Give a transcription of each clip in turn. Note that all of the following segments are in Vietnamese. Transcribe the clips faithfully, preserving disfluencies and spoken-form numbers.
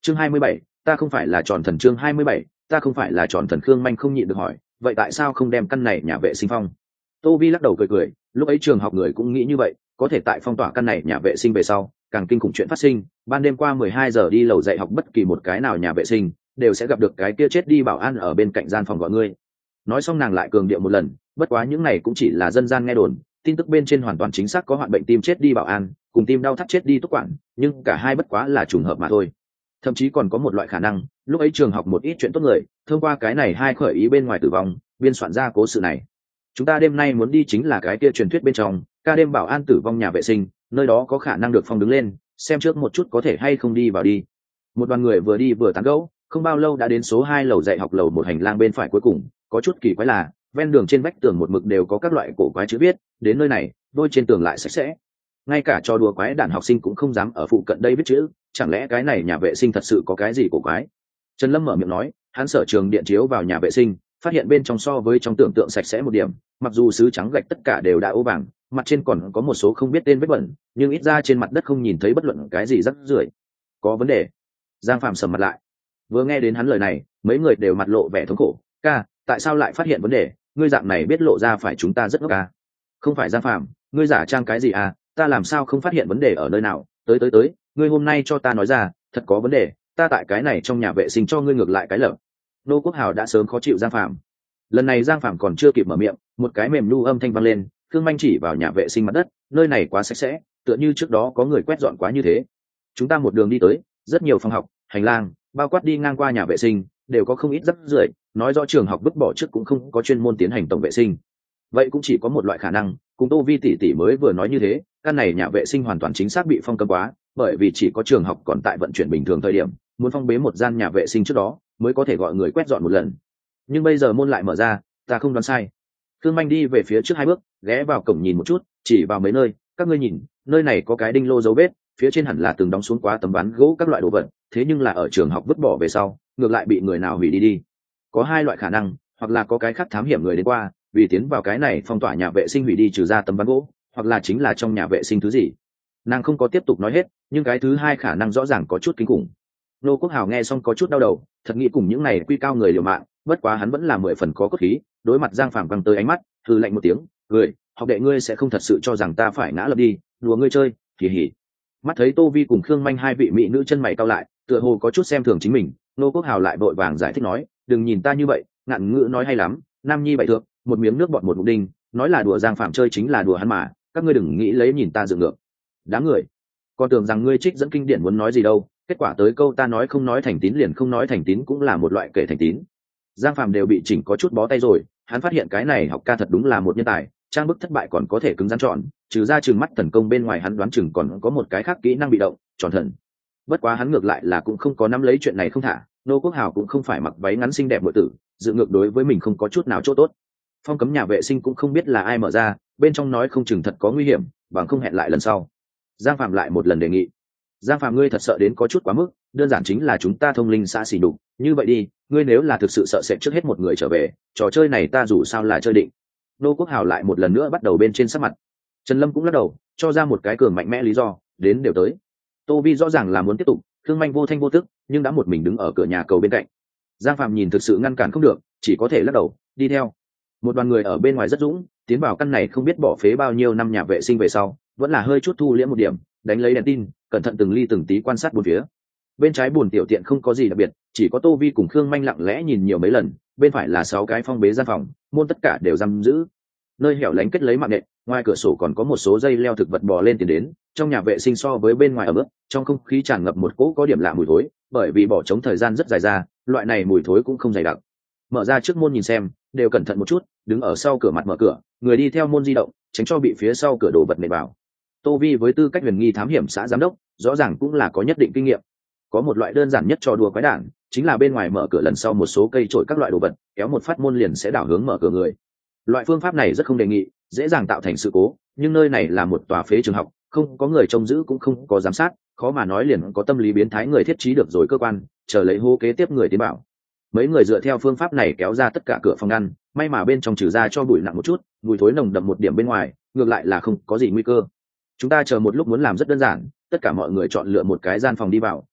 chương hai mươi bảy, ta không phải là tròn thần. Chương hai mươi bảy, ta không phải là tròn thần. Khương Manh không nhịn được hỏi, vậy tại sao không đem căn này nhà vệ sinh phong? Tô Vi lắc đầu cười cười, lúc ấy trường học người cũng nghĩ như vậy, có thể tại phong tỏa căn này nhà vệ sinh về sau, càng kinh khủng chuyện phát sinh, ban đêm qua mười hai giờ đi lầu dạy học bất kỳ một cái nào nhà vệ sinh đều sẽ gặp được cái kia chết đi bảo an ở bên cạnh gian phòng gọi ngươi. Nói xong nàng lại cường điệu một lần, bất quá những này cũng chỉ là dân gian nghe đồn, tin tức bên trên hoàn toàn chính xác có hoạn bệnh tim chết đi bảo an cùng tim đau thắt chết đi túc quản, nhưng cả hai bất quá là trùng hợp mà thôi. Thậm chí còn có một loại khả năng, lúc ấy trường học một ít chuyện tốt người thông qua cái này hai khởi ý bên ngoài tử vong biên soạn ra cố sự này. Chúng ta đêm nay muốn đi chính là cái kia truyền thuyết bên trong ca đêm bảo an tử vong nhà vệ sinh, nơi đó có khả năng được phong đứng lên, xem trước một chút có thể hay không đi vào đi. Một đoàn người vừa đi vừa tán gẫu, không bao lâu đã đến số hai lầu dạy học lầu một hành lang bên phải cuối cùng. Có chút kỳ quái là ven đường trên vách tường một mực đều có các loại cổ quái chữ viết, đến nơi này đôi trên tường lại sạch sẽ, ngay cả trò đùa quái đản học sinh cũng không dám ở phụ cận đây viết chữ, chẳng lẽ cái này nhà vệ sinh thật sự có cái gì cổ quái? Trần Lâm mở miệng nói, hắn sở trường điện chiếu vào nhà vệ sinh, phát hiện bên trong so với trong tưởng tượng sạch sẽ một điểm, mặc dù sứ trắng gạch tất cả đều đã ố vàng, mặt trên còn có một số không biết tên vết bẩn, nhưng ít ra trên mặt đất không nhìn thấy bất luận cái gì rắc rưởi. Có vấn đề? Giang Phạm sầm mặt lại. Vừa nghe đến hắn lời này, mấy người đều mặt lộ vẻ thống khổ. Ca, tại sao lại phát hiện vấn đề? Ngươi dạng này biết lộ ra phải chúng ta rất ngốc ca. Không phải Giang Phạm, ngươi giả trang cái gì à? Ta làm sao không phát hiện vấn đề ở nơi nào? Tới tới tới, ngươi hôm nay cho ta nói ra, thật có vấn đề, ta tại cái này trong nhà vệ sinh cho ngươi ngược lại cái lở. Nô Quốc Hào đã sớm khó chịu Giang Phạm. Lần này Giang Phạm còn chưa kịp mở miệng, một cái mềm nu âm thanh vang lên, Khương Manh chỉ vào nhà vệ sinh mặt đất, nơi này quá sạch sẽ, tựa như trước đó có người quét dọn quá như thế. Chúng ta một đường đi tới, rất nhiều phòng học, hành lang, bao quát đi ngang qua nhà vệ sinh, đều có không ít rác rưởi, nói rõ trường học vứt bỏ trước cũng không có chuyên môn tiến hành tổng vệ sinh. Vậy cũng chỉ có một loại khả năng, cùng Tô Vi tỷ tỷ mới vừa nói như thế, căn này nhà vệ sinh hoàn toàn chính xác bị phong cấm quá, bởi vì chỉ có trường học còn tại vận chuyển bình thường thời điểm, muốn phong bế một gian nhà vệ sinh trước đó, mới có thể gọi người quét dọn một lần. Nhưng bây giờ môn lại mở ra, ta không đoán sai. Khương Manh đi về phía trước hai bước, ghé vào cổng nhìn một chút, chỉ vào mấy nơi, các ngươi nhìn, nơi này có cái đinh lô dấu vết, phía trên hẳn là từng đóng xuống quá tấm ván gỗ các loại đồ vật, thế nhưng là ở trường học vứt bỏ về sau, ngược lại bị người nào hủy đi đi. Có hai loại khả năng, hoặc là có cái khác thám hiểm người đến qua, vì tiến vào cái này phong tỏa nhà vệ sinh hủy đi trừ ra tấm ván gỗ, hoặc là chính là trong nhà vệ sinh thứ gì. Nàng không có tiếp tục nói hết, nhưng cái thứ hai khả năng rõ ràng có chút kinh khủng. Nô Quốc Hào nghe xong có chút đau đầu, thật nghĩ cùng những này quy cao người liều mạng, bất quá hắn vẫn là mười phần có cốt khí, đối mặt Giang Phàm quăng tới ánh mắt, hừ lạnh một tiếng, cười, học đệ ngươi sẽ không thật sự cho rằng ta phải ngã lập đi, đùa ngươi chơi, kỳ hỉ. Mắt thấy Tô Vi cùng Khương Manh hai vị mỹ nữ chân mày cau lại, tựa hồ có chút xem thường chính mình, Nô Quốc Hào lại vội vàng giải thích nói, đừng nhìn ta như vậy, ngạn ngữ nói hay lắm, nam nhi bại thượng, một miếng nước bọt một ngụm đinh, nói là đùa Giang Phàm chơi chính là đùa hắn mà, các ngươi đừng nghĩ lấy nhìn ta dựng ngược. Đáng người, con tưởng rằng ngươi trích dẫn kinh điển muốn nói gì đâu, kết quả tới câu ta nói không nói thành tín liền không nói thành tín cũng là một loại kể thành tín. Giang Phàm đều bị chỉnh có chút bó tay rồi, hắn phát hiện cái này học ca thật đúng là một nhân tài, trang bức thất bại còn có thể cứng rắn chọn, trừ ra chừng mắt thần công bên ngoài hắn đoán chừng còn có một cái khác kỹ năng bị động, tròn thần. Bất quá hắn ngược lại là cũng không có nắm lấy chuyện này không thả, Nô Quốc Hào cũng không phải mặc váy ngắn xinh đẹp muội tử, dự ngược đối với mình không có chút nào chỗ tốt. Phong cấm nhà vệ sinh cũng không biết là ai mở ra, bên trong nói không chừng thật có nguy hiểm, bằng không hẹn lại lần sau. Giang Phạm lại một lần đề nghị. Giang Phạm ngươi thật sợ đến có chút quá mức, đơn giản chính là chúng ta thông linh xã xỉ đục, như vậy đi, ngươi nếu là thực sự sợ sệt trước hết một người trở về, trò chơi này ta dù sao là chơi định. Nô Quốc Hào lại một lần nữa bắt đầu bên trên sắc mặt. Trần Lâm cũng lắc đầu, cho ra một cái cường mạnh mẽ lý do, đến đều tới. Tô Vi rõ ràng là muốn tiếp tục, Khương Manh vô thanh vô tức, nhưng đã một mình đứng ở cửa nhà cầu bên cạnh. Giang Phạm nhìn thực sự ngăn cản không được, chỉ có thể lắc đầu, đi theo. Một đoàn người ở bên ngoài rất dũng, tiến vào căn này không biết bỏ phế bao nhiêu năm nhà vệ sinh về sau, vẫn là hơi chút thu liễm một điểm, đánh lấy đèn tin, cẩn thận từng ly từng tí quan sát bốn phía. Bên trái buồn tiểu tiện không có gì đặc biệt, chỉ có Tô Vi cùng Khương Manh lặng lẽ nhìn nhiều mấy lần, bên phải là sáu cái phong bế gian phòng, môn tất cả đều giam giữ. Nơi hẻo lánh kết lấy mạng nện, ngoài cửa sổ còn có một số dây leo thực vật bò lên tiến đến, trong nhà vệ sinh so với bên ngoài ở mức, trong không khí tràn ngập một cỗ có điểm lạ mùi thối, bởi vì bỏ trống thời gian rất dài ra, loại này mùi thối cũng không dày đặc. Mở ra trước môn nhìn xem, đều cẩn thận một chút, đứng ở sau cửa mặt mở cửa, người đi theo môn di động, tránh cho bị phía sau cửa đồ vật nện vào. Tô Vi với tư cách huyền nghi thám hiểm xã giám đốc, rõ ràng cũng là có nhất định kinh nghiệm. Có một loại đơn giản nhất cho đùa quái đản, chính là bên ngoài mở cửa lần sau một số cây trổi các loại đồ vật, kéo một phát môn liền sẽ đảo hướng mở cửa người. Loại phương pháp này rất không đề nghị, dễ dàng tạo thành sự cố, nhưng nơi này là một tòa phế trường học, không có người trông giữ cũng không có giám sát, khó mà nói liền có tâm lý biến thái người thiết trí được rồi cơ quan, chờ lấy hô kế tiếp người tiến bảo. Mấy người dựa theo phương pháp này kéo ra tất cả cửa phòng ngăn, may mà bên trong trừ ra cho bụi nặng một chút, mùi thối nồng đậm một điểm bên ngoài, ngược lại là không có gì nguy cơ. Chúng ta chờ một lúc muốn làm rất đơn giản, tất cả mọi người chọn lựa một cái gian phòng đi vào,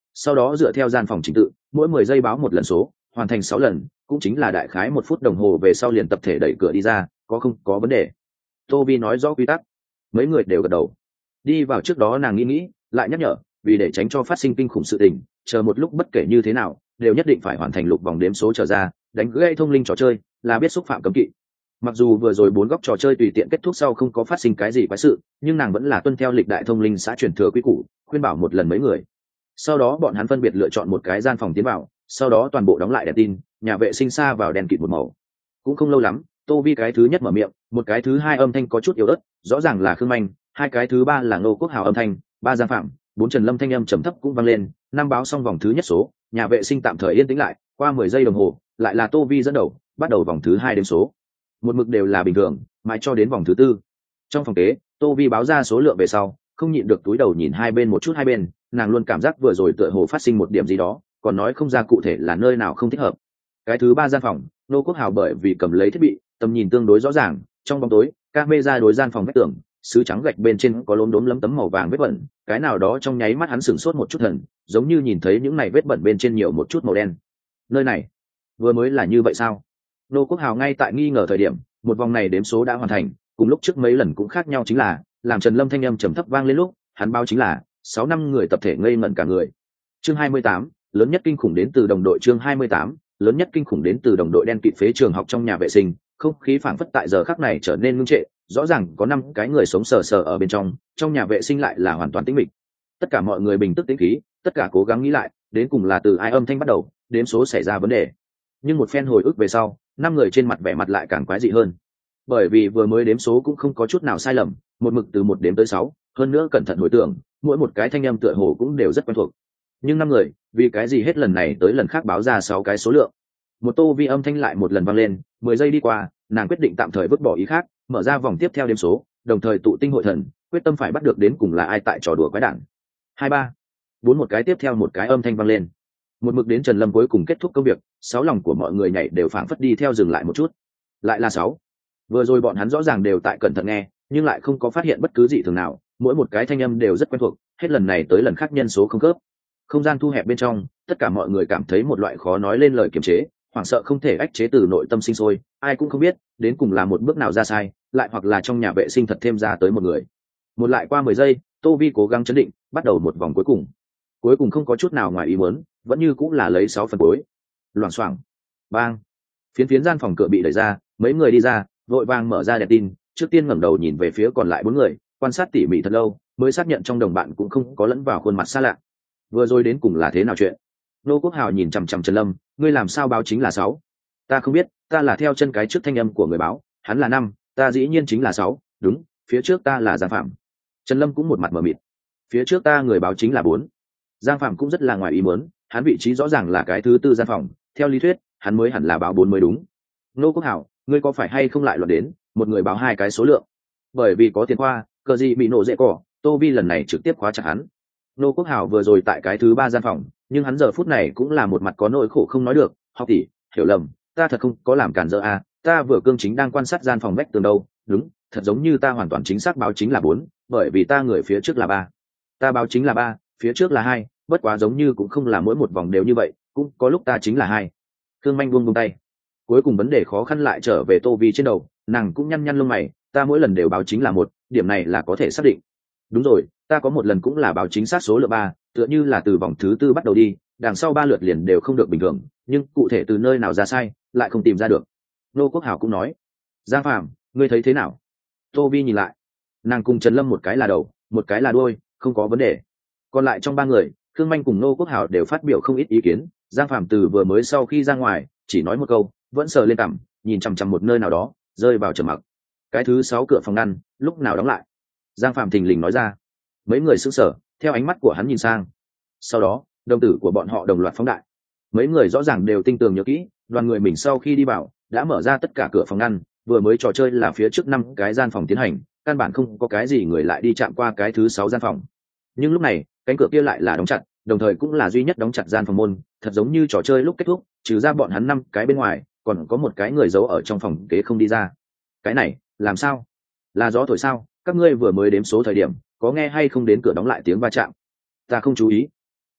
sau đó dựa theo gian phòng trình tự mỗi mười giây báo một lần số, hoàn thành sáu lần cũng chính là đại khái một phút đồng hồ về sau liền tập thể đẩy cửa đi ra, có không có vấn đề. Tô Vi nói rõ quy tắc. Mấy người đều gật đầu. Đi vào trước đó nàng nghĩ nghĩ lại nhắc nhở, vì để tránh cho phát sinh kinh khủng sự tình, chờ một lúc bất kể như thế nào đều nhất định phải hoàn thành lục vòng đếm số trở ra, đánh gãy thông linh trò chơi là biết xúc phạm cấm kỵ. Mặc dù vừa rồi bốn góc trò chơi tùy tiện kết thúc sau không có phát sinh cái gì quái sự, nhưng nàng vẫn là tuân theo lịch đại thông linh xã truyền thừa quy củ, khuyên bảo một lần mấy người. Sau đó bọn hắn phân biệt lựa chọn một cái gian phòng tiến vào, sau đó toàn bộ đóng lại đèn tin, nhà vệ sinh xa vào đèn kịt một màu. Cũng không lâu lắm, Tô Vi cái thứ nhất mở miệng, một cái thứ hai âm thanh có chút yếu ớt, rõ ràng là Khương Manh, hai cái thứ ba là Ngô Quốc Hào âm thanh, ba Giang Phạm, bốn Trần Lâm thanh âm trầm thấp cũng vang lên. Năm báo xong vòng thứ nhất số, nhà vệ sinh tạm thời yên tĩnh lại, qua mười giây đồng hồ, lại là Tô Vi dẫn đầu, bắt đầu vòng thứ hai đếm số. Một mực đều là bình thường, mãi cho đến vòng thứ tư. Trong phòng kế, Tô Vi báo ra số lượng về sau, không nhịn được túi đầu nhìn hai bên một chút hai bên, nàng luôn cảm giác vừa rồi tựa hồ phát sinh một điểm gì đó, còn nói không ra cụ thể là nơi nào không thích hợp. Cái thứ ba gian phòng, Nô Quốc Hào bởi vì cầm lấy thiết bị, tầm nhìn tương đối rõ ràng, trong bóng tối, camera đối gian phòng vách tường, sứ trắng gạch bên trên có lốm đốm lấm tấm màu vàng vết bẩn, cái nào đó trong nháy mắt hắn sửng sốt một chút thần, giống như nhìn thấy những này vết bẩn bên trên nhiều một chút màu đen. Nơi này, vừa mới là như vậy sao? Nô Quốc Hào ngay tại nghi ngờ thời điểm, một vòng này đếm số đã hoàn thành, cùng lúc trước mấy lần cũng khác nhau chính là, làm Trần Lâm thanh âm trầm thấp vang lên lúc, hắn báo chính là sáu năm người tập thể ngây ngẩn cả người. Chương hai mươi tám, lớn nhất kinh khủng đến từ đồng đội. Chương hai mươi tám, lớn nhất kinh khủng đến từ đồng đội. Đen kịt phế trường học trong nhà vệ sinh, không khí phảng phất tại giờ khắc này trở nên ngưng trệ, rõ ràng có năm cái người sống sờ sờ ở bên trong, trong nhà vệ sinh lại là hoàn toàn tĩnh mịch. Tất cả mọi người bình tức tĩnh khí, tất cả cố gắng nghĩ lại, đến cùng là từ ai âm thanh bắt đầu, đếm số xảy ra vấn đề. Nhưng một phen hồi ức về sau, năm người trên mặt vẻ mặt lại càng quái dị hơn, bởi vì vừa mới đếm số cũng không có chút nào sai lầm, một mực từ một đếm tới sáu, hơn nữa cẩn thận hồi tưởng, mỗi một cái thanh âm tựa hồ cũng đều rất quen thuộc. Nhưng năm người, vì cái gì hết lần này tới lần khác báo ra sáu cái số lượng? Một Tô Vi âm thanh lại một lần vang lên, mười giây đi qua, nàng quyết định tạm thời vứt bỏ ý khác, mở ra vòng tiếp theo đếm số, đồng thời tụ tinh hội thần, quyết tâm phải bắt được đến cùng là ai tại trò đùa quái đản. Hai ba, bốn một cái tiếp theo một cái âm thanh vang lên. Một mực đến Trần Lâm cuối cùng kết thúc công việc, sáu lòng của mọi người nhảy đều phảng phất đi theo dừng lại một chút. Lại là sáu. Vừa rồi bọn hắn rõ ràng đều tại cẩn thận nghe, nhưng lại không có phát hiện bất cứ gì thường nào, mỗi một cái thanh âm đều rất quen thuộc, hết lần này tới lần khác nhân số không khớp. Không gian thu hẹp bên trong, tất cả mọi người cảm thấy một loại khó nói lên lời kiềm chế, hoảng sợ không thể ách chế từ nội tâm sinh sôi, ai cũng không biết đến cùng là một bước nào ra sai, lại hoặc là trong nhà vệ sinh thật thêm ra tới một người. Một lại qua mười giây, Tô Vi cố gắng chấn định, bắt đầu một vòng cuối cùng. Cuối cùng không có chút nào ngoài ý muốn, vẫn như cũng là lấy sáu phần cuối. Loảng xoảng, bang, phiến phiến gian phòng cửa bị đẩy ra, mấy người đi ra, vội vàng mở ra đèn tin, trước tiên ngẩng đầu nhìn về phía còn lại bốn người, quan sát tỉ mỉ thật lâu, mới xác nhận trong đồng bạn cũng không có lẫn vào khuôn mặt xa lạ. Vừa rồi đến cùng là thế nào chuyện? Nô Quốc Hào nhìn chằm chằm Trần Lâm, ngươi làm sao báo chính là sáu? Ta không biết, ta là theo chân cái trước thanh âm của người báo, hắn là năm, ta dĩ nhiên chính là sáu, đúng, phía trước ta là Giang Phạm. Trần Lâm cũng một mặt mờ mịt, phía trước ta người báo chính là bốn. Giang Phạm cũng rất là ngoài ý muốn, hắn vị trí rõ ràng là cái thứ tư gian phòng, theo lý thuyết, hắn mới hẳn là báo bốn mới đúng. Nô Quốc Hào, ngươi có phải hay không lại luận đến, một người báo hai cái số lượng? Bởi vì có tiền khoa, cờ gì bị nổ dễ cỏ, Tô Vi lần này trực tiếp khóa chặt hắn. Nô Quốc Hào vừa rồi tại cái thứ ba gian phòng, nhưng hắn giờ phút này cũng là một mặt có nỗi khổ không nói được. Học tỷ, hiểu lầm, ta thật không có làm cản trở à, ta vừa cương chính đang quan sát gian phòng vách tường đâu, đúng, thật giống như ta hoàn toàn chính xác báo chính là bốn, bởi vì ta người phía trước là ba, ta báo chính là ba, phía trước là hai, bất quá giống như cũng không là mỗi một vòng đều như vậy, cũng có lúc ta chính là hai. Thương Manh buông buông tay, cuối cùng vấn đề khó khăn lại trở về Tô Vi trên đầu, nàng cũng nhăn nhăn lông mày, ta mỗi lần đều báo chính là một, điểm này là có thể xác định. Đúng rồi, ta có một lần cũng là báo chính xác số lượng ba, tựa như là từ vòng thứ tư bắt đầu đi, đằng sau ba lượt liền đều không được bình thường, nhưng cụ thể từ nơi nào ra sai lại không tìm ra được. Nô Quốc Hào cũng nói, Giang Phạm, ngươi thấy thế nào? Tô Vi nhìn lại, nàng cùng Trần Lâm một cái là đầu, một cái là đuôi, không có vấn đề. Còn lại trong ba người, Khương Manh cùng Nô Quốc Hào đều phát biểu không ít ý kiến. Giang Phạm từ vừa mới sau khi ra ngoài chỉ nói một câu, vẫn sờ lên cằm, nhìn chằm chằm một nơi nào đó, rơi vào trầm mặc. Cái thứ sáu cửa phòng ngăn lúc nào đóng lại? Giang Phạm thình lình nói ra. Mấy người sững sờ, theo ánh mắt của hắn nhìn sang. Sau đó, đồng tử của bọn họ đồng loạt phóng đại. Mấy người rõ ràng đều tinh tường nhớ kỹ, đoàn người mình sau khi đi vào đã mở ra tất cả cửa phòng ngăn, vừa mới trò chơi là phía trước năm cái gian phòng tiến hành, căn bản không có cái gì người lại đi chạm qua cái thứ sáu gian phòng. Nhưng lúc này, cánh cửa kia lại là đóng chặt, đồng thời cũng là duy nhất đóng chặt gian phòng môn, thật giống như trò chơi lúc kết thúc, trừ ra bọn hắn năm cái bên ngoài, còn có một cái người giấu ở trong phòng kế không đi ra. Cái này, làm sao? Là gió thổi sao? Các ngươi vừa mới đếm số thời điểm, có nghe hay không đến cửa đóng lại tiếng va chạm? Ta không chú ý.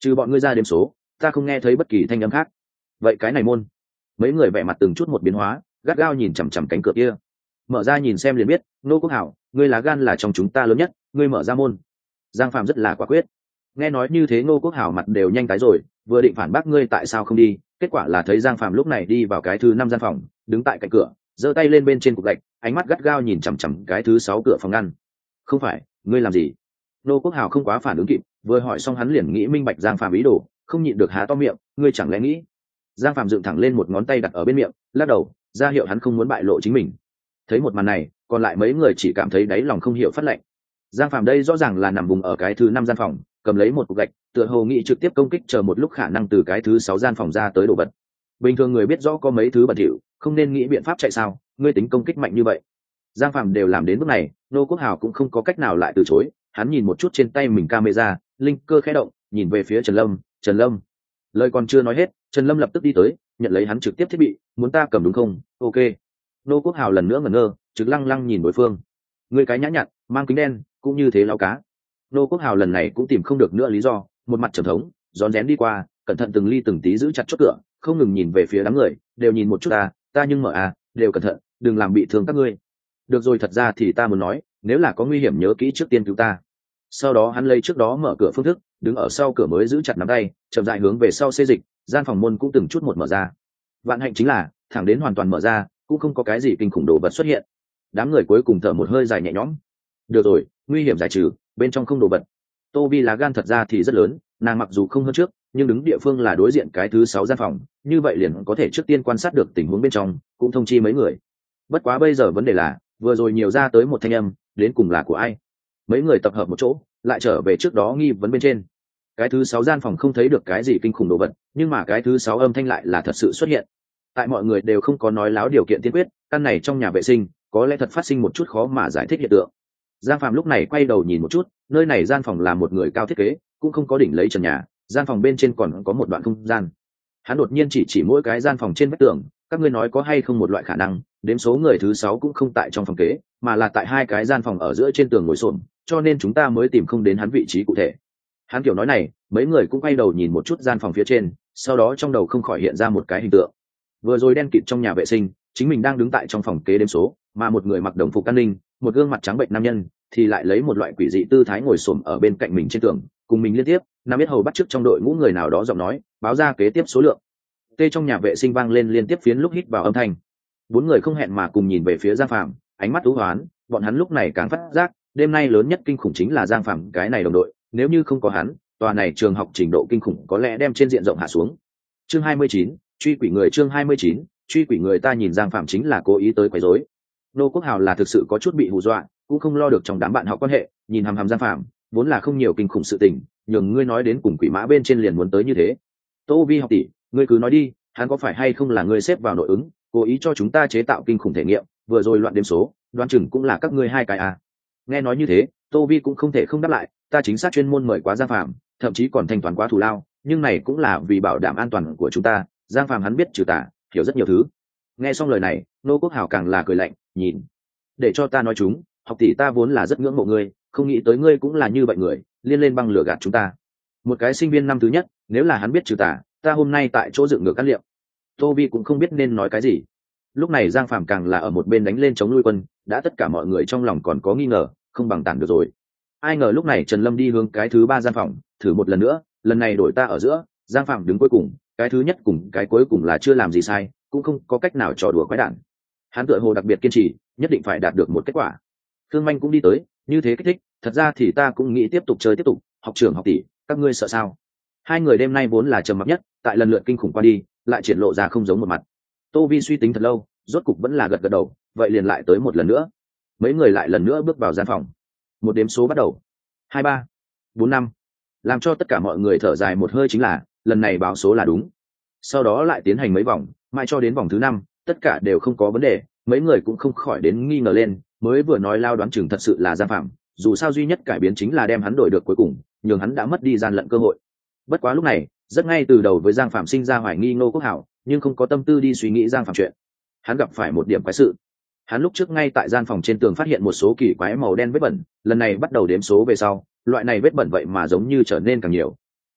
trừ bọn ngươi ra đếm số, ta không nghe thấy bất kỳ thanh âm khác. Vậy cái này môn? Mấy người vẻ mặt từng chút một biến hóa, gắt gao nhìn chằm chằm cánh cửa kia. Mở ra nhìn xem liền biết, Nô Quốc Hảo, ngươi lá gan là trong chúng ta lớn nhất, ngươi mở ra môn. Giang Phạm rất là quả quyết. Nghe nói như thế Nô Quốc Hảo mặt đều nhanh tái rồi, vừa định phản bác ngươi tại sao không đi, kết quả là thấy Giang Phạm lúc này đi vào cái thứ năm gian phòng, đứng tại cạnh cửa, giơ tay lên bên trên cục gạch, ánh mắt gắt gao nhìn chằm chằm cái thứ sáu cửa phòng ngăn. Không phải, ngươi làm gì? Nô Quốc Hảo không quá phản ứng kịp, vừa hỏi xong hắn liền nghĩ minh bạch Giang Phạm ý đồ, không nhịn được há to miệng, ngươi chẳng lẽ nghĩ? Giang Phạm dựng thẳng lên một ngón tay đặt ở bên miệng, lắc đầu, ra hiệu hắn không muốn bại lộ chính mình. Thấy một màn này, còn lại mấy người chỉ cảm thấy đáy lòng không hiểu phát lạnh. Giang Phạm đây rõ ràng là nằm vùng ở cái thứ năm gian phòng, cầm lấy một cục gạch, tựa hồ nghĩ trực tiếp công kích chờ một lúc khả năng từ cái thứ sáu gian phòng ra tới đồ vật. Bình thường người biết rõ có mấy thứ bẩn thỉu, không nên nghĩ biện pháp chạy sao, ngươi tính công kích mạnh như vậy. Giang Phạm đều làm đến bước này, Nô Quốc Hào cũng không có cách nào lại từ chối, hắn nhìn một chút trên tay mình camera, linh cơ khẽ động, nhìn về phía Trần Lâm, "Trần Lâm." Lời còn chưa nói hết, Trần Lâm lập tức đi tới, nhận lấy hắn trực tiếp thiết bị, "Muốn ta cầm đúng không?" "Ok." Nô Quốc Hào lần nữa ngẩn ngơ, trực lăng lăng nhìn đối phương. Người cái nhã nhặn, mang kính đen, cũng như thế lão cá. Nô Quốc Hào lần này cũng tìm không được nữa lý do, một mặt trầm thống, rón rén đi qua, cẩn thận từng ly từng tí giữ chặt chốt cửa, không ngừng nhìn về phía đám người, đều nhìn một chút ta, ta nhưng mở à, đều cẩn thận, đừng làm bị thương các ngươi. Được rồi, thật ra thì ta muốn nói, nếu là có nguy hiểm nhớ kỹ trước tiên cứu ta. Sau đó hắn lấy trước đó mở cửa phương thức, đứng ở sau cửa mới giữ chặt nắm tay, chậm rãi hướng về sau xê dịch, gian phòng môn cũng từng chút một mở ra. Vạn hạnh chính là, thẳng đến hoàn toàn mở ra, cũng không có cái gì kinh khủng đồ vật xuất hiện. Đám người cuối cùng thở một hơi dài nhẹ nhõm. Được rồi, nguy hiểm giải trừ, bên trong không đồ vật. Tô Vi lá gan thật ra thì rất lớn, nàng mặc dù không hơn trước, nhưng đứng địa phương là đối diện cái thứ sáu gian phòng, như vậy liền có thể trước tiên quan sát được tình huống bên trong, cũng thông chi mấy người. Bất quá bây giờ vấn đề là, vừa rồi nhiều ra tới một thanh âm, đến cùng là của ai? Mấy người tập hợp một chỗ, lại trở về trước đó nghi vấn bên trên. Cái thứ sáu gian phòng không thấy được cái gì kinh khủng đồ vật, nhưng mà cái thứ sáu âm thanh lại là thật sự xuất hiện. Tại mọi người đều không có nói láo điều kiện tiên quyết, căn này trong nhà vệ sinh, có lẽ thật phát sinh một chút khó mà giải thích hiện tượng. Giang Phạm lúc này quay đầu nhìn một chút, nơi này gian phòng là một người cao thiết kế, cũng không có đỉnh lấy trần nhà, gian phòng bên trên còn có một đoạn không gian. Hắn đột nhiên chỉ chỉ mỗi cái gian phòng trên vách tường, các ngươi nói có hay không một loại khả năng, đếm số người thứ sáu cũng không tại trong phòng kế, mà là tại hai cái gian phòng ở giữa trên tường ngồi xổm, cho nên chúng ta mới tìm không đến hắn vị trí cụ thể. Hắn kiểu nói này, mấy người cũng quay đầu nhìn một chút gian phòng phía trên, sau đó trong đầu không khỏi hiện ra một cái hình tượng. Vừa rồi đen kịt trong nhà vệ sinh, chính mình đang đứng tại trong phòng kế đếm số, mà một người mặc đồng phục an ninh, một gương mặt trắng bệnh nam nhân, thì lại lấy một loại quỷ dị tư thái ngồi xổm ở bên cạnh mình trên tường, cùng mình liên tiếp, nam biết hầu bắt chước trong đội ngũ người nào đó giọng nói, báo ra kế tiếp số lượng. Tê trong nhà vệ sinh vang lên liên tiếp phiến lúc hít vào âm thanh. Bốn người không hẹn mà cùng nhìn về phía Giang Phạm, ánh mắt thú hoán, bọn hắn lúc này càng phát giác, đêm nay lớn nhất kinh khủng chính là Giang Phạm cái này đồng đội, nếu như không có hắn, tòa này trường học trình độ kinh khủng có lẽ đem trên diện rộng hạ xuống. Chương hai mươi chín, truy quỷ người. Chương hai mươi chín, truy quỷ người. Ta nhìn Giang Phạm chính là cố ý tới quấy rối. Nô Quốc Hào là thực sự có chút bị hù dọa, cũng không lo được trong đám bạn học quan hệ, nhìn hằm hằm Giang Phạm, vốn là không nhiều kinh khủng sự tình, nhường ngươi nói đến cùng quỷ mã bên trên liền muốn tới như thế. Tô Vi học tỷ, ngươi cứ nói đi, hắn có phải hay không là ngươi xếp vào nội ứng, cố ý cho chúng ta chế tạo kinh khủng thể nghiệm, vừa rồi loạn đếm số, đoán chừng cũng là các ngươi hai cái à. Nghe nói như thế, Tô Vi cũng không thể không đáp lại, ta chính xác chuyên môn mời quá Giang Phạm, thậm chí còn thanh toán quá thù lao, nhưng này cũng là vì bảo đảm an toàn của chúng ta. Giang Phạm hắn biết trừ tà, hiểu rất nhiều thứ. Nghe xong lời này, Nô Quốc Hào càng là cười lạnh, nhìn, để cho ta nói chúng, học tỷ ta vốn là rất ngưỡng mộ ngươi, không nghĩ tới ngươi cũng là như vậy người, liên lên băng lửa gạt chúng ta. Một cái sinh viên năm thứ nhất, nếu là hắn biết trừ tà, ta hôm nay tại chỗ dựng ngược cắt liệu. Tô Vi cũng không biết nên nói cái gì. Lúc này Giang Phạm càng là ở một bên đánh lên chống nuôi quân, đã tất cả mọi người trong lòng còn có nghi ngờ, không bằng tản được rồi. Ai ngờ lúc này Trần Lâm đi hướng cái thứ ba gian phòng, thử một lần nữa, lần này đổi ta ở giữa, Giang Phạm đứng cuối cùng, cái thứ nhất cùng cái cuối cùng là chưa làm gì sai, cũng không có cách nào trò đùa quái đản. Hắn tựa hồ đặc biệt kiên trì, nhất định phải đạt được một kết quả. Thương Manh cũng đi tới, như thế kích thích, thật ra thì ta cũng nghĩ tiếp tục chơi tiếp tục, học trưởng học tỷ, các ngươi sợ sao? Hai người đêm nay vốn là trầm mặc nhất, tại lần lượt kinh khủng qua đi, lại triển lộ ra không giống một mặt. Tô Vi suy tính thật lâu, rốt cục vẫn là gật gật đầu, vậy liền lại tới một lần nữa. Mấy người lại lần nữa bước vào gian phòng. Một đếm số bắt đầu. Hai ba, bốn năm. Làm cho tất cả mọi người thở dài một hơi chính là, lần này báo số là đúng. Sau đó lại tiến hành mấy vòng, mãi cho đến vòng thứ năm, tất cả đều không có vấn đề, mấy người cũng không khỏi đến nghi ngờ lên, mới vừa nói lao đoán chừng thật sự là Giang Phạm, dù sao duy nhất cải biến chính là đem hắn đổi được cuối cùng, nhường hắn đã mất đi gian lận cơ hội. Bất quá lúc này, rất ngay từ đầu với Giang Phạm sinh ra hoài nghi Ngô Quốc Hảo, nhưng không có tâm tư đi suy nghĩ Giang Phạm chuyện. Hắn gặp phải một điểm quái sự. Hắn lúc trước ngay tại gian phòng trên tường phát hiện một số kỳ quái màu đen vết bẩn, lần này bắt đầu đếm số về sau, loại này vết bẩn vậy mà giống như trở nên càng nhiều.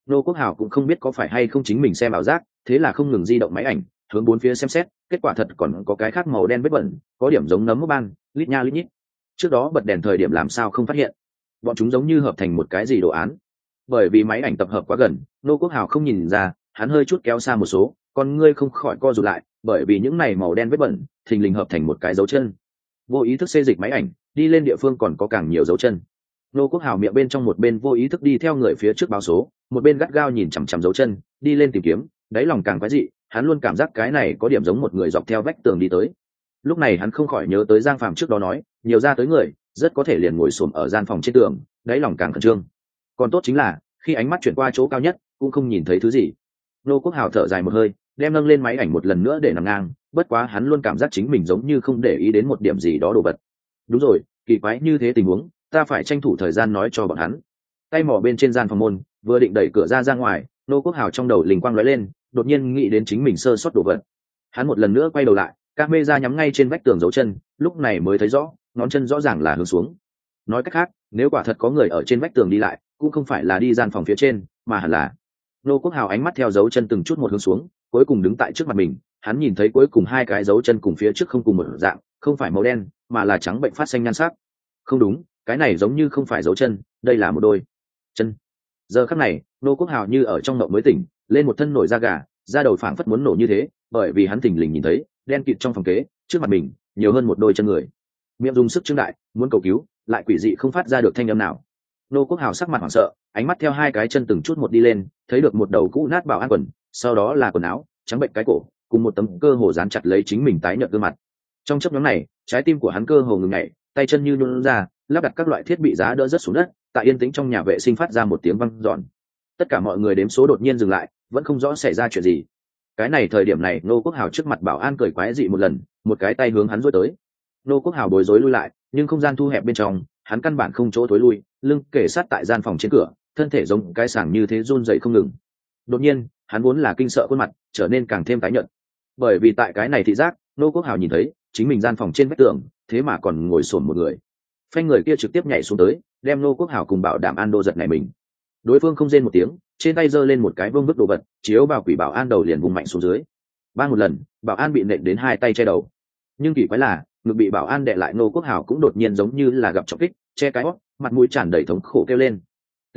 Nô Quốc Hào cũng không biết có phải hay không chính mình xem ảo giác, thế là không ngừng di động máy ảnh hướng bốn phía xem xét, kết quả thật còn có cái khác màu đen vết bẩn, có điểm giống nấm mốc ban, lít nha lít nhít. Trước đó bật đèn thời điểm làm sao không phát hiện, bọn chúng giống như hợp thành một cái gì đồ án. Bởi vì máy ảnh tập hợp quá gần, Nô Quốc Hào không nhìn ra, hắn hơi chút kéo xa một số, con ngươi không khỏi co rụt lại, bởi vì những này màu đen vết bẩn thình lình hợp thành một cái dấu chân. Vô ý thức xê dịch máy ảnh, đi lên địa phương còn có càng nhiều dấu chân. Nô Quốc Hào miệng bên trong một bên vô ý thức đi theo người phía trước báo số, một bên gắt gao nhìn chằm chằm dấu chân, đi lên tìm kiếm, đáy lòng càng quái dị, hắn luôn cảm giác cái này có điểm giống một người dọc theo vách tường đi tới. Lúc này hắn không khỏi nhớ tới Giang Phàm trước đó nói, nhiều ra tới người, rất có thể liền ngồi xổm ở gian phòng trên tường, đáy lòng càng khẩn trương. Còn tốt chính là, khi ánh mắt chuyển qua chỗ cao nhất, cũng không nhìn thấy thứ gì. Nô Quốc Hào thở dài một hơi, đem nâng lên máy ảnh một lần nữa để nằm ngang, bất quá hắn luôn cảm giác chính mình giống như không để ý đến một điểm gì đó đồ vật. Đúng rồi, kỳ quái như thế tình huống, ta phải tranh thủ thời gian nói cho bọn hắn. Tay mỏ bên trên gian phòng môn, vừa định đẩy cửa ra ra ngoài, Nô Quốc Hào trong đầu linh quang lóe lên, đột nhiên nghĩ đến chính mình sơ sót đồ vật. Hắn một lần nữa quay đầu lại, camera nhắm ngay trên vách tường dấu chân, lúc này mới thấy rõ, ngón chân rõ ràng là hướng xuống. Nói cách khác, nếu quả thật có người ở trên vách tường đi lại, cũng không phải là đi gian phòng phía trên, mà hẳn là. Nô Quốc Hào ánh mắt theo dấu chân từng chút một hướng xuống, cuối cùng đứng tại trước mặt mình, hắn nhìn thấy cuối cùng hai cái dấu chân cùng phía trước không cùng một dạng, không phải màu đen, mà là trắng bệnh phát xanh nhan sắc. Không đúng, cái này giống như không phải dấu chân, đây là một đôi chân. Giờ khắc này, Nô Quốc Hào như ở trong mộng mới tỉnh, lên một thân nổi da gà, da đầu phảng phất muốn nổ như thế, bởi vì hắn thình lình nhìn thấy, đen kịt trong phòng kế, trước mặt mình, nhiều hơn một đôi chân người. Miệng dùng sức trương đại, muốn cầu cứu, lại quỷ dị không phát ra được thanh âm nào. Nô Quốc Hào sắc mặt hoảng sợ, ánh mắt theo hai cái chân từng chút một đi lên, thấy được một đầu cũ nát bảo an quần, sau đó là quần áo trắng bệnh cái cổ, cùng một tấm cơ hồ dán chặt lấy chính mình tái nhợt gương mặt. Trong chốc ngắn này, trái tim của hắn cơ hồ ngừng nhảy, tay chân như nhũn ra, lắp đặt các loại thiết bị giá đỡ rất xuống đất, tại yên tĩnh trong nhà vệ sinh phát ra một tiếng vang dọn. Tất cả mọi người đếm số đột nhiên dừng lại, vẫn không rõ xảy ra chuyện gì. Cái này thời điểm này, Nô Quốc Hào trước mặt bảo an cười quái dị một lần, một cái tay hướng hắn duỗi tới. Nô Quốc Hào bối rối lui lại, nhưng không gian thu hẹp bên trong, hắn căn bản không chỗ tối lui, lưng kề sát tại gian phòng trên cửa, thân thể giống cái sàng như thế run dậy không ngừng. Đột nhiên, hắn vốn là kinh sợ khuôn mặt trở nên càng thêm tái nhợt, bởi vì tại cái này thị giác, Nô Quốc Hào nhìn thấy chính mình gian phòng trên vách tường, thế mà còn ngồi xổm một người. Phanh người kia trực tiếp nhảy xuống tới, đem Nô Quốc Hào cùng bảo đảm an đô giật này mình. Đối phương không rên một tiếng, trên tay giơ lên một cái vương bức đồ vật, chiếu vào quỷ bảo an đầu liền vùng mạnh xuống dưới. Ba một lần, bảo an bị nện đến hai tay che đầu. Nhưng kỳ quái là, ngực bị bảo an đè lại Nô Quốc Hào cũng đột nhiên giống như là gặp trọng kích, che cái hót, mặt mũi tràn đầy thống khổ kêu lên. T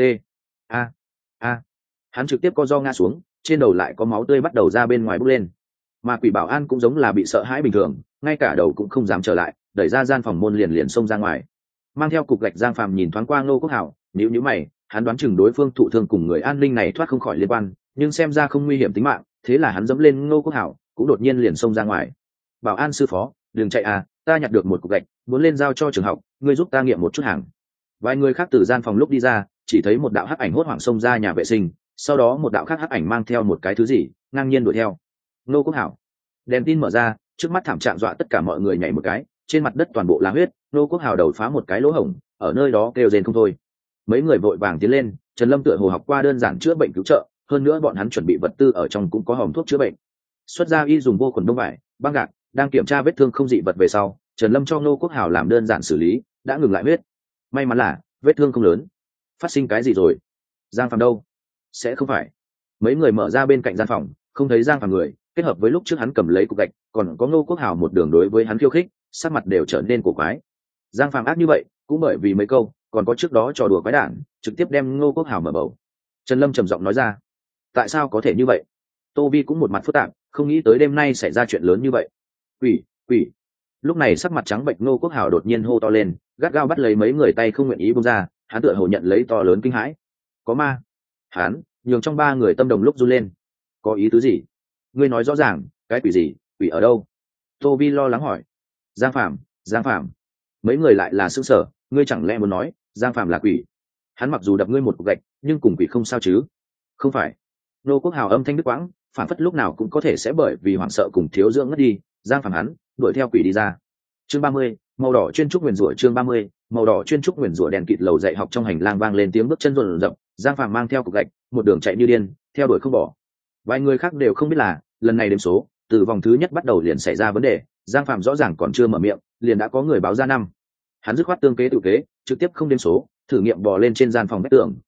a a. Hắn trực tiếp co ro ngã xuống, trên đầu lại có máu tươi bắt đầu ra bên ngoài bốc lên. Mà quỷ bảo an cũng giống là bị sợ hãi bình thường, ngay cả đầu cũng không dám trở lại, đẩy ra gian phòng môn liền liền xông ra ngoài. Mang theo cục gạch Giang Phàm nhìn thoáng qua Nô Quốc Hào, nhíu nhíu mày, hắn đoán chừng đối phương thụ thương cùng người an ninh này thoát không khỏi liên quan, nhưng xem ra không nguy hiểm tính mạng, thế là hắn dẫm lên Nô Quốc Hào, cũng đột nhiên liền xông ra ngoài. Bảo an sư phó, đừng chạy à, ta nhặt được một cục gạch, muốn lên giao cho trường học, ngươi giúp ta nghiệm một chút hàng. Vài người khác từ gian phòng lúc đi ra, chỉ thấy một đạo hắc ảnh hốt hoảng xông ra nhà vệ sinh, sau đó một đạo khác hắc ảnh mang theo một cái thứ gì, ngang nhiên đuổi theo. Nô Quốc Hào. Đèn tin mở ra, trước mắt thảm trạng dọa tất cả mọi người nhảy một cái, trên mặt đất toàn bộ là huyết, Nô Quốc Hào đầu phá một cái lỗ hổng, ở nơi đó kêu rên không thôi. Mấy người vội vàng tiến lên, Trần Lâm tựa hồ học qua đơn giản chữa bệnh cứu trợ, hơn nữa bọn hắn chuẩn bị vật tư ở trong cũng có hòm thuốc chữa bệnh. Xuất ra y dùng vô khuẩn đông vải, băng gạc, đang kiểm tra vết thương không dị vật về sau, Trần Lâm cho Nô Quốc Hào làm đơn giản xử lý, đã ngừng lại huyết. May mắn là vết thương không lớn. Phát sinh cái gì rồi? Giang Phàm đâu? Sẽ không phải. Mấy người mở ra bên cạnh gian phòng, không thấy Giang Phàm người, kết hợp với lúc trước hắn cầm lấy cục gạch, còn có Nô Quốc Hào một đường đối với hắn khiêu khích, sắc mặt đều trở nên cổ quái. Giang Phàm ác như vậy, cũng bởi vì mấy câu, còn có trước đó trò đùa quái đản, trực tiếp đem Nô Quốc Hào mở bầu. Trần Lâm trầm giọng nói ra, tại sao có thể như vậy? Tô Vi cũng một mặt phức tạp, không nghĩ tới đêm nay xảy ra chuyện lớn như vậy. Quỷ, quỷ. Lúc này sắc mặt trắng bệch Nô Quốc Hào đột nhiên hô to lên, gắt gao bắt lấy mấy người tay không nguyện ý buông ra, hắn tựa hồ nhận lấy to lớn kinh hãi. Có ma. Hắn nhường trong ba người tâm đồng lúc run lên. Có ý tứ gì? Ngươi nói rõ ràng, cái quỷ gì? Quỷ ở đâu? Tô Vi lo lắng hỏi. Giang Phàm, Giang Phàm. Mấy người lại là sững sờ, ngươi chẳng lẽ muốn nói Giang Phàm là quỷ? Hắn mặc dù đập ngươi một cục gạch, nhưng cùng quỷ không sao chứ? Không phải. Nô Quốc Hào âm thanh đứt quãng, phản phất lúc nào cũng có thể sẽ bởi vì hoảng sợ cùng thiếu dưỡng ngất đi. Giang Phàm hắn đuổi theo quỷ đi ra. Chương ba mươi, màu đỏ chuyên trúc nguyền rủa. Chương ba mươi, màu đỏ chuyên trúc nguyền rủa. Đèn kịt lầu dạy học trong hành lang vang lên tiếng bước chân rộn rập, Giang Phàm mang theo cục gạch, một đường chạy như điên, theo đuổi không bỏ. Vài người khác đều không biết là, lần này đếm số, từ vòng thứ nhất bắt đầu liền xảy ra vấn đề, Giang Phàm rõ ràng còn chưa mở miệng, liền đã có người báo ra năm. Hắn dứt khoát tương kế tự kế, trực tiếp không đếm số, thử nghiệm bò lên trên gian phòng vách tường,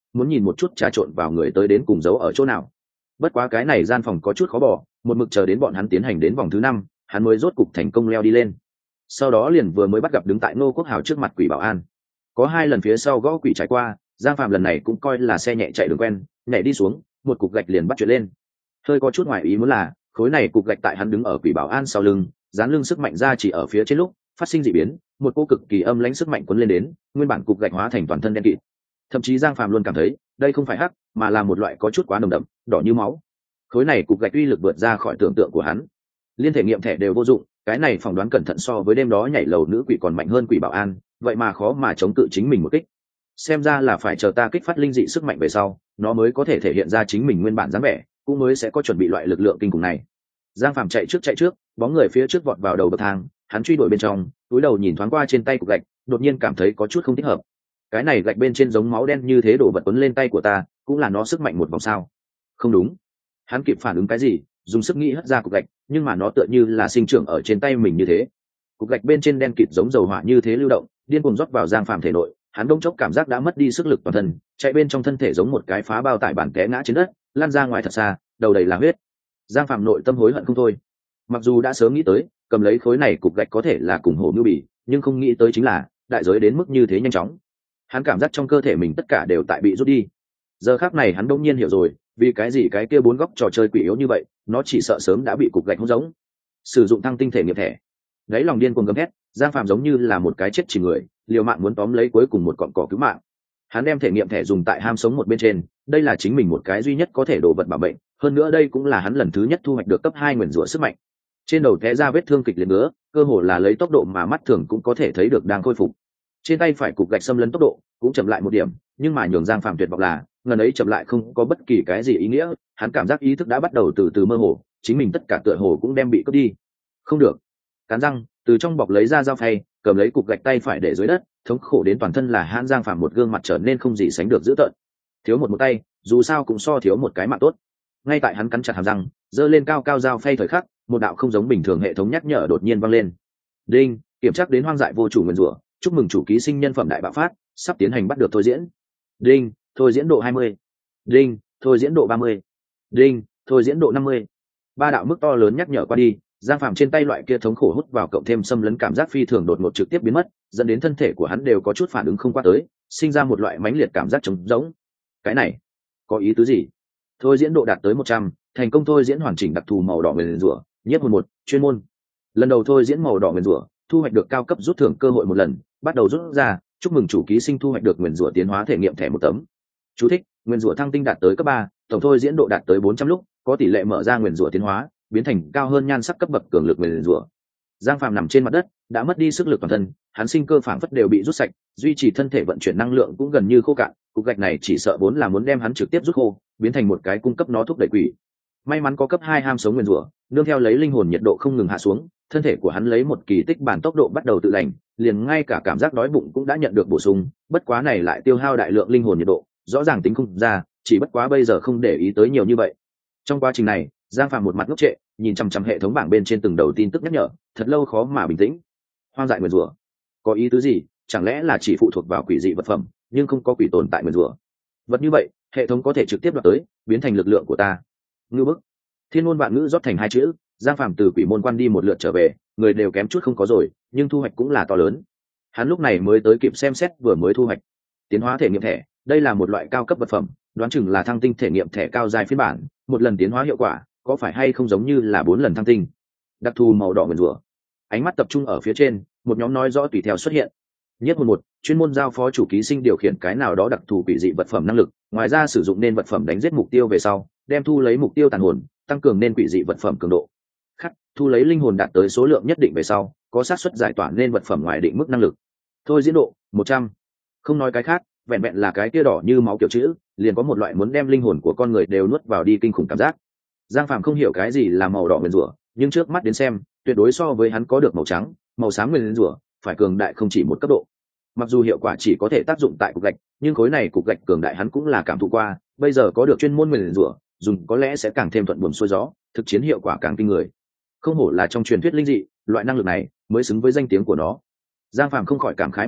muốn nhìn một chút trà trộn vào người tới đến cùng giấu ở chỗ nào. Bất quá cái này gian phòng có chút khó bỏ, một mực chờ đến bọn hắn tiến hành đến vòng thứ năm, hắn mới rốt cục thành công leo đi lên. Sau đó liền vừa mới bắt gặp đứng tại Ngô Quốc Hào trước mặt quỷ bảo an. Có hai lần phía sau gõ quỷ trải qua, Giang Phạm lần này cũng coi là xe nhẹ chạy đường quen, nhảy đi xuống, một cục gạch liền bắt chuyện lên. Hơi có chút ngoài ý muốn là, khối này cục gạch tại hắn đứng ở quỷ bảo an sau lưng, dán lưng sức mạnh ra chỉ ở phía trên lúc, phát sinh dị biến, một cô cực kỳ âm lãnh sức mạnh cuốn lên đến, nguyên bản cục gạch hóa thành toàn thân đen kịt. Thậm chí Giang Phạm luôn cảm thấy, đây không phải hắc, mà là một loại có chút quá nồng đậm, đỏ như máu. Khối này cục gạch uy lực vượt ra khỏi tưởng tượng của hắn. Liên thể nghiệm thẻ đều vô dụng, cái này phỏng đoán cẩn thận so với đêm đó nhảy lầu nữ quỷ còn mạnh hơn quỷ bảo an, vậy mà khó mà chống cự chính mình một kích. Xem ra là phải chờ ta kích phát linh dị sức mạnh về sau, nó mới có thể thể hiện ra chính mình nguyên bản dáng vẻ, cũng mới sẽ có chuẩn bị loại lực lượng kinh khủng này. Giang Phạm chạy trước chạy trước, bóng người phía trước vọt vào đầu bậc thang, hắn truy đuổi bên trong, túi đầu nhìn thoáng qua trên tay cục gạch, đột nhiên cảm thấy có chút không thích hợp. Cái này gạch bên trên giống máu đen như thế đổ vật quấn lên tay của ta, cũng là nó sức mạnh một vòng sao? Không đúng. Hắn kịp phản ứng cái gì, dùng sức nghĩ hất ra cục gạch, nhưng mà nó tựa như là sinh trưởng ở trên tay mình như thế. Cục gạch bên trên đen kịt giống dầu hỏa như thế lưu động, điên cuồng rót vào Giang Phạm thể nội, hắn đông chốc cảm giác đã mất đi sức lực toàn thân, chạy bên trong thân thể giống một cái phá bao tải bản té ngã trên đất, lăn ra ngoài thật xa, đầu đầy là huyết. Giang Phạm nội tâm hối hận không thôi. Mặc dù đã sớm nghĩ tới, cầm lấy khối này cục gạch có thể là cùng hổ mưu bỉ, nhưng không nghĩ tới chính là đại giới đến mức như thế nhanh chóng. Hắn cảm giác trong cơ thể mình tất cả đều tại bị rút đi. Giờ khắc này hắn đông nhiên hiểu rồi, vì cái gì cái kia bốn góc trò chơi quỷ yếu như vậy, nó chỉ sợ sớm đã bị cục gạch hút giống. Sử dụng thăng tinh thể nghiệp thẻ, đáy lòng điên cuồng gầm thét, Giang Phạm giống như là một cái chết chỉ người, liều mạng muốn tóm lấy cuối cùng một cọng cỏ cứu mạng. Hắn đem thể nghiệm thẻ dùng tại ham sống một bên trên, đây là chính mình một cái duy nhất có thể đổ vật bảo mệnh, hơn nữa đây cũng là hắn lần thứ nhất thu hoạch được cấp hai nguyền rủa sức mạnh. Trên đầu té ra vết thương kịch liệt ngứa, cơ hồ là lấy tốc độ mà mắt thường cũng có thể thấy được đang khôi phục. Trên tay phải cục gạch xâm lấn tốc độ cũng chậm lại một điểm, nhưng mà nhường Giang Phạm tuyệt vọng là, ngần ấy chậm lại không có bất kỳ cái gì ý nghĩa, hắn cảm giác ý thức đã bắt đầu từ từ mơ hồ, chính mình tất cả tựa hồ cũng đem bị cướp đi. Không được. Cắn răng, từ trong bọc lấy ra dao phay, cầm lấy cục gạch tay phải để dưới đất, thống khổ đến toàn thân là hãn. Giang Phạm một gương mặt trở nên không gì sánh được dữ tợn. Thiếu một một tay, dù sao cũng so thiếu một cái mạng tốt. Ngay tại hắn cắn chặt hàm răng, giơ lên cao cao dao phay thời khắc, một đạo không giống bình thường hệ thống nhắc nhở đột nhiên vang lên. Đinh, kiểm tra đến hoang dại vô chủ nguyên rủa, chúc mừng chủ ký sinh nhân phẩm đại bạo phát, sắp tiến hành bắt được thôi diễn. Đinh, thôi diễn độ hai mươi. Đinh, thôi diễn độ ba mươi. Đinh, thôi diễn độ năm mươi. Ba đạo mức to lớn nhắc nhở qua đi, Giang Phạm trên tay loại kia thống khổ hút vào cộng thêm xâm lấn cảm giác phi thường đột ngột trực tiếp biến mất, dẫn đến thân thể của hắn đều có chút phản ứng không qua tới, sinh ra một loại mãnh liệt cảm giác trống rỗng. Cái này, có ý tứ gì? Thôi diễn độ đạt tới một trăm, thành công thôi diễn hoàn chỉnh đặc thù màu đỏ nguyền rủa, nhiếp hồn một, chuyên môn. Lần đầu thôi diễn màu đỏ nguyền rủa, thu hoạch được cao cấp rút thưởng cơ hội một lần, bắt đầu rút ra, chúc mừng chủ ký sinh thu hoạch được nguyền rủa tiến hóa thể nghiệm thẻ một tấm. Chú thích: nguyền rủa thăng tinh đạt tới cấp ba, tổng thôi diễn độ đạt tới bốn trăm lúc, có tỷ lệ mở ra nguyền rủa tiến hóa, biến thành cao hơn nhan sắc cấp bậc cường lực nguyền rủa. Giang Phạm nằm trên mặt đất, đã mất đi sức lực toàn thân, hắn sinh cơ phảng phất đều bị rút sạch, duy trì thân thể vận chuyển năng lượng cũng gần như khô cạn, cục gạch này chỉ sợ vốn là muốn đem hắn trực tiếp rút khô, biến thành một cái cung cấp nó thúc đẩy quỷ. May mắn có cấp hai ham sống nguyền rủa, nương theo lấy linh hồn nhiệt độ không ngừng hạ xuống, thân thể của hắn lấy một kỳ tích bản tốc độ bắt đầu tự lành, liền ngay cả cảm giác đói bụng cũng đã nhận được bổ sung, bất quá này lại tiêu hao đại lượng linh hồn nhiệt độ, rõ ràng tính không ra, chỉ bất quá bây giờ không để ý tới nhiều như vậy. Trong quá trình này, Giang Phạm một mặt ngốc trệ, nhìn chằm chằm hệ thống bảng bên trên từng đầu tin tức nhắc nhở, thật lâu khó mà bình tĩnh. Hoang dại nguyền rủa, có ý tứ gì? Chẳng lẽ là chỉ phụ thuộc vào quỷ dị vật phẩm, nhưng không có quỷ tồn tại nguyền rủa? Vật như vậy, hệ thống có thể trực tiếp đoạt tới, biến thành lực lượng của ta. Ngưu bức. Thiên ngôn vạn ngữ rót thành hai chữ, Giang Phạm từ quỷ môn quan đi một lượt trở về, người đều kém chút không có rồi, nhưng thu hoạch cũng là to lớn. Hắn lúc này mới tới kịp xem xét vừa mới thu hoạch. Tiến hóa thể nghiệm thẻ, đây là một loại cao cấp vật phẩm, đoán chừng là thăng tinh thể nghiệm thẻ cao dài phiên bản, một lần tiến hóa hiệu quả, có phải hay không giống như là bốn lần thăng tinh. Đặc thù màu đỏ nguyền rủa. Ánh mắt tập trung ở phía trên, một nhóm nói rõ tùy theo xuất hiện. Nhất một một, chuyên môn giao phó chủ ký sinh điều khiển cái nào đó đặc thù quỷ dị vật phẩm năng lực, ngoài ra sử dụng nên vật phẩm đánh giết mục tiêu về sau, đem thu lấy mục tiêu tàn hồn, tăng cường nên quỷ dị vật phẩm cường độ. Khắc, thu lấy linh hồn đạt tới số lượng nhất định về sau, có xác suất giải tỏa nên vật phẩm ngoài định mức năng lực. Thôi diễn độ một trăm. Không nói cái khác, vẹn vẹn là cái tia đỏ như máu kiểu chữ, liền có một loại muốn đem linh hồn của con người đều nuốt vào đi kinh khủng cảm giác. Giang Phạm không hiểu cái gì là màu đỏ nguyền rủa, nhưng trước mắt đến xem, tuyệt đối so với hắn có được màu trắng, màu xám nguyền rủa, phải cường đại không chỉ một cấp độ. Mặc dù hiệu quả chỉ có thể tác dụng tại cục gạch, nhưng khối này cục gạch cường đại hắn cũng là cảm thụ qua, bây giờ có được chuyên môn nguyền rủa, dùng có lẽ sẽ càng thêm thuận buồm xuôi gió, thực chiến hiệu quả càng kinh người. Không hổ là trong truyền thuyết linh dị, loại năng lực này mới xứng với danh tiếng của nó. Giang Phạm không khỏi cảm khái một câu,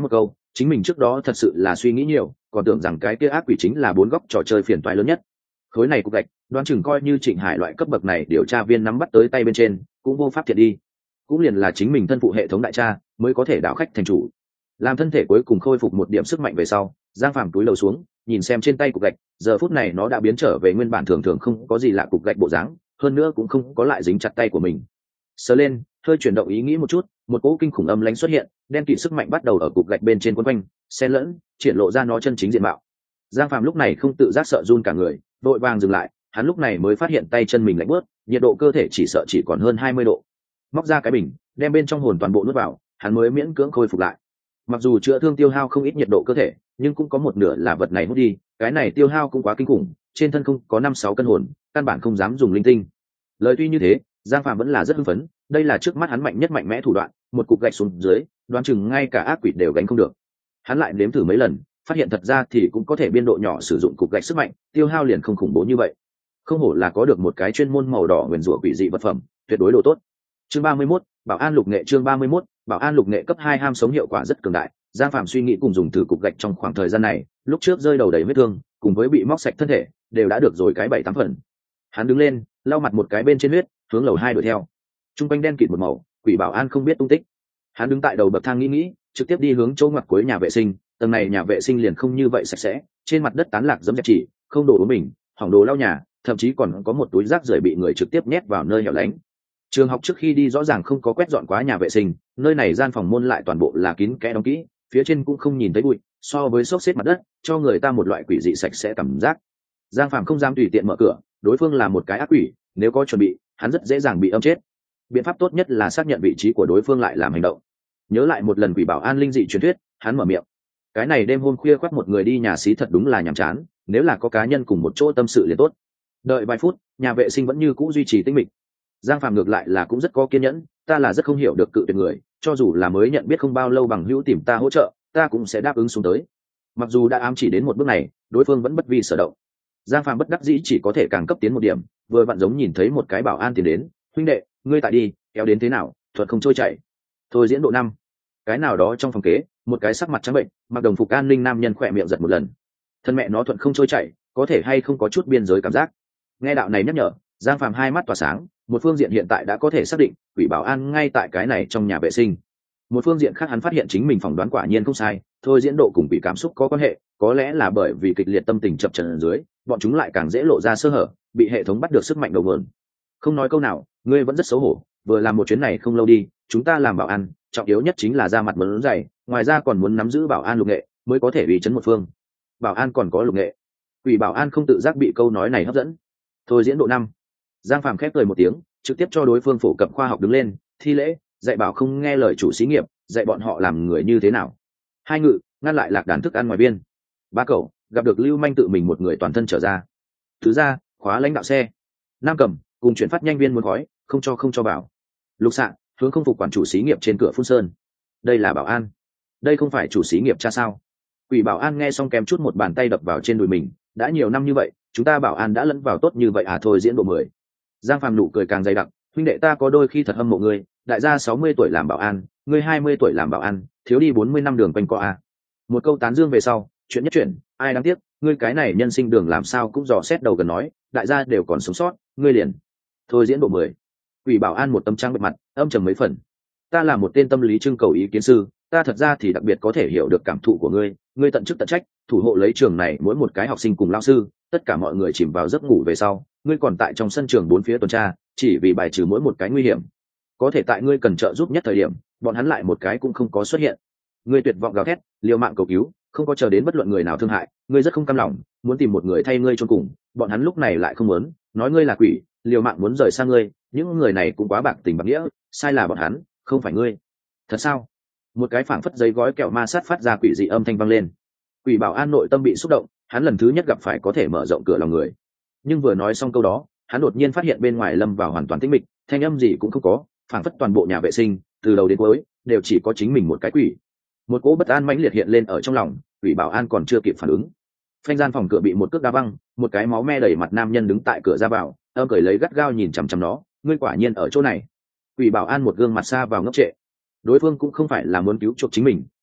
chính mình trước đó thật sự là suy nghĩ nhiều, còn tưởng rằng cái kia ác quỷ chính là bốn góc trò chơi phiền toái lớn nhất. Khối này cục gạch đoán chừng coi như Trịnh Hải loại cấp bậc này điều tra viên nắm bắt tới tay bên trên cũng vô pháp thiệt đi, cũng liền là chính mình thân phụ hệ thống đại tra mới có thể đảo khách thành chủ. Làm thân thể cuối cùng khôi phục một điểm sức mạnh về sau, Giang Phàm túi lầu xuống nhìn xem trên tay cục gạch, giờ phút này nó đã biến trở về nguyên bản thường thường không có gì lạ cục gạch bộ dáng, hơn nữa cũng không có lại dính chặt tay của mình. Sờ lên, hơi chuyển động ý nghĩ một chút, một cỗ kinh khủng âm lãnh xuất hiện, đen kịt sức mạnh bắt đầu ở cục gạch bên trên quấn quanh, xen lẫn, triển lộ ra nó chân chính diện mạo. Giang Phàm lúc này không tự giác sợ run cả người, vội vàng dừng lại, hắn lúc này mới phát hiện tay chân mình lạnh bớt, nhiệt độ cơ thể chỉ sợ chỉ còn hơn hai mươi độ. Móc ra cái bình, đem bên trong hồn toàn bộ nuốt vào, hắn mới miễn cưỡng khôi phục lại. Mặc dù chữa thương tiêu hao không ít nhiệt độ cơ thể, nhưng cũng có một nửa là vật này hút đi, cái này tiêu hao cũng quá kinh khủng, trên thân không có năm sáu cân hồn, căn bản không dám dùng linh tinh. Lời tuy như thế, Giang Phàm vẫn là rất hưng phấn, đây là trước mắt hắn mạnh nhất mạnh mẽ thủ đoạn, một cục gạch xuống dưới, đoán chừng ngay cả ác quỷ đều gánh không được. Hắn lại nếm thử mấy lần, phát hiện thật ra thì cũng có thể biên độ nhỏ sử dụng cục gạch sức mạnh, tiêu hao liền không khủng bố như vậy. Không hổ là có được một cái chuyên môn màu đỏ nguyên rủa quỷ dị vật phẩm, tuyệt đối đồ tốt. Chương ba mươi mốt, Bảo An Lục Nghệ chương ba mươi mốt, Bảo An Lục Nghệ cấp hai ham sống hiệu quả rất cường đại. Giang Phàm suy nghĩ cùng dùng thử cục gạch trong khoảng thời gian này, lúc trước rơi đầu đầy vết thương, cùng với bị móc sạch thân thể, đều đã được rồi cái bảy tám phần. Hắn đứng lên, lau mặt một cái bên trên huyết, hướng lầu hai đuổi theo. Trung quanh đen kịt một màu, quỷ bảo an không biết tung tích. Hắn đứng tại đầu bậc thang nghĩ nghĩ, trực tiếp đi hướng chỗ ngoặt cuối nhà vệ sinh. Tầng này nhà vệ sinh liền không như vậy sạch sẽ, trên mặt đất tán lạc dẫm dẹp chỉ, không đổ uống mình, hỏng đồ lau nhà, thậm chí còn có một túi rác rưởi bị người trực tiếp nhét vào nơi hẻo lánh. Trường học trước khi đi rõ ràng không có quét dọn quá nhà vệ sinh, nơi này gian phòng môn lại toàn bộ là kín kẽ đóng kỹ, phía trên cũng không nhìn thấy bụi, so với xốc xếp mặt đất, cho người ta một loại quỷ dị sạch sẽ cảm giác. Giang Phàm không dám tùy tiện mở cửa, đối phương là một cái ác quỷ, nếu có chuẩn bị, hắn rất dễ dàng bị âm chết. Biện pháp tốt nhất là xác nhận vị trí của đối phương lại làm hành động. Nhớ lại một lần quỷ bảo an linh dị truyền thuyết, hắn mở miệng. Cái này đêm hôm khuya khoắt một người đi nhà xí thật đúng là nhàm chán, nếu là có cá nhân cùng một chỗ tâm sự liền tốt. Đợi vài phút, nhà vệ sinh vẫn như cũ duy trì tĩnh mịch. Giang Phàm ngược lại là cũng rất có kiên nhẫn, ta là rất không hiểu được cự tuyệt người, cho dù là mới nhận biết không bao lâu bằng hữu tìm ta hỗ trợ, ta cũng sẽ đáp ứng xuống tới. Mặc dù đã ám chỉ đến một bước này, đối phương vẫn bất vi sở động. Giang Phàm bất đắc dĩ chỉ có thể càng cấp tiến một điểm, vừa vặn giống nhìn thấy một cái bảo an tiến đến, huynh đệ, ngươi tại đi, kéo đến thế nào, thuật không trôi chảy. Thôi diễn độ năm. Cái nào đó trong phòng kế, một cái sắc mặt trắng bệnh, mặc đồng phục an ninh nam nhân khỏe miệng giật một lần. Thân mẹ nó thuận không trôi chảy, có thể hay không có chút biên giới cảm giác. Nghe đạo này nhắc nhở, Giang Phàm hai mắt tỏa sáng, một phương diện hiện tại đã có thể xác định, quỷ bảo an ngay tại cái này trong nhà vệ sinh. Một phương diện khác hắn phát hiện chính mình phỏng đoán quả nhiên không sai, thôi diễn độ cùng quỷ cảm xúc có quan hệ, có lẽ là bởi vì kịch liệt tâm tình chập chờn ở dưới, bọn chúng lại càng dễ lộ ra sơ hở, bị hệ thống bắt được sức mạnh đầu nguồn. Không nói câu nào, ngươi vẫn rất xấu hổ, vừa làm một chuyến này không lâu đi, chúng ta làm bảo an, trọng yếu nhất chính là ra mặt mớn dày, ngoài ra còn muốn nắm giữ bảo an lục nghệ, mới có thể uy chấn một phương. Bảo an còn có lục nghệ. Quỷ bảo an không tự giác bị câu nói này hấp dẫn. Thôi diễn độ năm. Giang Phàm khép cười một tiếng, trực tiếp cho đối phương phổ cập khoa học đứng lên, thi lễ, dạy bảo không nghe lời chủ xí nghiệp, dạy bọn họ làm người như thế nào. Hai ngự, ngăn lại lạc đàn thức ăn ngoài biên. Ba cậu, gặp được lưu manh tự mình một người toàn thân trở ra. Thứ ra, khóa lãnh đạo xe. Nam cầm, cùng chuyển phát nhanh viên muốn khói, không cho không cho bảo. Lục xạ, hướng không phục quản chủ xí nghiệp trên cửa phun sơn. Đây là bảo an. Đây không phải chủ xí nghiệp cha sao? Quỷ bảo an nghe xong kèm chút một bàn tay đập vào trên đùi mình, đã nhiều năm như vậy, chúng ta bảo an đã lẫn vào tốt như vậy à? Thôi diễn độ mười. Giang Phàm nụ cười càng dày đặc, huynh đệ ta có đôi khi thật hâm mộ ngươi, đại gia sáu mươi tuổi làm bảo an, ngươi hai mươi tuổi làm bảo an, thiếu đi bốn mươi năm đường quanh co à. Một câu tán dương về sau, chuyện nhất chuyện, ai đáng tiếc, ngươi cái này nhân sinh đường làm sao cũng dò xét đầu gần nói, đại gia đều còn sống sót, ngươi liền. Thôi diễn độ mười. Quỷ bảo an một tâm trang bề mặt, âm trầm mấy phần. Ta là một tên tâm lý trưng cầu ý kiến sư, ta thật ra thì đặc biệt có thể hiểu được cảm thụ của ngươi, ngươi tận chức tận trách, thủ hộ lấy trường này mỗi một cái học sinh cùng lao sư, tất cả mọi người chìm vào giấc ngủ về sau, ngươi còn tại trong sân trường bốn phía tuần tra, chỉ vì bài trừ mỗi một cái nguy hiểm. Có thể tại ngươi cần trợ giúp nhất thời điểm, bọn hắn lại một cái cũng không có xuất hiện. Ngươi tuyệt vọng gào thét, liều mạng cầu cứu, không có chờ đến bất luận người nào thương hại, ngươi rất không cam lòng, muốn tìm một người thay ngươi chôn cùng, bọn hắn lúc này lại không muốn, nói ngươi là quỷ, liều mạng muốn rời xa ngươi, những người này cũng quá bạc tình bạc nghĩa, sai là bọn hắn, không phải ngươi. Thật sao? Một cái phảng phất giấy gói kẹo ma sát phát ra quỷ dị âm thanh vang lên. Quỷ bảo an nội tâm bị xúc động, hắn lần thứ nhất gặp phải có thể mở rộng cửa lòng người. Nhưng vừa nói xong câu đó, hắn đột nhiên phát hiện bên ngoài lâm vào hoàn toàn tĩnh mịch, thanh âm gì cũng không có, phảng phất toàn bộ nhà vệ sinh, từ đầu đến cuối, đều chỉ có chính mình một cái quỷ. Một cỗ bất an mãnh liệt hiện lên ở trong lòng, quỷ bảo an còn chưa kịp phản ứng. Phanh gian phòng cửa bị một cước đá văng, một cái máu me đầy mặt nam nhân đứng tại cửa ra vào, âm cười lấy gắt gao nhìn chằm chằm nó, ngươi quả nhiên ở chỗ này. Quỷ bảo an một gương mặt xa vào ngốc trệ. Đối phương cũng không phải là muốn cứu chuộc chính mình,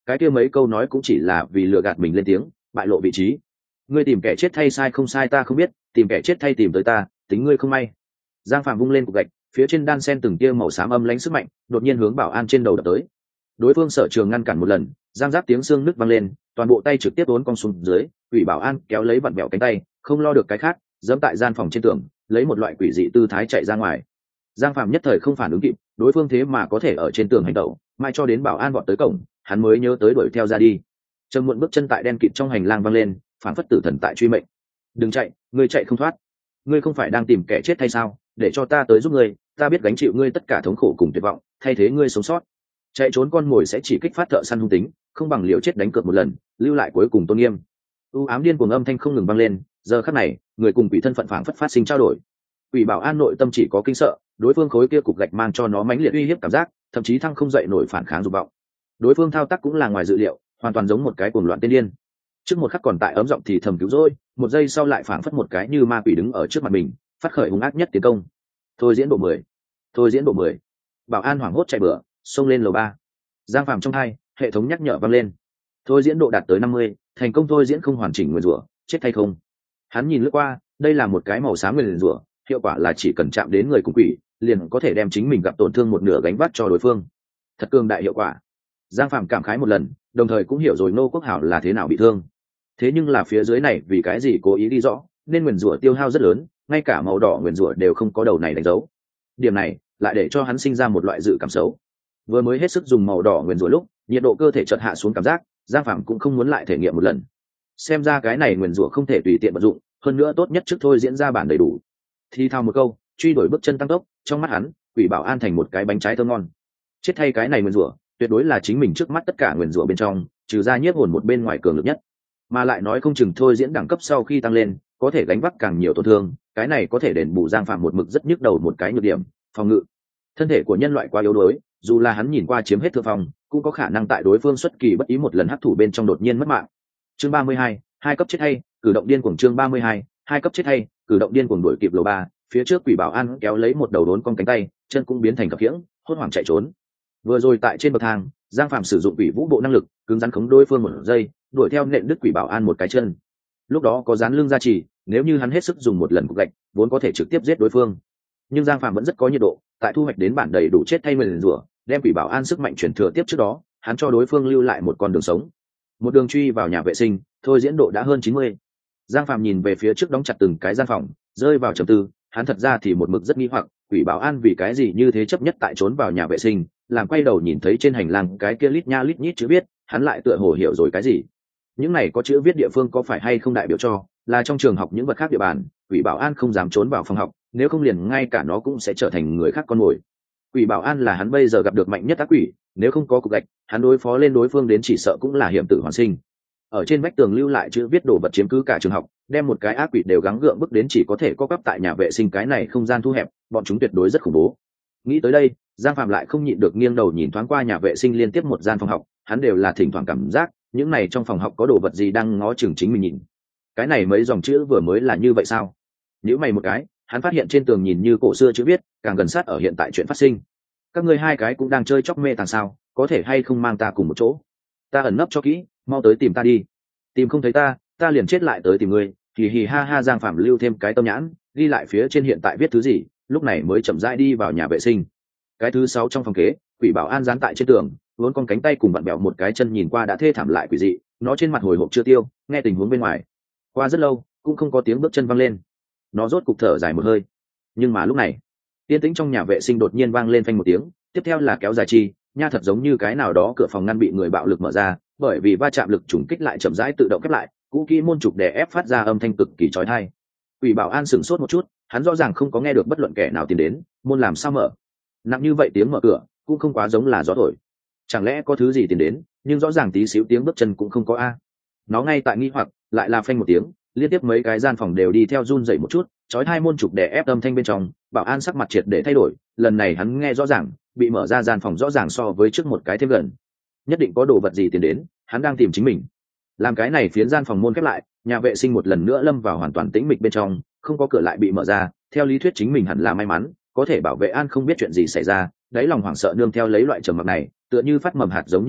cái kia mấy câu nói cũng chỉ là vì lừa gạt mình lên tiếng, bại lộ vị trí. Ngươi tìm kẻ chết thay sai không sai ta không biết, tìm kẻ chết thay tìm tới ta, tính ngươi không may. Giang Phạm vung lên cục gạch, phía trên đan sen từng tia màu xám âm lãnh sức mạnh, đột nhiên hướng Bảo An trên đầu đập tới. Đối phương Sở Trường ngăn cản một lần, giang giáp tiếng xương nứt vang lên, toàn bộ tay trực tiếp uốn cong xuống dưới, Quỷ Bảo An kéo lấy vặn bẹo cánh tay, không lo được cái khác, giẫm tại gian phòng trên tường, lấy một loại quỷ dị tư thái chạy ra ngoài. Giang Phạm nhất thời không phản ứng kịp, đối phương thế mà có thể ở trên tường hành động, mãi cho đến Bảo An vọt tới cổng, hắn mới nhớ tới đuổi theo ra đi. Trầm muộn bước chân tại đen kịt trong hành lang vang lên, phản phất tử thần tại truy mệnh. Đừng chạy, ngươi chạy không thoát. Ngươi không phải đang tìm kẻ chết hay sao? Để cho ta tới giúp ngươi, ta biết gánh chịu ngươi tất cả thống khổ cùng tuyệt vọng, thay thế ngươi sống sót. Chạy trốn con mồi sẽ chỉ kích phát thợ săn hung tính, không bằng liều chết đánh cược một lần, lưu lại cuối cùng tôn nghiêm. U ám điên cuồng âm thanh không ngừng vang lên, giờ khắc này, người cùng quỷ thân phận phảng phất phát sinh trao đổi. Quỷ Bảo An nội tâm chỉ có kinh sợ, đối phương khối kia cục gạch mang cho nó mãnh liệt uy hiếp cảm giác, thậm chí thăng không dậy nổi phản kháng dục vọng. Đối phương thao tác cũng là ngoài dự liệu, hoàn toàn giống một cái cuồng loạn tiên điên. Trước một khắc còn tại ấm giọng thì thầm cứu rỗi, một giây sau lại phảng phất một cái như ma quỷ đứng ở trước mặt mình, phát khởi hung ác nhất tiến công. Thôi diễn độ mười, thôi diễn độ mười. Bảo An hoảng hốt chạy bừa, xông lên lầu ba. Giang Phạm trong hai, hệ thống nhắc nhở vang lên. Thôi diễn độ đạt tới năm mươi, thành công thôi diễn không hoàn chỉnh nguyền rủa, chết hay không. Hắn nhìn lướt qua, đây là một cái màu xám nguyền rủa, hiệu quả là chỉ cần chạm đến người cùng quỷ, liền có thể đem chính mình gặp tổn thương một nửa gánh vác cho đối phương. Thật cường đại hiệu quả. Giang Phạm cảm khái một lần, đồng thời cũng hiểu rồi Nô Quốc Hảo là thế nào bị thương. Thế nhưng là phía dưới này vì cái gì cố ý đi rõ, nên nguyền rủa tiêu hao rất lớn, ngay cả màu đỏ nguyền rủa đều không có đầu này đánh dấu. Điểm này lại để cho hắn sinh ra một loại dự cảm xấu. Vừa mới hết sức dùng màu đỏ nguyền rủa lúc, nhiệt độ cơ thể chợt hạ xuống cảm giác, Giang Phạm cũng không muốn lại thể nghiệm một lần. Xem ra cái này nguyền rủa không thể tùy tiện vận dụng, hơn nữa tốt nhất trước thôi diễn ra bản đầy đủ. Thì thao một câu, truy đuổi bước chân tăng tốc, trong mắt hắn, Quỷ Bảo An thành một cái bánh trái thơm ngon. Chết thay cái này nguyền rủa, tuyệt đối là chính mình trước mắt tất cả nguyền rủa bên trong, trừ ra nhiếp hồn một bên ngoài cường lực nhất. Mà lại nói không chừng thôi diễn đẳng cấp sau khi tăng lên, có thể gánh vác càng nhiều tổn thương, cái này có thể đền bù Giang Phạm một mực rất nhức đầu một cái nhược điểm, phòng ngự. Thân thể của nhân loại quá yếu đuối, dù là hắn nhìn qua chiếm hết thượng phong, cũng có khả năng tại đối phương xuất kỳ bất ý một lần hấp thụ bên trong đột nhiên mất mạng. Chương ba mươi hai, hai cấp chết hay, cử động điên cuồng. Chương ba mươi hai, hai cấp chết hay, cử động điên cuồng đuổi kịp lầu ba, phía trước Quỷ Bảo An kéo lấy một đầu đốn cong cánh tay, chân cũng biến thành cặp khiễng, hốt hoảng chạy trốn. Vừa rồi tại trên bậc thang, Giang Phạm sử dụng Quỷ Vũ bộ năng lực, cứng rắn khống đối phương một giây, đuổi theo nện đứt Quỷ Bảo An một cái chân. Lúc đó có dán lưng gia trì, nếu như hắn hết sức dùng một lần cục gạch, vốn có thể trực tiếp giết đối phương. Nhưng Giang Phạm vẫn rất có nhiệt độ, tại thu hoạch đến bản đầy đủ chết thay mình rủa, đem Quỷ Bảo An sức mạnh chuyển thừa tiếp trước đó, hắn cho đối phương lưu lại một con đường sống. Một đường truy vào nhà vệ sinh, thôi diễn độ đã hơn chín mươi. Giang Phạm nhìn về phía trước đóng chặt từng cái gian phòng, rơi vào trầm tư, hắn thật ra thì một mực rất nghi hoặc, Quỷ Bảo An vì cái gì như thế chấp nhất tại trốn vào nhà vệ sinh, làm quay đầu nhìn thấy trên hành lang cái kia lít nha lít nhít chữ viết, hắn lại tựa hồ hiểu rồi cái gì. Những này có chữ viết địa phương có phải hay không đại biểu cho là trong trường học những vật khác địa bàn, Quỷ Bảo An không dám trốn vào phòng học, nếu không liền ngay cả nó cũng sẽ trở thành người khác con mồi. Quỷ Bảo An là hắn bây giờ gặp được mạnh nhất ác quỷ, nếu không có cục gạch, hắn đối phó lên đối phương đến chỉ sợ cũng là hiểm tử hoàn sinh. Ở trên vách tường lưu lại chữ viết đồ vật chiếm cứ cả trường học, đem một cái ác quỷ đều gắng gượng bước đến chỉ có thể co quắp tại nhà vệ sinh cái này không gian thu hẹp, bọn chúng tuyệt đối rất khủng bố. Nghĩ tới đây, Giang Phạm lại không nhịn được nghiêng đầu nhìn thoáng qua nhà vệ sinh liên tiếp một gian phòng học, hắn đều là thỉnh thoảng cảm giác, những này trong phòng học có đồ vật gì đang ngó chừng chính mình nhìn. Cái này mấy dòng chữ vừa mới là như vậy sao? Nhíu mày một cái, hắn phát hiện trên tường nhìn như cổ xưa chữ viết, càng gần sát ở hiện tại chuyện phát sinh. Các ngươi hai cái cũng đang chơi chóc mê tàng sao, có thể hay không mang ta cùng một chỗ? Ta ẩn nấp cho kỹ, mau tới tìm ta đi. Tìm không thấy ta, ta liền chết lại tới tìm ngươi. Hì hì ha ha. Giang Phạm lưu thêm cái tâm nhãn, ghi lại phía trên hiện tại viết thứ gì, lúc này mới chậm rãi đi vào nhà vệ sinh. Cái thứ sáu trong phòng kế, Quỷ Bảo An dán tại trên tường, vốn con cánh tay cùng vặn bẹo một cái chân nhìn qua đã thê thảm lại quỷ dị, nó trên mặt hồi hộp chưa tiêu, nghe tình huống bên ngoài. Qua rất lâu, cũng không có tiếng bước chân vang lên. Nó rốt cục thở dài một hơi. Nhưng mà lúc này, yên tĩnh trong nhà vệ sinh đột nhiên vang lên phanh một tiếng, tiếp theo là kéo dài chi, nha thật giống như cái nào đó cửa phòng ngăn bị người bạo lực mở ra, bởi vì va chạm lực trùng kích lại chậm rãi tự động khép lại, cũ kỹ môn trục đè ép phát ra âm thanh cực kỳ chói tai. Quỷ Bảo An sửng sốt một chút, hắn rõ ràng không có nghe được bất luận kẻ nào tiến đến, môn làm sao mở? Nặng như vậy tiếng mở cửa, cũng không quá giống là gió thổi. Chẳng lẽ có thứ gì tiến đến, nhưng rõ ràng tí xíu tiếng bước chân cũng không có a. Nó ngay tại nghi hoặc, lại là phanh một tiếng, liên tiếp mấy cái gian phòng đều đi theo run rẩy một chút, chói hai môn trục đè ép âm thanh bên trong, Bảo An sắc mặt triệt để thay đổi, lần này hắn nghe rõ ràng, bị mở ra gian phòng rõ ràng so với trước một cái thêm gần. Nhất định có đồ vật gì tiến đến, hắn đang tìm chính mình. Làm cái này phiến gian phòng môn khép lại, nhà vệ sinh một lần nữa lâm vào hoàn toàn tĩnh mịch bên trong, không có cửa lại bị mở ra, theo lý thuyết chính mình hẳn là may mắn, có thể bảo vệ an không biết chuyện gì xảy ra, đáy lòng hoảng sợ nương theo lấy loại trầm mặc này, tựa như phát mầm hạt giống như thế,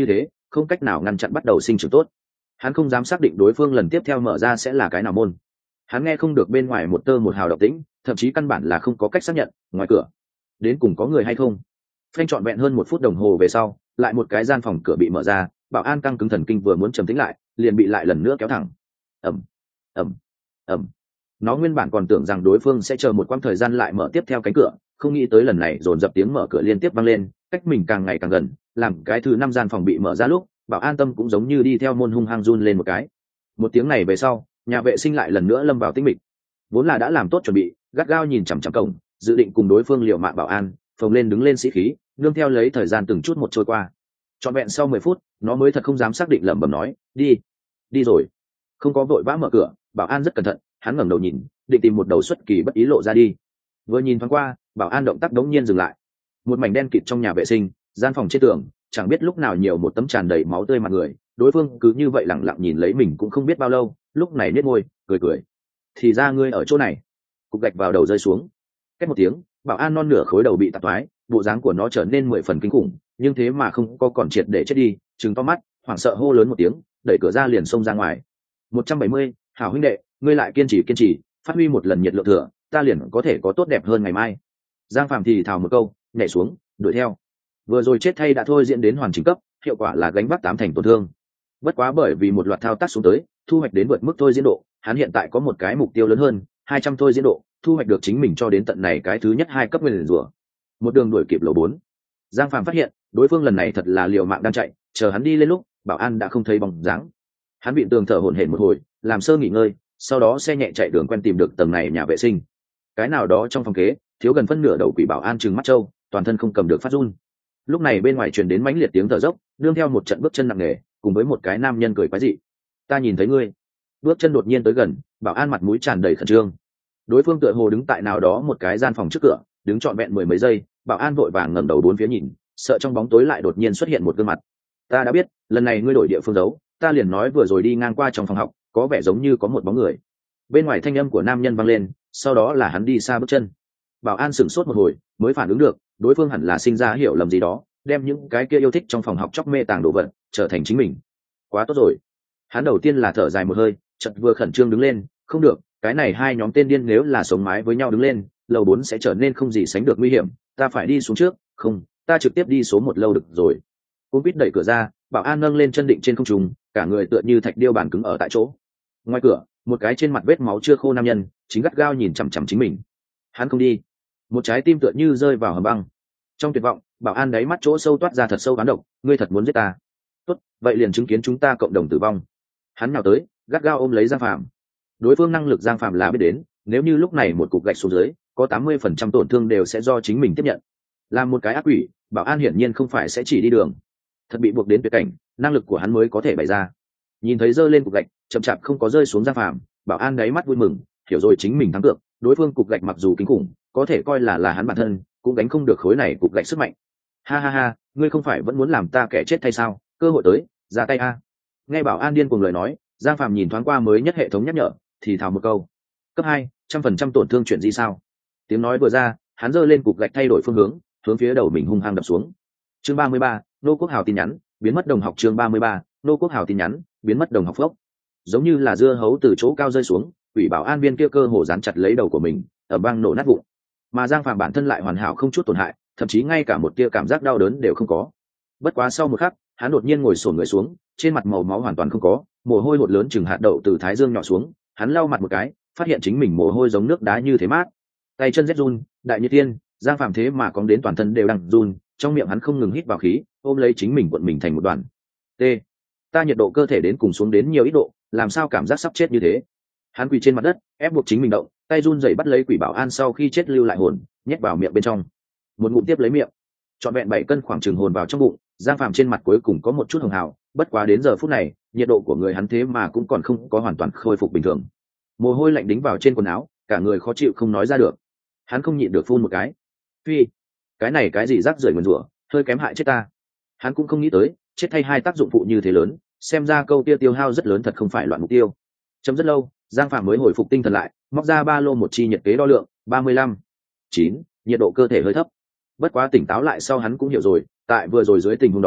không cách nào ngăn chặn bắt đầu sinh trưởng tốt. Hắn không dám xác định đối phương lần tiếp theo mở ra sẽ là cái nào môn. Hắn nghe không được bên ngoài một tơ một hào động tĩnh, thậm chí căn bản là không có cách xác nhận ngoài cửa đến cùng có người hay không. Phanh trọn vẹn hơn một phút đồng hồ về sau, lại một cái gian phòng cửa bị mở ra, bảo an căng cứng thần kinh vừa muốn trầm tĩnh lại, liền bị lại lần nữa kéo thẳng. Ầm, ầm, ầm. Nó nguyên bản còn tưởng rằng đối phương sẽ chờ một quãng thời gian lại mở tiếp theo cánh cửa, không nghĩ tới lần này dồn dập tiếng mở cửa liên tiếp vang lên, cách mình càng ngày càng gần, làm cái thứ năm gian phòng bị mở ra lúc, bảo an tâm cũng giống như đi theo môn hung hăng run lên một cái. Một tiếng này về sau, nhà vệ sinh lại lần nữa lâm vào tĩnh mịch. Vốn là đã làm tốt chuẩn bị, gắt gao nhìn chằm chằm cổng, dự định cùng đối phương liều mạng bảo an, phồng lên đứng lên sĩ khí, nương theo lấy thời gian từng chút một trôi qua. Trọn vẹn sau mười phút, nó mới thật không dám xác định, lẩm bẩm nói, đi, đi rồi. Không có vội vã mở cửa, bảo an rất cẩn thận, hắn ngẩng đầu nhìn, định tìm một đầu xuất kỳ bất ý lộ ra đi. Vừa nhìn thoáng qua, bảo an động tác đống nhiên dừng lại. Một mảnh đen kịt trong nhà vệ sinh, gian phòng trên tường, chẳng biết lúc nào nhiều một tấm tràn đầy máu tươi mặt người, đối phương cứ như vậy lẳng lặng nhìn lấy mình cũng không biết bao lâu, lúc này nhếch môi, cười cười. Thì ra ngươi ở chỗ này. Cục gạch vào đầu rơi xuống. Két một tiếng, bảo an non nửa khối đầu bị tạp thoái, bộ dáng của nó trở nên mười phần kinh khủng, nhưng thế mà không có còn triệt để chết đi, trừng to mắt, hoảng sợ hô lớn một tiếng, đẩy cửa ra liền xông ra ngoài. một trăm bảy mươi, hảo huynh đệ, ngươi lại kiên trì kiên trì, phát huy một lần nhiệt lượng thừa, ta liền có thể có tốt đẹp hơn ngày mai. Giang Phạm thì thào một câu, nhảy xuống, đuổi theo. Vừa rồi chết thay đã thôi diễn đến hoàn chỉnh cấp, hiệu quả là gánh vác tám thành tổn thương. Bất quá bởi vì một loạt thao tác xuống tới, thu hoạch đến vượt mức thôi diễn độ, hắn hiện tại có một cái mục tiêu lớn hơn, hai trăm thôi diễn độ, thu hoạch được chính mình cho đến tận này cái thứ nhất hai cấp nguyên rủa. Một đường đuổi kịp lầu bốn. Giang Phạm phát hiện, đối phương lần này thật là liều mạng đang chạy, chờ hắn đi lên lúc, bảo an đã không thấy bóng dáng. Hắn bị tường thở hổn hển một hồi, làm sơ nghỉ ngơi, sau đó xe nhẹ chạy đường quen tìm được tầng này nhà vệ sinh. Cái nào đó trong phòng kế, thiếu gần phân nửa đầu quỷ bảo an trừng mắt trâu, toàn thân không cầm được phát run. Lúc này bên ngoài truyền đến mãnh liệt tiếng thở dốc, đương theo một trận bước chân nặng nề, cùng với một cái nam nhân cười quái dị. Ta nhìn thấy ngươi. Bước chân đột nhiên tới gần, bảo an mặt mũi tràn đầy khẩn trương. Đối phương tựa hồ đứng tại nào đó một cái gian phòng trước cửa, đứng trọn vẹn mười mấy giây, bảo an vội vàng ngẩng đầu bốn phía nhìn, sợ trong bóng tối lại đột nhiên xuất hiện một gương mặt. Ta đã biết, lần này ngươi đổi địa phương giấu, ta liền nói vừa rồi đi ngang qua trong phòng học, có vẻ giống như có một bóng người. Bên ngoài thanh âm của nam nhân vang lên, sau đó là hắn đi xa bước chân. Bảo an sửng sốt một hồi, mới phản ứng được, đối phương hẳn là sinh ra hiểu lầm gì đó, đem những cái kia yêu thích trong phòng học chóc mê tàng đồ vật trở thành chính mình. Quá tốt rồi. Hắn đầu tiên là thở dài một hơi, chợt vừa khẩn trương đứng lên, không được, cái này hai nhóm tên điên nếu là sống mái với nhau đứng lên, lầu bốn sẽ trở nên không gì sánh được nguy hiểm, ta phải đi xuống trước, không, ta trực tiếp đi số một lâu được rồi. Cung Pít đẩy cửa ra, bảo an nâng lên chân định trên không trung, cả người tựa như thạch điêu bản cứng ở tại chỗ. Ngoài cửa, một cái trên mặt vết máu chưa khô nam nhân, chính gắt gao nhìn chằm chằm chính mình. Hắn không đi. Một trái tim tựa như rơi vào hầm băng. Trong tuyệt vọng, bảo an đáy mắt chỗ sâu toát ra thật sâu oán độc, ngươi thật muốn giết ta? Tốt, vậy liền chứng kiến chúng ta cộng đồng tử vong. Hắn nào tới, gắt gao ôm lấy Giang Phạm. Đối phương năng lực Giang Phạm là biết đến, nếu như lúc này một cục gạch xuống dưới, có tám mươi phần trăm tổn thương đều sẽ do chính mình tiếp nhận. Làm một cái ác quỷ, bảo an hiển nhiên không phải sẽ chỉ đi đường. Thật bị buộc đến tuyệt cảnh, năng lực của hắn mới có thể bày ra. Nhìn thấy giơ lên cục gạch, chậm chạp không có rơi xuống Giang Phạm, bảo an đáy mắt vui mừng, hiểu rồi chính mình thắng cược, đối phương cục gạch mặc dù kinh khủng, có thể coi là là hắn bản thân, cũng đánh không được khối này cục gạch sức mạnh. Ha ha ha, ngươi không phải vẫn muốn làm ta kẻ chết hay sao? Cơ hội tới, ra tay a. Nghe bảo an điên cuồng lời nói, Giang Phạm nhìn thoáng qua mới nhất hệ thống nhắc nhở, thì thào một câu. Cấp hai, trăm phần trăm tổn thương chuyện gì sao? Tiếng nói vừa ra, hắn giơ lên cục gạch thay đổi phương hướng, hướng phía đầu mình hung hăng đập xuống. Chương ba mươi ba, Nô Quốc Hào tin nhắn, biến mất đồng học. Chương ba mươi ba, Nô Quốc Hào tin nhắn, biến mất đồng học phốc. Giống như là dưa hấu từ chỗ cao rơi xuống, ủy bảo an viên kia cơ hồ dán chặt lấy đầu của mình, ở băng nổ nát vụn. Mà Giang Phạm bản thân lại hoàn hảo không chút tổn hại, thậm chí ngay cả một tia cảm giác đau đớn đều không có. Bất quá sau một khắc, hắn đột nhiên ngồi xổm người xuống, trên mặt màu máu hoàn toàn không có, mồ hôi hột lớn chừng hạt đậu từ thái dương nhỏ xuống, hắn lau mặt một cái, phát hiện chính mình mồ hôi giống nước đá như thế mát. Tay chân rét run, đại như tiên, Giang Phạm thế mà cóng đến toàn thân đều đang run, trong miệng hắn không ngừng hít vào khí, ôm lấy chính mình cuộn mình thành một đoàn. T. Ta nhiệt độ cơ thể đến cùng xuống đến nhiều ít độ, làm sao cảm giác sắp chết như thế? Hắn quỳ trên mặt đất, ép buộc chính mình động, tay run rẩy bắt lấy quỷ bảo an sau khi chết lưu lại hồn, nhét vào miệng bên trong. Một ngụm tiếp lấy miệng, trọn vẹn bảy cân khoảng chừng hồn vào trong bụng. Giang Phạm trên mặt cuối cùng có một chút hồng hào, bất quá đến giờ phút này, nhiệt độ của người hắn thế mà cũng còn không có hoàn toàn khôi phục bình thường. Mồ hôi lạnh đính vào trên quần áo, cả người khó chịu không nói ra được. Hắn không nhịn được phun một cái. Phi, cái này cái gì rác rưởi nguyền rủa, hơi kém hại chết ta. Hắn cũng không nghĩ tới, chết thay hai tác dụng phụ như thế lớn, xem ra câu tia tiêu hao rất lớn thật không phải loạn mục tiêu. Chấm rất lâu, Giang Phạm mới hồi phục tinh thần lại, móc ra ba lô một chi nhiệt kế đo lượng, ba mươi lăm, chín, nhiệt độ cơ thể hơi thấp. Bất quá tỉnh táo lại sau hắn cũng hiểu rồi, tại vừa rồi dưới tình huống đó,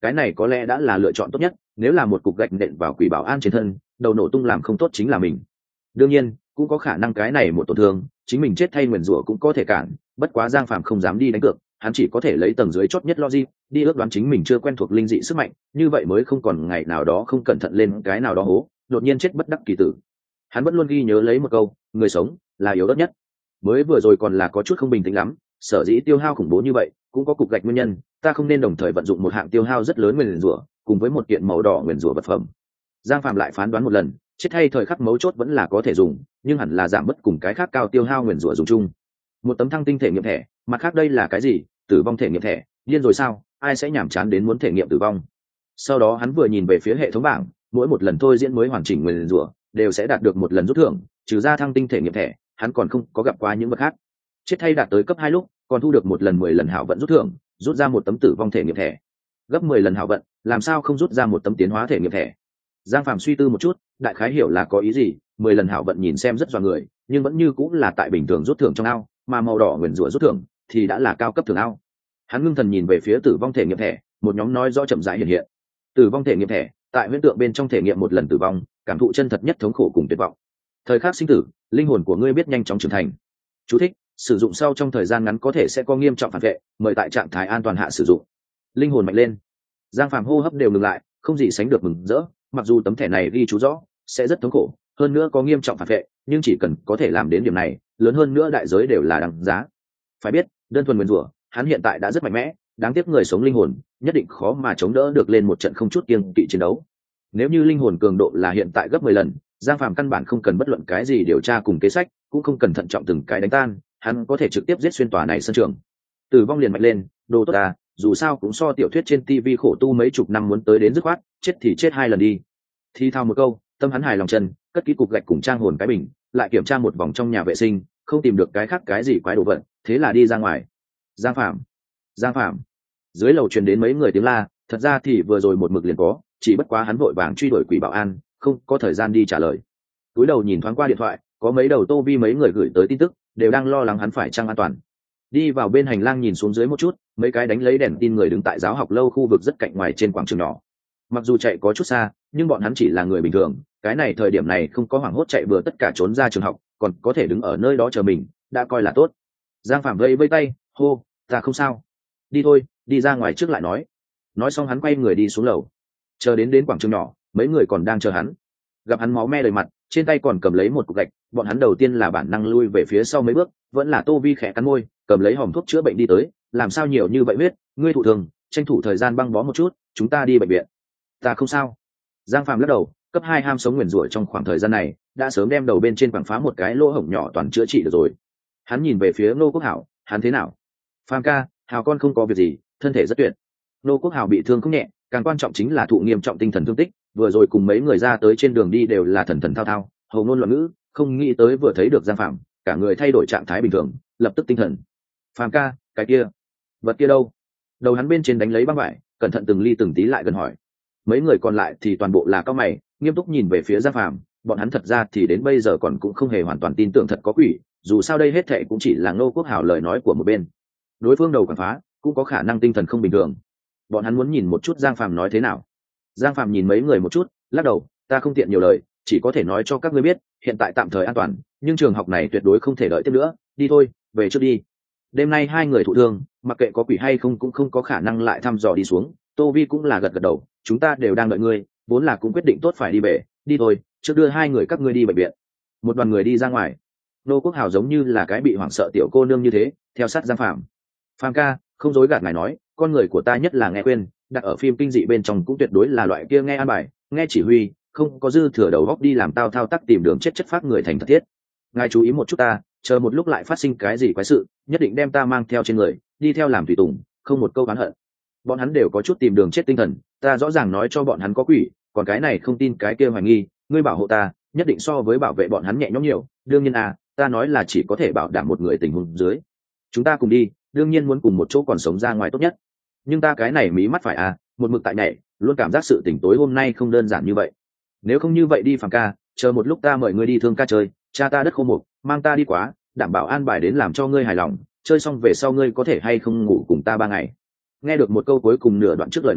cái này có lẽ đã là lựa chọn tốt nhất. Nếu là một cục gạch nện vào Quỷ Bảo An trên thân, đầu nổ tung làm không tốt chính là mình. Đương nhiên cũng có khả năng cái này một tổn thương chính mình chết thay nguyền rủa cũng có thể cản, bất quá Giang Phạm không dám đi đánh cược, hắn chỉ có thể lấy tầng dưới chót nhất logic đi ước đoán chính mình chưa quen thuộc linh dị sức mạnh, như vậy mới không còn ngày nào đó không cẩn thận lên cái nào đó hố đột nhiên chết bất đắc kỳ tử. Hắn vẫn luôn ghi nhớ lấy một câu, người sống là yếu đất nhất. Mới vừa rồi còn là có chút không bình tĩnh lắm, sở dĩ tiêu hao khủng bố như vậy cũng có cục gạch nguyên nhân, ta không nên đồng thời vận dụng một hạng tiêu hao rất lớn nguyền rủa cùng với một kiện màu đỏ nguyền rủa vật phẩm. Giang Phạm lại phán đoán một lần, chết thay thời khắc mấu chốt vẫn là có thể dùng, nhưng hẳn là giảm bớt cùng cái khác cao tiêu hao nguyền rủa dùng chung. Một tấm thăng tinh thể nghiệm thẻ, mặt khác đây là cái gì? Tử vong thể nghiệm thẻ, điên rồi sao? Ai sẽ nhàm chán đến muốn thể nghiệm tử vong? Sau đó hắn vừa nhìn về phía hệ thống bảng, mỗi một lần thôi diễn mới hoàn chỉnh nguyền rủa đều sẽ đạt được một lần rút thưởng, trừ ra thăng tinh thể nghiệm thẻ, hắn còn không có gặp qua những vật khác. Chết thay đạt tới cấp hai lúc, còn thu được một lần mười lần hảo vận rút thưởng, rút ra một tấm tử vong thể nghiệm thẻ. Gấp mười lần hảo vận, làm sao không rút ra một tấm tiến hóa thể nghiệm thẻ? Giang Phạm suy tư một chút, đại khái hiểu là có ý gì, mười lần hảo vận nhìn xem rất dọa người, nhưng vẫn như cũng là tại bình thường rút thưởng trong ao, mà màu đỏ nguyền rủa rút thưởng thì đã là cao cấp thưởng ao. Hắn ngưng thần nhìn về phía tử vong thể nghiệm thẻ, một nhóm nói rõ chậm rãi hiện hiện. Tử vong thể nghiệm thẻ, tại huyễn tượng bên trong thể nghiệm một lần tử vong, cảm thụ chân thật nhất thống khổ cùng tuyệt vọng. Thời khắc sinh tử, linh hồn của ngươi biết nhanh chóng trưởng thành. Chú thích: sử dụng sau trong thời gian ngắn có thể sẽ có nghiêm trọng phản vệ, mời tại trạng thái an toàn hạ sử dụng. Linh hồn mạnh lên. Giang Phạm hô hấp đều ngừng lại, không gì sánh được mừng rỡ, mặc dù tấm thẻ này ghi chú rõ sẽ rất thống khổ, hơn nữa có nghiêm trọng phản vệ, nhưng chỉ cần có thể làm đến điểm này, lớn hơn nữa đại giới đều là đáng giá. Phải biết, đơn thuần nguyên rủa, hắn hiện tại đã rất mạnh mẽ, đáng tiếc người sống linh hồn nhất định khó mà chống đỡ được lên một trận không chút kiêng kỵ chiến đấu. Nếu như linh hồn cường độ là hiện tại gấp mười lần, Giang Phạm căn bản không cần bất luận cái gì điều tra cùng kế sách, cũng không cần thận trọng từng cái đánh tan, hắn có thể trực tiếp giết xuyên tòa này sân trường. Tử vong liền mạnh lên, đồ tốt à, dù sao cũng so tiểu thuyết trên tivi khổ tu mấy chục năm muốn tới đến dứt khoát, chết thì chết hai lần đi. Thì thao một câu, tâm hắn hài lòng chân, cất kỹ cục gạch cùng trang hồn cái bình, lại kiểm tra một vòng trong nhà vệ sinh, không tìm được cái khác cái gì quái đồ vật, thế là đi ra ngoài. Giang Phạm, Giang Phạm. Dưới lầu truyền đến mấy người tiếng la, thật ra thì vừa rồi một mực liền có, chỉ bất quá hắn vội vàng truy đuổi Quỷ Bảo An, không có thời gian đi trả lời. Cúi đầu nhìn thoáng qua điện thoại, có mấy đầu Tô Vi mấy người gửi tới tin tức, đều đang lo lắng hắn phải chăng an toàn. Đi vào bên hành lang nhìn xuống dưới một chút, mấy cái đánh lấy đèn tin người đứng tại giáo học lâu khu vực rất cạnh ngoài trên quảng trường nhỏ. Mặc dù chạy có chút xa, nhưng bọn hắn chỉ là người bình thường, cái này thời điểm này không có hoảng hốt chạy bừa tất cả trốn ra trường học, còn có thể đứng ở nơi đó chờ mình, đã coi là tốt. Giang Phạm vẫy vẫy tay, hô, ta không sao. Đi thôi, đi ra ngoài trước lại nói. Nói xong hắn quay người đi xuống lầu. Chờ đến đến quảng trường nhỏ, mấy người còn đang chờ hắn. Gặp hắn máu me đầy mặt, trên tay còn cầm lấy một cục gạch, bọn hắn đầu tiên là bản năng lui về phía sau mấy bước, vẫn là Tô Vi khẽ cắn môi, cầm lấy hòm thuốc chữa bệnh đi tới. Làm sao nhiều như vậy huyết, ngươi thụ thường, tranh thủ thời gian băng bó một chút, chúng ta đi bệnh viện. Ta không sao. Giang Phạm lắc đầu, cấp hai ham sống nguyền rủa trong khoảng thời gian này đã sớm đem đầu bên trên quảng phá một cái lỗ hổng nhỏ toàn chữa trị được rồi. Hắn nhìn về phía Nô Quốc Hảo, hắn thế nào? Phạm ca, Hào con không có việc gì, thân thể rất tuyệt. Nô Quốc Hảo bị thương không nhẹ, càng quan trọng chính là thụ nghiêm trọng tinh thần thương tích, vừa rồi cùng mấy người ra tới trên đường đi đều là thần thần thao thao, hầu ngôn loạn ngữ, không nghĩ tới vừa thấy được Giang Phạm, cả người thay đổi trạng thái bình thường, lập tức tinh thần. Phạm ca, cái kia, vật kia đâu? Đầu hắn bên trên đánh lấy băng vải, cẩn thận từng ly từng tí lại gần hỏi. Mấy người còn lại thì toàn bộ là cao mày, nghiêm túc nhìn về phía Giang Phạm, bọn hắn thật ra thì đến bây giờ còn cũng không hề hoàn toàn tin tưởng thật có quỷ, dù sao đây hết thệ cũng chỉ là Ngô Quốc Hảo lời nói của một bên. Đối phương đầu quảng phá, cũng có khả năng tinh thần không bình thường. Bọn hắn muốn nhìn một chút Giang Phạm nói thế nào. Giang Phạm nhìn mấy người một chút, lắc đầu, ta không tiện nhiều lời, chỉ có thể nói cho các ngươi biết, hiện tại tạm thời an toàn, nhưng trường học này tuyệt đối không thể đợi tiếp nữa, đi thôi, về trước đi. Đêm nay hai người thụ thương, mặc kệ có quỷ hay không cũng không có khả năng lại thăm dò đi xuống. Tô Vi cũng là gật gật đầu, chúng ta đều đang đợi ngươi, vốn là cũng quyết định tốt phải đi về, đi thôi, trước đưa hai người các ngươi đi bệnh viện. Một đoàn người đi ra ngoài. Nô Quốc Hào giống như là cái bị hoảng sợ tiểu cô nương như thế, theo sát Giang Phạm. Phạm ca, không dối gạt ngài nói, con người của ta nhất là nghe khuyên, đặt ở phim kinh dị bên trong cũng tuyệt đối là loại kia nghe an bài, nghe chỉ huy, không có dư thừa đầu góc đi làm tao thao tác tìm đường chết chất phát người thành thật thiết. Ngài chú ý một chút ta, chờ một lúc lại phát sinh cái gì quái sự, nhất định đem ta mang theo trên người, đi theo làm tùy tùng, không một câu oán hận. Bọn hắn đều có chút tìm đường chết tinh thần, ta rõ ràng nói cho bọn hắn có quỷ, còn cái này không tin cái kia hoài nghi, ngươi bảo hộ ta, nhất định so với bảo vệ bọn hắn nhẹ nhõm nhiều. Đương nhiên à, ta nói là chỉ có thể bảo đảm một người tình huống dưới. Chúng ta cùng đi, đương nhiên muốn cùng một chỗ còn sống ra ngoài tốt nhất. Nhưng ta cái này mí mắt phải à, một mực tại nhảy, luôn cảm giác sự tỉnh tối hôm nay không đơn giản như vậy. Nếu không như vậy đi Phạm ca, chờ một lúc ta mời ngươi đi thương ca chơi, cha ta đất khô mục, mang ta đi quá, đảm bảo an bài đến làm cho ngươi hài lòng, chơi xong về sau ngươi có thể hay không ngủ cùng ta ba ngày. Nghe được một câu cuối cùng nửa đoạn trước lời nói,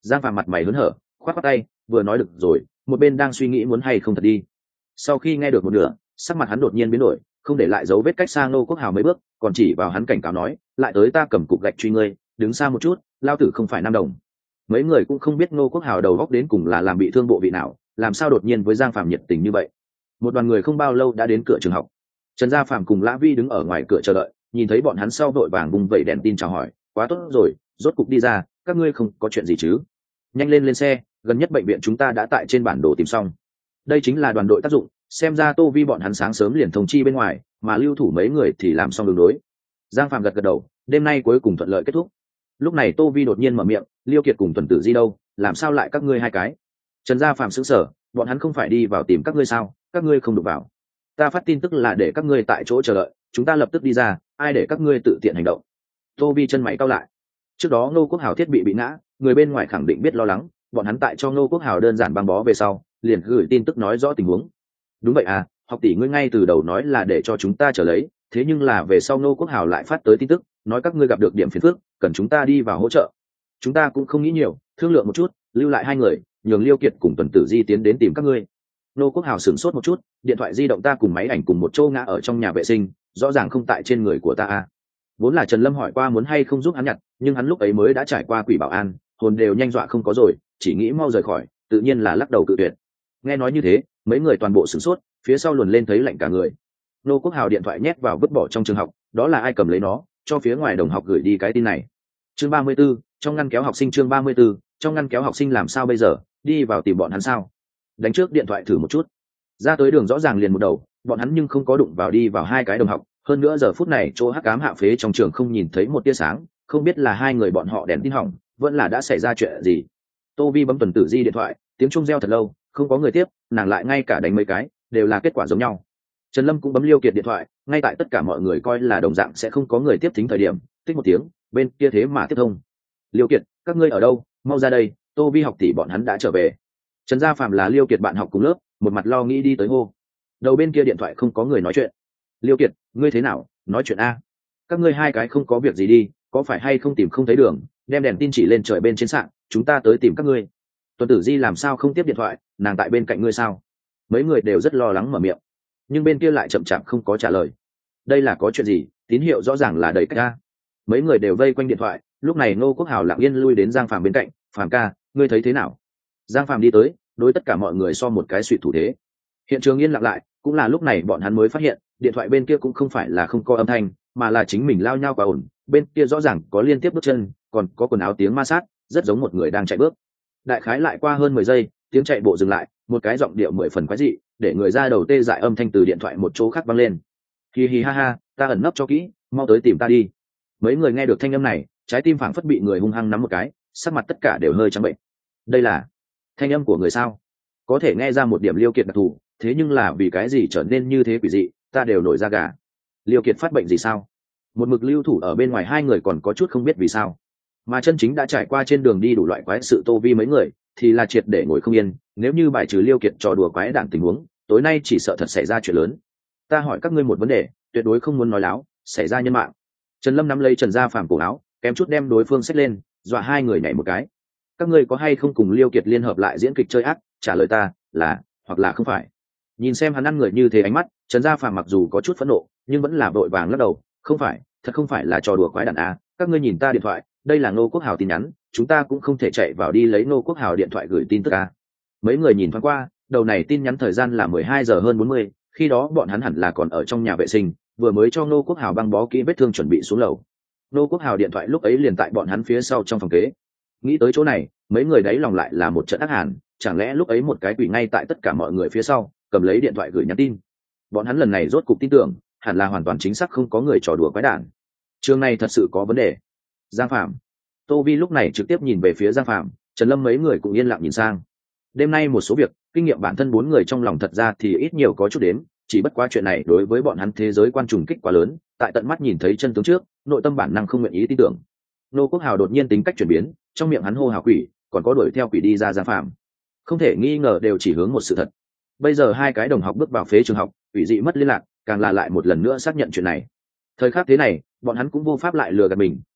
Giang Phàm mặt mày hớn hở khoát khoát tay vừa nói được rồi, một bên đang suy nghĩ muốn hay không thật đi. Sau khi nghe được một nửa, sắc mặt hắn đột nhiên biến đổi, không để lại dấu vết cách xa Ngô Quốc Hào mấy bước, còn chỉ vào hắn cảnh cáo nói, lại tới ta cầm cục gạch truy ngươi, đứng xa một chút, lao tử không phải nam đồng. Mấy người cũng không biết Ngô Quốc Hào đầu góc đến cùng là làm bị thương bộ vị nào, làm sao đột nhiên với Giang Phàm nhiệt tình như vậy. Một đoàn người không bao lâu đã đến cửa trường học. Trần Gia Phàm cùng Lã Vi đứng ở ngoài cửa chờ đợi, nhìn thấy bọn hắn sau vội vàng bung vẩy đèn tin chào hỏi, quá tốt rồi, rốt cục đi ra, các ngươi không có chuyện gì chứ? Nhanh lên lên xe, gần nhất bệnh viện chúng ta đã tại trên bản đồ tìm xong. Đây chính là đoàn đội tác dụng, xem ra Tô Vi bọn hắn sáng sớm liền thông chi bên ngoài, mà lưu thủ mấy người thì làm xong đường đối. Giang Phàm gật gật đầu, đêm nay cuối cùng thuận lợi kết thúc. Lúc này Tô Vi đột nhiên mở miệng, Liêu Kiệt cùng Tuần Tử Di đâu, làm sao lại các ngươi hai cái? Trần Gia Phàm sững sờ, bọn hắn không phải đi vào tìm các ngươi sao, các ngươi không được vào. Ta phát tin tức là để các ngươi tại chỗ chờ đợi, chúng ta lập tức đi ra, ai để các ngươi tự tiện hành động. Tô Vi chân mày cau lại. Trước đó Ngô Quốc Hào thiết bị bị ngã, người bên ngoài khẳng định biết lo lắng, bọn hắn tại cho Ngô Quốc Hào đơn giản băng bó về sau, liền gửi tin tức nói rõ tình huống. Đúng vậy à, học tỷ ngươi ngay từ đầu nói là để cho chúng ta chờ lấy, thế nhưng là về sau Ngô Quốc Hào lại phát tới tin tức, nói các ngươi gặp được điểm phiền phức, cần chúng ta đi vào hỗ trợ. Chúng ta cũng không nghĩ nhiều, thương lượng một chút, lưu lại hai người, nhường Liêu Kiệt cùng Tuần Tử Di tiến đến tìm các ngươi. Ngô Quốc Hào sửng sốt một chút, điện thoại di động ta cùng máy ảnh cùng một chỗ ngã ở trong nhà vệ sinh, rõ ràng không tại trên người của ta à. Vốn là Trần Lâm hỏi qua muốn hay không giúp hắn nhặt, nhưng hắn lúc ấy mới đã trải qua quỷ bảo an, hồn đều nhanh dọa không có rồi, chỉ nghĩ mau rời khỏi, tự nhiên là lắc đầu cự tuyệt. Nghe nói như thế, mấy người toàn bộ sửng sốt, phía sau luồn lên thấy lạnh cả người. Ngô Quốc Hào điện thoại nhét vào vứt bỏ trong trường học, đó là ai cầm lấy nó, cho phía ngoài đồng học gửi đi cái tin này. Chương ba mươi 34, trong ngăn kéo học sinh chương ba mươi 34, trong ngăn kéo học sinh làm sao bây giờ, đi vào tìm bọn hắn sao? Đánh trước điện thoại thử một chút. Ra tới đường rõ ràng liền một đầu, bọn hắn nhưng không có đụng vào đi vào hai cái đồng học, hơn nữa giờ phút này chỗ hắc ám hạ phế trong trường không nhìn thấy một tia sáng, không biết là hai người bọn họ đèn tin hỏng, vẫn là đã xảy ra chuyện gì. Tô Vi bấm Tuần Tử Di điện thoại, tiếng chuông reo thật lâu, không có người tiếp, nàng lại ngay cả đánh mấy cái, đều là kết quả giống nhau. Trần Lâm cũng bấm Liêu Kiệt điện thoại, ngay tại tất cả mọi người coi là đồng dạng sẽ không có người tiếp thính thời điểm, tích một tiếng, bên kia thế mà tiếp thông. Liêu Kiệt, các ngươi ở đâu, mau ra đây, Tô Vi học tỷ bọn hắn đã trở về. Trần Gia Phạm là Liêu Kiệt bạn học cùng lớp, một mặt lo nghĩ đi tới hô. Đầu bên kia điện thoại không có người nói chuyện. Liêu Kiệt, ngươi thế nào, nói chuyện a? Các ngươi hai cái không có việc gì đi, có phải hay không tìm không thấy đường, đem đèn tin chỉ lên trời bên trên sạn, chúng ta tới tìm các ngươi. Tuần Tử Di làm sao không tiếp điện thoại, nàng tại bên cạnh ngươi sao? Mấy người đều rất lo lắng mở miệng, nhưng bên kia lại chậm chạp không có trả lời. Đây là có chuyện gì, tín hiệu rõ ràng là đầy cách a. Mấy người đều vây quanh điện thoại, lúc này Ngô Quốc Hào lặng yên lui đến Giang Phàm bên cạnh, Phàm ca, ngươi thấy thế nào? Giang Phàm đi tới, đối tất cả mọi người so một cái suy thủ thế. Hiện trường yên lặng lại, cũng là lúc này bọn hắn mới phát hiện, điện thoại bên kia cũng không phải là không có âm thanh, mà là chính mình lao nhau qua ổn, bên kia rõ ràng có liên tiếp bước chân, còn có quần áo tiếng ma sát, rất giống một người đang chạy bước. Đại khái lại qua hơn mười giây, tiếng chạy bộ dừng lại, một cái giọng điệu mười phần quái dị, để người ra đầu tê dại âm thanh từ điện thoại một chỗ khác vang lên. Hi hi ha ha, ta ẩn nấp cho kỹ, mau tới tìm ta đi. Mấy người nghe được thanh âm này, trái tim phảng phất bị người hung hăng nắm một cái, sắc mặt tất cả đều hơi trắng bệnh. Đây là thanh âm của người sao? Có thể nghe ra một điểm Liêu Kiệt đặc thù, thế nhưng là vì cái gì trở nên như thế quỷ dị, ta đều nổi da gà. Liêu Kiệt phát bệnh gì sao? Một mực lưu thủ ở bên ngoài hai người còn có chút không biết vì sao, mà chân chính đã trải qua trên đường đi đủ loại quái sự Tô Vi mấy người thì là triệt để ngồi không yên. Nếu như bài trừ Liêu Kiệt trò đùa quái đản tình huống, tối nay chỉ sợ thật xảy ra chuyện lớn. Ta hỏi các ngươi một vấn đề, tuyệt đối không muốn nói láo, xảy ra nhân mạng. Trần Lâm nắm lấy Trần Gia Phàm cổ áo, kém chút đem đối phương xách lên, dọa hai người nhảy một cái. Các ngươi có hay không cùng Liêu Kiệt liên hợp lại diễn kịch chơi ác? Trả lời ta là hoặc là không phải. Nhìn xem hắn ăn người như thế ánh mắt, Trần Gia Phàm mặc dù có chút phẫn nộ, nhưng vẫn là vội vàng lắc đầu, không phải, thật không phải là trò đùa quái đản à, các ngươi nhìn ta điện thoại, đây là Ngô Quốc Hào tin nhắn, chúng ta cũng không thể chạy vào đi lấy Ngô Quốc Hào điện thoại gửi tin tức à. Mấy người nhìn thoáng qua, đầu này tin nhắn thời gian là mười hai giờ hơn bốn mươi, khi đó bọn hắn hẳn là còn ở trong nhà vệ sinh, vừa mới cho Ngô Quốc Hào băng bó kỹ vết thương chuẩn bị xuống lầu. Ngô Quốc Hào điện thoại lúc ấy liền tại bọn hắn phía sau trong phòng kế. Nghĩ tới chỗ này, mấy người đấy lòng lại là một trận ác hàn, chẳng lẽ lúc ấy một cái quỷ ngay tại tất cả mọi người phía sau cầm lấy điện thoại gửi nhắn tin. Bọn hắn lần này rốt cục tin tưởng, hẳn là hoàn toàn chính xác không có người trò đùa quái đản. Trường này thật sự có vấn đề. Giang Phạm, Tô Vi lúc này trực tiếp nhìn về phía Giang Phạm, Trần Lâm mấy người cũng yên lặng nhìn sang. Đêm nay một số việc, kinh nghiệm bản thân bốn người trong lòng thật ra thì ít nhiều có chút đếm, chỉ bất quá chuyện này đối với bọn hắn thế giới quan trùng kích quá lớn, tại tận mắt nhìn thấy chân tướng trước, nội tâm bản năng không nguyện ý tin tưởng. Nô Quốc Hào đột nhiên tính cách chuyển biến, trong miệng hắn hô hào quỷ, còn có đuổi theo quỷ đi ra Giang Phạm. Không thể nghi ngờ đều chỉ hướng một sự thật. Bây giờ hai cái đồng học bước vào phế trường học, quỷ dị mất liên lạc, càng là lại một lần nữa xác nhận chuyện này. Thời khắc thế này, bọn hắn cũng vô pháp lại lừa gạt mình,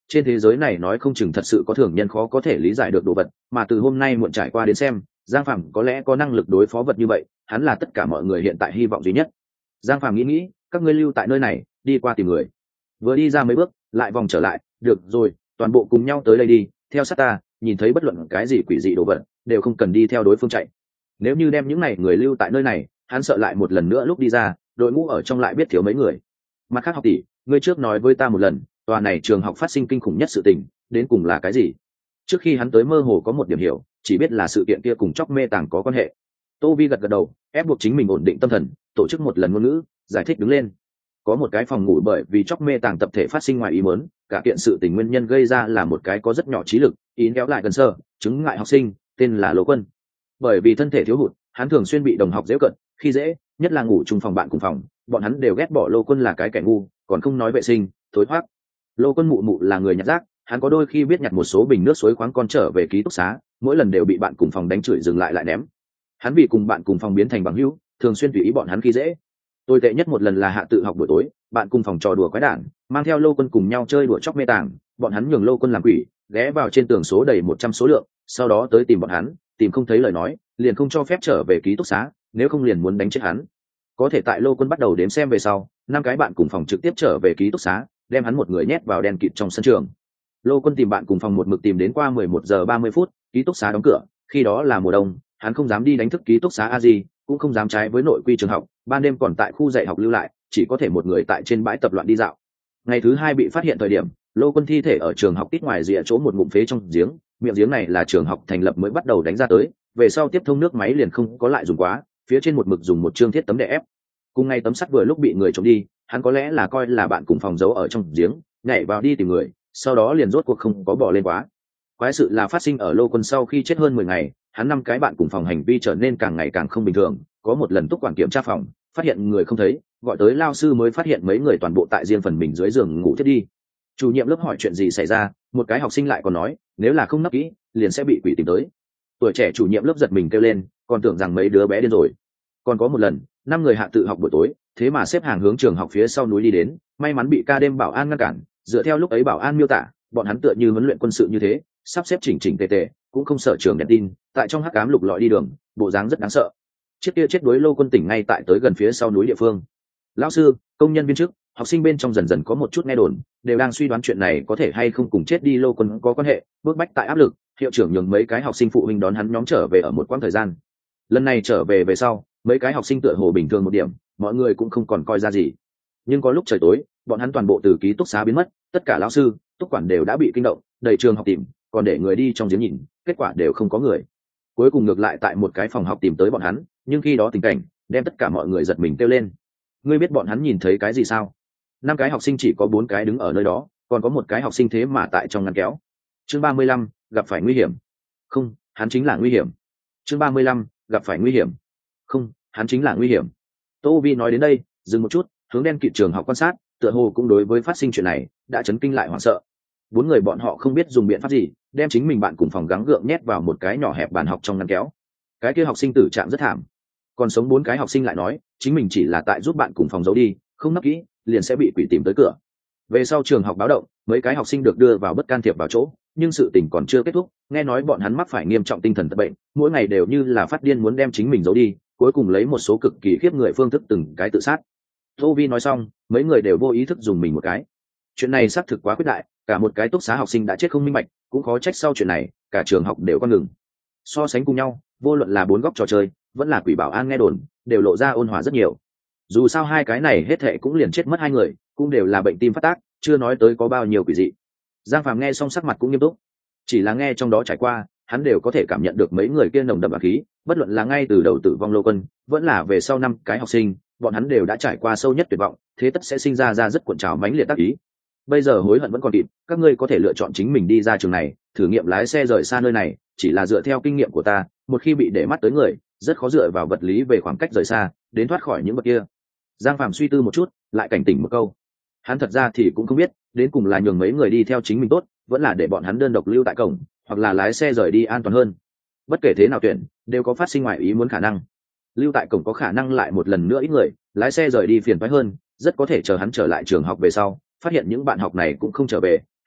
trên thế giới này nói không chừng thật sự có thường nhân khó có thể lý giải được đồ vật, mà từ hôm nay muộn trải qua đến xem, Giang Phàm có lẽ có năng lực đối phó vật như vậy, hắn là tất cả mọi người hiện tại hy vọng duy nhất. Giang Phàm nghĩ nghĩ, các ngươi lưu tại nơi này, đi qua tìm người. Vừa đi ra mấy bước, lại vòng trở lại, được rồi, toàn bộ cùng nhau tới đây đi, theo sát ta, nhìn thấy bất luận cái gì quỷ dị đồ vật, đều không cần đi theo đối phương chạy. Nếu như đem những này người lưu tại nơi này, hắn sợ lại một lần nữa lúc đi ra, đội ngũ ở trong lại biết thiếu mấy người. Mặt khác học tỷ, ngươi trước nói với ta một lần, tòa này trường học phát sinh kinh khủng nhất sự tình, đến cùng là cái gì? Trước khi hắn tới mơ hồ có một điểm hiểu, chỉ biết là sự kiện kia cùng chóc mê tàng có quan hệ. Tô Vi gật gật đầu, ép buộc chính mình ổn định tâm thần, tổ chức một lần ngôn ngữ, giải thích đứng lên. Có một cái phòng ngủ bởi vì chóc mê tàng tập thể phát sinh ngoài ý muốn, cả kiện sự tình nguyên nhân gây ra là một cái có rất nhỏ trí lực, ý kéo lại gần sơ, chứng ngại học sinh, tên là Lô Quân. Bởi vì thân thể thiếu hụt, hắn thường xuyên bị đồng học giễu cận, khi dễ, nhất là ngủ chung phòng bạn cùng phòng, bọn hắn đều ghét bỏ Lô Quân là cái kẻ ngu, còn không nói vệ sinh, thối thoát. Lô Quân mụ mụ là người nhặt rác, hắn có đôi khi biết nhặt một số bình nước suối khoáng con trở về ký túc xá, mỗi lần đều bị bạn cùng phòng đánh chửi dừng lại lại ném. Hắn vì cùng bạn cùng phòng biến thành bằng hữu, thường xuyên tùy ý bọn hắn khi dễ. Tồi tệ nhất một lần là hạ tự học buổi tối, bạn cùng phòng trò đùa quái đản, mang theo Lô Quân cùng nhau chơi đùa chóc mê tàng, bọn hắn nhường Lô Quân làm quỷ, ghé vào trên tường số đầy một trăm số lượng, sau đó tới tìm bọn hắn, tìm không thấy lời nói, liền không cho phép trở về ký túc xá, nếu không liền muốn đánh chết hắn. Có thể tại Lô Quân bắt đầu đếm xem về sau, năm cái bạn cùng phòng trực tiếp trở về ký túc xá, đem hắn một người nhét vào đen kịt trong sân trường. Lô Quân tìm bạn cùng phòng một mực tìm đến qua mười một giờ ba mươi phút, ký túc xá đóng cửa, khi đó là mùa đông, hắn không dám đi đánh thức ký túc xá a di, cũng không dám trái với nội quy trường học, ban đêm còn tại khu dạy học lưu lại, chỉ có thể một người tại trên bãi tập loạn đi dạo. Ngày thứ hai bị phát hiện thời điểm, Lô Quân thi thể ở trường học tít ngoài rìa chỗ một ngụm phế trong giếng, miệng giếng này là trường học thành lập mới bắt đầu đánh ra tới, về sau tiếp thông nước máy liền không có lại dùng quá, phía trên một mực dùng một chương thiết tấm để ép. Cùng ngày tấm sắt vừa lúc bị người trộm đi, hắn có lẽ là coi là bạn cùng phòng giấu ở trong giếng, nhảy vào đi tìm người, sau đó liền rốt cuộc không có bỏ lên quá. Quái sự là phát sinh ở Lô Quân sau khi chết hơn mười ngày, hắn năm cái bạn cùng phòng hành vi trở nên càng ngày càng không bình thường, có một lần túc quản kiểm tra phòng, phát hiện người không thấy, gọi tới lao sư mới phát hiện mấy người toàn bộ tại riêng phần mình dưới giường ngủ thiết đi. Chủ nhiệm lớp hỏi chuyện gì xảy ra, một cái học sinh lại còn nói, nếu là không nấp kỹ, liền sẽ bị quỷ tìm tới. Tuổi trẻ chủ nhiệm lớp giật mình kêu lên, còn tưởng rằng mấy đứa bé điên rồi. Còn có một lần, năm người hạ tự học buổi tối, thế mà xếp hàng hướng trường học phía sau núi đi đến, may mắn bị ca đêm bảo an ngăn cản, dựa theo lúc ấy bảo an miêu tả, bọn hắn tựa như huấn luyện quân sự như thế, sắp xếp chỉnh chỉnh tề tề, cũng không sợ trường đèn tin, tại trong hắc ám lục lọi đi đường, bộ dáng rất đáng sợ. Chiếc kia chết đuối Lô Quân tỉnh ngay tại tới gần phía sau núi địa phương. Lão sư, công nhân viên chức, học sinh bên trong dần dần có một chút nghe đồn, đều đang suy đoán chuyện này có thể hay không cùng chết đi Lô Quân có quan hệ, bước bách tại áp lực, hiệu trưởng nhường mấy cái học sinh phụ huynh đón hắn nhóm trở về ở một quãng thời gian. Lần này trở về về sau, mấy cái học sinh tựa hồ bình thường một điểm, mọi người cũng không còn coi ra gì. Nhưng có lúc trời tối, bọn hắn toàn bộ từ ký túc xá biến mất, tất cả lão sư, túc quản đều đã bị kinh động, đầy trường học tìm, còn để người đi trong giếng nhìn, kết quả đều không có người. Cuối cùng ngược lại tại một cái phòng học tìm tới bọn hắn, nhưng khi đó tình cảnh đem tất cả mọi người giật mình kêu lên. Ngươi biết bọn hắn nhìn thấy cái gì sao? Năm cái học sinh chỉ có bốn cái đứng ở nơi đó, còn có một cái học sinh thế mà tại trong ngăn kéo. Chương ba mươi lăm, gặp phải nguy hiểm. Không, hắn chính là nguy hiểm. Chương ba mươi lăm, gặp phải nguy hiểm. Không, hắn chính là nguy hiểm. Tô Vi nói đến đây, dừng một chút, hướng đen kịt trường học quan sát, tựa hồ cũng đối với phát sinh chuyện này đã chấn kinh lại hoảng sợ. Bốn người bọn họ không biết dùng biện pháp gì, đem chính mình bạn cùng phòng gắng gượng nhét vào một cái nhỏ hẹp bàn học trong ngăn kéo. Cái kia học sinh tử trạng rất thảm. Còn sống bốn cái học sinh lại nói, chính mình chỉ là tại giúp bạn cùng phòng giấu đi, không nấp kỹ, liền sẽ bị quỷ tìm tới cửa. Về sau trường học báo động, mấy cái học sinh được đưa vào bất can thiệp vào chỗ, nhưng sự tình còn chưa kết thúc, nghe nói bọn hắn mắc phải nghiêm trọng tinh thần tật bệnh, mỗi ngày đều như là phát điên muốn đem chính mình giấu đi, cuối cùng lấy một số cực kỳ khiếp người phương thức từng cái tự sát. Tô Vi nói xong, mấy người đều vô ý thức dùng mình một cái. Chuyện này xác thực quá quyết đại, cả một cái túc xá học sinh đã chết không minh bạch, cũng khó trách sau chuyện này, cả trường học đều con ngừng. So sánh cùng nhau, vô luận là bốn góc trò chơi, vẫn là quỷ bảo an nghe đồn, đều lộ ra ôn hòa rất nhiều. Dù sao hai cái này hết thệ cũng liền chết mất hai người, cũng đều là bệnh tim phát tác, chưa nói tới có bao nhiêu quỷ dị. Giang Phàm nghe xong sắc mặt cũng nghiêm túc, chỉ là nghe trong đó trải qua, hắn đều có thể cảm nhận được mấy người kia nồng đậm ác khí, bất luận là ngay từ đầu tử vong Lô Quân, vẫn là về sau năm cái học sinh, bọn hắn đều đã trải qua sâu nhất tuyệt vọng, thế tất sẽ sinh ra ra rất cuộn trào mãnh liệt tác ý. Bây giờ hối hận vẫn còn kịp, các ngươi có thể lựa chọn chính mình đi ra trường này, thử nghiệm lái xe rời xa nơi này, chỉ là dựa theo kinh nghiệm của ta, một khi bị để mắt tới người, rất khó dựa vào vật lý về khoảng cách rời xa, đến thoát khỏi những vật kia. Giang Phàm suy tư một chút, lại cảnh tỉnh một câu. Hắn thật ra thì cũng không biết, đến cùng là nhường mấy người đi theo chính mình tốt, vẫn là để bọn hắn đơn độc lưu tại cổng, hoặc là lái xe rời đi an toàn hơn. Bất kể thế nào tuyển, đều có phát sinh ngoài ý muốn khả năng. Lưu tại cổng có khả năng lại một lần nữa ít người, lái xe rời đi phiền toái hơn, rất có thể chờ hắn trở lại trường học về sau, phát hiện những bạn học này cũng không trở về,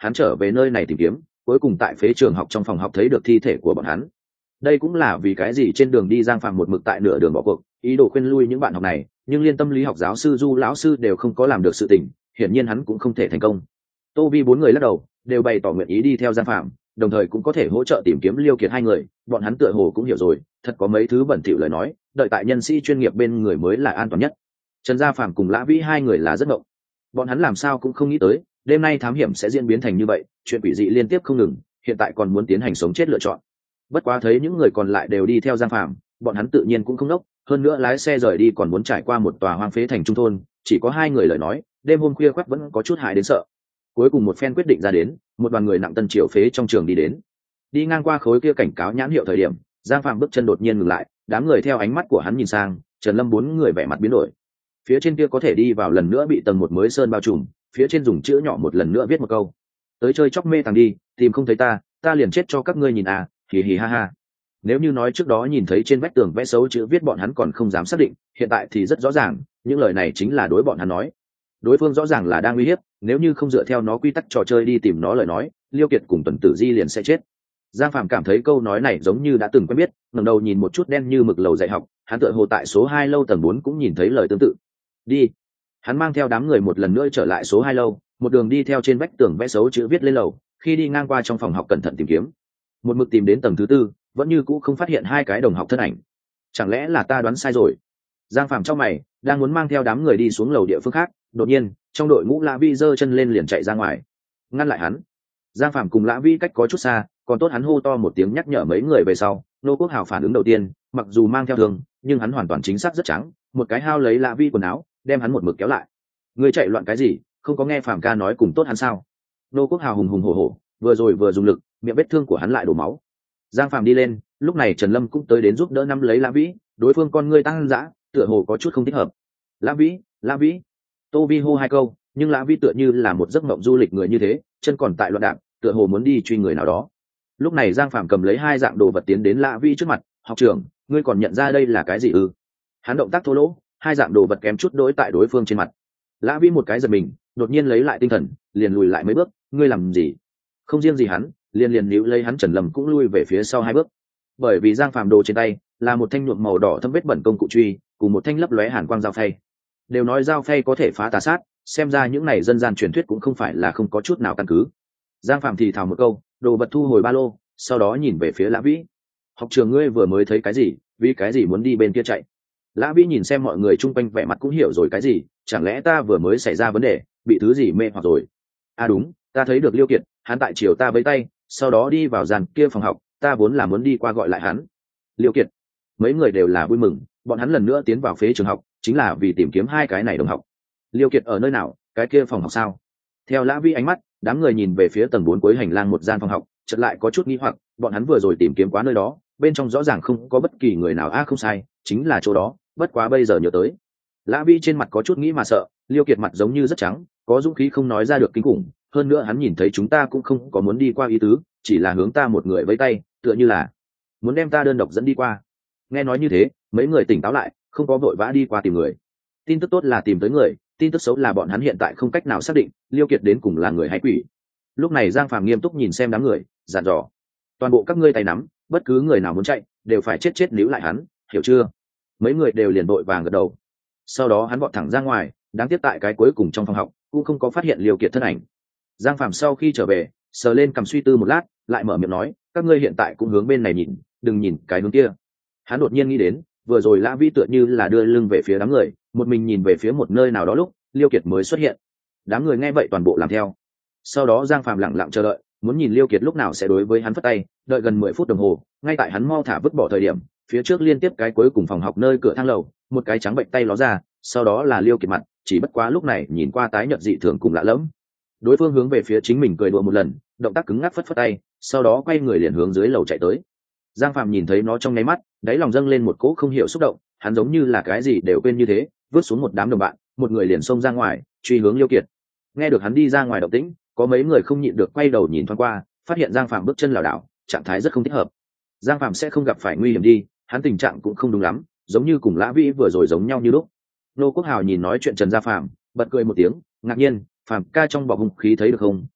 hắn trở về nơi này tìm kiếm, cuối cùng tại phế trường học trong phòng học thấy được thi thể của bọn hắn. Đây cũng là vì cái gì trên đường đi Giang Phạm một mực tại nửa đường bỏ cuộc, ý đồ khuyên lui những bạn học này, nhưng liên tâm lý học giáo sư Du lão sư đều không có làm được sự tình, hiển nhiên hắn cũng không thể thành công. Tô Vi bốn người lắc đầu, đều bày tỏ nguyện ý đi theo Giang Phạm, đồng thời cũng có thể hỗ trợ tìm kiếm Liêu Kiệt hai người, bọn hắn tựa hồ cũng hiểu rồi, thật có mấy thứ bẩn thỉu lời nói, đợi tại nhân sĩ chuyên nghiệp bên người mới là an toàn nhất. Trần Gia Phạm cùng Lã Vĩ hai người là rất ngộng, bọn hắn làm sao cũng không nghĩ tới, đêm nay thám hiểm sẽ diễn biến thành như vậy, chuyện quỷ dị liên tiếp không ngừng, hiện tại còn muốn tiến hành sống chết lựa chọn. Bất quá thấy những người còn lại đều đi theo Giang Phạm, bọn hắn tự nhiên cũng không nốc, hơn nữa lái xe rời đi còn muốn trải qua một tòa hoang phế thành trung thôn, chỉ có hai người lời nói, đêm hôm khuya khoắt vẫn có chút hại đến sợ. Cuối cùng một phen quyết định ra đến, một đoàn người nặng tân triều phế trong trường đi đến. Đi ngang qua khối kia cảnh cáo nhãn hiệu thời điểm, Giang Phạm bước chân đột nhiên ngừng lại, đám người theo ánh mắt của hắn nhìn sang, Trần Lâm bốn người vẻ mặt biến đổi. Phía trên kia có thể đi vào lần nữa bị tầng một mới sơn bao trùm, phía trên dùng chữ nhỏ một lần nữa viết một câu: tới chơi chóc mê thằng đi, tìm không thấy ta, ta liền chết cho các ngươi nhìn à, hì hì ha ha. Nếu như nói trước đó nhìn thấy trên vách tường vẽ xấu chữ viết bọn hắn còn không dám xác định, hiện tại thì rất rõ ràng, những lời này chính là đối bọn hắn nói. Đối phương rõ ràng là đang uy hiếp, nếu như không dựa theo nó quy tắc trò chơi đi tìm nó lời nói, Liêu Kiệt cùng Tuần Tử Di liền sẽ chết. Giang Phạm cảm thấy câu nói này giống như đã từng quen biết, ngẩng đầu nhìn một chút đen như mực lầu dạy học, hắn tựa hồ tại số hai lâu tầng bốn cũng nhìn thấy lời tương tự. Đi. Hắn mang theo đám người một lần nữa trở lại số hai lâu, một đường đi theo trên vách tường vẽ xấu chữ viết lên lầu, khi đi ngang qua trong phòng học cẩn thận tìm kiếm. Một mực tìm đến tầng thứ tư, vẫn như cũ không phát hiện hai cái đồng học thân ảnh. Chẳng lẽ là ta đoán sai rồi? Giang Phạm trong mày, đang muốn mang theo đám người đi xuống lầu địa phương khác, đột nhiên, trong đội ngũ Lã Vi giơ chân lên liền chạy ra ngoài, ngăn lại hắn. Giang Phạm cùng Lã Vi cách có chút xa, còn tốt hắn hô to một tiếng nhắc nhở mấy người về sau. Nô Quốc Hào phản ứng đầu tiên, mặc dù mang theo thương, nhưng hắn hoàn toàn chính xác rất trắng, một cái hao lấy Lã Vi quần áo, đem hắn một mực kéo lại. Ngươi chạy loạn cái gì, không có nghe Phạm ca nói cùng tốt hắn sao? Nô Quốc Hào hùng hùng hổ hổ, vừa rồi vừa dùng lực, miệng vết thương của hắn lại đổ máu. Giang Phạm đi lên, lúc này Trần Lâm cũng tới đến giúp đỡ nắm lấy Lã Vĩ, đối phương con ngươi tăng dã, tựa hồ có chút không thích hợp. Lã Vĩ, Lã Vĩ. Tô Vi hô hai câu, nhưng Lã Vĩ tựa như là một giấc mộng du lịch người như thế, chân còn tại loạn đạp, tựa hồ muốn đi truy người nào đó. Lúc này Giang Phạm cầm lấy hai dạng đồ vật tiến đến Lã Vĩ trước mặt, "Học trưởng, ngươi còn nhận ra đây là cái gì ư?" Hắn động tác thô lỗ, hai dạng đồ vật kém chút đối tại đối phương trên mặt. Lã Vĩ một cái giật mình, đột nhiên lấy lại tinh thần, liền lùi lại mấy bước, "Ngươi làm gì?" Không riêng gì hắn, liền liền níu lấy hắn Trần Lâm cũng lui về phía sau hai bước, bởi vì Giang Phạm đồ trên tay là một thanh nhuộm màu đỏ thâm vết bẩn công cụ truy, cùng một thanh lấp lóe hàn quang dao phay. Đều nói dao phay có thể phá tà sát, xem ra những này dân gian truyền thuyết cũng không phải là không có chút nào căn cứ. Giang Phạm thì thào một câu, đồ vật thu hồi ba lô, sau đó nhìn về phía Lã Vĩ. "Học trường, ngươi vừa mới thấy cái gì, vì cái gì muốn đi bên kia chạy?" Lã Vĩ nhìn xem mọi người chung quanh vẻ mặt cũng hiểu rồi cái gì, "Chẳng lẽ ta vừa mới xảy ra vấn đề, bị thứ gì mê hoặc rồi?" "À đúng, ta thấy được Liêu Kiệt, hắn tại chiều ta với tay, sau đó đi vào dàn kia phòng học, ta vốn là muốn đi qua gọi lại hắn." Liêu Kiệt. Mấy người đều là vui mừng, bọn hắn lần nữa tiến vào phế trường học chính là vì tìm kiếm hai cái này đồng học. Liêu Kiệt ở nơi nào, cái kia phòng học sao? Theo Lã Vĩ ánh mắt, đám người nhìn về phía tầng bốn cuối hành lang một gian phòng học, chợt lại có chút nghi hoặc, bọn hắn vừa rồi tìm kiếm quá nơi đó, bên trong rõ ràng không có bất kỳ người nào. A à, không sai, chính là chỗ đó, bất quá bây giờ nhớ tới. Lã Vĩ trên mặt có chút nghĩ mà sợ, Liêu Kiệt mặt giống như rất trắng, có dũng khí không nói ra được kinh khủng, hơn nữa hắn nhìn thấy chúng ta cũng không có muốn đi qua ý tứ, chỉ là hướng ta một người với tay, tựa như là muốn đem ta đơn độc dẫn đi qua. Nghe nói như thế, mấy người tỉnh táo lại, không có vội vã đi qua tìm người. Tin tức tốt là tìm tới người, tin tức xấu là bọn hắn hiện tại không cách nào xác định Liêu Kiệt đến cùng là người hay quỷ. Lúc này Giang Phạm nghiêm túc nhìn xem đám người, dặn dò: "Toàn bộ các ngươi tay nắm, bất cứ người nào muốn chạy đều phải chết chết níu lại hắn, hiểu chưa?" Mấy người đều liền đội vàng gật đầu. Sau đó hắn vọt thẳng ra ngoài, đáng tiếc tại cái cuối cùng trong phòng học cũng không có phát hiện Liêu Kiệt thân ảnh. Giang Phạm sau khi trở về, sờ lên cầm suy tư một lát, lại mở miệng nói: "Các ngươi hiện tại cũng hướng bên này nhìn, đừng nhìn cái hướng kia." Hắn đột nhiên nghĩ đến, vừa rồi Lã Vĩ tựa như là đưa lưng về phía đám người, một mình nhìn về phía một nơi nào đó lúc Liêu Kiệt mới xuất hiện. Đám người nghe vậy toàn bộ làm theo. Sau đó Giang Phạm lặng lặng chờ đợi, muốn nhìn Liêu Kiệt lúc nào sẽ đối với hắn phất tay, đợi gần mười phút đồng hồ, ngay tại hắn mau thả vứt bỏ thời điểm, phía trước liên tiếp cái cuối cùng phòng học nơi cửa thang lầu, một cái trắng bệnh tay ló ra, sau đó là Liêu Kiệt mặt, chỉ bất quá lúc này nhìn qua tái nhợt dị thường cùng lạ lẫm. Đối phương hướng về phía chính mình cười đùa một lần, động tác cứng ngắc phất phất tay, sau đó quay người liền hướng dưới lầu chạy tới. Giang Phạm nhìn thấy nó trong nháy mắt, đáy lòng dâng lên một cỗ không hiểu xúc động, hắn giống như là cái gì đều quên như thế, vứt xuống một đám đồng bạn, một người liền xông ra ngoài, truy hướng Liêu Kiệt. Nghe được hắn đi ra ngoài động tĩnh, có mấy người không nhịn được quay đầu nhìn thoáng qua, phát hiện Giang Phạm bước chân lảo đảo, trạng thái rất không thích hợp. Giang Phạm sẽ không gặp phải nguy hiểm đi, hắn tình trạng cũng không đúng lắm, giống như cùng Lã Vĩ vừa rồi giống nhau như lúc. Nô Quốc Hào nhìn nói chuyện Trần Gia Phạm, bật cười một tiếng, ngạc nhiên: "Phạm ca trong bọc hung khí thấy được không?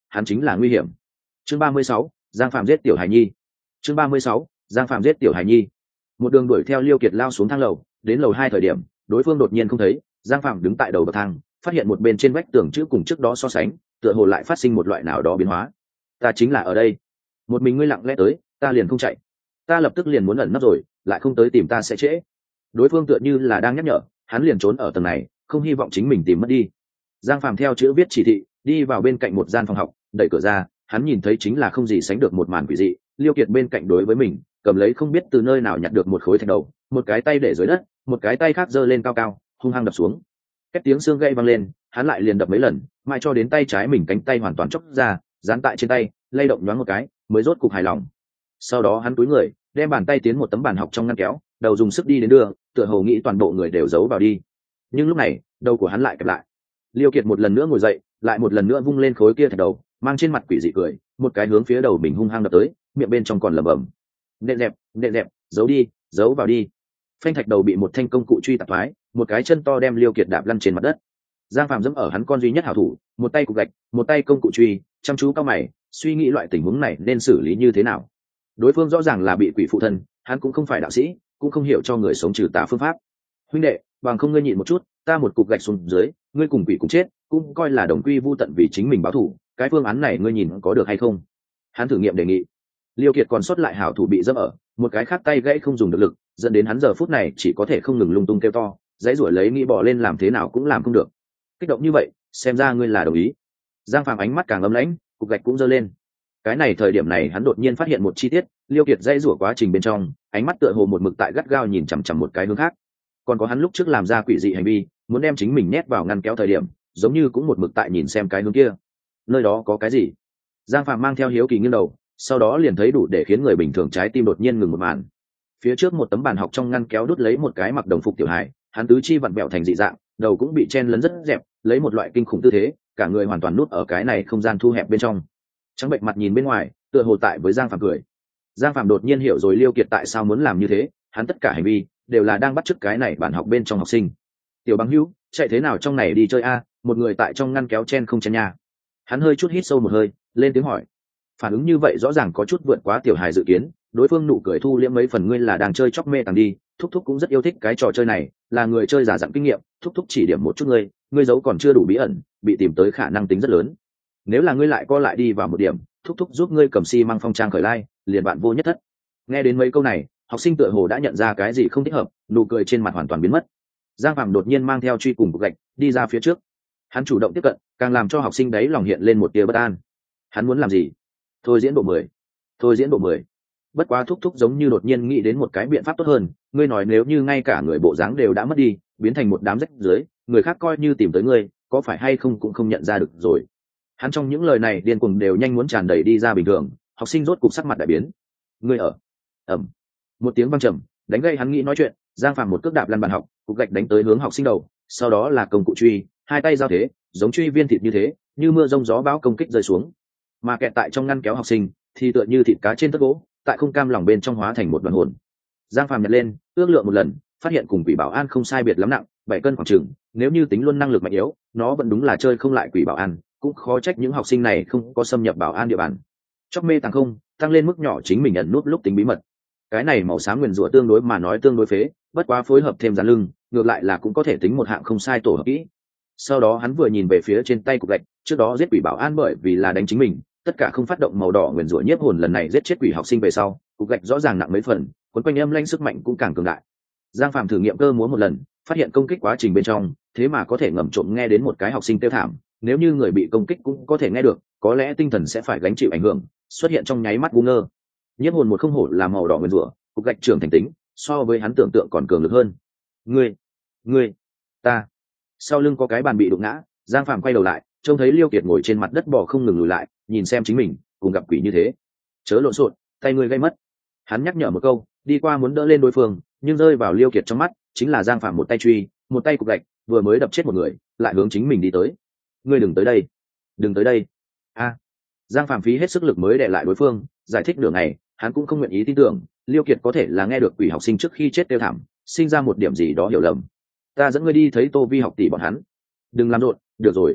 hắn chính là nguy hiểm. Chương ba mươi sáu, Giang Phạm giết tiểu Hải Nhi. Chương ba mươi sáu, Giang Phạm giết tiểu Hải Nhi. Một đường đuổi theo Liêu Kiệt lao xuống thang lầu, đến lầu hai thời điểm, đối phương đột nhiên không thấy, Giang Phạm đứng tại đầu bậc thang, phát hiện một bên trên vách tường chữ cùng trước đó so sánh, tựa hồ lại phát sinh một loại nào đó biến hóa. Ta chính là ở đây. Một mình ngươi lặng lẽ tới, ta liền không chạy. Ta lập tức liền muốn ẩn nấp rồi, lại không tới tìm ta sẽ trễ. Đối phương tựa như là đang nhắc nhở, hắn liền trốn ở tầng này, không hy vọng chính mình tìm mất đi. Giang Phạm theo chữ viết chỉ thị, đi vào bên cạnh một gian phòng học, đẩy cửa ra, hắn nhìn thấy chính là không gì sánh được một màn quỷ dị. Liêu Kiệt bên cạnh đối với mình, cầm lấy không biết từ nơi nào nhặt được một khối thạch đầu, một cái tay để dưới đất, một cái tay khác giơ lên cao cao, hung hăng đập xuống. Két tiếng xương gãy vang lên, hắn lại liền đập mấy lần, mãi cho đến tay trái mình cánh tay hoàn toàn chóc ra, dán tại trên tay, lay động nhoáng một cái, mới rốt cục hài lòng. Sau đó hắn cúi người, đem bàn tay tiến một tấm bàn học trong ngăn kéo, đầu dùng sức đi đến đưa, tựa hồ nghĩ toàn bộ người đều giấu vào đi. Nhưng lúc này, đầu của hắn lại kẹp lại. Liêu Kiệt một lần nữa ngồi dậy, lại một lần nữa vung lên khối kia thạch đầu, mang trên mặt quỷ dị cười, một cái hướng phía đầu mình hung hăng đập tới, miệng bên trong còn lẩm bẩm: "Nện dẹp, nện dẹp, giấu đi, giấu vào đi." Phanh thạch đầu bị một thanh công cụ truy tạp thoái, một cái chân to đem Liêu Kiệt đạp lăn trên mặt đất. Giang Phạm dẫm ở hắn con duy nhất hảo thủ, một tay cục gạch, một tay công cụ truy, chăm chú cao mày, suy nghĩ loại tình huống này nên xử lý như thế nào. Đối phương rõ ràng là bị quỷ phụ thân, hắn cũng không phải đạo sĩ, cũng không hiểu cho người sống trừ tà phương pháp. Huynh đệ, bằng không ngươi nhịn một chút, ta một cục gạch xuống dưới, ngươi cùng quỷ cũng chết, cũng coi là đồng quy vu tận vì chính mình báo thù, cái phương án này ngươi nhìn có được hay không? Hắn thử nghiệm đề nghị. Liêu Kiệt còn sót lại hảo thủ bị dẫm ở, một cái khác tay gãy không dùng được lực, dẫn đến hắn giờ phút này chỉ có thể không ngừng lung tung kêu to, dãy rủa lấy nghĩ bỏ lên làm thế nào cũng làm không được. Kích động như vậy, xem ra ngươi là đồng ý. Giang Phạm ánh mắt càng ấm lãnh, cục gạch cũng giơ lên. Cái này thời điểm này hắn đột nhiên phát hiện một chi tiết, Liêu Kiệt dãy rủa quá trình bên trong, ánh mắt tựa hồ một mực tại gắt gao nhìn chằm chằm một cái hướng khác. Còn có hắn lúc trước làm ra quỷ dị hành vi, muốn đem chính mình nhét vào ngăn kéo thời điểm, giống như cũng một mực tại nhìn xem cái hướng kia. Nơi đó có cái gì? Giang Phạm mang theo hiếu kỳ nghiêng đầu, sau đó liền thấy đủ để khiến người bình thường trái tim đột nhiên ngừng một màn. Phía trước một tấm bàn học trong ngăn kéo đút lấy một cái mặc đồng phục tiểu hài, hắn tứ chi vặn vẹo thành dị dạng, đầu cũng bị chen lấn rất dẹp, lấy một loại kinh khủng tư thế, cả người hoàn toàn nút ở cái này không gian thu hẹp bên trong. Trắng bệnh mặt nhìn bên ngoài, tựa hồ tại với Giang Phạm cười. Giang Phạm đột nhiên hiểu rồi Liêu Kiệt tại sao muốn làm như thế, hắn tất cả hành vi đều là đang bắt chước cái này bản học bên trong học sinh. Tiểu Bằng Hữu, chạy thế nào trong này đi chơi a? Một người tại trong ngăn kéo chen không chen nhà. Hắn hơi chút hít sâu một hơi, lên tiếng hỏi. Phản ứng như vậy rõ ràng có chút vượt quá tiểu hài dự kiến, đối phương nụ cười thu liễm mấy phần, ngươi là đang chơi chóc mê tàng đi, thúc thúc cũng rất yêu thích cái trò chơi này, là người chơi giả dặn kinh nghiệm, thúc thúc chỉ điểm một chút ngươi, ngươi giấu còn chưa đủ bí ẩn, bị tìm tới khả năng tính rất lớn. Nếu là ngươi lại co lại đi vào một điểm, thúc thúc giúp ngươi cầm xi măng phong trang khởi lai, liền bạn vô nhất thất. Nghe đến mấy câu này, học sinh tựa hồ đã nhận ra cái gì không thích hợp, nụ cười trên mặt hoàn toàn biến mất. Giang Phạm đột nhiên mang theo truy cùng cục gạch đi ra phía trước, hắn chủ động tiếp cận, càng làm cho học sinh đấy lòng hiện lên một tia bất an. Hắn muốn làm gì? Thôi diễn độ mười, thôi diễn độ mười. Bất quá thúc thúc giống như đột nhiên nghĩ đến một cái biện pháp tốt hơn, ngươi nói nếu như ngay cả người bộ dáng đều đã mất đi, biến thành một đám rách dưới, người khác coi như tìm tới ngươi, có phải hay không cũng không nhận ra được rồi. Hắn trong những lời này điên cuồng đều nhanh muốn tràn đầy đi ra bình thường, học sinh rốt cục sắc mặt đại biến. Ngươi ở? Ầm. Một tiếng vang trầm, đánh gây hắn nghĩ nói chuyện, Giang Phạm một cước đạp lăn bàn học, cục gạch đánh tới hướng học sinh đầu, sau đó là công cụ truy, hai tay giao thế, giống truy viên thịt như thế, như mưa rông gió bão công kích rơi xuống. Mà kẹt tại trong ngăn kéo học sinh thì tựa như thịt cá trên tất gỗ, tại không cam lòng bên trong hóa thành một đoàn hồn. Giang Phạm nhặt lên, ước lượng một lần, phát hiện cùng quỷ bảo an không sai biệt lắm nặng, bảy cân khoảng chừng, nếu như tính luôn năng lực mạnh yếu, nó vẫn đúng là chơi không lại quỷ bảo an, cũng khó trách những học sinh này không có xâm nhập bảo an địa bàn. Chóc mê tăng không, tăng lên mức nhỏ chính mình ẩn nút lúc tính bí mật. Cái này màu xám nguyền rủa tương đối mà nói tương đối phế, bất quá phối hợp thêm dán lưng, ngược lại là cũng có thể tính một hạng không sai tổ hợp kỹ. Sau đó hắn vừa nhìn về phía trên tay cục gạch, trước đó giết quỷ bảo an bởi vì là đánh chính mình, tất cả không phát động màu đỏ nguyền rủa nhiếp hồn, lần này giết chết quỷ học sinh về sau, cục gạch rõ ràng nặng mấy phần, cuốn quanh âm lãnh sức mạnh cũng càng cường đại. Giang Phạm thử nghiệm cơ múa một lần, phát hiện công kích quá trình bên trong, thế mà có thể ngầm trộm nghe đến một cái học sinh tiêu thảm, nếu như người bị công kích cũng có thể nghe được, có lẽ tinh thần sẽ phải gánh chịu ảnh hưởng, xuất hiện trong nháy mắt ngu ngơ. Nhiếp hồn một không hổ là màu đỏ nguyền rủa, cục gạch trưởng thành tính, so với hắn tưởng tượng còn cường lực hơn. Ngươi, ngươi, ta. Sau lưng có cái bàn bị đụng ngã, Giang Phạm quay đầu lại, trông thấy Liêu Kiệt ngồi trên mặt đất bò không ngừng lùi lại, nhìn xem chính mình, cùng gặp quỷ như thế. Chớ lộn xộn, tay ngươi gây mất. Hắn nhắc nhở một câu, đi qua muốn đỡ lên đối phương, nhưng rơi vào Liêu Kiệt trong mắt, chính là Giang Phạm một tay truy, một tay cục gạch, vừa mới đập chết một người, lại hướng chính mình đi tới. Ngươi đừng tới đây, đừng tới đây. A. À. Giang Phạm phí hết sức lực mới đè lại đối phương, giải thích nửa ngày, hắn cũng không nguyện ý tin tưởng, Liêu Kiệt có thể là nghe được quỷ học sinh trước khi chết tiêu thảm, sinh ra một điểm gì đó hiểu lầm. Ta dẫn ngươi đi thấy Tô Vi học tỷ bọn hắn. Đừng làm rộn, được rồi.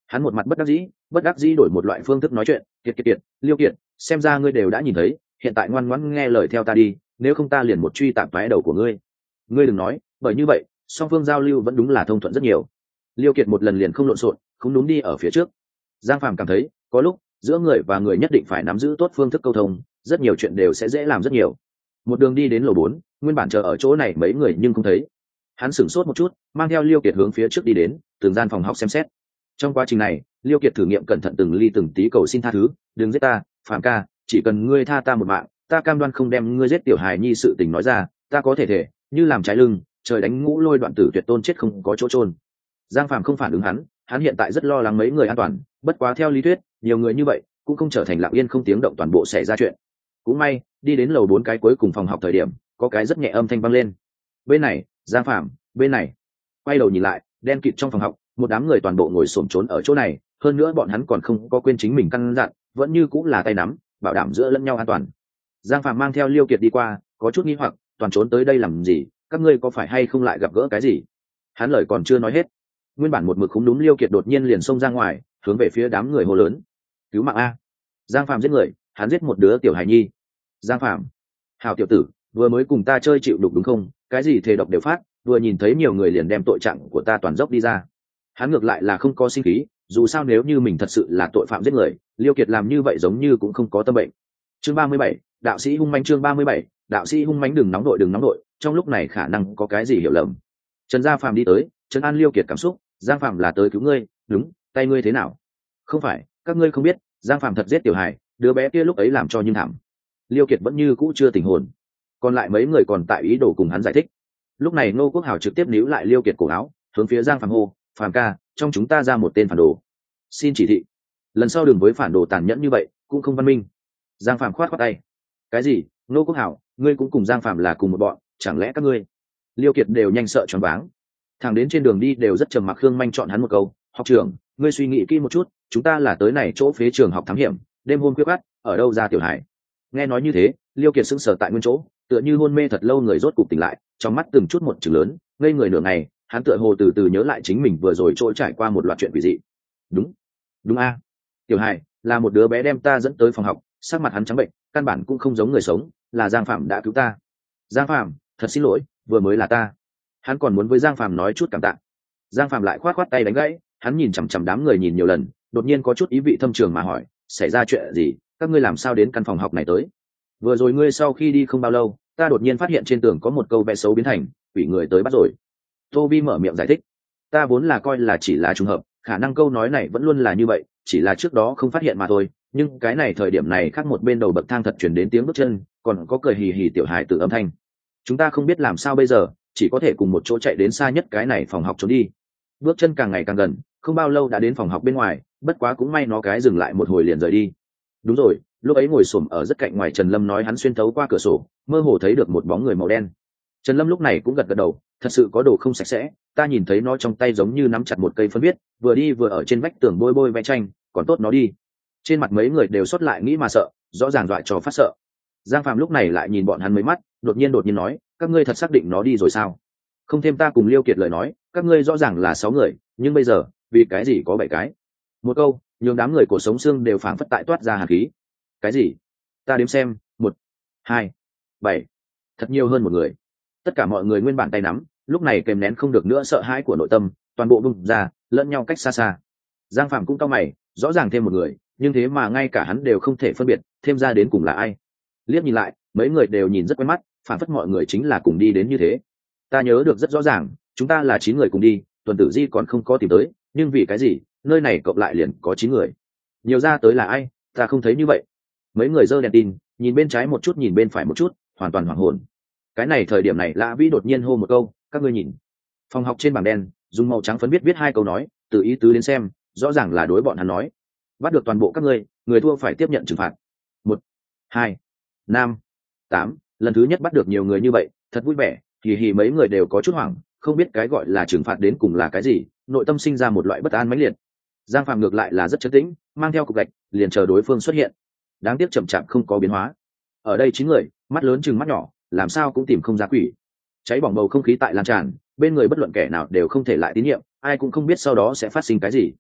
Hắn một mặt bất đắc dĩ, bất đắc dĩ đổi một loại phương thức nói chuyện. Kiệt kiệt kiệt, Liêu Kiệt, xem ra ngươi đều đã nhìn thấy, hiện tại ngoan ngoãn nghe lời theo ta đi, nếu không ta liền một truy tạm toái đầu của ngươi. Ngươi đừng nói, bởi như vậy song phương giao lưu vẫn đúng là thông thuận rất nhiều. Liêu Kiệt một lần liền không lộn xộn, không đúng đi ở phía trước. Giang Phàm cảm thấy có lúc giữa người và người nhất định phải nắm giữ tốt phương thức câu thông, rất nhiều chuyện đều sẽ dễ làm rất nhiều. Một đường đi đến lầu bốn, nguyên bản chờ ở chỗ này mấy người nhưng không thấy. Hắn sửng sốt một chút, mang theo Liêu Kiệt hướng phía trước đi đến, từng gian phòng học xem xét. Trong quá trình này, Liêu Kiệt thử nghiệm cẩn thận từng ly từng tí cầu xin tha thứ, đừng giết ta, Phàm ca, chỉ cần ngươi tha ta một mạng, ta cam đoan không đem ngươi giết tiểu hài nhi sự tình nói ra, ta có thể thể, như làm trái lưng, trời đánh ngũ lôi đoạn tử tuyệt tôn chết không có chỗ trôn. Giang Phàm không phản ứng hắn, hắn hiện tại rất lo lắng mấy người an toàn, bất quá theo lý thuyết, nhiều người như vậy cũng không trở thành lặng yên không tiếng động toàn bộ xảy ra chuyện. Cũng may, đi đến lầu bốn cái cuối cùng phòng học thời điểm, có cái rất nhẹ âm thanh vang lên. Bên này, Giang Phàm, bên này. Quay đầu nhìn lại, đen kịt trong phòng học, một đám người toàn bộ ngồi xổm trốn ở chỗ này, hơn nữa bọn hắn còn không có quên chính mình căn dặn, vẫn như cũng là tay nắm, bảo đảm giữa lẫn nhau an toàn. Giang Phàm mang theo Liêu Kiệt đi qua, có chút nghi hoặc, toàn trốn tới đây làm gì, các ngươi có phải hay không lại gặp gỡ cái gì? Hắn lời còn chưa nói hết, nguyên bản một mực khúng đúng Liêu Kiệt đột nhiên liền xông ra ngoài, hướng về phía đám người hô lớn: cứu mạng a! Giang Phàm giết người, hắn giết một đứa tiểu hài nhi. Giang Phàm, hào tiểu tử, vừa mới cùng ta chơi chịu đục đúng không? Cái gì thề độc đều phát, vừa nhìn thấy nhiều người liền đem tội trạng của ta toàn dốc đi ra. Hắn ngược lại là không có sinh khí, dù sao nếu như mình thật sự là tội phạm giết người, Liêu Kiệt làm như vậy giống như cũng không có tâm bệnh. Chương ba mươi bảy, đạo sĩ hung manh. Chương ba mươi bảy, đạo sĩ hung manh. Đừng nóng đội đừng nóng đội, trong lúc này khả năng có cái gì hiểu lầm. Trần Gia Phàm đi tới, trấn an Liêu Kiệt cảm xúc. Giang Phàm là tới cứu ngươi, đúng, tay ngươi thế nào? Không phải, các ngươi không biết, Giang Phàm thật giết tiểu hài, đứa bé kia lúc ấy làm cho nhưng thảm. Liêu Kiệt vẫn như cũ chưa tỉnh hồn, còn lại mấy người còn tại ý đồ cùng hắn giải thích. Lúc này Ngô Quốc Hào trực tiếp níu lại Liêu Kiệt cổ áo, hướng phía Giang Phàm hô: Phàm ca, trong chúng ta ra một tên phản đồ, xin chỉ thị, lần sau đừng với phản đồ tàn nhẫn như vậy, cũng không văn minh. Giang Phàm khoát khoát tay: cái gì? Ngô Quốc Hào, ngươi cũng cùng Giang Phàm là cùng một bọn, chẳng lẽ các ngươi? Liêu Kiệt đều nhanh sợ choáng váng. Thằng đến trên đường đi đều rất trầm mặc. Khương Manh chọn hắn một câu: học trưởng, ngươi suy nghĩ kỹ một chút, chúng ta là tới này chỗ phế trường học thám hiểm, đêm hôm khuya khoắt, ở đâu ra tiểu hải? Nghe nói như thế, Liêu Kiệt sững sờ tại nguyên chỗ, tựa như hôn mê thật lâu người rốt cục tỉnh lại, trong mắt từng chút một chừng lớn, ngây người nửa ngày, hắn tựa hồ từ từ nhớ lại chính mình vừa rồi trôi trải qua một loạt chuyện quỷ dị. Đúng, đúng a, tiểu hải là một đứa bé đem ta dẫn tới phòng học, sắc mặt hắn trắng bệnh, căn bản cũng không giống người sống, là Giang Phạm đã cứu ta. Giang Phạm, thật xin lỗi, vừa mới là ta. Hắn còn muốn với Giang Phạm nói chút cảm tạ. Giang Phạm lại khoát khoát tay đánh gãy, hắn nhìn chằm chằm đám người nhìn nhiều lần, đột nhiên có chút ý vị thâm trường mà hỏi: xảy ra chuyện gì? Các ngươi làm sao đến căn phòng học này tới? Vừa rồi ngươi sau khi đi không bao lâu, ta đột nhiên phát hiện trên tường có một câu vẽ xấu biến thành quỷ người tới bắt rồi. Tô Vi mở miệng giải thích: ta vốn là coi là chỉ là trùng hợp, khả năng câu nói này vẫn luôn là như vậy, chỉ là trước đó không phát hiện mà thôi. Nhưng cái này thời điểm này khác một bên đầu bậc thang thật chuyển đến tiếng bước chân, còn có cười hì hì tiểu hài tự âm thanh. Chúng ta không biết làm sao bây giờ, chỉ có thể cùng một chỗ chạy đến xa nhất cái này phòng học trốn đi. Bước chân càng ngày càng gần, không bao lâu đã đến phòng học bên ngoài, bất quá cũng may nó cái dừng lại một hồi liền rời đi. Đúng rồi, lúc ấy ngồi xổm ở rất cạnh ngoài Trần Lâm nói hắn xuyên thấu qua cửa sổ, mơ hồ thấy được một bóng người màu đen. Trần Lâm lúc này cũng gật gật đầu, thật sự có đồ không sạch sẽ, ta nhìn thấy nó trong tay giống như nắm chặt một cây phân viết, vừa đi vừa ở trên vách tường bôi bôi vẽ tranh, còn tốt nó đi. Trên mặt mấy người đều xuất lại nghĩ mà sợ, rõ ràng dọa cho phát sợ. Giang Phạm lúc này lại nhìn bọn hắn mấy mắt, đột nhiên đột nhiên nói: các ngươi thật xác định nó đi rồi sao? Không thêm ta cùng Liêu Kiệt lời nói, các ngươi rõ ràng là sáu người, nhưng bây giờ vì cái gì có bảy cái? Một câu nhường đám người cổ sống xương đều phảng phất tại toát ra hàn khí. Cái gì? Ta đếm xem, một, hai, bảy, thật nhiều hơn một người. Tất cả mọi người nguyên bản tay nắm, lúc này kèm nén không được nữa sợ hãi của nội tâm, toàn bộ bung ra, lẫn nhau cách xa xa. Giang Phạm cũng cau mày, rõ ràng thêm một người, nhưng thế mà ngay cả hắn đều không thể phân biệt, thêm ra đến cùng là ai. Liếc nhìn lại, mấy người đều nhìn rất quen mắt, phản phất mọi người chính là cùng đi đến như thế. Ta nhớ được rất rõ ràng, chúng ta là chín người cùng đi, Tuần Tử Di còn không có tìm tới, nhưng vì cái gì, nơi này cộng lại liền có chín người. Nhiều ra tới là ai, ta không thấy như vậy. Mấy người giơ đèn tin, nhìn bên trái một chút nhìn bên phải một chút, hoàn toàn hoảng hồn. Cái này thời điểm này Lã Vĩ đột nhiên hô một câu: các ngươi nhìn. Phòng học trên bảng đen, dùng màu trắng phấn viết viết hai câu nói, từ ý tứ đến xem, rõ ràng là đối bọn hắn nói. Bắt được toàn bộ các ngươi, người thua phải tiếp nhận trừng phạt. Một, hai, năm, tám, lần thứ nhất bắt được nhiều người như vậy, thật vui vẻ. Hì hì mấy người đều có chút hoảng, không biết cái gọi là trừng phạt đến cùng là cái gì, nội tâm sinh ra một loại bất an mãnh liệt. Giang Phạm ngược lại là rất trấn tĩnh, mang theo cục gạch, liền chờ đối phương xuất hiện. Đáng tiếc chậm chạp không có biến hóa. Ở đây chín người, mắt lớn chừng mắt nhỏ, làm sao cũng tìm không ra quỷ. Cháy bỏng bầu không khí tại lan tràn, bên người bất luận kẻ nào đều không thể lại tín nhiệm, ai cũng không biết sau đó sẽ phát sinh cái gì.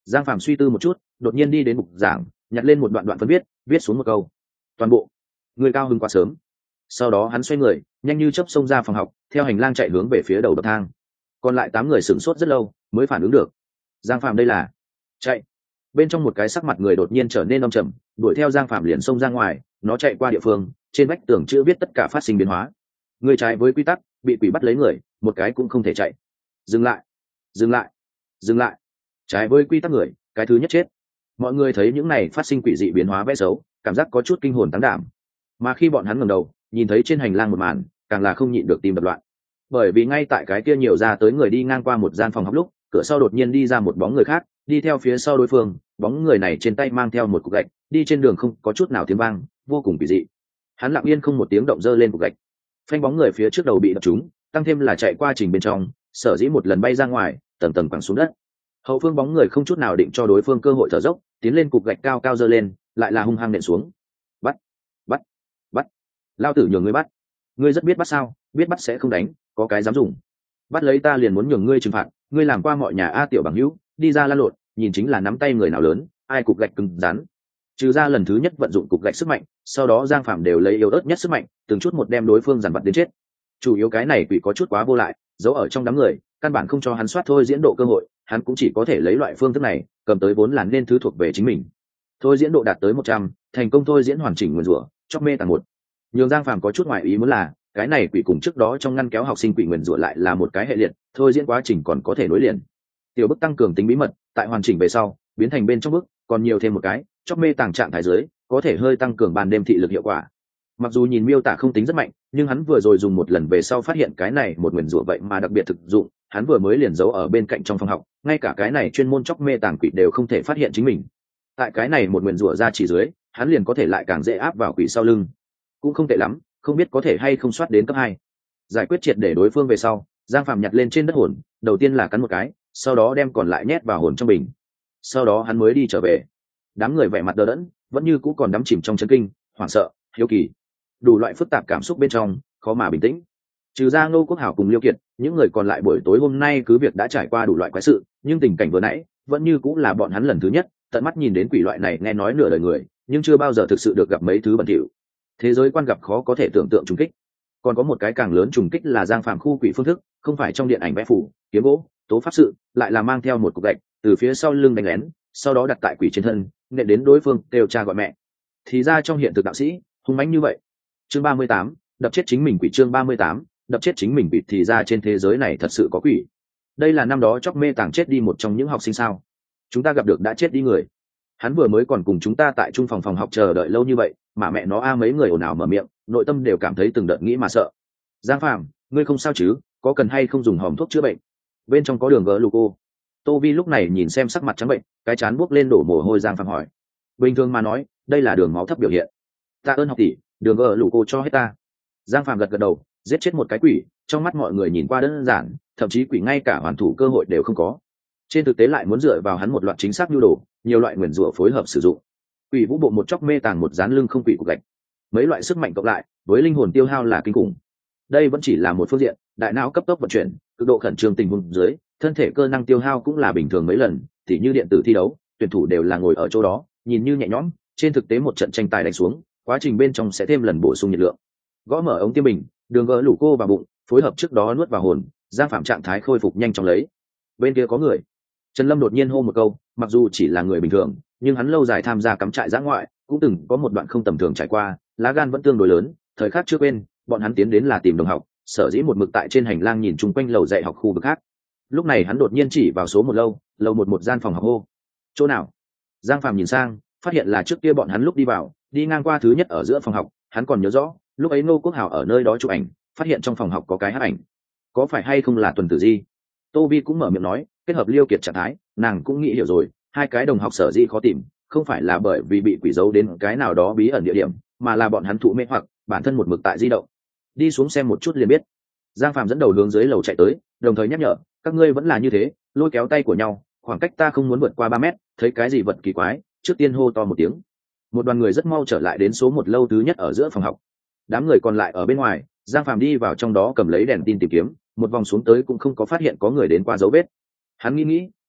Giang Phạm suy tư một chút, đột nhiên đi đến bục giảng, nhặt lên một đoạn đoạn phân viết, viết xuống một câu: toàn bộ. Người cao hứng quá sớm. Sau đó hắn xoay người, nhanh như chớp xông ra phòng học, theo hành lang chạy hướng về phía đầu bậc thang. Còn lại tám người sửng sốt rất lâu mới phản ứng được. Giang Phạm đây là chạy. Bên trong một cái sắc mặt người đột nhiên trở nên âm trầm, đuổi theo Giang Phạm liền xông ra ngoài. Nó chạy qua địa phương, trên vách tường chữ viết tất cả phát sinh biến hóa. Người trái với quy tắc, bị quỷ bắt lấy người, một cái cũng không thể chạy. Dừng lại, dừng lại, dừng lại. Trái với quy tắc người, cái thứ nhất chết. Mọi người thấy những này phát sinh quỷ dị biến hóa vẽ xấu, cảm giác có chút kinh hồn táng đảm. Mà khi bọn hắn ngẩng đầu nhìn thấy trên hành lang một màn, càng là không nhịn được tim đập loạn. Bởi vì ngay tại cái kia nhiều ra tới người đi ngang qua một gian phòng học lúc, cửa sau đột nhiên đi ra một bóng người khác, đi theo phía sau đối phương. Bóng người này trên tay mang theo một cục gạch, đi trên đường không có chút nào tiếng vang, vô cùng kỳ dị. Hắn lặng yên không một tiếng động giơ lên cục gạch, phanh bóng người phía trước đầu bị đập trúng, tăng thêm là chạy qua trình bên trong, sở dĩ một lần bay ra ngoài, tầng tầng quẳng xuống đất. Hậu phương bóng người không chút nào định cho đối phương cơ hội thở dốc, tiến lên cục gạch cao cao giơ lên, lại là hung hăng nện xuống. Bắt, bắt, bắt. Lao tử nhường ngươi bắt. Ngươi rất biết bắt sao? Biết bắt sẽ không đánh, có cái dám dùng. Bắt lấy ta liền muốn nhường ngươi trừng phạt, ngươi làm qua mọi nhà a tiểu bằng hữu, đi ra lăn lộn, nhìn chính là nắm tay người nào lớn, ai cục gạch cứng rắn. Trừ ra lần thứ nhất vận dụng cục gạch sức mạnh, sau đó Giang Phạm đều lấy yếu ớt nhất sức mạnh, từng chút một đem đối phương dằn vặt đến chết. Chủ yếu cái này quỷ có chút quá vô lại, giấu ở trong đám người, căn bản không cho hắn soát thôi diễn độ cơ hội, hắn cũng chỉ có thể lấy loại phương thức này, cầm tới vốn là nên thứ thuộc về chính mình. Thôi diễn độ đạt tới một trăm, thành công thôi diễn hoàn chỉnh nguyên rủa, chóp mê tầng một. Nhưng Giang Phạm có chút ngoài ý muốn là, cái này quỷ cùng trước đó trong ngăn kéo học sinh quỷ nguyên rủa lại là một cái hệ liệt, thôi diễn quá trình còn có thể nối liền. Tiểu bức tăng cường tính bí mật, tại hoàn chỉnh về sau, biến thành bên trong bức, còn nhiều thêm một cái, chóp mê tàng trạng thái dưới, có thể hơi tăng cường ban đêm thị lực hiệu quả. Mặc dù nhìn miêu tả không tính rất mạnh, nhưng hắn vừa rồi dùng một lần về sau phát hiện cái này một nguyên rủa vậy mà đặc biệt thực dụng, hắn vừa mới liền giấu ở bên cạnh trong phòng học, ngay cả cái này chuyên môn chóc mê tàng quỷ đều không thể phát hiện chính mình. Tại cái này một nguyên rủa ra chỉ dưới, hắn liền có thể lại càng dễ áp vào quỷ sau lưng. Cũng không tệ lắm, không biết có thể hay không soát đến cấp hai. Giải quyết triệt để đối phương về sau, Giang Phạm nhặt lên trên đất hồn, đầu tiên là cắn một cái, sau đó đem còn lại nhét vào hồn trong bình. Sau đó hắn mới đi trở về. Đám người vẻ mặt đờ đẫn, vẫn như cũ còn đắm chìm trong chấn kinh, hoảng sợ, hiếu kỳ, đủ loại phức tạp cảm xúc bên trong, khó mà bình tĩnh. Trừ ra Ngô Quốc Hảo cùng Liêu Kiệt, những người còn lại buổi tối hôm nay cứ việc đã trải qua đủ loại quái sự, nhưng tình cảnh vừa nãy vẫn như cũng là bọn hắn lần thứ nhất tận mắt nhìn đến quỷ loại này, nghe nói nửa đời người, nhưng chưa bao giờ thực sự được gặp mấy thứ bẩn thỉu. Thế giới quan gặp khó có thể tưởng tượng trùng kích. Còn có một cái càng lớn trùng kích là Giang Phạm khu quỷ phương thức, không phải trong điện ảnh vẽ phủ, kiếm gỗ, tố pháp sự, lại là mang theo một cục gạch, từ phía sau lưng đánh lén, sau đó đặt tại quỷ trên thân, nện đến đối phương đều cha gọi mẹ. Thì ra trong hiện thực đạo sĩ hung mãnh như vậy. Chương ba mươi tám, đập chết chính mình quỷ. Chương ba mươi tám, đập chết chính mình quỷ. Thì ra trên thế giới này thật sự có quỷ. Đây là năm đó chóc mê tàng chết đi một trong những học sinh sao? Chúng ta gặp được đã chết đi người. Hắn vừa mới còn cùng chúng ta tại trung phòng phòng học chờ đợi lâu như vậy, mà mẹ nó a mấy người ồn ào mở miệng, nội tâm đều cảm thấy từng đợt nghĩ mà sợ. Giang Phạm, ngươi không sao chứ? Có cần hay không dùng hòm thuốc chữa bệnh? Bên trong có đường gỡ gluco. Tô Vi lúc này nhìn xem sắc mặt trắng bệnh, cái chán buốc lên đổ mồ hôi. Giang Phạm hỏi. Bình thường mà nói, đây là đường máu thấp biểu hiện. Tạ ơn học tỷ, đường gỡ gluco cho hết ta. Giang Phạm gật gật đầu, giết chết một cái quỷ, trong mắt mọi người nhìn qua đơn giản, thậm chí quỷ ngay cả hoàn thủ cơ hội đều không có. Trên thực tế lại muốn dựa vào hắn một loạt chính xác nhu đồ, nhiều loại nguyền rủa phối hợp sử dụng. Quỷ vũ bộ một chóc mê tàng một dán lưng không quỷ cục gạch, mấy loại sức mạnh cộng lại, với linh hồn tiêu hao là kinh khủng. Đây vẫn chỉ là một phương diện, đại não cấp tốc vận chuyển, cực độ khẩn trương tình huống dưới, thân thể cơ năng tiêu hao cũng là bình thường mấy lần, tỉ như điện tử thi đấu, tuyển thủ đều là ngồi ở chỗ đó, nhìn như nhẹ nhõm, trên thực tế một trận tranh tài đánh xuống, quá trình bên trong sẽ thêm lần bổ sung nhiệt lượng. Gõ mở ống tiêm bình, đường gỡ lũ cô vào bụng, phối hợp trước đó nuốt vào hồn, Giang Phạm trạng thái khôi phục nhanh chóng lấy. Bên kia có người. Trần Lâm đột nhiên hô một câu, mặc dù chỉ là người bình thường, nhưng hắn lâu dài tham gia cắm trại dã ngoại, cũng từng có một đoạn không tầm thường trải qua, lá gan vẫn tương đối lớn. Thời khắc chưa quên, bọn hắn tiến đến là tìm đồng học, sở dĩ một mực tại trên hành lang nhìn chung quanh lầu dạy học khu vực khác. Lúc này hắn đột nhiên chỉ vào số một lâu, lầu một một gian phòng học hô. Chỗ nào? Giang Phạm nhìn sang, phát hiện là trước kia bọn hắn lúc đi vào, đi ngang qua thứ nhất ở giữa phòng học, hắn còn nhớ rõ, lúc ấy Ngô Quốc Hào ở nơi đó chụp ảnh, phát hiện trong phòng học có cái hắc ảnh. Có phải hay không là Tuần Tử Di? Tô Vi cũng mở miệng nói, kết hợp Liêu Kiệt trạng thái, nàng cũng nghĩ hiểu rồi, hai cái đồng học sở dĩ khó tìm, không phải là bởi vì bị quỷ giấu đến cái nào đó bí ẩn địa điểm, mà là bọn hắn thụ mê hoặc, bản thân một mực tại di động. Đi xuống xem một chút liền biết. Giang Phạm dẫn đầu hướng dưới lầu chạy tới, đồng thời nhắc nhở, các ngươi vẫn là như thế, lôi kéo tay của nhau, khoảng cách ta không muốn vượt qua ba mét, thấy cái gì vật kỳ quái, trước tiên hô to một tiếng. Một đoàn người rất mau trở lại đến số một lâu thứ nhất ở giữa phòng học. Đám người còn lại ở bên ngoài, Giang Phạm đi vào trong đó cầm lấy đèn tin tìm kiếm, một vòng xuống tới cũng không có phát hiện có người đến qua dấu vết. Hắn nghĩ nghĩ,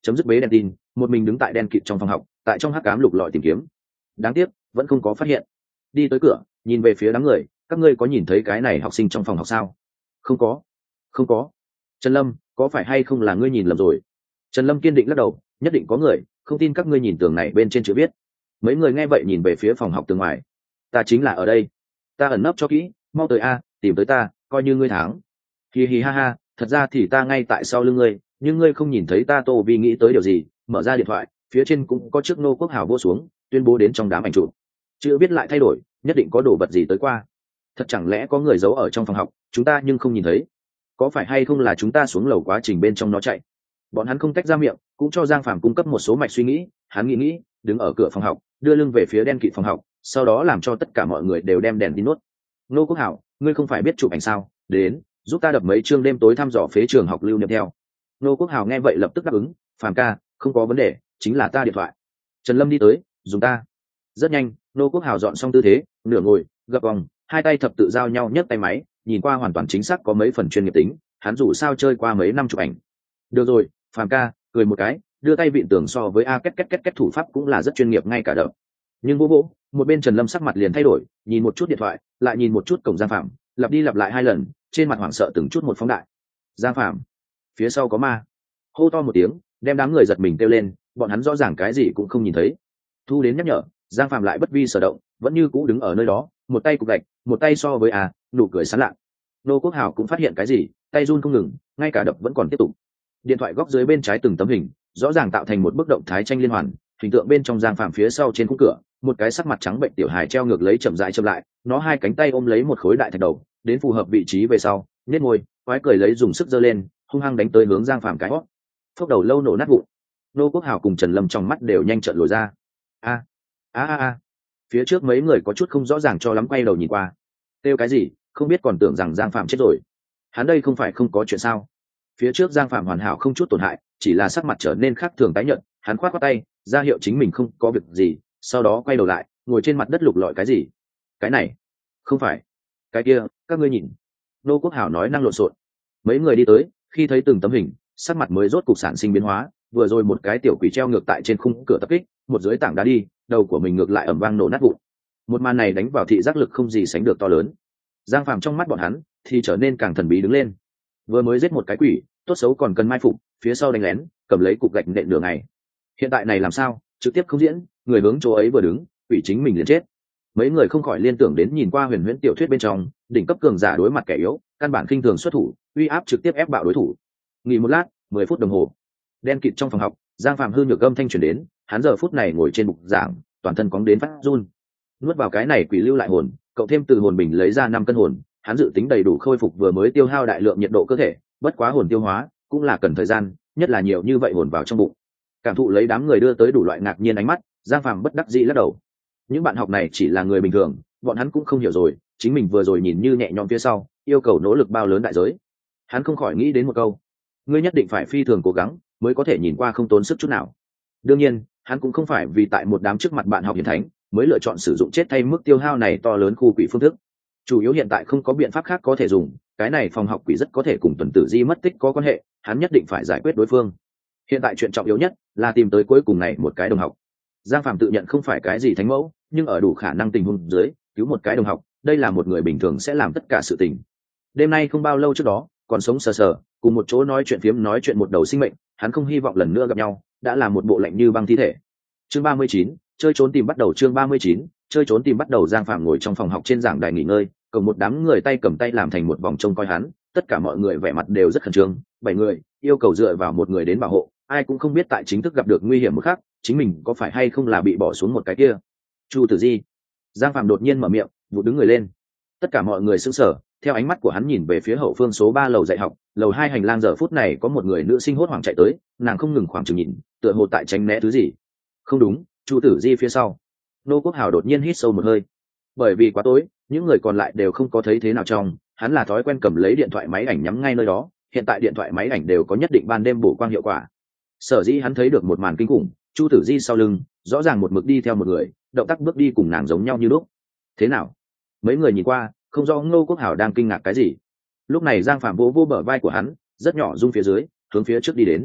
chấm dứt bế đèn tin, một mình đứng tại đen kịt trong phòng học, tại trong hắc ám lục lọi tìm kiếm. Đáng tiếc vẫn không có phát hiện. Đi tới cửa, nhìn về phía đám người, các ngươi có nhìn thấy cái này học sinh trong phòng học sao? Không có. Không có. Trần Lâm, có phải hay không là ngươi nhìn lầm rồi? Trần Lâm kiên định lắc đầu, nhất định có người, không tin các ngươi nhìn tường này bên trên chữ viết. Mấy người nghe vậy nhìn về phía phòng học tường ngoài. Ta chính là ở đây. Ta ẩn nấp cho kỹ, mau tới a, tìm tới ta, coi như ngươi thắng. Hi hi ha ha, thật ra thì ta ngay tại sau lưng ngươi, nhưng ngươi không nhìn thấy ta. Tô Vi nghĩ tới điều gì, mở ra điện thoại, phía trên cũng có chiếc nô quốc hào vô xuống, tuyên bố đến trong đám ảnh chụp. Chữ viết lại thay đổi, nhất định có đồ vật gì tới qua. Thật chẳng lẽ có người giấu ở trong phòng học, chúng ta nhưng không nhìn thấy? Có phải hay không là chúng ta xuống lầu quá trình bên trong nó chạy? Bọn hắn không tách ra miệng, cũng cho Giang Phàm cung cấp một số mạch suy nghĩ. Hắn nghĩ nghĩ, đứng ở cửa phòng học, đưa lưng về phía đen kịt phòng học, sau đó làm cho tất cả mọi người đều đem đèn tin nuốt. Nô Quốc Hảo, ngươi không phải biết chụp ảnh sao? Đến, giúp ta đập mấy chương đêm tối thăm dò phế trường học lưu niệm theo. Nô Quốc Hảo nghe vậy lập tức đáp ứng. Phàm ca, không có vấn đề, chính là ta điện thoại. Trần Lâm đi tới, dùng ta. Rất nhanh, Nô Quốc Hảo dọn xong tư thế, nửa ngồi, gập vòng, hai tay thập tự giao nhau nhấc tay máy, nhìn qua hoàn toàn chính xác, có mấy phần chuyên nghiệp tính. Hắn dù sao chơi qua mấy năm chụp ảnh. Được rồi, Phàm ca, cười một cái, đưa tay vịn tường so với a két két két két thủ pháp cũng là rất chuyên nghiệp ngay cả đập. Nhưng vô vỗ, một bên Trần Lâm sắc mặt liền thay đổi, nhìn một chút điện thoại, lại nhìn một chút cổng Giang Phạm, lặp đi lặp lại hai lần, trên mặt hoảng sợ từng chút một phóng đại. Giang Phạm, phía sau có ma! Hô to một tiếng, đem đám người giật mình kêu lên, bọn hắn rõ ràng cái gì cũng không nhìn thấy. Thu đến nhắc nhở, Giang Phạm lại bất vi sở động, vẫn như cũ đứng ở nơi đó, một tay cục gạch, một tay so với a, nụ cười sán lạ. Nô Quốc Hảo cũng phát hiện cái gì, tay run không ngừng, ngay cả đập vẫn còn tiếp tục. Điện thoại góc dưới bên trái từng tấm hình, rõ ràng tạo thành một bức động thái tranh liên hoàn. Hình tượng bên trong Giang Phạm phía sau trên khung cửa, một cái sắc mặt trắng bệnh tiểu hài treo ngược lấy chậm rãi chậm lại, nó hai cánh tay ôm lấy một khối đại thạch đầu, đến phù hợp vị trí về sau, nhếch môi, quái cười lấy dùng sức giơ lên, hung hăng đánh tới hướng Giang Phạm cái hót. Phốc đầu lâu nổ nát vụn. Nô Quốc Hảo cùng Trần Lâm trong mắt đều nhanh trợn lồi ra. A a a a. Phía trước mấy người có chút không rõ ràng cho lắm, quay đầu nhìn qua. Kêu cái gì, không biết còn tưởng rằng Giang Phạm chết rồi. Hắn đây không phải không có chuyện sao? Phía trước Giang Phạm hoàn hảo không chút tổn hại, chỉ là sắc mặt trở nên khác thường tái nhợt, hắn khoát khoát tay, ra hiệu chính mình không có việc gì, sau đó quay đầu lại, ngồi trên mặt đất lục lọi cái gì. Cái này, không phải, cái kia, các ngươi nhìn. Nô Quốc Hảo nói năng lộn xộn. Mấy người đi tới, khi thấy từng tấm hình, sắc mặt mới rốt cục sản sinh biến hóa, vừa rồi một cái tiểu quỷ treo ngược tại trên khung cửa tập kích, một dưới tảng đá đi, đầu của mình ngược lại ầm vang nổ nát vụn. Một màn này đánh vào thị giác lực không gì sánh được to lớn. Giang Phàm trong mắt bọn hắn thì trở nên càng thần bí đứng lên. Vừa mới giết một cái quỷ, tốt xấu còn cần mai phục, phía sau đánh lén, cầm lấy cục gạch nện nửa ngày. Hiện tại này làm sao, trực tiếp không diễn, người hướng chỗ ấy vừa đứng, quỷ chính mình liền chết. Mấy người không khỏi liên tưởng đến nhìn qua huyền huyễn tiểu thuyết bên trong, đỉnh cấp cường giả đối mặt kẻ yếu, căn bản khinh thường xuất thủ, uy áp trực tiếp ép bạo đối thủ. Nghỉ một lát, mười phút đồng hồ. Đen kịt trong phòng học, Giang Phạm hư nhược âm thanh truyền đến, hắn giờ phút này ngồi trên bục giảng, toàn thân cóng đến phát run. Nuốt vào cái này quỷ lưu lại hồn, cậu thêm từ hồn bình lấy ra năm cân hồn, hắn dự tính đầy đủ khôi phục vừa mới tiêu hao đại lượng nhiệt độ cơ thể, bất quá hồn tiêu hóa cũng là cần thời gian, nhất là nhiều như vậy hồn vào trong bụng. Cảm thụ lấy đám người đưa tới đủ loại ngạc nhiên ánh mắt, Giang Phàm bất đắc dĩ lắc đầu. Những bạn học này chỉ là người bình thường, bọn hắn cũng không hiểu rồi, chính mình vừa rồi nhìn như nhẹ nhõm phía sau, yêu cầu nỗ lực bao lớn đại giới. Hắn không khỏi nghĩ đến một câu: ngươi nhất định phải phi thường cố gắng mới có thể nhìn qua không tốn sức chút nào. Đương nhiên, hắn cũng không phải vì tại một đám trước mặt bạn học hiền thánh mới lựa chọn sử dụng chết thay mức tiêu hao này to lớn khu quỷ phương thức. Chủ yếu hiện tại không có biện pháp khác có thể dùng, cái này phòng học quỷ rất có thể cùng tuần tử di mất tích có quan hệ, hắn nhất định phải giải quyết đối phương. Hiện tại chuyện trọng yếu nhất là tìm tới cuối cùng này một cái đồng học. Giang Phàm tự nhận không phải cái gì thánh mẫu, nhưng ở đủ khả năng tình huống dưới cứu một cái đồng học, đây là một người bình thường sẽ làm tất cả sự tình. Đêm nay không bao lâu trước đó còn sống sờ sờ cùng một chỗ nói chuyện phiếm nói chuyện một đầu sinh mệnh, hắn không hy vọng lần nữa gặp nhau, đã là một bộ lạnh như băng thi thể. Chương ba mươi chín, chơi trốn tìm bắt đầu. Chương ba mươi chín, chơi trốn tìm bắt đầu. Giang Phàm ngồi trong phòng học trên giảng đài nghỉ ngơi, cùng một đám người tay cầm tay làm thành một vòng trông coi hắn, tất cả mọi người vẻ mặt đều rất khẩn trương. Bảy người yêu cầu dựa vào một người đến bảo hộ, ai cũng không biết tại chính thức gặp được nguy hiểm một khắc, chính mình có phải hay không là bị bỏ xuống một cái kia. Chu Tử Di. Giang Phàm đột nhiên mở miệng, vụt đứng người lên. Tất cả mọi người sững sờ, theo ánh mắt của hắn nhìn về phía hậu phương số ba lầu dạy học, lầu hai hành lang giờ phút này có một người nữ sinh hốt hoảng chạy tới, nàng không ngừng khoảng chừng nhìn, tựa hồ tại tránh né thứ gì. Không đúng, Chu Tử Di phía sau. Nô Quốc Hào đột nhiên hít sâu một hơi. Bởi vì quá tối, những người còn lại đều không có thấy thế nào trong, hắn là thói quen cầm lấy điện thoại máy ảnh nhắm ngay nơi đó, hiện tại điện thoại máy ảnh đều có nhất định ban đêm bổ quang hiệu quả. Sở dĩ hắn thấy được một màn kinh khủng, Chu Tử Di sau lưng, rõ ràng một mực đi theo một người, động tác bước đi cùng nàng giống nhau như lúc. Thế nào? Mấy người nhìn qua, không rõ Ngô Quốc Hảo đang kinh ngạc cái gì. Lúc này Giang Phạm vỗ vô bờ vai của hắn, rất nhỏ rung phía dưới, hướng phía trước đi đến.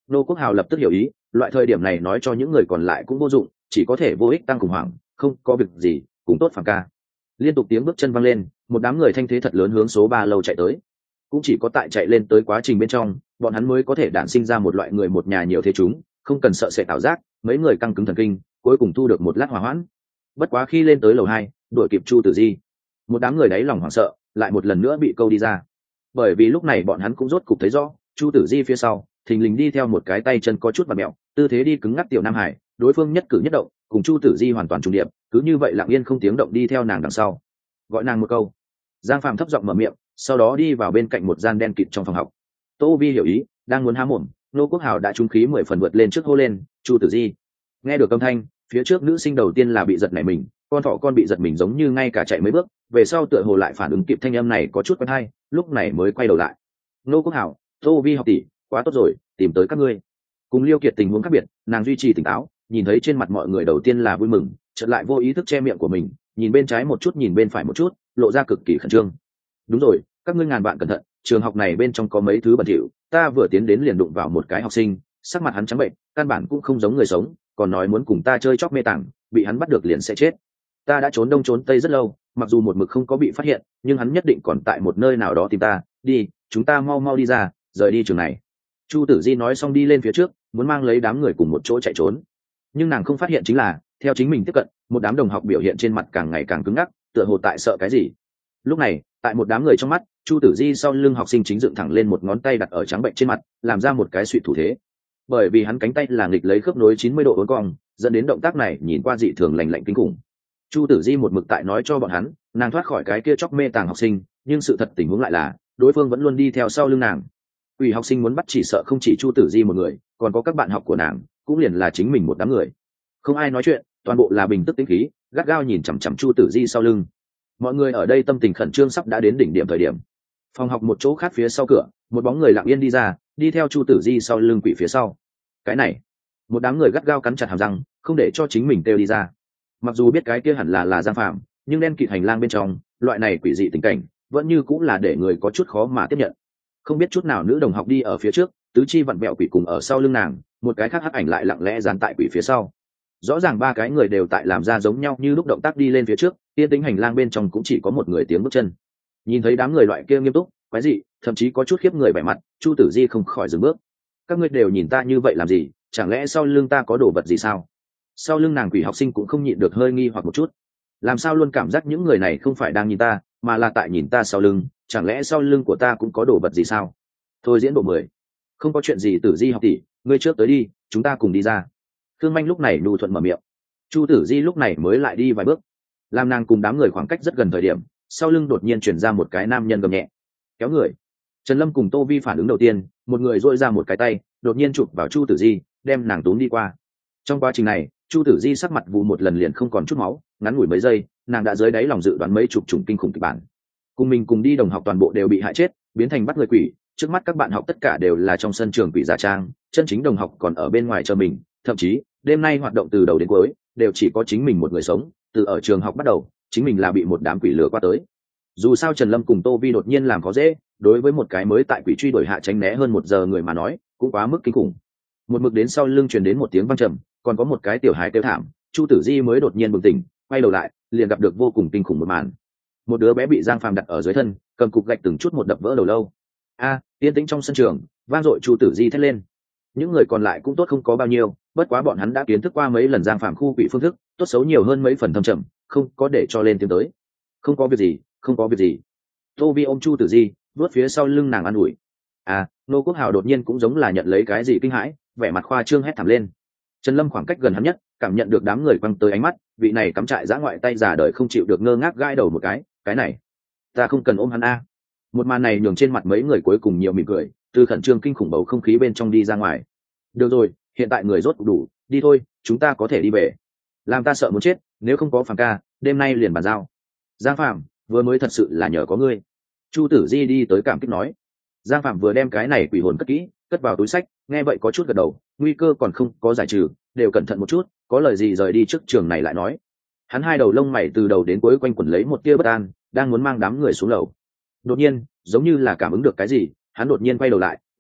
Nô Quốc Hào lập tức hiểu ý, loại thời điểm này nói cho những người còn lại cũng vô dụng, chỉ có thể vô ích tăng khủng hoảng. Không có việc gì, cũng tốt phàm ca. Liên tục tiếng bước chân văng lên, một đám người thanh thế thật lớn hướng số ba lâu chạy tới. Cũng chỉ có tại chạy lên tới quá trình bên trong, bọn hắn mới có thể đản sinh ra một loại người một nhà nhiều thế chúng, không cần sợ sẽ tạo giác. Mấy người căng cứng thần kinh, cuối cùng thu được một lát hòa hoãn. Bất quá khi lên tới lầu hai, đuổi kịp Chu Tử Di, một đám người đáy lòng hoảng sợ, lại một lần nữa bị câu đi ra. Bởi vì lúc này bọn hắn cũng rốt cục thấy rõ, Chu Tử Di phía sau thình lình đi theo một cái tay chân có chút vặn mẹo, tư thế đi cứng ngắc tiểu Nam Hải, đối phương nhất cử nhất động cùng Chu Tử Di hoàn toàn trùng điệp, cứ như vậy lặng yên không tiếng động đi theo nàng đằng sau, gọi nàng một câu. Giang Phạm thấp giọng mở miệng, sau đó đi vào bên cạnh một gian đen kịt trong phòng học. Tô Vi hiểu ý, đang muốn há mồm, Nô Quốc Hào đã trúng khí mười phần vượt lên trước hô lên, Chu Tử Di. Nghe được âm thanh, phía trước nữ sinh đầu tiên là bị giật nảy mình, con thỏ con bị giật mình giống như ngay cả chạy mấy bước, về sau tựa hồ lại phản ứng kịp thanh âm này có chút quen hay, lúc này mới quay đầu lại. Nô Quốc Hào, Tô Vi học tỷ, quá tốt rồi, tìm tới các ngươi. Cùng Liêu Kiệt tình huống khác biệt, nàng duy trì tỉnh táo, nhìn thấy trên mặt mọi người đầu tiên là vui mừng, chợt lại vô ý thức che miệng của mình, nhìn bên trái một chút nhìn bên phải một chút, lộ ra cực kỳ khẩn trương. Đúng rồi, các ngươi ngàn vạn cẩn thận, trường học này bên trong có mấy thứ bẩn thỉu, ta vừa tiến đến liền đụng vào một cái học sinh, sắc mặt hắn trắng bệnh, căn bản cũng không giống người sống, còn nói muốn cùng ta chơi chóc mê tảng, bị hắn bắt được liền sẽ chết. Ta đã trốn đông trốn tây rất lâu, mặc dù một mực không có bị phát hiện, nhưng hắn nhất định còn tại một nơi nào đó tìm ta. Đi, chúng ta mau mau đi ra, rời đi trường này. Chu Tử Di nói xong đi lên phía trước, muốn mang lấy đám người cùng một chỗ chạy trốn, nhưng nàng không phát hiện chính là, theo chính mình tiếp cận, một đám đồng học biểu hiện trên mặt càng ngày càng cứng ngắc, tựa hồ tại sợ cái gì. Lúc này, tại một đám người trong mắt, Chu Tử Di sau lưng học sinh chính dựng thẳng lên một ngón tay đặt ở trắng bệnh trên mặt, làm ra một cái suy thủ thế. Bởi vì hắn cánh tay là nghịch lấy khớp nối chín mươi độ uốn cong, dẫn đến động tác này nhìn qua dị thường lành lạnh kinh khủng. Chu Tử Di một mực tại nói cho bọn hắn, nàng thoát khỏi cái kia chóc mê tàng học sinh, nhưng sự thật tình huống lại là, đối phương vẫn luôn đi theo sau lưng nàng. Quỷ học sinh muốn bắt chỉ sợ không chỉ Chu Tử Di một người, còn có các bạn học của nàng, cũng liền là chính mình một đám người. Không ai nói chuyện, toàn bộ là bình tức tĩnh khí, gắt gao nhìn chằm chằm Chu Tử Di sau lưng. Mọi người ở đây tâm tình khẩn trương sắp đã đến đỉnh điểm thời điểm. Phòng học một chỗ khác phía sau cửa, một bóng người lặng yên đi ra, đi theo Chu Tử Di sau lưng quỷ phía sau. Cái này, một đám người gắt gao cắn chặt hàm răng, không để cho chính mình kêu đi ra. Mặc dù biết cái kia hẳn là là Giang Phạm, nhưng đen kịt hành lang bên trong, loại này quỷ dị tình cảnh, vẫn như cũng là để người có chút khó mà tiếp nhận. Không biết chút nào nữ đồng học đi ở phía trước, tứ chi vặn vẹo quỷ cùng ở sau lưng nàng, một cái khác hắc ảnh lại lặng lẽ dán tại quỷ phía sau. Rõ ràng ba cái người đều tại làm ra giống nhau như lúc động tác đi lên phía trước, tiên tính hành lang bên trong cũng chỉ có một người tiếng bước chân. Nhìn thấy đám người loại kia nghiêm túc, quái dị, thậm chí có chút khiếp người vẻ mặt, Chu Tử Di không khỏi dừng bước. Các ngươi đều nhìn ta như vậy làm gì, chẳng lẽ sau lưng ta có đồ vật gì sao? Sau lưng nàng quỷ học sinh cũng không nhịn được hơi nghi hoặc một chút. Làm sao luôn cảm giác những người này không phải đang nhìn ta, mà là tại nhìn ta sau lưng, chẳng lẽ sau lưng của ta cũng có đồ vật gì sao? Thôi diễn bộ mười. Không có chuyện gì Tử Di học tỷ, ngươi trước tới đi, chúng ta cùng đi ra. Thương Manh lúc này nhu thuận mở miệng. Chu Tử Di lúc này mới lại đi vài bước, làm nàng cùng đám người khoảng cách rất gần thời điểm, sau lưng đột nhiên chuyển ra một cái nam nhân gầm nhẹ, kéo người. Trần Lâm cùng Tô Vi phản ứng đầu tiên, một người dội ra một cái tay, đột nhiên chụp vào Chu Tử Di, đem nàng túm đi qua. Trong quá trình này, Chu Tử Di sắc mặt vụ một lần liền không còn chút máu, ngắn ngủi mấy giây, nàng đã dưới đáy lòng dự đoán mấy chục chủng kinh khủng kịch bản. Cùng mình cùng đi đồng học toàn bộ đều bị hại chết, biến thành bắt người quỷ, trước mắt các bạn học tất cả đều là trong sân trường quỷ giả trang, chân chính đồng học còn ở bên ngoài chờ mình, thậm chí, đêm nay hoạt động từ đầu đến cuối, đều chỉ có chính mình một người sống, từ ở trường học bắt đầu, chính mình là bị một đám quỷ lừa qua tới. Dù sao Trần Lâm cùng Tô Vi đột nhiên làm khó dễ, đối với một cái mới tại quỷ truy đuổi hạ tránh né hơn một giờ người mà nói, cũng quá mức kinh khủng. Một mực đến sau lưng truyền đến một tiếng vang trầm, còn có một cái tiểu hài kêu thảm, Chu Tử Di mới đột nhiên bừng tỉnh, quay đầu lại, liền gặp được vô cùng kinh khủng một màn. Một đứa bé bị Giang Phàm đặt ở dưới thân, cầm cục gạch từng chút một đập vỡ đầu lâu. A, yên tĩnh trong sân trường, vang dội Chu Tử Di thét lên. Những người còn lại cũng tốt không có bao nhiêu, bất quá bọn hắn đã kiến thức qua mấy lần Giang Phàm khu quỷ phương thức, tốt xấu nhiều hơn mấy phần thâm trầm, không có để cho lên tiếng tới. Không có việc gì, không có việc gì. Tô Vi ôm Chu Tử Di, vuốt phía sau lưng nàng an ủi. À, Nô Quốc Hào đột nhiên cũng giống là nhận lấy cái gì kinh hãi, vẻ mặt khoa trương hét thảm lên. Trần Lâm khoảng cách gần hắn nhất, cảm nhận được đám người quăng tới ánh mắt, vị này cắm trại dã ngoại tay giả đời không chịu được ngơ ngác gãi đầu một cái, cái này, ta không cần ôm hắn a. Một màn này nhường trên mặt mấy người cuối cùng nhiều mỉm cười, từ khẩn trương kinh khủng bầu không khí bên trong đi ra ngoài. Được rồi, hiện tại người rốt đủ, đi thôi, chúng ta có thể đi về. Làm ta sợ muốn chết, nếu không có Phàm ca, đêm nay liền bàn giao. Giang Phàm, vừa mới thật sự là nhờ có ngươi. Chu Tử Di đi tới cảm kích nói. Giang Phàm vừa đem cái này quỷ hồn cất kỹ, cất vào túi sách, nghe vậy có chút gật đầu, nguy cơ còn không có giải trừ, đều cẩn thận một chút, có lời gì rời đi trước trường này lại nói. Hắn hai đầu lông mày từ đầu đến cuối quanh quẩn lấy một tia bất an, đang muốn mang đám người xuống lầu. Đột nhiên, giống như là cảm ứng được cái gì, hắn đột nhiên quay đầu lại,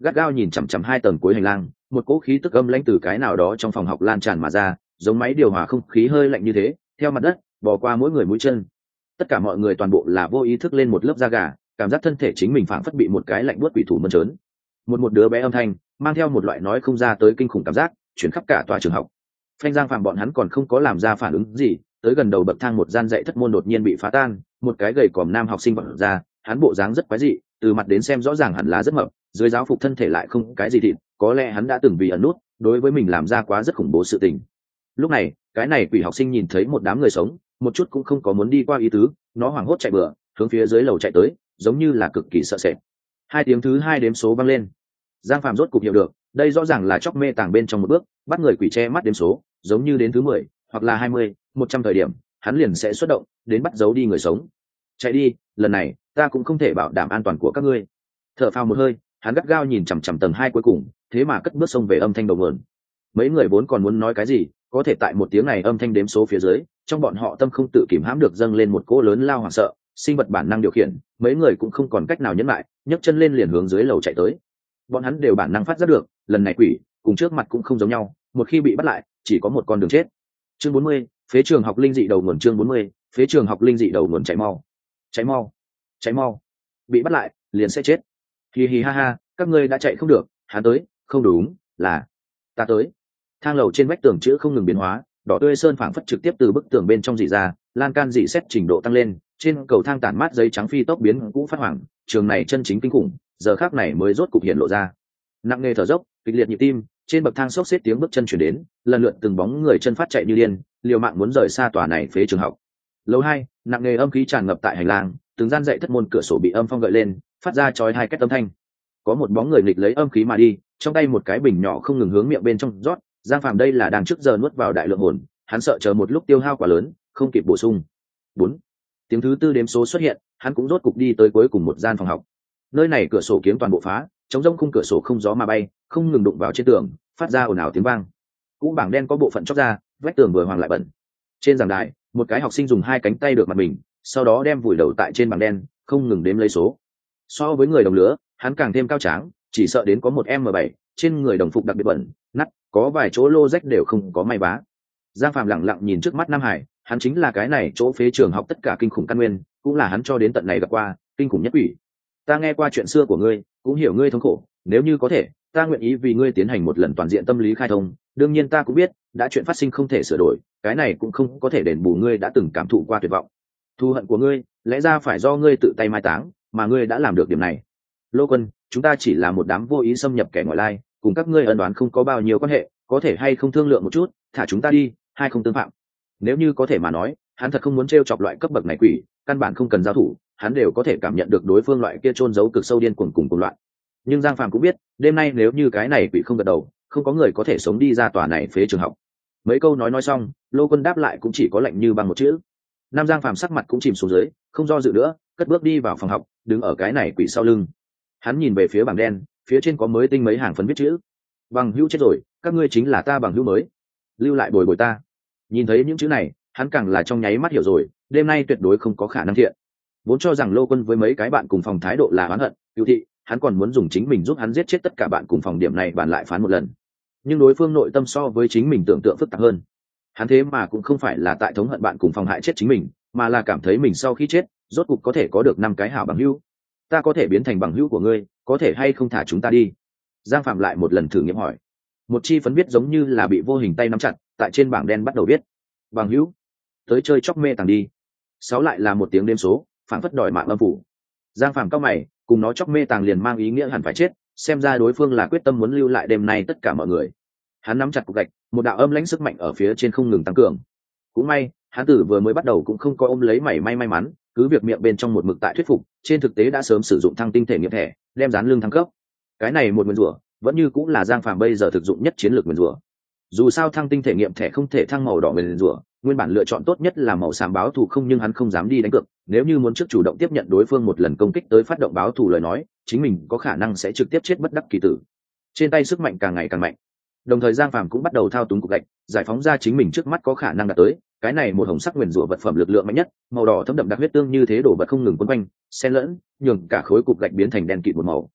gắt gao nhìn chằm chằm hai tầng cuối hành lang, một cỗ khí tức âm lãnh từ cái nào đó trong phòng học lan tràn mà ra, giống máy điều hòa không khí hơi lạnh như thế, theo mặt đất bò qua mỗi người mũi chân. Tất cả mọi người toàn bộ là vô ý thức lên một lớp da gà, cảm giác thân thể chính mình phảng phất bị một cái lạnh buốt quỷ thủ mơn trớn. Một một đứa bé âm thanh mang theo một loại nói không ra tới kinh khủng cảm giác chuyển khắp cả tòa trường học. Phanh Giang Phạm bọn hắn còn không có làm ra phản ứng gì, tới gần đầu bậc thang một gian dạy thất môn đột nhiên bị phá tan, một cái gầy còm nam học sinh bật ra, hắn bộ dáng rất quái dị, từ mặt đến xem rõ ràng hẳn là rất mập, dưới giáo phục thân thể lại không cái gì thịt, có lẽ hắn đã từng vì ẩn nút, đối với mình làm ra quá rất khủng bố sự tình. Lúc này, cái này quỷ học sinh nhìn thấy một đám người sống, một chút cũng không có muốn đi qua ý tứ, nó hoảng hốt chạy bừa, hướng phía dưới lầu chạy tới, giống như là cực kỳ sợ sệt. Hai tiếng thứ hai đếm số vang lên. Giang Phạm rốt cục hiểu được, đây rõ ràng là chóc mê tàng bên trong một bước, bắt người quỷ che mắt đếm số, giống như đến thứ mười, hoặc là hai mươi, một trăm thời điểm, hắn liền sẽ xuất động, đến bắt giấu đi người sống. Chạy đi, lần này, ta cũng không thể bảo đảm an toàn của các ngươi. Thở phào một hơi, hắn gắt gao nhìn chằm chằm tầng hai cuối cùng, thế mà cất bước xông về âm thanh đầu nguồn. Mấy người vốn còn muốn nói cái gì, có thể tại một tiếng này âm thanh đếm số phía dưới, trong bọn họ tâm không tự kìm hãm được dâng lên một cỗ lớn lao hoảng sợ, sinh vật bản năng điều khiển, mấy người cũng không còn cách nào nhẫn lại, nhấc chân lên liền hướng dưới lầu chạy tới. Bọn hắn đều bản năng phát giác được, lần này quỷ cùng trước mặt cũng không giống nhau, một khi bị bắt lại, chỉ có một con đường chết. Chương bốn mươi, phế trường học linh dị đầu nguồn. Chương bốn mươi, phế trường học linh dị đầu nguồn. Chạy mau, cháy mau, cháy mau, bị bắt lại liền sẽ chết. Hi hi ha ha, các ngươi đã chạy không được, hắn tới, không đúng, là ta tới. Thang lầu trên vách tường chữ không ngừng biến hóa, đỏ tươi sơn phảng phất trực tiếp từ bức tường bên trong dỉ ra, lan can dị xét trình độ tăng lên, trên cầu thang tản mát giấy trắng phi tốc biến cũ phát hoàng, trường này chân chính kinh khủng, giờ khắc này mới rốt cục hiện lộ ra. Nặng nề thở dốc, kịch liệt nhịp tim, trên bậc thang xốc xếp tiếng bước chân chuyển đến, lần lượt từng bóng người chân phát chạy như điên, liều mạng muốn rời xa tòa này phế trường học. Lầu hai, nặng nề âm khí tràn ngập tại hành lang, từng gian dạy thất môn cửa sổ bị âm phong gợi lên, phát ra chói hai két âm thanh. Có một bóng người nghịch lấy âm khí mà đi, trong tay một cái bình nhỏ không ngừng hướng miệng bên trong rót. Giang Phạm đây là đang trước giờ nuốt vào đại lượng hồn, hắn sợ chờ một lúc tiêu hao quá lớn, không kịp bổ sung. Bốn, tiếng thứ tư đếm số xuất hiện, hắn cũng rốt cục đi tới cuối cùng một gian phòng học. Nơi này cửa sổ kiếm toàn bộ phá, chống rông khung cửa sổ không gió mà bay, không ngừng đụng vào trên tường, phát ra ồn ào tiếng vang. Cũ bảng đen có bộ phận chóc ra, vách tường vừa hoàng lại bẩn. Trên giảng đài, một cái học sinh dùng hai cánh tay được mặt mình, sau đó đem vùi đầu tại trên bảng đen, không ngừng đếm lấy số. So với người đồng lứa, hắn càng thêm cao tráng, chỉ sợ đến có một em bảy, trên người đồng phục đặc biệt bẩn, nát, có vài chỗ lô rách đều không có may vá. Giang Phạm lặng lặng nhìn trước mắt Nam Hải, hắn chính là cái này chỗ phế trường học tất cả kinh khủng căn nguyên, cũng là hắn cho đến tận này gặp qua kinh khủng nhất quỷ. Ta nghe qua chuyện xưa của ngươi, cũng hiểu ngươi thống khổ, nếu như có thể, ta nguyện ý vì ngươi tiến hành một lần toàn diện tâm lý khai thông. Đương nhiên ta cũng biết, đã chuyện phát sinh không thể sửa đổi, cái này cũng không có thể đền bù ngươi đã từng cảm thụ qua tuyệt vọng. Thù hận của ngươi, lẽ ra phải do ngươi tự tay mai táng, mà ngươi đã làm được điểm này. Lô Quân, chúng ta chỉ là một đám vô ý xâm nhập kẻ ngoại lai, cùng các ngươi ân đoán không có bao nhiêu quan hệ, có thể hay không thương lượng một chút, thả chúng ta đi, hai không tương phạm. Nếu như có thể mà nói, hắn thật không muốn trêu chọc loại cấp bậc này quỷ, căn bản không cần giao thủ, hắn đều có thể cảm nhận được đối phương loại kia chôn giấu cực sâu điên cuồng cùng cuồng loạn. Nhưng Giang Phàm cũng biết, đêm nay nếu như cái này quỷ không gật đầu, không có người có thể sống đi ra tòa này phế trường học. Mấy câu nói nói xong, Lô Quân đáp lại cũng chỉ có lạnh như bằng một chữ. Nam Giang Phàm sắc mặt cũng chìm xuống dưới, không do dự nữa, cất bước đi vào phòng học, đứng ở cái này quỷ sau lưng. Hắn nhìn về phía bảng đen, phía trên có mới tinh mấy hàng phấn viết chữ: bằng hữu chết rồi, các ngươi chính là ta bằng hữu mới, lưu lại bồi bồi ta. Nhìn thấy những chữ này, hắn càng là trong nháy mắt hiểu rồi, đêm nay tuyệt đối không có khả năng thiện. Vốn cho rằng Lô Quân với mấy cái bạn cùng phòng thái độ là oán hận, cựu thị, hắn còn muốn dùng chính mình giúp hắn giết chết tất cả bạn cùng phòng, điểm này bàn lại phán một lần. Nhưng đối phương nội tâm so với chính mình tưởng tượng phức tạp hơn. Hắn thế mà cũng không phải là tại thống hận bạn cùng phòng hại chết chính mình, mà là cảm thấy mình sau khi chết, rốt cục có thể có được năm cái hảo bằng hữu. Ta có thể biến thành bằng hữu của ngươi, có thể hay không thả chúng ta đi? Giang Phạm lại một lần thử nghiệm hỏi. Một chi phấn viết giống như là bị vô hình tay nắm chặt, tại trên bảng đen bắt đầu viết: bằng hữu, tới chơi chóc mê tàng đi. Sáu lại là một tiếng đếm số, phản phất đòi mạng âm phủ. Giang Phạm cao mày, cùng nó chóc mê tàng liền mang ý nghĩa hẳn phải chết, xem ra đối phương là quyết tâm muốn lưu lại đêm nay tất cả mọi người. Hắn nắm chặt cục gạch, một đạo âm lãnh sức mạnh ở phía trên không ngừng tăng cường. Cũng may, hắn tử vừa mới bắt đầu cũng không có ôm lấy mảy may may mắn, cứ việc miệng bên trong một mực tại thuyết phục, trên thực tế đã sớm sử dụng thăng tinh thể nghiệm thẻ, đem dán lưng thăng cấp. Cái này một nguyên rủa, vẫn như cũng là Giang Phàm bây giờ thực dụng nhất chiến lược nguyên rủa. Dù sao thăng tinh thể nghiệm thẻ không thể thăng màu đỏ nguyên rủa, nguyên bản lựa chọn tốt nhất là màu xám báo thù không, nhưng hắn không dám đi đánh cược, nếu như muốn trước chủ động tiếp nhận đối phương một lần công kích tới phát động báo thù lời nói, chính mình có khả năng sẽ trực tiếp chết bất đắc kỳ tử. Trên tay sức mạnh càng ngày càng mạnh. Đồng thời Giang Phàm cũng bắt đầu thao túng cục gạch, giải phóng ra chính mình trước mắt có khả năng đạt tới, cái này một hồng sắc nguyên rủa vật phẩm lực lượng mạnh nhất, màu đỏ thấm đậm đặc huyết tương như thế đổ vật không ngừng quấn quanh, xen lẫn, nhường cả khối cục gạch biến thành đen kịt một màu.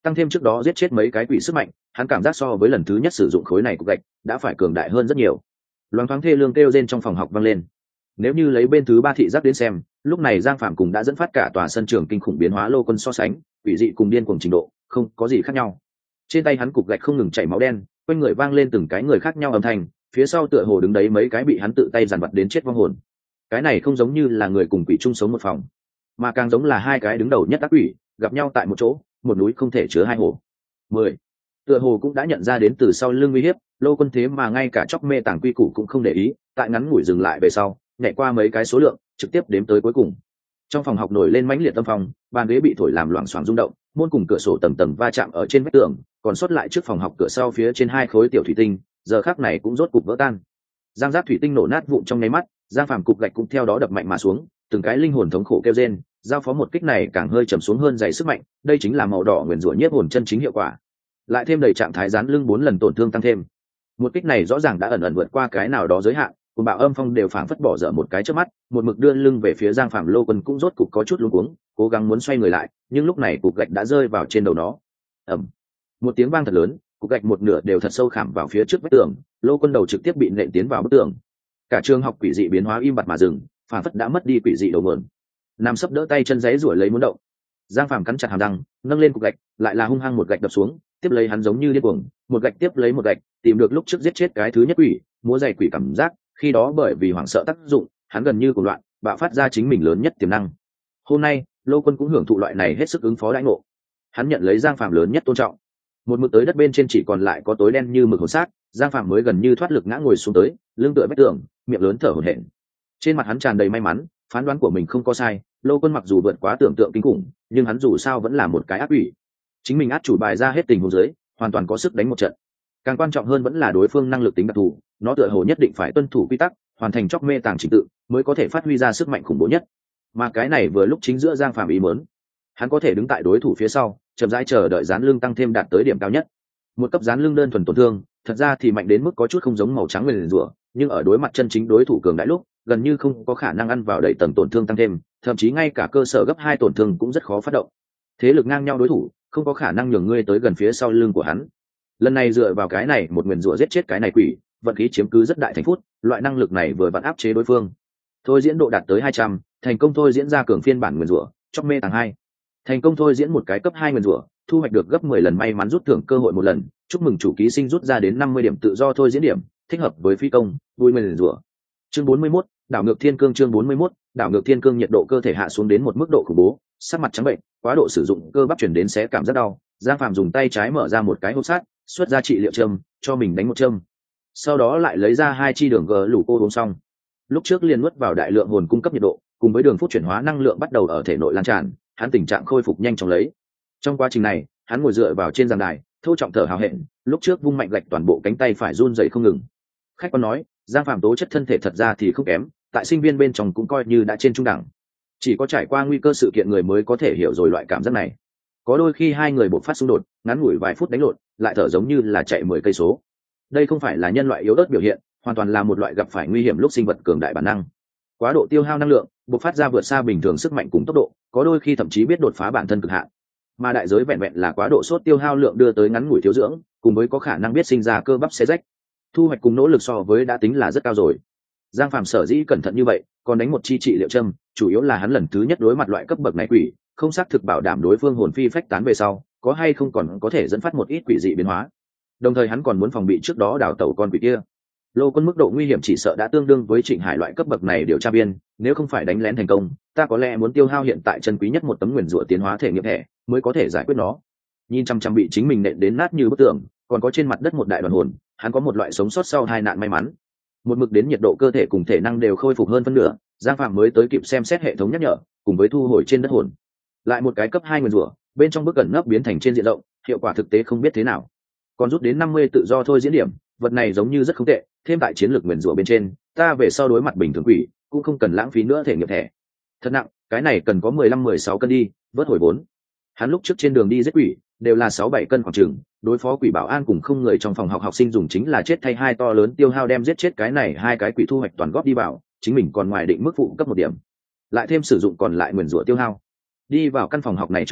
tăng thêm trước đó giết chết mấy cái quỷ sức mạnh, hắn cảm giác so với lần thứ nhất sử dụng khối này cục gạch đã phải cường đại hơn rất nhiều. Loáng thoáng thê lương kêu rên trong phòng học vang lên. Nếu như lấy bên thứ ba thị giác đến xem, lúc này Giang Phạm cùng đã dẫn phát cả tòa sân trường kinh khủng biến hóa Lô Quân so sánh, quỷ dị cùng điên cuồng trình độ không có gì khác nhau. Trên tay hắn cục gạch không ngừng chảy máu đen, quanh người vang lên từng cái người khác nhau âm thanh, phía sau tựa hồ đứng đấy mấy cái bị hắn tự tay giàn vật đến chết vong hồn. Cái này không giống như là người cùng quỷ chung sống một phòng, mà càng giống là hai cái đứng đầu nhất ác quỷ gặp nhau tại một chỗ, một núi không thể chứa hai hồ. Mười. Tựa hồ cũng đã nhận ra đến từ sau lưng uy hiếp, Lô Quân thế mà ngay cả chóc mê tàng quy củ cũng không để ý, tại ngắn ngủi dừng lại về sau, nhảy qua mấy cái số lượng, trực tiếp đếm tới cuối cùng. Trong phòng học nổi lên mãnh liệt tâm phong, bàn ghế bị thổi làm loảng xoảng rung động, môn cùng cửa sổ tầng tầng va chạm ở trên vách tường, còn sót lại trước phòng học cửa sau phía trên hai khối tiểu thủy tinh, giờ khắc này cũng rốt cục vỡ tan. Giang giác thủy tinh nổ nát vụn trong nháy mắt, Giang Phàm cục gạch cũng theo đó đập mạnh mà xuống, từng cái linh hồn thống khổ kêu rên, giao phó một kích này càng hơi trầm xuống hơn dày sức mạnh, đây chính là màu đỏ nguyên rủa nhiếp hồn chân chính hiệu quả. Lại thêm đầy trạng thái dán lưng bốn lần tổn thương tăng thêm. Một kích này rõ ràng đã ẩn ẩn vượt qua cái nào đó giới hạn, cùng bạo âm phong đều phảng phất bỏ dở một cái trước mắt, một mực đưa lưng về phía Giang Phàm. Lô Quân cũng rốt cục có chút luống cuống, cố gắng muốn xoay người lại, nhưng lúc này cục gạch đã rơi vào trên đầu nó. Ầm. Một tiếng vang thật lớn, cục gạch một nửa đều thật sâu khảm vào phía trước vách tường, Lô Quân đầu trực tiếp bị nện tiến vào bức tường. Cả trường học quỷ dị biến hóa im bặt mà dừng, phảng phất đã mất đi quỷ dị đầu nguồn. Nam sấp đỡ tay chân giấy rủa lấy muốn động. Giang Phàm cắn chặt hàm răng, nâng lên cục gạch, lại là hung hăng một gạch đập xuống, tiếp lấy hắn giống như điên cuồng, một gạch tiếp lấy một gạch, tìm được lúc trước giết chết cái thứ nhất quỷ, múa dày quỷ cảm giác, khi đó bởi vì hoảng sợ tác dụng, hắn gần như cuồng loạn, bạo phát ra chính mình lớn nhất tiềm năng. Hôm nay, Lô Quân cũng hưởng thụ loại này hết sức ứng phó đãi ngộ. Hắn nhận lấy Giang Phàm lớn nhất tôn trọng. Một mực tới đất bên trên chỉ còn lại có tối đen như mực hồn xác, Giang Phàm mới gần như thoát lực ngã ngồi xuống tới, lưng tựa vách tường, miệng lớn thở hổn hển. Trên mặt hắn tràn đầy may mắn, phán đoán của mình không có sai, Lô Quân mặc dù vượt quá tưởng tượng kinh khủng, nhưng hắn dù sao vẫn là một cái ác quỷ. Chính mình át chủ bài ra hết tình huống dưới, hoàn toàn có sức đánh một trận. Càng quan trọng hơn vẫn là đối phương năng lực tính đặc thù, nó tựa hồ nhất định phải tuân thủ quy tắc, hoàn thành chóc mê tàng trình tự, mới có thể phát huy ra sức mạnh khủng bố nhất. Mà cái này vừa lúc chính giữa Giang Phàm ý muốn, hắn có thể đứng tại đối thủ phía sau, chậm rãi chờ đợi dán lưng tăng thêm đạt tới điểm cao nhất. Một cấp dán lưng đơn thuần tổn thương, thật ra thì mạnh đến mức có chút không giống màu trắng nguyền rủa, nhưng ở đối mặt chân chính đối thủ cường đại lúc, gần như không có khả năng ăn vào đầy tầng tổn thương tăng thêm, thậm chí ngay cả cơ sở gấp hai tổn thương cũng rất khó phát động. Thế lực ngang nhau đối thủ, không có khả năng nhường ngươi tới gần phía sau lưng của hắn. Lần này dựa vào cái này một nguyền rủa giết chết cái này quỷ, vận khí chiếm cứ rất đại thành phút, loại năng lực này vừa vặn áp chế đối phương. Thôi diễn độ đạt tới hai trăm, thành công thôi diễn ra cường phiên bản nguyền rủa, chóc mê tàng hai. Thành công thôi diễn một cái cấp hai nguyền rủa, thu hoạch được gấp mười lần may mắn rút thưởng cơ hội một lần, chúc mừng chủ ký sinh rút ra đến năm mươi điểm tự do thôi diễn điểm, thích hợp với phi công, vui nguyền rủa. Chương bốn mươi mốt, đảo ngược thiên cương. Chương bốn mươi mốt, đảo ngược thiên cương. Nhiệt độ cơ thể hạ xuống đến một mức độ khủng bố, sắc mặt trắng bệnh, quá độ sử dụng cơ bắp chuyển đến xé cảm rất đau. Giang Phàm dùng tay trái mở ra một cái hộp sắt, xuất ra trị liệu châm, cho mình đánh một châm. Sau đó lại lấy ra hai chi đường gờ lũ cô uống xong. Lúc trước liền nuốt vào đại lượng hồn cung cấp nhiệt độ, cùng với đường phút chuyển hóa năng lượng bắt đầu ở thể nội lan tràn, hắn tình trạng khôi phục nhanh chóng lấy. Trong quá trình này, hắn ngồi dựa vào trên giàn đài, thô trọng thở hào hẹn, lúc trước vung mạnh gạch toàn bộ cánh tay phải run rẩy không ngừng. Khách quan nói, Giang Phàm tố chất thân thể thật ra thì không kém, tại sinh viên bên trong cũng coi như đã trên trung đẳng. Chỉ có trải qua nguy cơ sự kiện người mới có thể hiểu rồi loại cảm giác này. Có đôi khi hai người bộc phát xung đột, ngắn ngủi vài phút đánh lộn, lại thở giống như là chạy mười cây số. Đây không phải là nhân loại yếu ớt biểu hiện, hoàn toàn là một loại gặp phải nguy hiểm lúc sinh vật cường đại bản năng. Quá độ tiêu hao năng lượng, bộc phát ra vượt xa bình thường sức mạnh cùng tốc độ, có đôi khi thậm chí biết đột phá bản thân cực hạn. Mà đại giới vẹn vẹn là quá độ sốt tiêu hao lượng đưa tới ngắn ngủi thiếu dưỡng, cùng với có khả năng biết sinh ra cơ bắp xé rách. Thu hoạch cùng nỗ lực so với đã tính là rất cao rồi. Giang Phàm sở dĩ cẩn thận như vậy, còn đánh một chi trị liệu châm, chủ yếu là hắn lần thứ nhất đối mặt loại cấp bậc này quỷ, không xác thực bảo đảm đối phương hồn phi phách tán về sau, có hay không còn có thể dẫn phát một ít quỷ dị biến hóa. Đồng thời hắn còn muốn phòng bị trước đó đào tẩu con quỷ kia. Lô Quân mức độ nguy hiểm chỉ sợ đã tương đương với Trịnh Hải loại cấp bậc này điều tra viên, nếu không phải đánh lén thành công, ta có lẽ muốn tiêu hao hiện tại chân quý nhất một tấm nguyền rủa tiến hóa thể nghiệm thẻ, mới có thể giải quyết nó. Nhìn chăm chăm bị chính mình nện đến nát như bức tường, còn có trên mặt đất một đại đoàn hồn, hắn có một loại sống sót sau hai nạn may mắn. Một mực đến nhiệt độ cơ thể cùng thể năng đều khôi phục hơn phân nửa, Giang Phạm mới tới kịp xem xét hệ thống nhắc nhở, cùng với thu hồi trên đất hồn. Lại một cái cấp hai nguyền rủa, bên trong bức ẩn nấp biến thành trên diện rộng, hiệu quả thực tế không biết thế nào. Còn rút đến năm mươi tự do thôi diễn điểm, vật này giống như rất không tệ, thêm tại chiến lược nguyền rủa bên trên, ta về sau đối mặt bình thường quỷ, cũng không cần lãng phí nữa thể nghiệm thẻ. Thật nặng, cái này cần có mười lăm mười sáu cân đi, vớt hồi vốn. Hắn lúc trước trên đường đi giết quỷ, đều là sáu bảy cân khoảng chừng, đối phó quỷ bảo an cùng không người trong phòng học học sinh dùng chính là chết thay hai to lớn tiêu hao đem giết chết cái này hai cái quỷ thu hoạch toàn góp đi vào, chính mình còn ngoài định mức phụ cấp một điểm. Lại thêm sử dụng còn lại nguyền rủa tiêu hao. Đi vào căn phòng học này trước đó,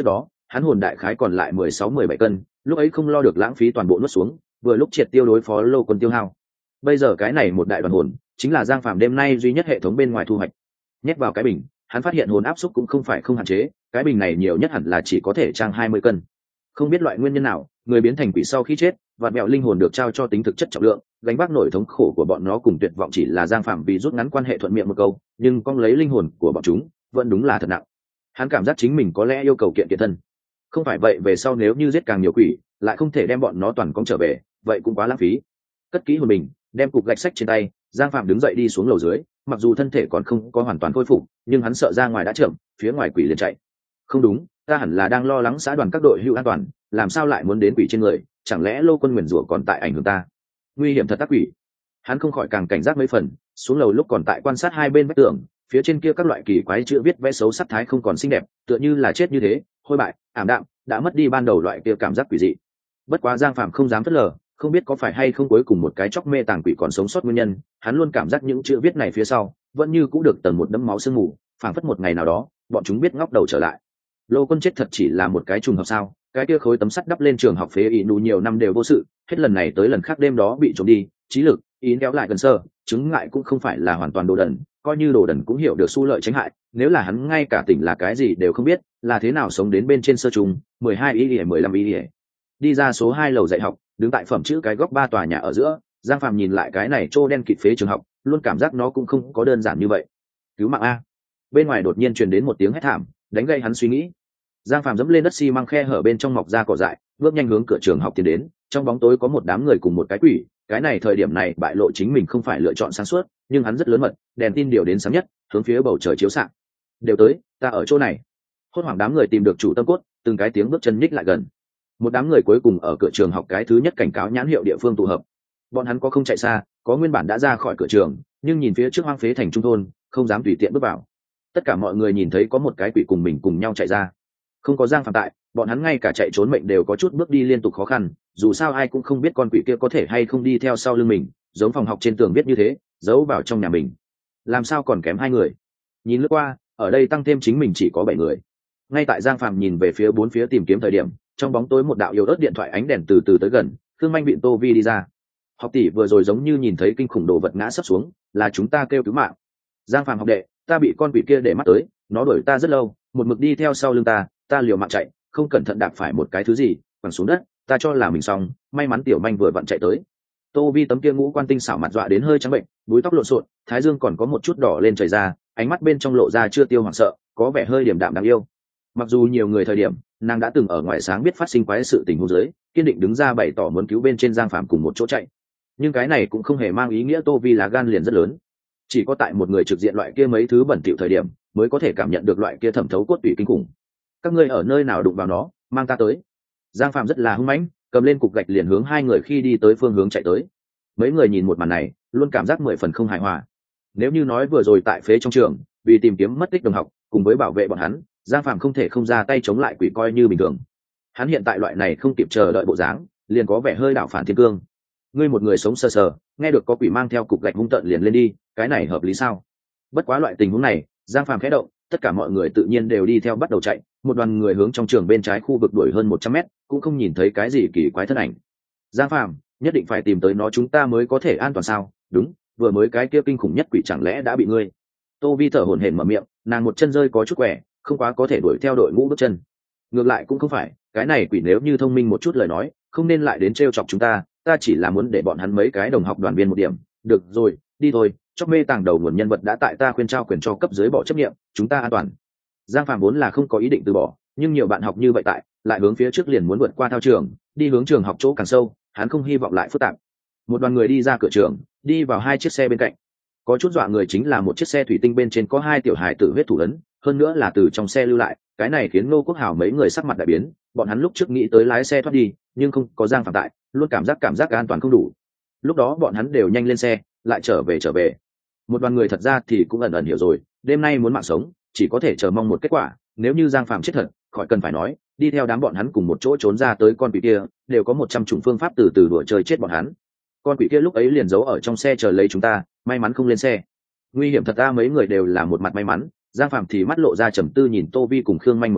hắn hồn đại khái còn lại mười sáu mười bảy cân, lúc ấy không lo được lãng phí toàn bộ nuốt xuống, vừa lúc triệt tiêu đối phó Lô Quân tiêu hao. Bây giờ cái này một đại đoàn hồn chính là Giang Phạm đêm nay duy nhất hệ thống bên ngoài thu hoạch. Nhét vào cái bình, hắn phát hiện hồn áp suất cũng không phải không hạn chế, cái bình này nhiều nhất hẳn là chỉ có thể trang hai mươi cân. Không biết loại nguyên nhân nào, người biến thành quỷ sau khi chết, vạt mẹo linh hồn được trao cho tính thực chất trọng lượng, gánh vác nổi thống khổ của bọn nó cùng tuyệt vọng chỉ là Giang Phạm vì rút ngắn quan hệ thuận miệng một câu, nhưng con lấy linh hồn của bọn chúng, vẫn đúng là thật nặng. Hắn cảm giác chính mình có lẽ yêu cầu kiện kiện thân. Không phải vậy về sau nếu như giết càng nhiều quỷ, lại không thể đem bọn nó toàn công trở về, vậy cũng quá lãng phí. Cất kỹ hồn bình, đem cục gạch sách trên tay, Giang Phạm đứng dậy đi xuống lầu dưới, mặc dù thân thể còn không có hoàn toàn khôi phục, nhưng hắn sợ ra ngoài đã chậm, phía ngoài quỷ liền chạy. Không đúng, ta hẳn là đang lo lắng xã đoàn các đội hữu an toàn, làm sao lại muốn đến quỷ trên người, chẳng lẽ Lô Quân nguyền rủa còn tại ảnh hưởng ta? Nguy hiểm thật tác quỷ. Hắn không khỏi càng cảnh giác mấy phần, xuống lầu lúc còn tại quan sát hai bên vách tường, phía trên kia các loại kỳ quái chữ viết vẽ xấu sắc thái không còn xinh đẹp, tựa như là chết như thế, hôi bại, ảm đạm, đã mất đi ban đầu loại kia cảm giác quỷ dị. Bất quá Giang Phạm không dám phớt lờ, không biết có phải hay không cuối cùng một cái chóc mê tàng quỷ còn sống sót nguyên nhân, hắn luôn cảm giác những chữ viết này phía sau vẫn như cũng được tầng một đẫm máu sương mù, phảng phất một ngày nào đó bọn chúng biết ngóc đầu trở lại. Lô Quân chết thật chỉ là một cái trùng hợp sao? Cái kia khối tấm sắt đắp lên trường học phế ý nụ nhiều năm đều vô sự, hết lần này tới lần khác đêm đó bị trộm đi, trí lực ý kéo lại gần sơ, chứng ngại cũng không phải là hoàn toàn đồ đần, coi như đồ đần cũng hiểu được xu lợi tránh hại, nếu là hắn ngay cả tỉnh là cái gì đều không biết, là thế nào sống đến bên trên sơ trùng mười hai ý ỉa mười lăm ý ỉa. Đi ra số hai lầu dạy học, đứng tại phẩm chữ cái góc ba tòa nhà ở giữa, Giang Phạm nhìn lại cái này trô đen kịt phế trường học, luôn cảm giác nó cũng không có đơn giản như vậy. Cứu mạng a! Bên ngoài đột nhiên truyền đến một tiếng hét thảm, đánh gây hắn suy nghĩ. Giang Phạm dẫm lên đất xi măng khe hở bên trong mọc ra cỏ dại, bước nhanh hướng cửa trường học tiến đến. Trong bóng tối có một đám người cùng một cái quỷ, cái này thời điểm này bại lộ chính mình không phải lựa chọn sáng suốt, nhưng hắn rất lớn mật, đèn tin điều đến sáng nhất, hướng phía bầu trời chiếu xạ. Đều tới, ta ở chỗ này. Hốt hoảng đám người tìm được chủ tâm cốt, từng cái tiếng bước chân nhích lại gần. Một đám người cuối cùng ở cửa trường học cái thứ nhất cảnh cáo nhãn hiệu địa phương tụ hợp. Bọn hắn có không chạy xa, có nguyên bản đã ra khỏi cửa trường, nhưng nhìn phía trước hoang phế thành trung thôn, không dám tùy tiện bước vào. Tất cả mọi người nhìn thấy có một cái quỷ cùng mình cùng nhau chạy ra. Không có Giang Phạm tại, bọn hắn ngay cả chạy trốn mệnh đều có chút bước đi liên tục khó khăn, dù sao ai cũng không biết con quỷ kia có thể hay không đi theo sau lưng mình, giống phòng học trên tường viết như thế, giấu vào trong nhà mình. Làm sao còn kém hai người? Nhìn lướt qua, ở đây tăng thêm chính mình chỉ có bảy người. Ngay tại Giang Phạm nhìn về phía bốn phía tìm kiếm thời điểm, trong bóng tối một đạo yếu ớt điện thoại ánh đèn từ từ tới gần, Khương Manh vịn Tô Vi đi ra. Học tỷ vừa rồi giống như nhìn thấy kinh khủng đồ vật ngã sấp xuống, là chúng ta kêu cứu mạng. Giang Phạm học đệ, ta bị con quỷ kia để mắt tới, nó đuổi ta rất lâu, một mực đi theo sau lưng ta, ta liều mạng chạy, không cẩn thận đạp phải một cái thứ gì, quẳng xuống đất, ta cho là mình xong, may mắn tiểu manh vừa vặn chạy tới. Tô Vi tấm kia ngũ quan tinh xảo mặt dọa đến hơi trắng bệnh, búi tóc lộn xộn, thái dương còn có một chút đỏ lên chảy ra, ánh mắt bên trong lộ ra chưa tiêu hoảng sợ, có vẻ hơi điềm đạm đáng yêu. Mặc dù nhiều người thời điểm, nàng đã từng ở ngoài sáng biết phát sinh quái sự tình huống dưới, kiên định đứng ra bày tỏ muốn cứu bên trên Giang Phạm cùng một chỗ chạy. Nhưng cái này cũng không hề mang ý nghĩa Tô Vi là gan liền rất lớn. Chỉ có tại một người trực diện loại kia mấy thứ bẩn thỉu thời điểm, mới có thể cảm nhận được loại kia thẩm thấu cốt tủy kinh khủng. Các ngươi ở nơi nào đụng vào nó, mang ta tới. Giang Phạm rất là hung mãnh, cầm lên cục gạch liền hướng hai người khi đi tới phương hướng chạy tới. Mấy người nhìn một màn này, luôn cảm giác mười phần không hài hòa. Nếu như nói vừa rồi tại phế trong trường, vì tìm kiếm mất tích đồng học, cùng với bảo vệ bọn hắn, Giang Phạm không thể không ra tay chống lại quỷ coi như bình thường. Hắn hiện tại loại này không kịp chờ đợi bộ dáng, liền có vẻ hơi đảo phản thiên cương. Ngươi một người sống sờ sờ, nghe được có quỷ mang theo cục gạch hung tợn liền lên đi, cái này hợp lý sao? Bất quá loại tình huống này, Giang Phạm khẽ động, tất cả mọi người tự nhiên đều đi theo bắt đầu chạy, một đoàn người hướng trong trường bên trái khu vực đuổi hơn một trăm mét, cũng không nhìn thấy cái gì kỳ quái thân ảnh. Giang Phạm, nhất định phải tìm tới nó chúng ta mới có thể an toàn sao? Đúng, vừa mới cái kia kinh khủng nhất quỷ chẳng lẽ đã bị ngươi? Tô Vi thở hổn hển mở miệng, nàng một chân rơi có chút quẻ, không quá có thể đuổi theo đội ngũ bước chân. Ngược lại cũng không phải, cái này quỷ nếu như thông minh một chút lời nói, không nên lại đến trêu chọc chúng ta, ta chỉ là muốn để bọn hắn mấy cái đồng học đoàn viên một điểm. Được rồi, đi thôi, chóc mê tàng đầu nguồn nhân vật đã tại ta khuyên trao quyền cho cấp dưới bỏ chấp nghiệm, chúng ta an toàn. Giang Phạm vốn là không có ý định từ bỏ, nhưng nhiều bạn học như vậy tại, lại hướng phía trước liền muốn vượt qua thao trường, đi hướng trường học chỗ càng sâu, hắn không hy vọng lại phức tạp. Một đoàn người đi ra cửa trường, đi vào hai chiếc xe bên cạnh. Có chút dọa người chính là một chiếc xe thủy tinh bên trên có hai tiểu hài tử huyết thủ ấn, hơn nữa là từ trong xe lưu lại, cái này khiến Ngô Quốc Hào mấy người sắc mặt đại biến, bọn hắn lúc trước nghĩ tới lái xe thoát đi, nhưng không có Giang Phạm tại, luôn cảm giác cảm giác an toàn không đủ. Lúc đó bọn hắn đều nhanh lên xe, lại trở về trở về. Một đoàn người thật ra thì cũng ẩn ẩn hiểu rồi, đêm nay muốn mạng sống, chỉ có thể chờ mong một kết quả, nếu như Giang Phạm chết thật, khỏi cần phải nói, đi theo đám bọn hắn cùng một chỗ trốn ra tới con quỷ kia, đều có một trăm chủng phương pháp từ từ đùa chơi chết bọn hắn. Con quỷ kia lúc ấy liền giấu ở trong xe chờ lấy chúng ta, may mắn không lên xe. Nguy hiểm thật, ta mấy người đều là một mặt may mắn. Giang Phạm thì mắt lộ ra trầm tư nhìn Tô Vi cùng Khương Manh một chút,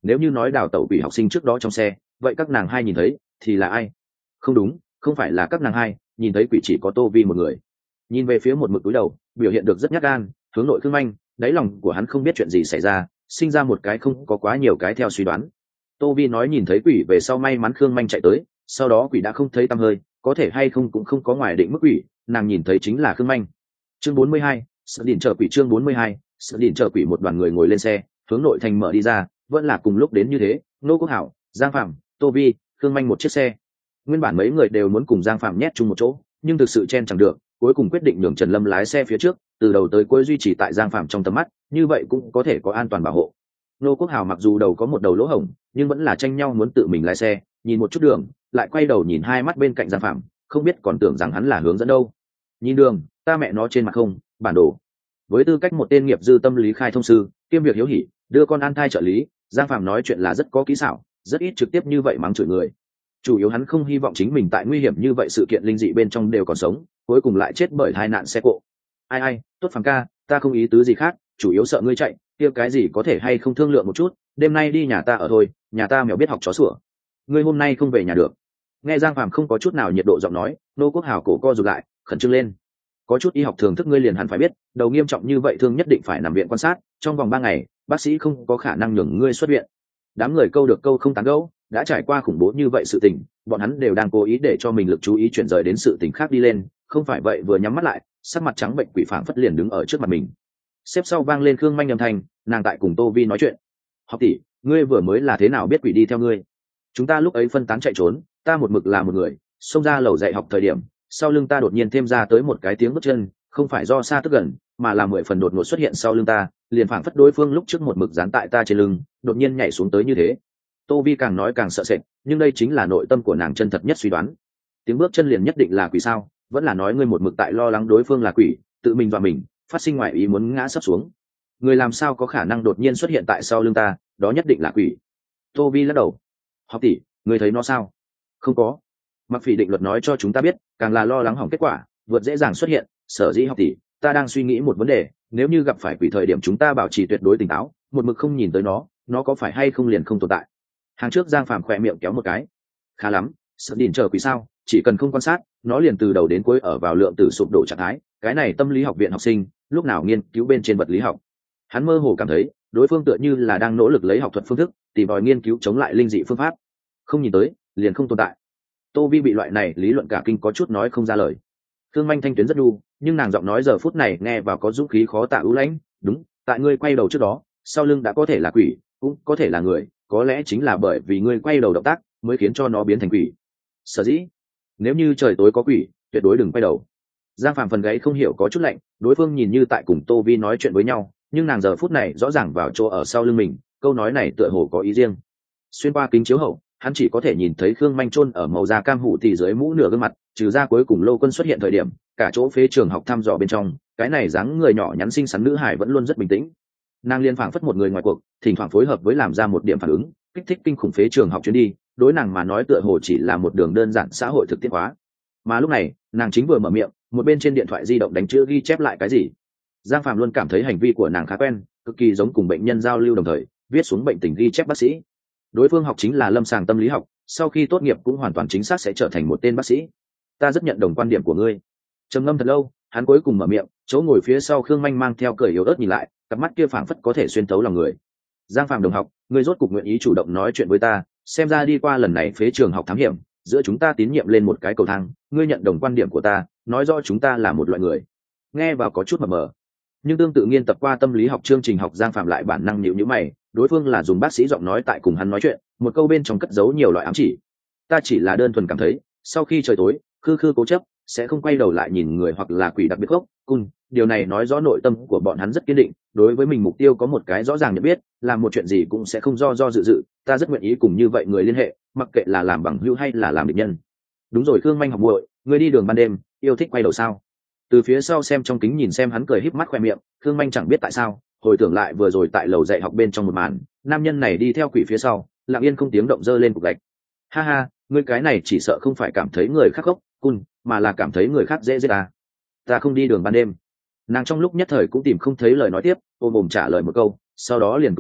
nếu như nói đào tẩu quỷ học sinh trước đó trong xe, vậy các nàng hai nhìn thấy thì là ai? Không đúng, không phải là các nàng hai nhìn thấy quỷ, chỉ có Tô Vi một người. Nhìn về phía một mực túi đầu, biểu hiện được rất nhát gan hướng nội Khương Manh, đáy lòng của hắn không biết chuyện gì xảy ra, sinh ra một cái không có quá nhiều cái theo suy đoán. Tô Vi nói nhìn thấy quỷ về sau may mắn Khương Manh chạy tới, sau đó quỷ đã không thấy tăm hơi, có thể hay không cũng không có ngoài định mức quỷ, nàng nhìn thấy chính là Khương Manh. Chương bốn mươi hai, Sợ Đỉnh Chờ Quỷ. Chương bốn mươi hai, Sợ Đỉnh Chờ Quỷ. Một đoàn người ngồi lên xe hướng nội thành mở đi ra, vẫn là cùng lúc đến như thế, Nô Quốc Hảo, Giang Phạm, Tô Vi, Khương Manh một chiếc xe. Nguyên bản mấy người đều muốn cùng Giang Phạm nhét chung một chỗ, nhưng thực sự chen chẳng được, cuối cùng quyết định nhường Trần Lâm lái xe phía trước, từ đầu tới cuối duy trì tại Giang Phạm trong tầm mắt, như vậy cũng có thể có an toàn bảo hộ. Nô Quốc Hào mặc dù đầu có một đầu lỗ hổng, nhưng vẫn là tranh nhau muốn tự mình lái xe, nhìn một chút đường, lại quay đầu nhìn hai mắt bên cạnh Giang Phạm, không biết còn tưởng rằng hắn là hướng dẫn đâu. Nhìn đường, ta mẹ nó trên mặt không, bản đồ. Với tư cách một tên nghiệp dư tâm lý khai thông sư, kiêm việc hiếu hỉ, đưa con an thai trợ lý, Giang Phạm nói chuyện là rất có kỹ xảo, rất ít trực tiếp như vậy mắng chửi người. Chủ yếu hắn không hy vọng chính mình tại nguy hiểm như vậy sự kiện linh dị bên trong đều còn sống, cuối cùng lại chết bởi tai nạn xe cộ. Ai ai, tốt Phạm ca, ta không ý tứ gì khác, chủ yếu sợ ngươi chạy, kia cái gì có thể hay không thương lượng một chút, đêm nay đi nhà ta ở thôi, nhà ta mèo biết học chó sủa. Ngươi hôm nay không về nhà được. Nghe Giang Phạm không có chút nào nhiệt độ giọng nói, Nô Quốc Hào cổ co rụt lại, khẩn trương lên. Có chút y học thường thức ngươi liền hẳn phải biết, đầu nghiêm trọng như vậy thương nhất định phải nằm viện quan sát, trong vòng ba ngày, bác sĩ không có khả năng nhường ngươi xuất viện. Đám người câu được câu không tán gẫu, đã trải qua khủng bố như vậy sự tình, bọn hắn đều đang cố ý để cho mình lực chú ý chuyển rời đến sự tình khác đi lên, không phải vậy vừa nhắm mắt lại, sắc mặt trắng bệnh quỷ phảng phất liền đứng ở trước mặt mình. Xếp sau vang lên Khương Manh âm thanh, nàng tại cùng Tô Vi nói chuyện. Học tỷ, ngươi vừa mới là thế nào biết quỷ đi theo ngươi? Chúng ta lúc ấy phân tán chạy trốn, ta một mực là một người, xông ra lầu dạy học thời điểm, sau lưng ta đột nhiên thêm ra tới một cái tiếng bước chân, không phải do xa tức gần, mà là mười phần đột ngột xuất hiện sau lưng ta, liền phảng phất đối phương lúc trước một mực dán tại ta trên lưng, đột nhiên nhảy xuống tới như thế. Tô Vi càng nói càng sợ sệt, nhưng đây chính là nội tâm của nàng chân thật nhất suy đoán. Tiếng bước chân liền nhất định là quỷ sao? Vẫn là nói ngươi một mực tại lo lắng đối phương là quỷ, tự mình và mình phát sinh ngoại ý muốn ngã sấp xuống. Người làm sao có khả năng đột nhiên xuất hiện tại sau lưng ta, đó nhất định là quỷ. Tô Vi lắc đầu. Học tỷ, ngươi thấy nó sao? Không có. Mặc Phỉ định luật nói cho chúng ta biết, càng là lo lắng hỏng kết quả, vượt dễ dàng xuất hiện. Sở dĩ học tỷ, ta đang suy nghĩ một vấn đề, nếu như gặp phải quỷ thời điểm chúng ta bảo trì tuyệt đối tỉnh táo, một mực không nhìn tới nó, nó có phải hay không liền không tồn tại. Hàng trước Giang Phàm khỏe miệng kéo một cái. Khá lắm, Sợ Đỉnh Chờ Quỷ sao? Chỉ cần không quan sát, nó liền từ đầu đến cuối ở vào lượng tử sụp đổ trạng thái. Cái này tâm lý học viện học sinh lúc nào nghiên cứu bên trên vật lý học. Hắn mơ hồ cảm thấy đối phương tựa như là đang nỗ lực lấy học thuật phương thức tìm tòi nghiên cứu chống lại linh dị phương pháp. Không nhìn tới liền không tồn tại. Tô Vi bị loại này lý luận cả kinh có chút nói không ra lời. Thương Manh thanh tuyến rất đu, nhưng nàng giọng nói giờ phút này nghe vào có dũng khí khó tả ưu lãnh. Đúng, tại ngươi quay đầu trước đó, sau lưng đã có thể là quỷ, cũng có thể là người, có lẽ chính là bởi vì ngươi quay đầu động tác mới khiến cho nó biến thành quỷ. Sở dĩ, nếu như trời tối có quỷ, tuyệt đối đừng quay đầu. Giang Phạm phần gáy không hiểu có chút lạnh, đối phương nhìn như tại cùng Tô Vi nói chuyện với nhau, nhưng nàng giờ phút này rõ ràng vào chỗ ở sau lưng mình, câu nói này tựa hồ có ý riêng. Xuyên qua kính chiếu hậu, hắn chỉ có thể nhìn thấy Khương Manh chôn ở màu da cam hủ thì dưới mũ nửa gương mặt, trừ ra cuối cùng Lô Quân xuất hiện thời điểm, cả chỗ phế trường học thăm dò bên trong, cái này dáng người nhỏ nhắn xinh xắn nữ hải vẫn luôn rất bình tĩnh. Nàng liên phảng phất một người ngoài cuộc, thỉnh thoảng phối hợp với làm ra một điểm phản ứng, kích thích kinh khủng phế trường học chuyến đi, đối nàng mà nói tựa hồ chỉ là một đường đơn giản xã hội thực tiễn hóa. Mà lúc này, nàng chính vừa mở miệng, một bên trên điện thoại di động đánh chữ ghi chép lại cái gì. Giang Phạm luôn cảm thấy hành vi của nàng khá quen, cực kỳ giống cùng bệnh nhân giao lưu đồng thời viết xuống bệnh tình ghi chép bác sĩ. Đối phương học chính là lâm sàng tâm lý học, sau khi tốt nghiệp cũng hoàn toàn chính xác sẽ trở thành một tên bác sĩ. Ta rất nhận đồng quan điểm của ngươi. Trầm ngâm thật lâu, hắn cuối cùng mở miệng, chỗ ngồi phía sau Khương Manh mang theo cười yếu ớt nhìn lại, cặp mắt kia phảng phất có thể xuyên thấu lòng người. Giang Phạm đồng học, ngươi rốt cục nguyện ý chủ động nói chuyện với ta, xem ra đi qua lần này phế trường học thám hiểm, giữa chúng ta tín nhiệm lên một cái cầu thang, ngươi nhận đồng quan điểm của ta, nói rõ chúng ta là một loại người. Nghe vào có chút mờ mờ, nhưng tương tự nghiên tập qua tâm lý học chương trình học Giang Phạm lại bản năng nhíu nhíu mày, đối phương là dùng bác sĩ giọng nói tại cùng hắn nói chuyện, một câu bên trong cất giấu nhiều loại ám chỉ. Ta chỉ là đơn thuần cảm thấy, sau khi trời tối, khư khư cố chấp sẽ không quay đầu lại nhìn người hoặc là quỷ đặc biệt gốc, cung, điều này nói rõ nội tâm của bọn hắn rất kiên định, đối với mình mục tiêu có một cái rõ ràng nhận biết, làm một chuyện gì cũng sẽ không do do dự dự, ta rất nguyện ý cùng như vậy người liên hệ, mặc kệ là làm bằng hữu hay là làm địch nhân. Đúng rồi Khương Manh học muội, người đi đường ban đêm, yêu thích quay đầu sao? Từ phía sau xem trong kính nhìn xem hắn cười híp mắt khoe miệng, Khương Manh chẳng biết tại sao, hồi tưởng lại vừa rồi tại lầu dạy học bên trong một màn, nam nhân này đi theo quỷ phía sau, lặng yên không tiếng động dơ lên cục gạch. Ha ha, ngươi cái này chỉ sợ không phải cảm thấy người khác gốc, cun, mà là cảm thấy người khác dễ giết ta. Ta không đi đường ban đêm. Nàng trong lúc nhất thời cũng tìm không thấy lời nói tiếp, ôm ồm trả lời một câu, sau đó liền cúi đầu,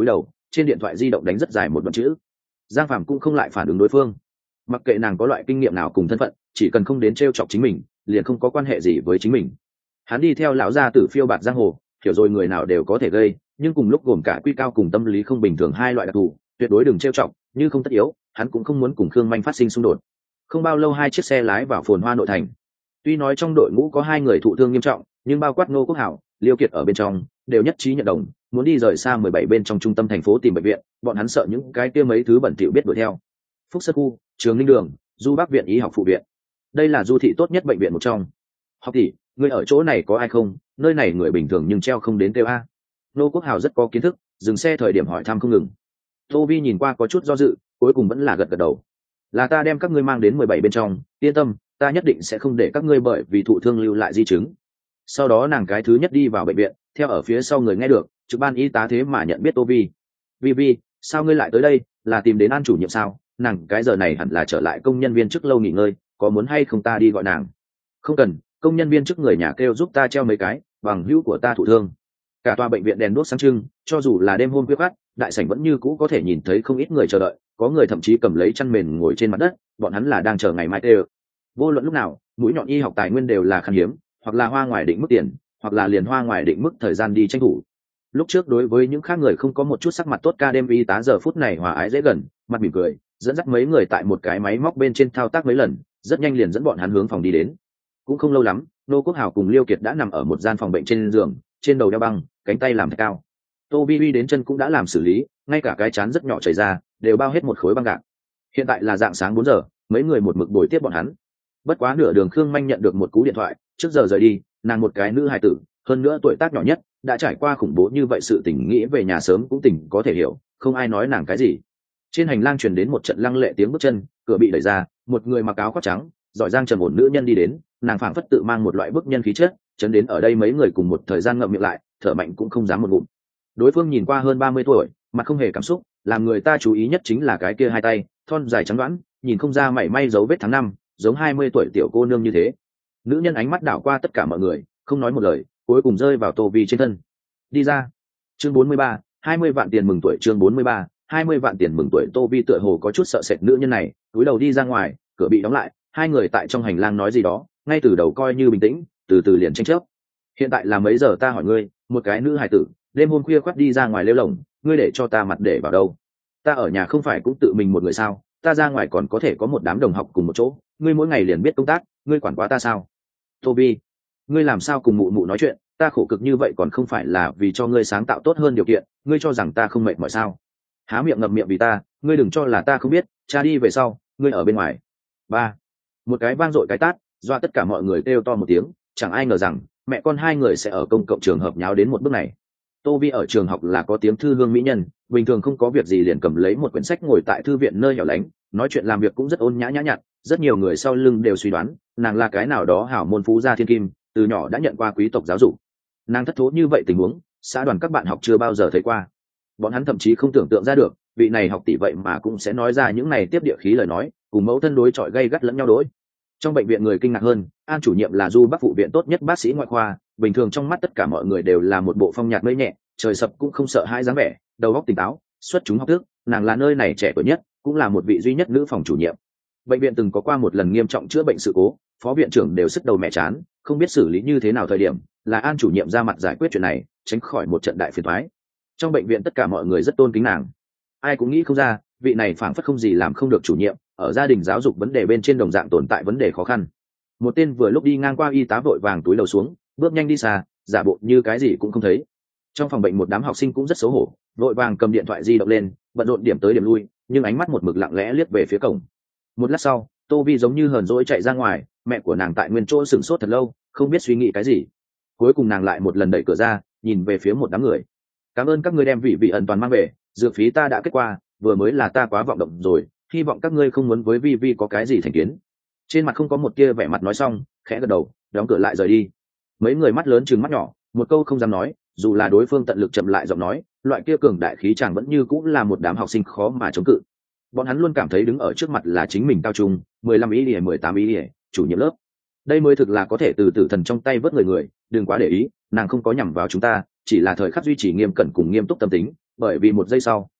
trên điện thoại di động đánh rất dài một đoạn chữ. Giang Phàm cũng không lại phản ứng đối phương, mặc kệ nàng có loại kinh nghiệm nào cùng thân phận, chỉ cần không đến t r e o chọc chính mình liền không có quan hệ gì với chính mình. Hắn đi theo lão gia tử phiêu bạt giang hồ, hiểu rồi người nào đều có thể gây, nhưng cùng lúc gồm cả quy cao cùng tâm lý không bình thường hai loại đặc thù, tuyệt đối đừng t r e o chọc, như không tất yếu hắn cũng không muốn cùng Khương Manh phát sinh xung đột. Không bao lâu hai chiếc xe lái vào phồn hoa nội thành. Tuy nói trong đội ngũ có hai người thụ thương nghiêm trọng, nhưng bao quát Ngô Quốc Hảo, Liêu Kiệt ở bên trong đều nhất trí nhận đồng, muốn đi rời xa mười bảy bên trong trung tâm thành phố tìm bệnh viện. Bọn hắn sợ những cái kia mấy thứ bẩn thỉu biết đuổi theo. Phúc Sơn khu, Trường Ninh đường, Du Bắc viện y học phụ viện, đây là du thị tốt nhất bệnh viện một trong. Học tỷ, người ở chỗ này có ai không? Nơi này người bình thường nhưng treo không đến kêu a. Nô Quốc Hào rất có kiến thức, dừng xe thời điểm hỏi thăm không ngừng. Tô Vi nhìn qua có chút do dự, cuối cùng vẫn là gật gật đầu. Là ta đem các ngươi mang đến mười bảy bên trong, yên tâm, ta nhất định sẽ không để các ngươi bởi vì thụ thương lưu lại di chứng. Sau đó nàng cái thứ nhất đi vào bệnh viện, theo ở phía sau người nghe được, trực ban y tá thế mà nhận biết Tô Vi. Vi Vi, sao ngươi lại tới đây? Là tìm đến An chủ nhiệm sao? Nàng cái giờ này hẳn là trở lại công nhân viên chức lâu nghỉ ngơi, có muốn hay không ta đi gọi nàng? Không cần, công nhân viên chức người nhà kêu giúp ta treo mấy cái, bằng hữu của ta thụ thương. Cả tòa bệnh viện đèn đuốc sáng trưng, cho dù là đêm hôm khuya khoắt, đại sảnh vẫn như cũ có thể nhìn thấy không ít người chờ đợi, có người thậm chí cầm lấy chăn mền ngồi trên mặt đất, bọn hắn là đang chờ ngày mai tê. Vô luận lúc nào, mũi nhọn y học tài nguyên đều là khan hiếm, hoặc là hoa ngoài định mức tiền, hoặc là liền hoa ngoài định mức thời gian đi tranh thủ. Lúc trước đối với những khác người không có một chút sắc mặt tốt, ca đêm y tá giờ phút này hòa ái dễ gần, mặt mỉm cười, dẫn dắt mấy người tại một cái máy móc bên trên thao tác mấy lần, rất nhanh liền dẫn bọn hắn hướng phòng đi đến. Cũng không lâu lắm, Nô Quốc Hào cùng Liêu Kiệt đã nằm ở một gian phòng bệnh trên giường, trên đầu đeo băng, cánh tay làm thạch cao. Tô Vi Vi đến chân cũng đã làm xử lý, ngay cả cái chán rất nhỏ chảy ra, đều bao hết một khối băng gạc. Hiện tại là dạng sáng bốn giờ, mấy người một mực bồi tiếp bọn hắn. Bất quá nửa đường Khương Manh nhận được một cú điện thoại, trước giờ rời đi, nàng một cái nữ hài tử, hơn nữa tuổi tác nhỏ nhất, đã trải qua khủng bố như vậy, sự tình nghĩ về nhà sớm cũng tỉnh có thể hiểu, không ai nói nàng cái gì. Trên hành lang truyền đến một trận lăng lệ tiếng bước chân, cửa bị đẩy ra, một người mặc áo khoác trắng, giỏi giang trầm ổn nữ nhân đi đến, nàng phảng phất tự mang một loại bức nhân khí chất, chấn đến ở đây mấy người cùng một thời gian ngậm miệng lại, thở mạnh cũng không dám một ngụm. Đối phương nhìn qua hơn ba mươi tuổi, mặt không hề cảm xúc, làm người ta chú ý nhất chính là cái kia hai tay thon dài trắng đoán, nhìn không ra mảy may dấu vết tháng năm, giống hai mươi tuổi tiểu cô nương như thế. Nữ nhân ánh mắt đảo qua tất cả mọi người, không nói một lời, cuối cùng rơi vào Tô Vi trên thân. Đi ra. Chương bốn mươi ba, hai mươi vạn tiền mừng tuổi. Chương bốn mươi ba, hai mươi vạn tiền mừng tuổi. Tô Vi tựa hồ có chút sợ sệt nữ nhân này, cúi đầu đi ra ngoài, cửa bị đóng lại, hai người tại trong hành lang nói gì đó, ngay từ đầu coi như bình tĩnh, từ từ liền tranh chấp. Hiện tại là mấy giờ ta hỏi ngươi, một cái nữ hài tử, đêm hôm khuya khoắt đi ra ngoài lêu lồng, ngươi để cho ta mặt để vào đâu? Ta ở nhà không phải cũng tự mình một người sao? Ta ra ngoài còn có thể có một đám đồng học cùng một chỗ, ngươi mỗi ngày liền biết công tác, ngươi quản quá ta sao? Tô Vi, ngươi làm sao cùng mụ mụ nói chuyện? Ta khổ cực như vậy còn không phải là vì cho ngươi sáng tạo tốt hơn điều kiện, ngươi cho rằng ta không mệt mỏi sao? Há miệng ngậm miệng vì ta, ngươi đừng cho là ta không biết, cha đi về sau, ngươi ở bên ngoài. Ba, một cái vang dội cái tát, doa tất cả mọi người kêu to một tiếng, chẳng ai ngờ rằng mẹ con hai người sẽ ở công cộng trường hợp nháo đến một bước này. Tô Vi ở trường học là có tiếng thư hương mỹ nhân, bình thường không có việc gì liền cầm lấy một quyển sách ngồi tại thư viện nơi hẻo lánh, nói chuyện làm việc cũng rất ôn nhã nhã nhặn, rất nhiều người sau lưng đều suy đoán nàng là cái nào đó hảo môn phú gia thiên kim, từ nhỏ đã nhận qua quý tộc giáo dục. Nàng thất thố như vậy tình huống, xã đoàn các bạn học chưa bao giờ thấy qua. Bọn hắn thậm chí không tưởng tượng ra được, vị này học tỷ vậy mà cũng sẽ nói ra những này tiếp địa khí lời nói, cùng mẫu thân đối chọi gay gắt lẫn nhau đối. Trong bệnh viện người kinh ngạc hơn, An chủ nhiệm là Du Bắc phụ viện tốt nhất bác sĩ ngoại khoa, bình thường trong mắt tất cả mọi người đều là một bộ phong nhạt mây nhẹ, trời sập cũng không sợ hãi dáng vẻ, đầu óc tỉnh táo, xuất chúng học thức, nàng là nơi này trẻ tuổi nhất, cũng là một vị duy nhất nữ phòng chủ nhiệm. Bệnh viện từng có qua một lần nghiêm trọng chữa bệnh sự cố, phó viện trưởng đều sức đầu mẹ chán, không biết xử lý như thế nào thời điểm, là An chủ nhiệm ra mặt giải quyết chuyện này, tránh khỏi một trận đại phiền toái. Trong bệnh viện tất cả mọi người rất tôn kính nàng. Ai cũng nghĩ không ra, vị này phảng phất không gì làm không được chủ nhiệm, ở gia đình giáo dục vấn đề bên trên đồng dạng tồn tại vấn đề khó khăn. Một tên vừa lúc đi ngang qua y tá vội vàng túi đầu xuống, bước nhanh đi xa, giả bộ như cái gì cũng không thấy. Trong phòng bệnh một đám học sinh cũng rất xấu hổ, vội vàng cầm điện thoại di động lên, bận rộn điểm tới điểm lui, nhưng ánh mắt một mực lặng lẽ liếc về phía cổng. Một lát sau, Tô Vi giống như hờn dỗi chạy ra ngoài, mẹ của nàng tại nguyên chỗ sửng sốt thật lâu, không biết suy nghĩ cái gì. Cuối cùng nàng lại một lần đẩy cửa ra, nhìn về phía một đám người. Cảm ơn các ngươi đem vị vị ẩn toàn mang về, dược phí ta đã kết qua, vừa mới là ta quá vọng động rồi, hy vọng các ngươi không muốn với Vi Vi có cái gì thành kiến. Trên mặt không có một tia vẻ mặt nói xong, khẽ gật đầu, đóng cửa lại rời đi. Mấy người mắt lớn trừng mắt nhỏ, một câu không dám nói, dù là đối phương tận lực chậm lại giọng nói, loại kia cường đại khí chàng vẫn như cũng là một đám học sinh khó mà chống cự. Bọn hắn luôn cảm thấy đứng ở trước mặt là chính mình cao trung, mười lăm ý ỉa mười tám ý ỉa, chủ nhiệm lớp. Đây mới thực là có thể từ tử thần trong tay vớt người người, đừng quá để ý, nàng không có nhằm vào chúng ta, chỉ là thời khắc duy trì nghiêm cẩn cùng nghiêm túc tâm tính, bởi vì một giây sau,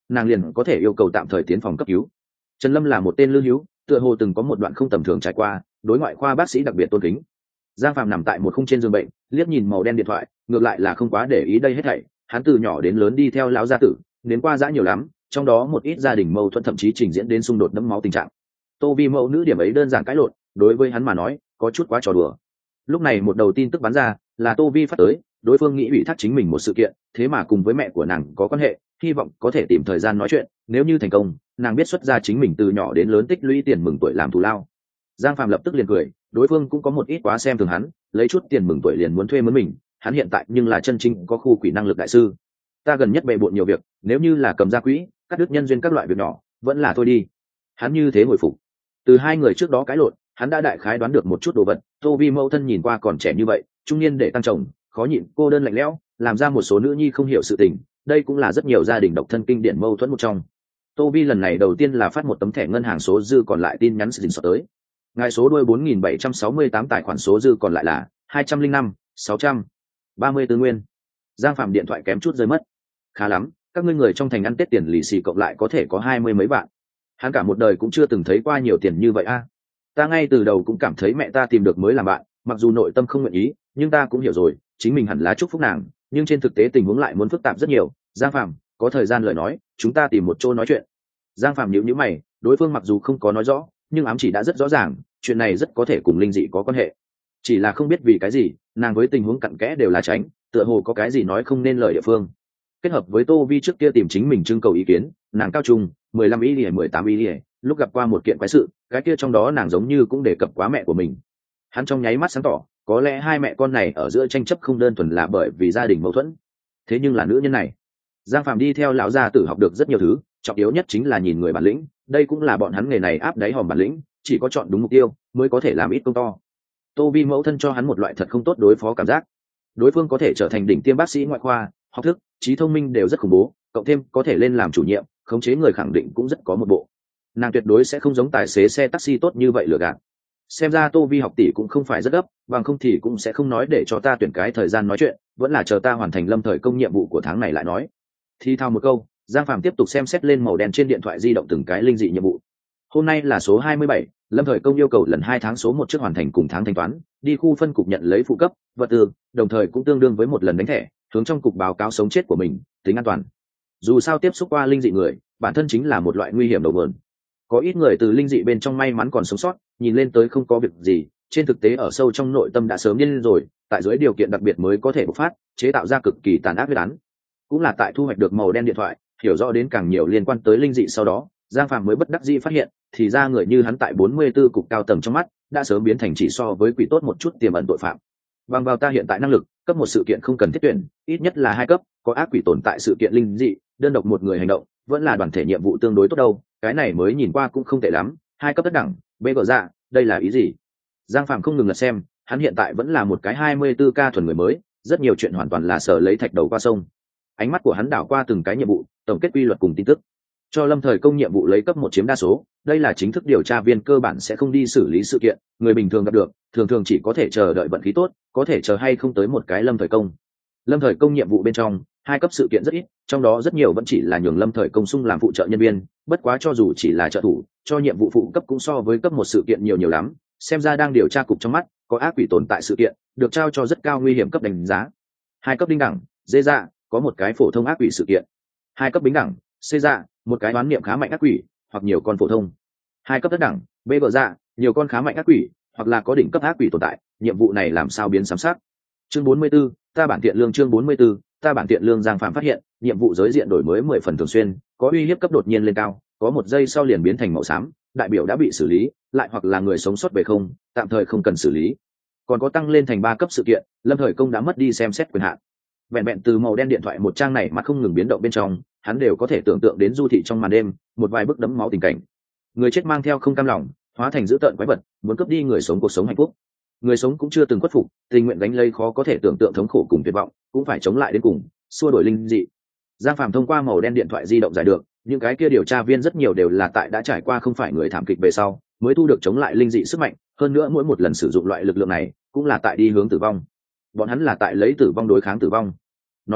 nàng liền có thể yêu cầu tạm thời tiến phòng cấp cứu. Trần Lâm là một tên lưu hữu, tựa hồ từng có một đoạn không tầm thường trải qua, đối ngoại khoa bác sĩ đặc biệt tôn kính. Giang Phạm nằm tại một khung trên giường bệnh, liếc nhìn màu đen điện thoại, ngược lại là không quá để ý đây hết thảy. Hắn từ nhỏ đến lớn đi theo lão gia tử, đến qua dã nhiều lắm, trong đó một ít gia đình mâu thuẫn thậm chí trình diễn đến xung đột đẫm máu tình trạng. Tô Vi mẫu nữ điểm ấy đơn giản cãi lộn, đối với hắn mà nói, có chút quá trò đùa. Lúc này một đầu tin tức bắn ra, là Tô Vi phát tới, đối phương nghĩ ủy thác chính mình một sự kiện, thế mà cùng với mẹ của nàng có quan hệ, hy vọng có thể tìm thời gian nói chuyện, nếu như thành công, nàng biết xuất ra chính mình từ nhỏ đến lớn tích lũy tiền mừng tuổi làm thù lao. Giang Phạm lập tức liền cười, đối phương cũng có một ít quá xem thường hắn, lấy chút tiền mừng tuổi liền muốn thuê mướn mình, hắn hiện tại nhưng là chân chính có khu quỷ năng lực đại sư. Ta gần nhất bề bộn nhiều việc, nếu như là cầm ra quỹ, cắt đứt nhân duyên các loại việc nhỏ, vẫn là thôi đi. Hắn như thế hồi phục. Từ hai người trước đó cãi lộn, hắn đã đại khái đoán được một chút đồ vật. Tô Vi mẫu thân nhìn qua còn trẻ như vậy, trung niên để tăng chồng, khó nhịn, cô đơn lạnh lẽo, làm ra một số nữ nhi không hiểu sự tình, đây cũng là rất nhiều gia đình độc thân kinh điển mâu thuẫn một trong. Tô Vi lần này đầu tiên là phát một tấm thẻ ngân hàng số dư còn lại tin nhắn sự tình sọ tới. Ngài số đuôi bốn nghìn bảy trăm sáu mươi tám tài khoản số dư còn lại là hai trăm linh năm sáu trăm ba mươi tư nguyên. Giang Phạm điện thoại kém chút rơi mất. Khá lắm, các ngươi người trong thành ăn Tết tiền lì xì cộng lại có thể có hai mươi mấy vạn. Hắn cả một đời cũng chưa từng thấy qua nhiều tiền như vậy a. Ta ngay từ đầu cũng cảm thấy mẹ ta tìm được mới làm bạn, mặc dù nội tâm không nguyện ý, nhưng ta cũng hiểu rồi, chính mình hẳn là chúc phúc nàng, nhưng trên thực tế tình huống lại muốn phức tạp rất nhiều. Giang Phạm, có thời gian lời nói, chúng ta tìm một chỗ nói chuyện. Giang Phạm nhíu nhíu mày, đối phương mặc dù không có nói rõ, nhưng ám chỉ đã rất rõ ràng, chuyện này rất có thể cùng linh dị có quan hệ. Chỉ là không biết vì cái gì, nàng với tình huống cặn kẽ đều là tránh, tựa hồ có cái gì nói không nên lời địa phương. Kết hợp với Tô Vi trước kia tìm chính mình trưng cầu ý kiến, nàng cao trung mười lăm ý lìa mười tám ý lìa, lúc gặp qua một kiện quái sự, cái kia trong đó nàng giống như cũng đề cập quá mẹ của mình. Hắn trong nháy mắt sáng tỏ, có lẽ hai mẹ con này ở giữa tranh chấp không đơn thuần là bởi vì gia đình mâu thuẫn. Thế nhưng là nữ nhân này, Giang Phạm đi theo lão gia tử học được rất nhiều thứ, trọng yếu nhất chính là nhìn người bản lĩnh, đây cũng là bọn hắn nghề này áp đáy hòm bản lĩnh, chỉ có chọn đúng mục tiêu mới có thể làm ít công to. Tô Vi mẫu thân cho hắn một loại thật không tốt đối phó cảm giác. Đối phương có thể trở thành đỉnh tiêm bác sĩ ngoại khoa, học thức, trí thông minh đều rất khủng bố, cộng thêm có thể lên làm chủ nhiệm, khống chế người khẳng định cũng rất có một bộ. Nàng tuyệt đối sẽ không giống tài xế xe taxi tốt như vậy lừa gạt. Xem ra Tô Vi học tỷ cũng không phải rất gấp, bằng không thì cũng sẽ không nói để cho ta tuyển cái thời gian nói chuyện, vẫn là chờ ta hoàn thành lâm thời công nhiệm vụ của tháng này lại nói. Thì thao một câu, Giang Phạm tiếp tục xem xét lên màu đen trên điện thoại di động từng cái linh dị nhiệm vụ. Hôm nay là số hai mươi bảy, lâm thời công yêu cầu lần hai tháng số một trước hoàn thành cùng tháng thanh toán, đi khu phân cục nhận lấy phụ cấp, vật tư, đồng thời cũng tương đương với một lần đánh thẻ, hướng trong cục báo cáo sống chết của mình, tính an toàn. Dù sao tiếp xúc qua linh dị người, bản thân chính là một loại nguy hiểm đầu nguồn. Có ít người từ linh dị bên trong may mắn còn sống sót, nhìn lên tới không có việc gì, trên thực tế ở sâu trong nội tâm đã sớm điên rồi, tại dưới điều kiện đặc biệt mới có thể bộc phát, chế tạo ra cực kỳ tàn ác huyết án. Cũng là tại thu hoạch được màu đen điện thoại, hiểu rõ đến càng nhiều liên quan tới linh dị sau đó, Giang Phạm mới bất đắc dĩ phát hiện, thì ra người như hắn tại bốn mươi tư cục cao tầng trong mắt, đã sớm biến thành chỉ so với quỷ tốt một chút tiềm ẩn tội phạm. Bằng vào ta hiện tại năng lực, cấp một sự kiện không cần thiết tuyển, ít nhất là hai cấp, có ác quỷ tồn tại sự kiện linh dị, đơn độc một người hành động, vẫn là đoàn thể nhiệm vụ tương đối tốt đâu, cái này mới nhìn qua cũng không tệ lắm, hai cấp tất đẳng, bê gờ dạ, đây là ý gì? Giang Phạm không ngừng lật xem, hắn hiện tại vẫn là một cái hai mươi tư ca thuần người mới, rất nhiều chuyện hoàn toàn là sở lấy thạch đầu qua sông. Ánh mắt của hắn đảo qua từng cái nhiệm vụ, tổng kết quy luật cùng tin tức. Cho lâm thời công nhiệm vụ lấy cấp một chiếm đa số, đây là chính thức điều tra viên cơ bản sẽ không đi xử lý sự kiện, người bình thường gặp được, thường thường chỉ có thể chờ đợi vận khí tốt, có thể chờ hay không tới một cái lâm thời công. Lâm thời công nhiệm vụ bên trong, hai cấp sự kiện rất ít, trong đó rất nhiều vẫn chỉ là nhường lâm thời công sung làm phụ trợ nhân viên, bất quá cho dù chỉ là trợ thủ, cho nhiệm vụ phụ cấp cũng so với cấp một sự kiện nhiều nhiều lắm, xem ra đang điều tra cục trong mắt, có ác quỷ tồn tại sự kiện, được trao cho rất cao nguy hiểm cấp đánh giá. Hai cấp đinh đẳng, dê dạ, có một cái phổ thông ác quỷ sự kiện. Hai cấp bính đẳng, xê dạ, một cái đoán niệm khá mạnh ác quỷ, hoặc nhiều con phổ thông. Hai cấp thất đẳng, bê vợ dạ, nhiều con khá mạnh ác quỷ, hoặc là có đỉnh cấp ác quỷ tồn tại, nhiệm vụ này làm sao biến sám sát. Chương bốn mươi 44, ta bản tiện lương chương bốn mươi 44, ta bản tiện lương. Giang Phạm phát hiện, nhiệm vụ giới diện đổi mới mười phần thường xuyên, có uy hiếp cấp đột nhiên lên cao, có một giây sau liền biến thành màu xám, đại biểu đã bị xử lý, lại hoặc là người sống sót về không, tạm thời không cần xử lý. Còn có tăng lên thành ba cấp sự kiện, lâm thời công đã mất đi xem xét quyền hạn. Vẹn vẹn từ màu đen điện thoại một trang này mà không ngừng biến động bên trong, hắn đều có thể tưởng tượng đến du thị trong màn đêm, một vài bức đẫm máu tình cảnh. Người chết mang theo không cam lòng, hóa thành dữ tợn quái vật, muốn cướp đi người sống cuộc sống hạnh phúc. Người sống cũng chưa từng khuất phục, tình nguyện gánh lấy khó có thể tưởng tượng thống khổ cùng tuyệt vọng, cũng phải chống lại đến cùng, xua đuổi linh dị. Giang Phạm thông qua màu đen điện thoại di động giải được, những cái kia điều tra viên rất nhiều đều là tại đã trải qua không phải người thảm kịch về sau, mới thu được chống lại linh dị sức mạnh, hơn nữa mỗi một lần sử dụng loại lực lượng này, cũng là tại đi hướng tử vong. Bọn hắn là tại lấy tử vong đối kháng tử vong. Nói đến,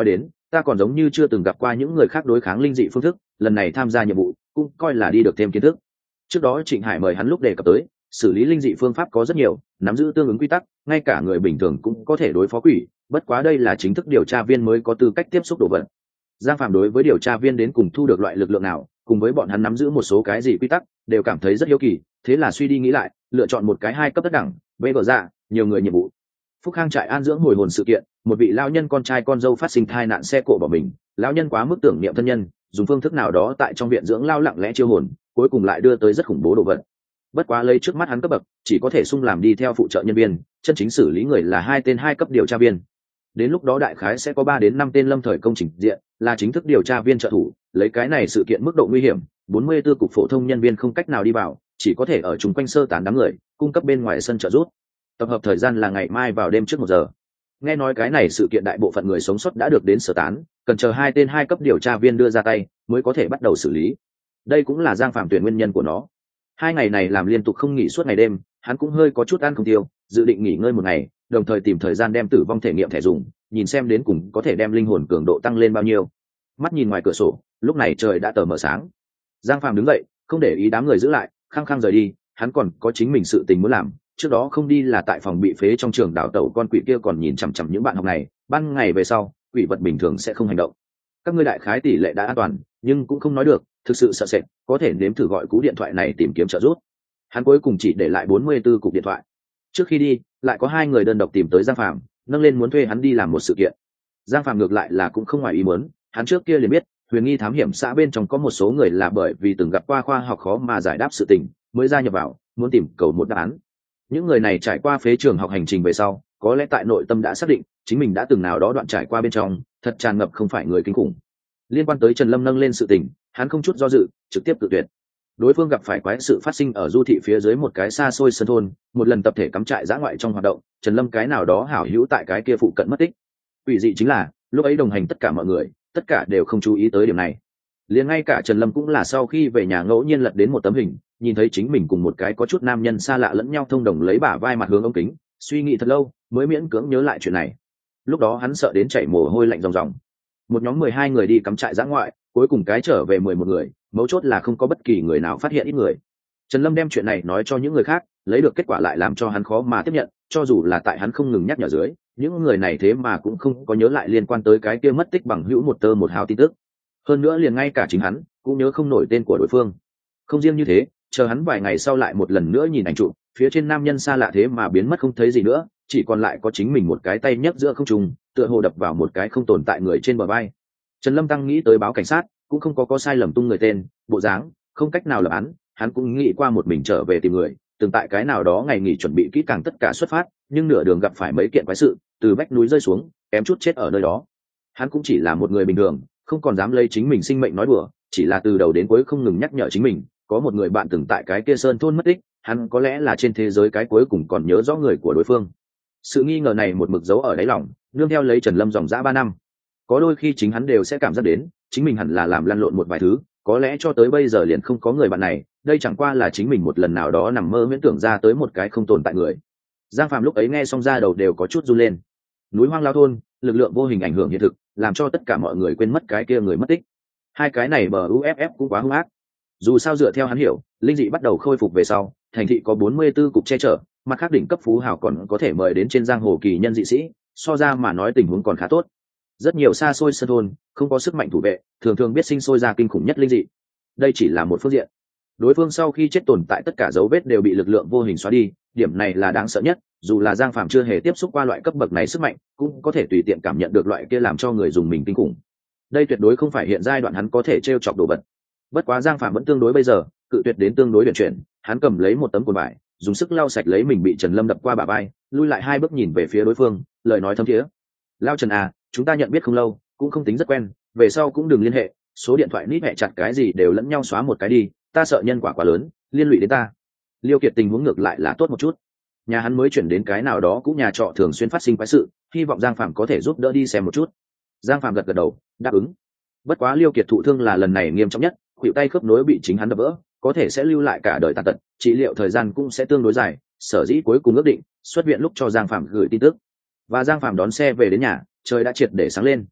ta còn giống như chưa từng gặp qua những người khác đối kháng linh dị phương thức, lần này tham gia nhiệm vụ cũng coi là đi được thêm kiến thức. Trước đó Trịnh Hải mời hắn lúc đề cập tới xử lý linh dị phương pháp có rất nhiều, nắm giữ tương ứng quy tắc, ngay cả người bình thường cũng có thể đối phó quỷ, bất quá đây là chính thức điều tra viên mới có tư cách tiếp xúc đồ vật. Giang Phạm đối với điều tra viên đến cùng thu được loại lực lượng nào, cùng với bọn hắn nắm giữ một số cái gì quy tắc, đều cảm thấy rất hiếu kỳ, thế là suy đi nghĩ lại, lựa chọn một cái hai cấp tất đẳng, vê vờ ra, nhiều người nhiệm vụ. Phúc Khang trại an dưỡng hồi hồn sự kiện, một vị lão nhân con trai con dâu phát sinh tai nạn xe cộ bỏ mình, lão nhân quá mức tưởng niệm thân nhân, dùng phương thức nào đó tại trong viện dưỡng lao lặng lẽ chiêu hồn, cuối cùng lại đưa tới rất khủng bố đồ vật. Bất quá lấy trước mắt hắn cấp bậc, chỉ có thể sung làm đi theo phụ trợ nhân viên, chân chính xử lý người là hai tên hai cấp điều tra viên. Đến lúc đó đại khái sẽ có ba đến năm tên lâm thời công trình diện, là chính thức điều tra viên trợ thủ, lấy cái này sự kiện mức độ nguy hiểm, bốn mươi tư cục phổ thông nhân viên không cách nào đi vào, chỉ có thể ở chung quanh sơ tán đám người, cung cấp bên ngoài sân trợ giúp. Tập hợp thời gian là ngày mai vào đêm trước một giờ. Nghe nói cái này sự kiện đại bộ phận người sống sót đã được đến sơ tán, cần chờ hai tên hai cấp điều tra viên đưa ra tay mới có thể bắt đầu xử lý. Đây cũng là Giang Phạm tuyển nguyên nhân của nó. Hai ngày này làm liên tục không nghỉ suốt ngày đêm, hắn cũng hơi có chút ăn không tiêu, dự định nghỉ ngơi một ngày, đồng thời tìm thời gian đem tử vong thể nghiệm thẻ dùng, nhìn xem đến cùng có thể đem linh hồn cường độ tăng lên bao nhiêu. Mắt nhìn ngoài cửa sổ, lúc này trời đã tờ mờ sáng. Giang Phạm đứng dậy, không để ý đám người giữ lại, khăng khăng rời đi, hắn còn có chính mình sự tình muốn làm. Trước đó không đi là tại phòng bị phế trong trường đào tẩu con quỷ kia còn nhìn chằm chằm những bạn học này, ban ngày về sau quỷ vật bình thường sẽ không hành động. Các ngươi đại khái tỷ lệ đã an toàn, nhưng cũng không nói được, thực sự sợ sệt, có thể nếm thử gọi cú điện thoại này tìm kiếm trợ giúp. Hắn cuối cùng chỉ để lại bốn mươi tư cục điện thoại. Trước khi đi, lại có hai người đơn độc tìm tới Giang Phạm, nâng lên muốn thuê hắn đi làm một sự kiện. Giang Phạm ngược lại là cũng không ngoài ý muốn, hắn trước kia liền biết huyền nghi thám hiểm xã bên trong có một số người là bởi vì từng gặp qua khoa học khó mà giải đáp sự tình mới gia nhập vào, muốn tìm cầu một đáp án. Những người này trải qua phế trường học hành trình về sau, có lẽ tại nội tâm đã xác định chính mình đã từng nào đó đoạn trải qua bên trong thật tràn ngập không phải người kinh khủng. Liên quan tới Trần Lâm nâng lên sự tình, hắn không chút do dự trực tiếp tự tuyệt. Đối phương gặp phải quái sự phát sinh ở du thị phía dưới một cái xa xôi sân thôn, một lần tập thể cắm trại dã ngoại trong hoạt động, Trần Lâm cái nào đó hảo hữu tại cái kia phụ cận mất tích. Quỷ dị chính là lúc ấy đồng hành tất cả mọi người, tất cả đều không chú ý tới điểm này. Liền ngay cả Trần Lâm cũng là sau khi về nhà ngẫu nhiên lật đến một tấm hình, nhìn thấy chính mình cùng một cái có chút nam nhân xa lạ lẫn nhau thông đồng lấy bả vai mặt hướng ống kính, suy nghĩ thật lâu mới miễn cưỡng nhớ lại chuyện này. Lúc đó hắn sợ đến chảy mồ hôi lạnh ròng ròng. Một nhóm mười hai người đi cắm trại dã ngoại, cuối cùng cái trở về mười một người, mấu chốt là không có bất kỳ người nào phát hiện ít người. Trần Lâm đem chuyện này nói cho những người khác, lấy được kết quả lại làm cho hắn khó mà tiếp nhận, cho dù là tại hắn không ngừng nhắc nhở dưới, những người này thế mà cũng không có nhớ lại liên quan tới cái kia mất tích bằng hữu một tơ một hào tin tức. Hơn nữa liền ngay cả chính hắn cũng nhớ không nổi tên của đối phương. Không riêng như thế, chờ hắn vài ngày sau lại một lần nữa nhìn ảnh chụp, phía trên nam nhân xa lạ thế mà biến mất không thấy gì nữa, chỉ còn lại có chính mình một cái tay nhấc giữa không trung, tựa hồ đập vào một cái không tồn tại người trên bờ vai. Trần Lâm tăng nghĩ tới báo cảnh sát, cũng không có có sai lầm tung người tên, bộ dáng, không cách nào lập án, hắn cũng nghĩ qua một mình trở về tìm người, từng tại cái nào đó ngày nghỉ chuẩn bị kỹ càng tất cả xuất phát, nhưng nửa đường gặp phải mấy kiện quái sự, từ vách núi rơi xuống, kém chút chết ở nơi đó. Hắn cũng chỉ là một người bình thường, không còn dám lấy chính mình sinh mệnh nói đùa, chỉ là từ đầu đến cuối không ngừng nhắc nhở chính mình, có một người bạn từng tại cái kia sơn thôn mất tích, hắn có lẽ là trên thế giới cái cuối cùng còn nhớ rõ người của đối phương. Sự nghi ngờ này một mực giấu ở đáy lòng, nương theo lấy Trần Lâm dòng dã ba năm. Có đôi khi chính hắn đều sẽ cảm giác đến, chính mình hẳn là làm lăn lộn một vài thứ, có lẽ cho tới bây giờ liền không có người bạn này, đây chẳng qua là chính mình một lần nào đó nằm mơ miễn tưởng ra tới một cái không tồn tại người. Giang Phạm lúc ấy nghe xong ra đầu đều có chút run lên. Núi hoang lao thôn, lực lượng vô hình ảnh hưởng hiện thực, làm cho tất cả mọi người quên mất cái kia người mất tích. Hai cái này bờ u ép ép cũng quá hung ác. Dù sao dựa theo hắn hiểu, linh dị bắt đầu khôi phục về sau, thành thị có bốn mươi tư cục che chở, mặt khác đỉnh cấp phú hào còn có thể mời đến trên giang hồ kỳ nhân dị sĩ, so ra mà nói tình huống còn khá tốt. Rất nhiều xa xôi sân thôn không có sức mạnh thủ vệ, thường thường biết sinh sôi ra kinh khủng nhất linh dị. Đây chỉ là một phương diện. Đối phương sau khi chết tồn tại tất cả dấu vết đều bị lực lượng vô hình xóa đi, điểm này là đáng sợ nhất, dù là Giang Phạm chưa hề tiếp xúc qua loại cấp bậc này sức mạnh, cũng có thể tùy tiện cảm nhận được loại kia làm cho người dùng mình kinh khủng. Đây tuyệt đối không phải hiện giai đoạn hắn có thể trêu chọc đồ vật. Bất quá Giang Phạm vẫn tương đối bây giờ, cự tuyệt đến tương đối huyền chuyển, hắn cầm lấy một tấm cồn vải, dùng sức lau sạch lấy mình bị Trần Lâm đập qua bả vai, lui lại hai bước nhìn về phía đối phương, lời nói thâm thiế. "Lao Trần à, chúng ta nhận biết không lâu, cũng không tính rất quen, về sau cũng đừng liên hệ, số điện thoại nít mẹ chặt cái gì đều lẫn nhau xóa một cái đi, ta sợ nhân quả quá lớn, liên lụy đến ta." Liêu Kiệt tình huống ngược lại là tốt một chút. Nhà hắn mới chuyển đến cái nào đó cũng nhà trọ thường xuyên phát sinh quái sự, hy vọng Giang Phạm có thể giúp đỡ đi xem một chút. Giang Phạm gật gật đầu, đáp ứng. Bất quá Liêu Kiệt thụ thương là lần này nghiêm trọng nhất, khuỷu tay khớp nối bị chính hắn đập vỡ, có thể sẽ lưu lại cả đời tàn tật, trị liệu thời gian cũng sẽ tương đối dài, sở dĩ cuối cùng ước định xuất viện lúc cho Giang Phạm gửi tin tức. Và Giang Phạm đón xe về đến nhà, trời đã triệt để sáng lên.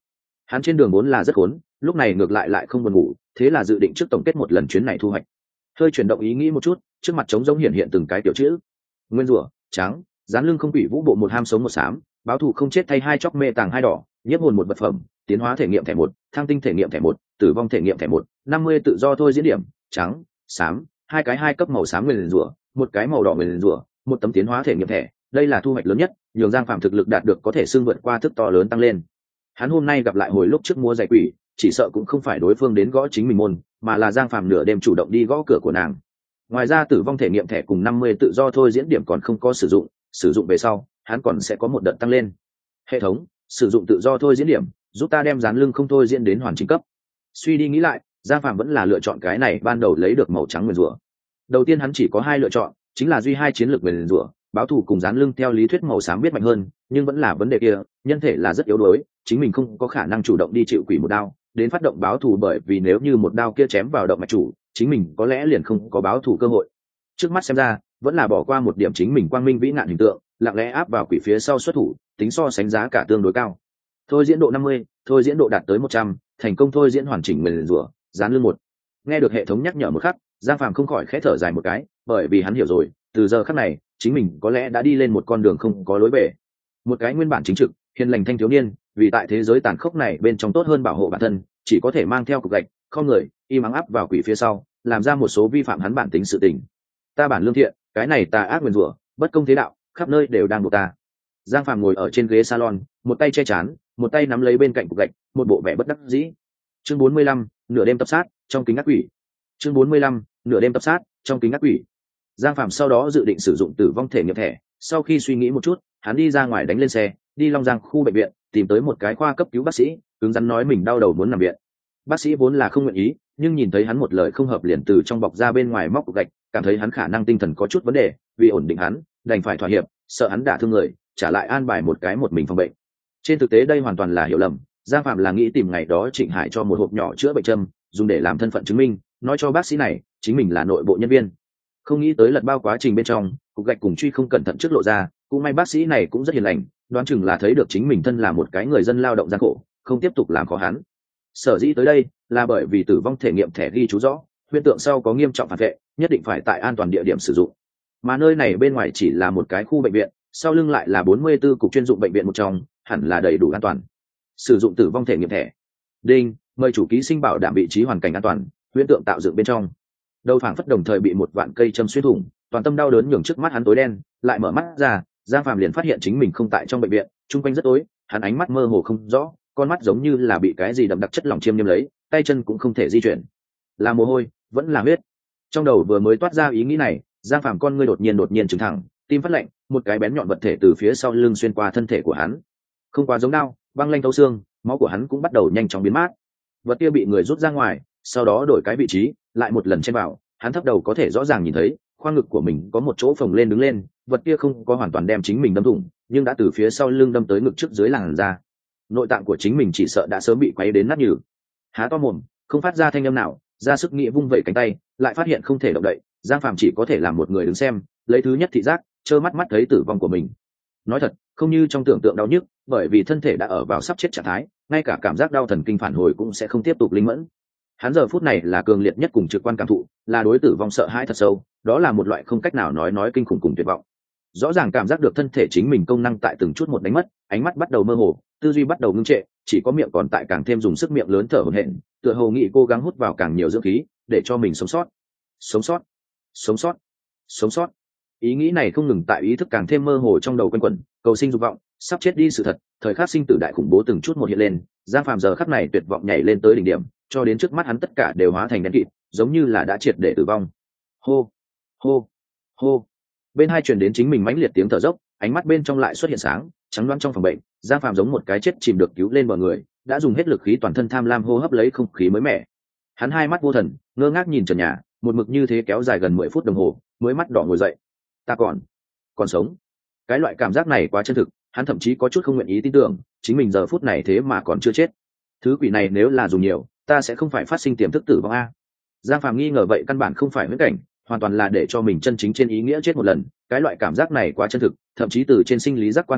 Hắn trên đường vốn là rất khốn, lúc này ngược lại lại không buồn ngủ, thế là dự định trước tổng kết một lần chuyến này thu hoạch. Hơi chuyển động ý nghĩ một chút, trước mặt trống rỗng hiện hiện từng cái tiểu chữ: nguyên rủa trắng, dán lưng không quỷ vũ bộ một ham sống một xám, báo thù không chết thay hai chóc mê tàng hai đỏ, nhiếp hồn một vật phẩm, tiến hóa thể nghiệm thẻ một, thăng tinh thể nghiệm thẻ một, tử vong thể nghiệm thẻ một, năm mươi tự do thôi diễn điểm, trắng, xám, hai cái hai cấp màu xám nguyên rủa, một cái màu đỏ nguyên rủa, một tấm tiến hóa thể nghiệm thẻ. Đây là thu hoạch lớn nhất, nhường Giang Phạm thực lực đạt được có thể xương vượt qua thức to lớn tăng lên. Hắn hôm nay gặp lại hồi lúc trước mua giày quỷ, chỉ sợ cũng không phải đối phương đến gõ chính mình môn, mà là Giang Phạm nửa đêm chủ động đi gõ cửa của nàng. Ngoài ra tử vong thể nghiệm thẻ cùng năm mươi tự do thôi diễn điểm còn không có sử dụng, sử dụng về sau hắn còn sẽ có một đợt tăng lên. Hệ thống, sử dụng tự do thôi diễn điểm giúp ta đem dán lưng không thôi diễn đến hoàn chỉnh cấp. Suy đi nghĩ lại, Giang Phạm vẫn là lựa chọn cái này ban đầu lấy được màu trắng nguyên rủa. Đầu tiên hắn chỉ có hai lựa chọn, chính là duy hai chiến lược nguyên rủa, báo thù cùng dán lưng theo lý thuyết màu xám biết mạnh hơn, nhưng vẫn là vấn đề kia, nhân thể là rất yếu đuối, chính mình không có khả năng chủ động đi chịu quỷ một đao đến phát động báo thù, bởi vì nếu như một đao kia chém vào động mạch chủ, chính mình có lẽ liền không có báo thù cơ hội. Trước mắt xem ra vẫn là bỏ qua một điểm chính mình quang minh vĩ nạn hình tượng, lặng lẽ áp vào quỷ phía sau xuất thủ, tính so sánh giá cả tương đối cao. Thôi diễn độ năm mươi, thôi diễn độ đạt tới một trăm, thành công thôi diễn hoàn chỉnh nguyền rủa, dán lưng một. Nghe được hệ thống nhắc nhở một khắc, Giang Phàm không khỏi khẽ thở dài một cái, bởi vì hắn hiểu rồi, từ giờ khắc này chính mình có lẽ đã đi lên một con đường không có lối về. Một cái nguyên bản chính trực hiền lành thanh thiếu niên, vì tại thế giới tàn khốc này bên trong tốt hơn bảo hộ bản thân, chỉ có thể mang theo cục gạch, không người im ắng áp vào quỷ phía sau, làm ra một số vi phạm hắn bản tính sự tình. Ta bản lương thiện, cái này tà ác nguyền rủa, bất công thế đạo, khắp nơi đều đang buộc ta. Giang Phàm ngồi ở trên ghế salon, một tay che chán, một tay nắm lấy bên cạnh cục gạch, một bộ vẻ bất đắc dĩ. Chương bốn mươi lăm, nửa đêm tập sát trong kính ác quỷ. Chương bốn mươi lăm, nửa đêm tập sát trong kính ác quỷ. Giang Phàm sau đó dự định sử dụng tử vong thể nghiệm thẻ, sau khi suy nghĩ một chút, hắn đi ra ngoài đánh lên xe, đi Long Giang khu bệnh viện, tìm tới một cái khoa cấp cứu bác sĩ, cứng rắn nói mình đau đầu muốn nằm viện. Bác sĩ vốn là không nguyện ý, nhưng nhìn thấy hắn một lời không hợp liền từ trong bọc ra bên ngoài móc cục gạch, cảm thấy hắn khả năng tinh thần có chút vấn đề, vì ổn định hắn, đành phải thỏa hiệp, sợ hắn đả thương người, trả lại an bài một cái một mình phòng bệnh. Trên thực tế đây hoàn toàn là hiểu lầm, Giang Phạm là nghĩ tìm ngày đó Trịnh Hải cho một hộp nhỏ chữa bệnh châm, dùng để làm thân phận chứng minh, nói cho bác sĩ này chính mình là nội bộ nhân viên. Không nghĩ tới lật bao quá trình bên trong, cục gạch cùng truy không cẩn thận trước lộ ra, cũng may bác sĩ này cũng rất hiền lành, đoán chừng là thấy được chính mình thân là một cái người dân lao động gian khổ, không tiếp tục làm khó hắn. Sở dĩ tới đây là bởi vì tử vong thể nghiệm thẻ ghi chú rõ, hiện tượng sau có nghiêm trọng phản vệ, nhất định phải tại an toàn địa điểm sử dụng. Mà nơi này bên ngoài chỉ là một cái khu bệnh viện, sau lưng lại là bốn mươi tư cục chuyên dụng bệnh viện một trong, hẳn là đầy đủ an toàn. Sử dụng tử vong thể nghiệm thẻ. Đinh, mời chủ ký sinh bảo đảm vị trí hoàn cảnh an toàn, hiện tượng tạo dựng bên trong. Đầu phảng phất đồng thời bị một vạn cây châm xuyên thủng, toàn tâm đau đớn nhường trước mắt hắn tối đen, lại mở mắt ra, Giang Phàm liền phát hiện chính mình không tại trong bệnh viện, chung quanh rất tối, hắn ánh mắt mơ hồ không rõ, con mắt giống như là bị cái gì đậm đặc chất lỏng chiêm nhiễm lấy, tay chân cũng không thể di chuyển. Là mồ hôi, vẫn là huyết. Trong đầu vừa mới toát ra ý nghĩ này, Giang Phàm con ngươi đột nhiên đột nhiên trừng thẳng, tim phát lạnh, một cái bén nhọn vật thể từ phía sau lưng xuyên qua thân thể của hắn. Không quá giống đao, băng lanh thấu xương, máu của hắn cũng bắt đầu nhanh chóng biến mát. Vật kia bị người rút ra ngoài, sau đó đổi cái vị trí, lại một lần chen vào, hắn thấp đầu có thể rõ ràng nhìn thấy, khoang ngực của mình có một chỗ phồng lên đứng lên, vật kia không có hoàn toàn đem chính mình đâm thủng, nhưng đã từ phía sau lưng đâm tới ngực trước dưới làn da. Nội tạng của chính mình chỉ sợ đã sớm bị quấy đến nát nhừ. Há to mồm, không phát ra thanh âm nào, ra sức nghĩ vung vẩy cánh tay, lại phát hiện không thể động đậy, Giang Phàm chỉ có thể làm một người đứng xem, lấy thứ nhất thị giác, trơ mắt mắt thấy tử vong của mình. Nói thật, không như trong tưởng tượng đau nhức, bởi vì thân thể đã ở vào sắp chết trạng thái, ngay cả cảm giác đau thần kinh phản hồi cũng sẽ không tiếp tục linh mẫn. Hắn giờ phút này là cường liệt nhất cùng trực quan cảm thụ, là đối tử vong sợ hãi thật sâu, đó là một loại không cách nào nói nói kinh khủng cùng tuyệt vọng. Rõ ràng cảm giác được thân thể chính mình công năng tại từng chút một đánh mất, ánh mắt bắt đầu mơ hồ, tư duy bắt đầu ngưng trệ, chỉ có miệng còn tại càng thêm dùng sức miệng lớn thở hổn hển, tựa hồ nghĩ cố gắng hút vào càng nhiều dưỡng khí để cho mình sống sót. Sống sót, sống sót, sống sót. Ý nghĩ này không ngừng tại ý thức càng thêm mơ hồ trong đầu quanh quẩn, cầu sinh dục vọng, sắp chết đi sự thật, thời khắc sinh tử đại khủng bố từng chút một hiện lên, Giang Phàm giờ khắc này tuyệt vọng nhảy lên tới đỉnh điểm, cho đến trước mắt hắn tất cả đều hóa thành đen kịt, giống như là đã triệt để tử vong. Hô, hô, hô. Bên hai truyền đến chính mình mãnh liệt tiếng thở dốc, ánh mắt bên trong lại xuất hiện sáng, trắng loáng trong phòng bệnh, Giang Phàm giống một cái chết chìm được cứu lên bờ người, đã dùng hết lực khí toàn thân tham lam hô hấp lấy không khí mới mẻ. Hắn hai mắt vô thần, ngơ ngác nhìn trần nhà, một mực như thế kéo dài gần mười phút đồng hồ, mới mắt đỏ ngồi dậy. Ta còn, còn sống. Cái loại cảm giác này quá chân thực, hắn thậm chí có chút không nguyện ý tin tưởng, chính mình giờ phút này thế mà còn chưa chết. Thứ quỷ này nếu là dùng nhiều, ta sẽ không phải phát sinh tiềm thức tử vong a. Giang Phàm nghi ngờ vậy căn bản không phải huyễn cảnh, hoàn toàn là để cho mình chân chính trên ý nghĩa chết một lần, cái loại cảm giác này quá chân thực, thậm chí từ trên sinh lý giác quan kích thích,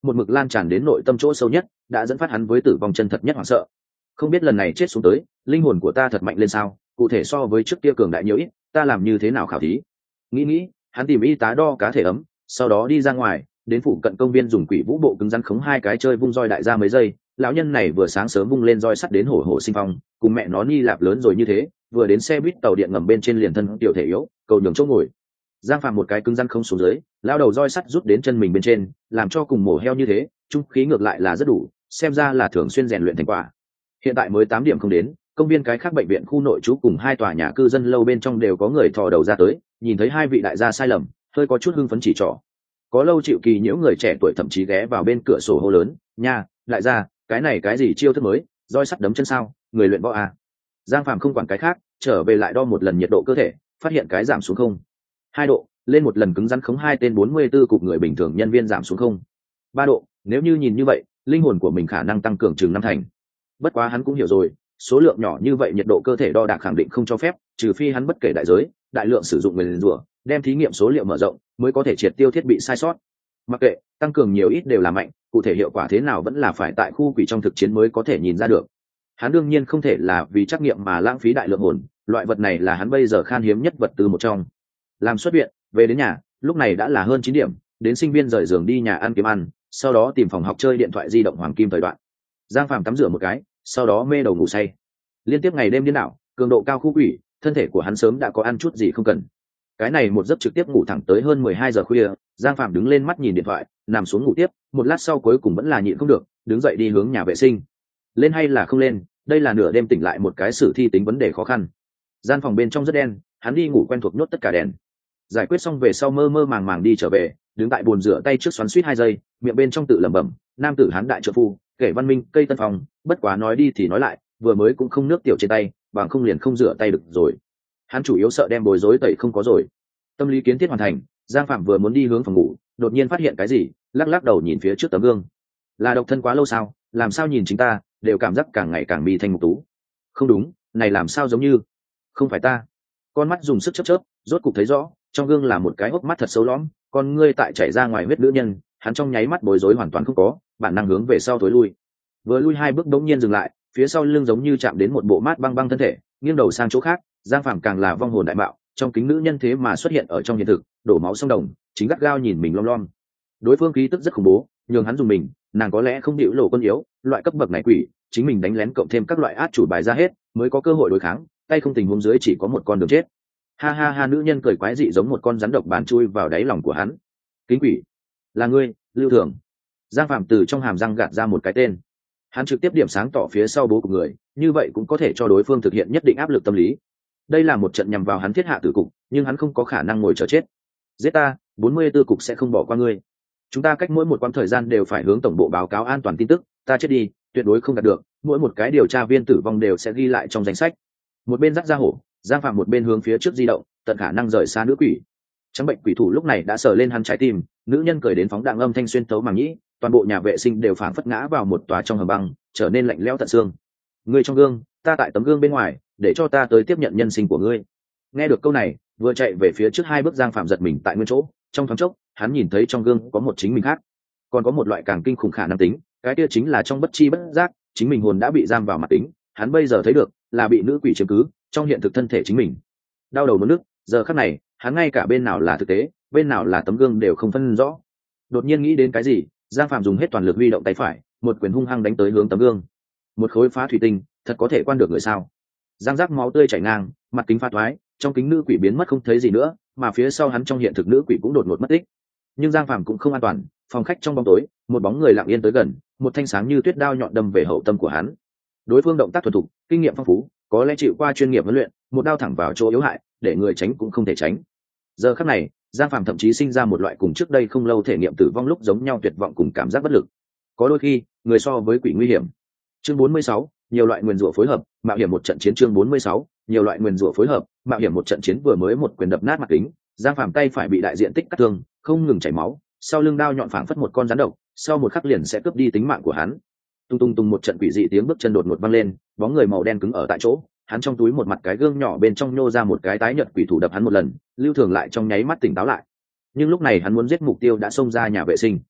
một mực lan tràn đến nội tâm chỗ sâu nhất, đã dẫn phát hắn với tử vong chân thật nhất hoảng sợ. Không biết lần này chết xuống tới, linh hồn của ta thật mạnh lên sao, cụ thể so với trước kia cường đại nhiều ít, ta làm như thế nào khảo thí. Nghĩ nghĩ, hắn tìm y tá đo cá thể ấm, sau đó đi ra ngoài, đến phụ cận công viên dùng quỷ vũ bộ cứng rắn khống hai cái chơi vung roi đại ra mấy giây. Lão nhân này vừa sáng sớm vung lên roi sắt đến hổ hổ sinh phong, cùng mẹ nó ni lạp lớn rồi như thế, vừa đến xe buýt tàu điện ngầm bên trên liền thân tiểu thể yếu, cầu nhường chỗ ngồi. Giang Phạm một cái cứng rắn không xuống dưới, lao đầu roi sắt rút đến chân mình bên trên, làm cho cùng mổ heo như thế, trung khí ngược lại là rất đủ, xem ra là thường xuyên rèn luyện thành quả. Hiện tại mới tám điểm không đến, công viên cái khác bệnh viện khu nội trú cùng hai tòa nhà cư dân lâu bên trong đều có người thò đầu ra tới, nhìn thấy hai vị đại gia sai lầm, hơi có chút hưng phấn chỉ trỏ. Có lâu chịu kỳ những người trẻ tuổi thậm chí ghé vào bên cửa sổ hô lớn, nha, đại gia, cái này cái gì chiêu thức mới, roi sắt đấm chân sao, người luyện võ à. Giang Phạm không quản cái khác, trở về lại đo một lần nhiệt độ cơ thể, phát hiện cái giảm xuống không hai độ, lên một lần cứng rắn khống hai tên bốn mươi tư cục người bình thường nhân viên giảm xuống không ba độ. Nếu như nhìn như vậy, linh hồn của mình khả năng tăng cường chừng năm thành. Bất quá hắn cũng hiểu rồi, số lượng nhỏ như vậy nhiệt độ cơ thể đo đạc khẳng định không cho phép, trừ phi hắn bất kể đại giới đại lượng sử dụng nguyền rủa, đem thí nghiệm số liệu mở rộng, mới có thể triệt tiêu thiết bị sai sót. Mặc kệ tăng cường nhiều ít đều là mạnh, cụ thể hiệu quả thế nào vẫn là phải tại khu quỷ trong thực chiến mới có thể nhìn ra được. Hắn đương nhiên không thể là vì trắc nghiệm mà lãng phí đại lượng hồn, loại vật này là hắn bây giờ khan hiếm nhất vật tư một trong. Làm xuất viện về đến nhà, lúc này đã là hơn chín điểm, đến sinh viên rời giường đi nhà ăn kiếm ăn, sau đó tìm phòng học chơi điện thoại di động hoàng kim thời đoạn. Giang Phạm tắm rửa một cái, sau đó mê đầu ngủ say. Liên tiếp ngày đêm điên đảo, cường độ cao khu quỷ, thân thể của hắn sớm đã có ăn chút gì không cần. Cái này một giấc trực tiếp ngủ thẳng tới hơn mười hai giờ khuya, Giang Phạm đứng lên mắt nhìn điện thoại, nằm xuống ngủ tiếp, một lát sau cuối cùng vẫn là nhịn không được, đứng dậy đi hướng nhà vệ sinh. Lên hay là không lên, đây là nửa đêm tỉnh lại một cái sử thi tính vấn đề khó khăn. Gian phòng bên trong rất đen, hắn đi ngủ quen thuộc nhốt tất cả đèn. Giải quyết xong về sau mơ mơ màng màng đi trở về, đứng tại bồn rửa tay trước xoắn suýt hai giây, miệng bên trong tự lẩm bẩm, nam tử hán đại trợ phu, kể văn minh cây tân phòng, bất quá nói đi thì nói lại, vừa mới cũng không nước tiểu trên tay, bằng không liền không rửa tay được rồi. Hắn chủ yếu sợ đem bồi rối tẩy không có rồi. Tâm lý kiến thiết hoàn thành, Giang Phạm vừa muốn đi hướng phòng ngủ, đột nhiên phát hiện cái gì, lắc lắc đầu nhìn phía trước tấm gương. Là độc thân quá lâu sao, làm sao nhìn chính ta đều cảm giác càng ngày càng mi thanh mục tú. Không đúng, này làm sao giống như không phải ta. Con mắt dùng sức chớp chớp, rốt cục thấy rõ, trong gương là một cái hốc mắt thật xấu lõm, con ngươi tại chảy ra ngoài huyết nữ nhân. Hắn trong nháy mắt bối rối hoàn toàn không có, bản năng hướng về sau thối lui. Vừa lui hai bước đống nhiên dừng lại, phía sau lưng giống như chạm đến một bộ mát băng băng thân thể, nghiêng đầu sang chỗ khác. Giang Phạm càng là vong hồn đại bạo, trong kính nữ nhân thế mà xuất hiện ở trong hiện thực, đổ máu sông đồng, chính gắt gao nhìn mình lom lom. Đối phương khí tức rất khủng bố, nhường hắn dùng mình, nàng có lẽ không biểu lộ quân yếu, loại cấp bậc này quỷ, chính mình đánh lén cộng thêm các loại át chủ bài ra hết, mới có cơ hội đối kháng, tay không tình huống dưới chỉ có một con đường chết. Ha ha ha, nữ nhân cười quái dị giống một con rắn độc bàn chui vào đáy lòng của hắn. Kính quỷ, là ngươi, Lưu Thường. Giang Phạm từ trong hàm răng gạt ra một cái tên. Hắn trực tiếp điểm sáng tỏ phía sau bố của người, như vậy cũng có thể cho đối phương thực hiện nhất định áp lực tâm lý. Đây là một trận nhằm vào hắn thiết hạ tử cục, nhưng hắn không có khả năng ngồi chờ chết. Giết ta, bốn mươi tư cục sẽ không bỏ qua ngươi. Chúng ta cách mỗi một quãng thời gian đều phải hướng tổng bộ báo cáo an toàn tin tức, ta chết đi, tuyệt đối không đạt được, mỗi một cái điều tra viên tử vong đều sẽ ghi lại trong danh sách. Một bên dắt ra hổ, Giang Phạm một bên hướng phía trước di động, tận khả năng rời xa nữ quỷ. Trắng bệnh quỷ thủ lúc này đã sờ lên hắn trái tim, nữ nhân cười đến phóng đạn âm thanh xuyên thấu màng nhĩ, toàn bộ nhà vệ sinh đều phảng phất ngã vào một tòa trong hầm băng, trở nên lạnh lẽo tận xương. Ngươi trong gương, ta tại tấm gương bên ngoài, để cho ta tới tiếp nhận nhân sinh của ngươi. Nghe được câu này, vừa chạy về phía trước hai bước Giang Phạm giật mình tại nguyên chỗ, trong thoáng chốc, hắn nhìn thấy trong gương có một chính mình khác, còn có một loại càng kinh khủng khả năng tính, cái kia chính là trong bất chi bất giác, chính mình hồn đã bị giam vào mặt tính, hắn bây giờ thấy được, là bị nữ quỷ chiếm cứ, trong hiện thực thân thể chính mình. Đau đầu muốn nước, giờ khắc này, hắn ngay cả bên nào là thực tế, bên nào là tấm gương đều không phân rõ. Đột nhiên nghĩ đến cái gì, Giang Phạm dùng hết toàn lực huy động tay phải, một quyền hung hăng đánh tới hướng tấm gương. Một khối phá thủy tinh, thật có thể quan được người sao? Giang giác máu tươi chảy ngang, mặt kính phá thoái, trong kính nữ quỷ biến mất không thấy gì nữa, mà phía sau hắn trong hiện thực nữ quỷ cũng đột ngột mất tích. Nhưng Giang Phạm cũng không an toàn, phòng khách trong bóng tối, một bóng người lặng yên tới gần, một thanh sáng như tuyết đao nhọn đâm về hậu tâm của hắn. Đối phương động tác thuần thục, kinh nghiệm phong phú, có lẽ chịu qua chuyên nghiệp huấn luyện, một đao thẳng vào chỗ yếu hại, để người tránh cũng không thể tránh. Giờ khắc này, Giang Phạm thậm chí sinh ra một loại cùng trước đây không lâu thể nghiệm tử vong lúc giống nhau tuyệt vọng cùng cảm giác bất lực. Có đôi khi, người so với quỷ nguy hiểm. Chương bốn mươi sáu, nhiều loại nguyền rủa phối hợp, mạo hiểm một trận chiến. Chương bốn mươi sáu, nhiều loại nguyền rủa phối hợp, mạo hiểm một trận chiến. Vừa mới một quyền đập nát mặt kính, Giang Phạm tay phải bị đại diện tích cắt thương, không ngừng chảy máu, sau lưng đao nhọn phảng phất một con rắn độc, sau một khắc liền sẽ cướp đi tính mạng của hắn. Tung tung tung, một trận quỷ dị tiếng bước chân đột ngột vang lên, bóng người màu đen cứng ở tại chỗ, hắn trong túi một mặt cái gương nhỏ bên trong nhô ra một cái tái nhợt quỷ thủ đập hắn một lần, Lưu Thường lại trong nháy mắt tỉnh táo lại. Nhưng lúc này hắn muốn giết mục tiêu đã xông ra nhà vệ sinh.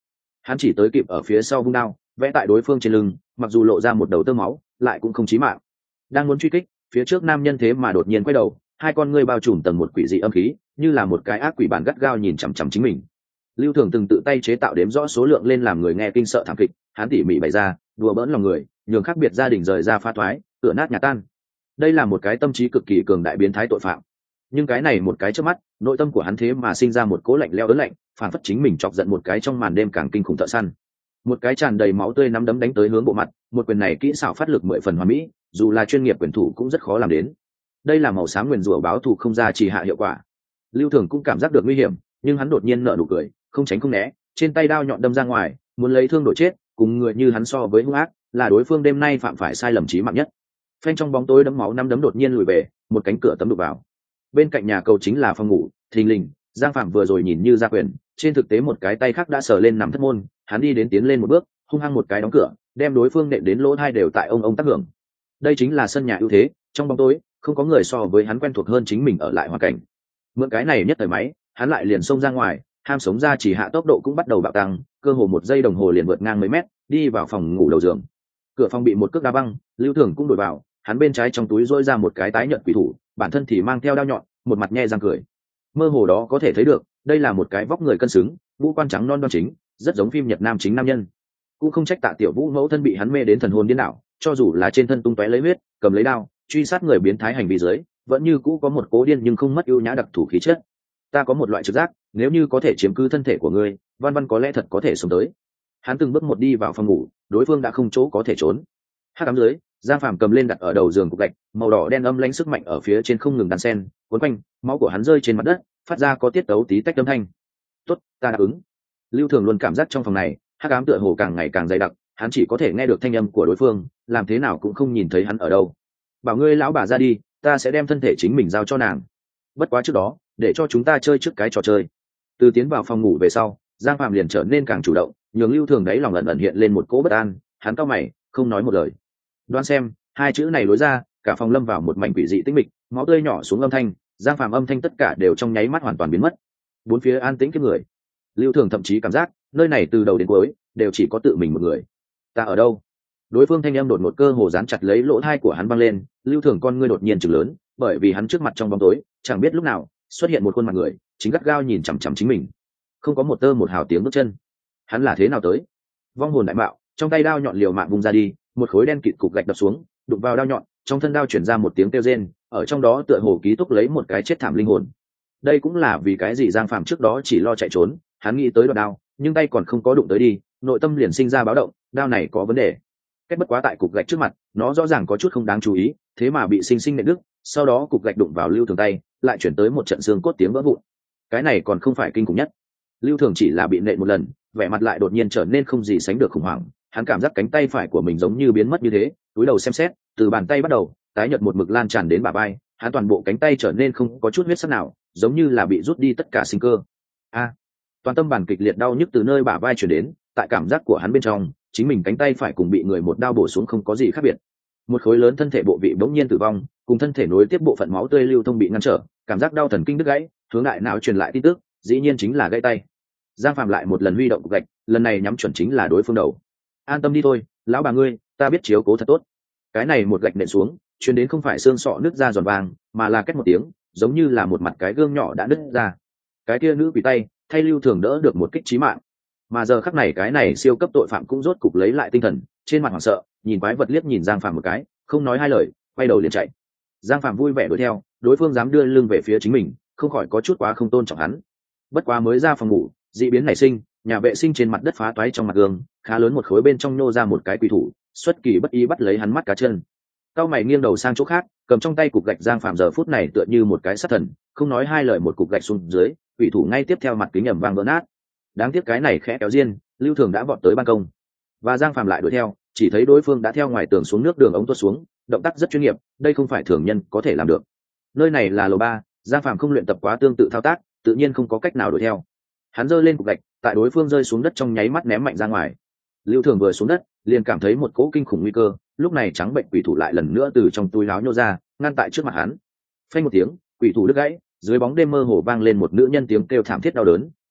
hắn chỉ tới kịp ở phía sau vung đao vẽ tại đối phương trên lưng, mặc dù lộ ra một đầu tơ máu lại cũng không chí mạng. Đang muốn truy kích, phía trước nam nhân thế mà đột nhiên quay đầu, hai con ngươi bao trùm tầng một quỷ dị âm khí, như là một cái ác quỷ bản gắt gao nhìn chằm chằm chính mình. Lưu Thường từng tự tay chế tạo đếm rõ số lượng lên làm người nghe kinh sợ thảm kịch, hắn tỉ mỉ bày ra, đùa bỡn lòng người, nhường khác biệt gia đình rời ra phá thoái, cửa nát nhà tan. Đây là một cái tâm trí cực kỳ cường đại biến thái tội phạm. Nhưng cái này một cái chớp mắt, nội tâm của hắn thế mà sinh ra một cố lạnh lẽo ớn lạnh, phản phất chính mình chọc giận một cái trong màn đêm càng kinh khủng thợ săn. Một cái tràn đầy máu tươi nắm đấm đánh tới hướng bộ mặt, một quyền này kỹ xảo phát lực mười phần hoàn mỹ, dù là chuyên nghiệp quyền thủ cũng rất khó làm đến. Đây là màu xám nguyền rủa báo thù không ra chỉ hạ hiệu quả. Lưu Thường cũng cảm giác được nguy hiểm, nhưng hắn đột nhiên nở nụ cười, không tránh không né, trên tay đao nhọn đâm ra ngoài, muốn lấy thương đổi chết, cùng người như hắn so với hung ác, là đối phương đêm nay phạm phải sai lầm chí mạng nhất. Phanh, trong bóng tối đấm máu năm đấm đột nhiên lùi về, một cánh cửa tấm đục vào. Bên cạnh nhà cầu chính là phòng ngủ, thình lình, Giang Phạm vừa rồi nhìn như ra quyền, trên thực tế một cái tay khác đã sờ lên nằm thất môn, hắn đi đến tiến lên một bước, hung hăng một cái đóng cửa, đem đối phương nện đến lỗ tai đều tại ông ông tác hưởng. Đây chính là sân nhà ưu thế, trong bóng tối, không có người so với hắn quen thuộc hơn chính mình ở lại hoàn cảnh. Mượn cái này nhất thời máy, hắn lại liền xông ra ngoài, ham sống ra chỉ hạ tốc độ cũng bắt đầu bạo tăng, cơ hồ một giây đồng hồ liền vượt ngang mấy mét, đi vào phòng ngủ đầu giường. Cửa phòng bị một cước đá băng, Lưu Thường cũng đổi vào, hắn bên trái trong túi rỗi ra một cái tái nhợt quỷ thủ, bản thân thì mang theo đao nhọn, một mặt nhe răng cười. Mơ hồ đó có thể thấy được, đây là một cái vóc người cân xứng, ngũ quan trắng non đoan chính, rất giống phim Nhật Nam chính nam nhân. Cũng không trách Tạ Tiểu Vũ mẫu thân bị hắn mê đến thần hồn điên đảo, cho dù là trên thân tung tóe lấy huyết, cầm lấy đao, truy sát người biến thái hành vi dưới, vẫn như cũ có một cố điên nhưng không mất ưu nhã đặc thủ khí chất. Ta có một loại trực giác, nếu như có thể chiếm cứ thân thể của ngươi, Văn Văn có lẽ thật có thể sống tới. Hắn từng bước một đi vào phòng ngủ, đối phương đã không chỗ có thể trốn. Hắc ám dưới, Giang Phàm cầm lên đặt ở đầu giường cục gạch, màu đỏ đen âm lãnh sức mạnh ở phía trên không ngừng đan sen, cuốn quanh, máu của hắn rơi trên mặt đất, phát ra có tiết tấu tí tách âm thanh. "Tốt, ta đáp ứng." Lưu Thường luôn cảm giác trong phòng này, hắc ám tựa hồ càng ngày càng dày đặc, hắn chỉ có thể nghe được thanh âm của đối phương, làm thế nào cũng không nhìn thấy hắn ở đâu. "Bảo ngươi lão bà ra đi, ta sẽ đem thân thể chính mình giao cho nàng. Bất quá trước đó, để cho chúng ta chơi trước cái trò chơi." Từ tiến vào phòng ngủ về sau, Giang Phạm liền trở nên càng chủ động, nhường Lưu Thường đấy lòng ẩn ẩn hiện lên một cỗ bất an, hắn cau mày, không nói một lời. Đoán xem, hai chữ này lối ra, cả phòng lâm vào một mảnh quỷ dị tĩnh mịch, máu tươi nhỏ xuống âm thanh, Giang Phạm âm thanh tất cả đều trong nháy mắt hoàn toàn biến mất. Bốn phía an tĩnh kiếp người. Lưu Thường thậm chí cảm giác, nơi này từ đầu đến cuối đều chỉ có tự mình một người. "Ta ở đâu?" Đối phương thanh âm đột ngột cơ hồ dán chặt lấy lỗ tai của hắn vang lên, Lưu Thường con ngươi đột nhiên trừng lớn, bởi vì hắn trước mặt trong bóng tối, chẳng biết lúc nào xuất hiện một khuôn mặt người, chính gắt gao nhìn chằm chằm chính mình. Không có một tơ một hào tiếng bước chân. Hắn là thế nào tới? Vong hồn đại bạo, trong tay đao nhọn liều mạng vung ra đi, một khối đen kịt cục gạch đập xuống, đụng vào đao nhọn, trong thân đao chuyển ra một tiếng kêu rên, ở trong đó tựa hồ ký túc lấy một cái chết thảm linh hồn. Đây cũng là vì cái gì Giang Phạm trước đó chỉ lo chạy trốn, hắn nghĩ tới đoạn đao, nhưng tay còn không có đụng tới đi, nội tâm liền sinh ra báo động, đao này có vấn đề. Cách bất quá tại cục gạch trước mặt, nó rõ ràng có chút không đáng chú ý, thế mà bị sinh sinh nện đứt, sau đó cục gạch đụng vào Lưu Thường tay, lại chuyển tới một trận xương cốt tiếng vỡ vụn. Cái này còn không phải kinh khủng nhất. Lưu Thường chỉ là bị nện một lần, vẻ mặt lại đột nhiên trở nên không gì sánh được khủng hoảng, hắn cảm giác cánh tay phải của mình giống như biến mất như thế, túi đầu xem xét, từ bàn tay bắt đầu, tái nhợt một mực lan tràn đến bả vai, hắn toàn bộ cánh tay trở nên không có chút huyết sắc nào, giống như là bị rút đi tất cả sinh cơ. A! Toàn tâm bản kịch liệt đau nhức từ nơi bả vai truyền đến, tại cảm giác của hắn bên trong, chính mình cánh tay phải cùng bị người một đao bổ xuống không có gì khác biệt. Một khối lớn thân thể bộ vị bỗng nhiên tử vong, cùng thân thể nối tiếp bộ phận máu tươi lưu thông bị ngăn trở, cảm giác đau thần kinh đứt gãy, hướng đại não truyền lại tin tức, dĩ nhiên chính là gãy tay. Giang Phạm lại một lần huy động cục gạch, lần này nhắm chuẩn chính là đối phương đầu. "An tâm đi thôi, lão bà ngươi, ta biết chiếu cố thật tốt." Cái này một gạch nện xuống, truyền đến không phải xương sọ nứt ra giòn vàng, mà là két một tiếng, giống như là một mặt cái gương nhỏ đã nứt ra. Cái kia nữ quỷ tay, thay Lưu Thường đỡ được một kích chí mạng. Mà giờ khắc này cái này siêu cấp tội phạm cũng rốt cục lấy lại tinh thần, trên mặt hoảng sợ, nhìn quái vật liếc nhìn Giang Phạm một cái, không nói hai lời, quay đầu liền chạy. Giang Phạm vui vẻ đuổi theo, đối phương dám đưa lưng về phía chính mình, không khỏi có chút quá không tôn trọng hắn. Bất quá mới ra phòng ngủ, dị biến nảy sinh, nhà vệ sinh trên mặt đất phá toái trong mặt gương, khá lớn một khối bên trong nô ra một cái quỷ thủ, xuất kỳ bất ý bắt lấy hắn mắt cá chân. Cao mày nghiêng đầu sang chỗ khác, cầm trong tay cục gạch Giang Phạm giờ phút này tựa như một cái sát thần, không nói hai lời một cục gạch xuống dưới, quỷ thủ ngay tiếp theo mặt kính ầm vang vỡ nát. Đáng tiếc cái này khẽ kéo diên, Lưu Thường đã vọt tới ban công, và Giang Phạm lại đuổi theo, chỉ thấy đối phương đã theo ngoài tường xuống nước đường ống tuốt xuống, động tác rất chuyên nghiệp, đây không phải thường nhân có thể làm được. Nơi này là lầu ba, Giang Phạm không luyện tập quá tương tự thao tác, tự nhiên không có cách nào đuổi theo. Hắn giơ lên cục gạch, tại đối phương rơi xuống đất trong nháy mắt ném mạnh ra ngoài. Lưu Thường vừa xuống đất, liền cảm thấy một cỗ kinh khủng nguy cơ, lúc này trắng bệnh quỷ thủ lại lần nữa từ trong túi áo nhô ra, ngăn tại trước mặt hắn. Phanh một tiếng, quỷ thủ đứt gãy, dưới bóng đêm mơ hồ vang lên một nữ nhân tiếng kêu thảm thiết đau đớn,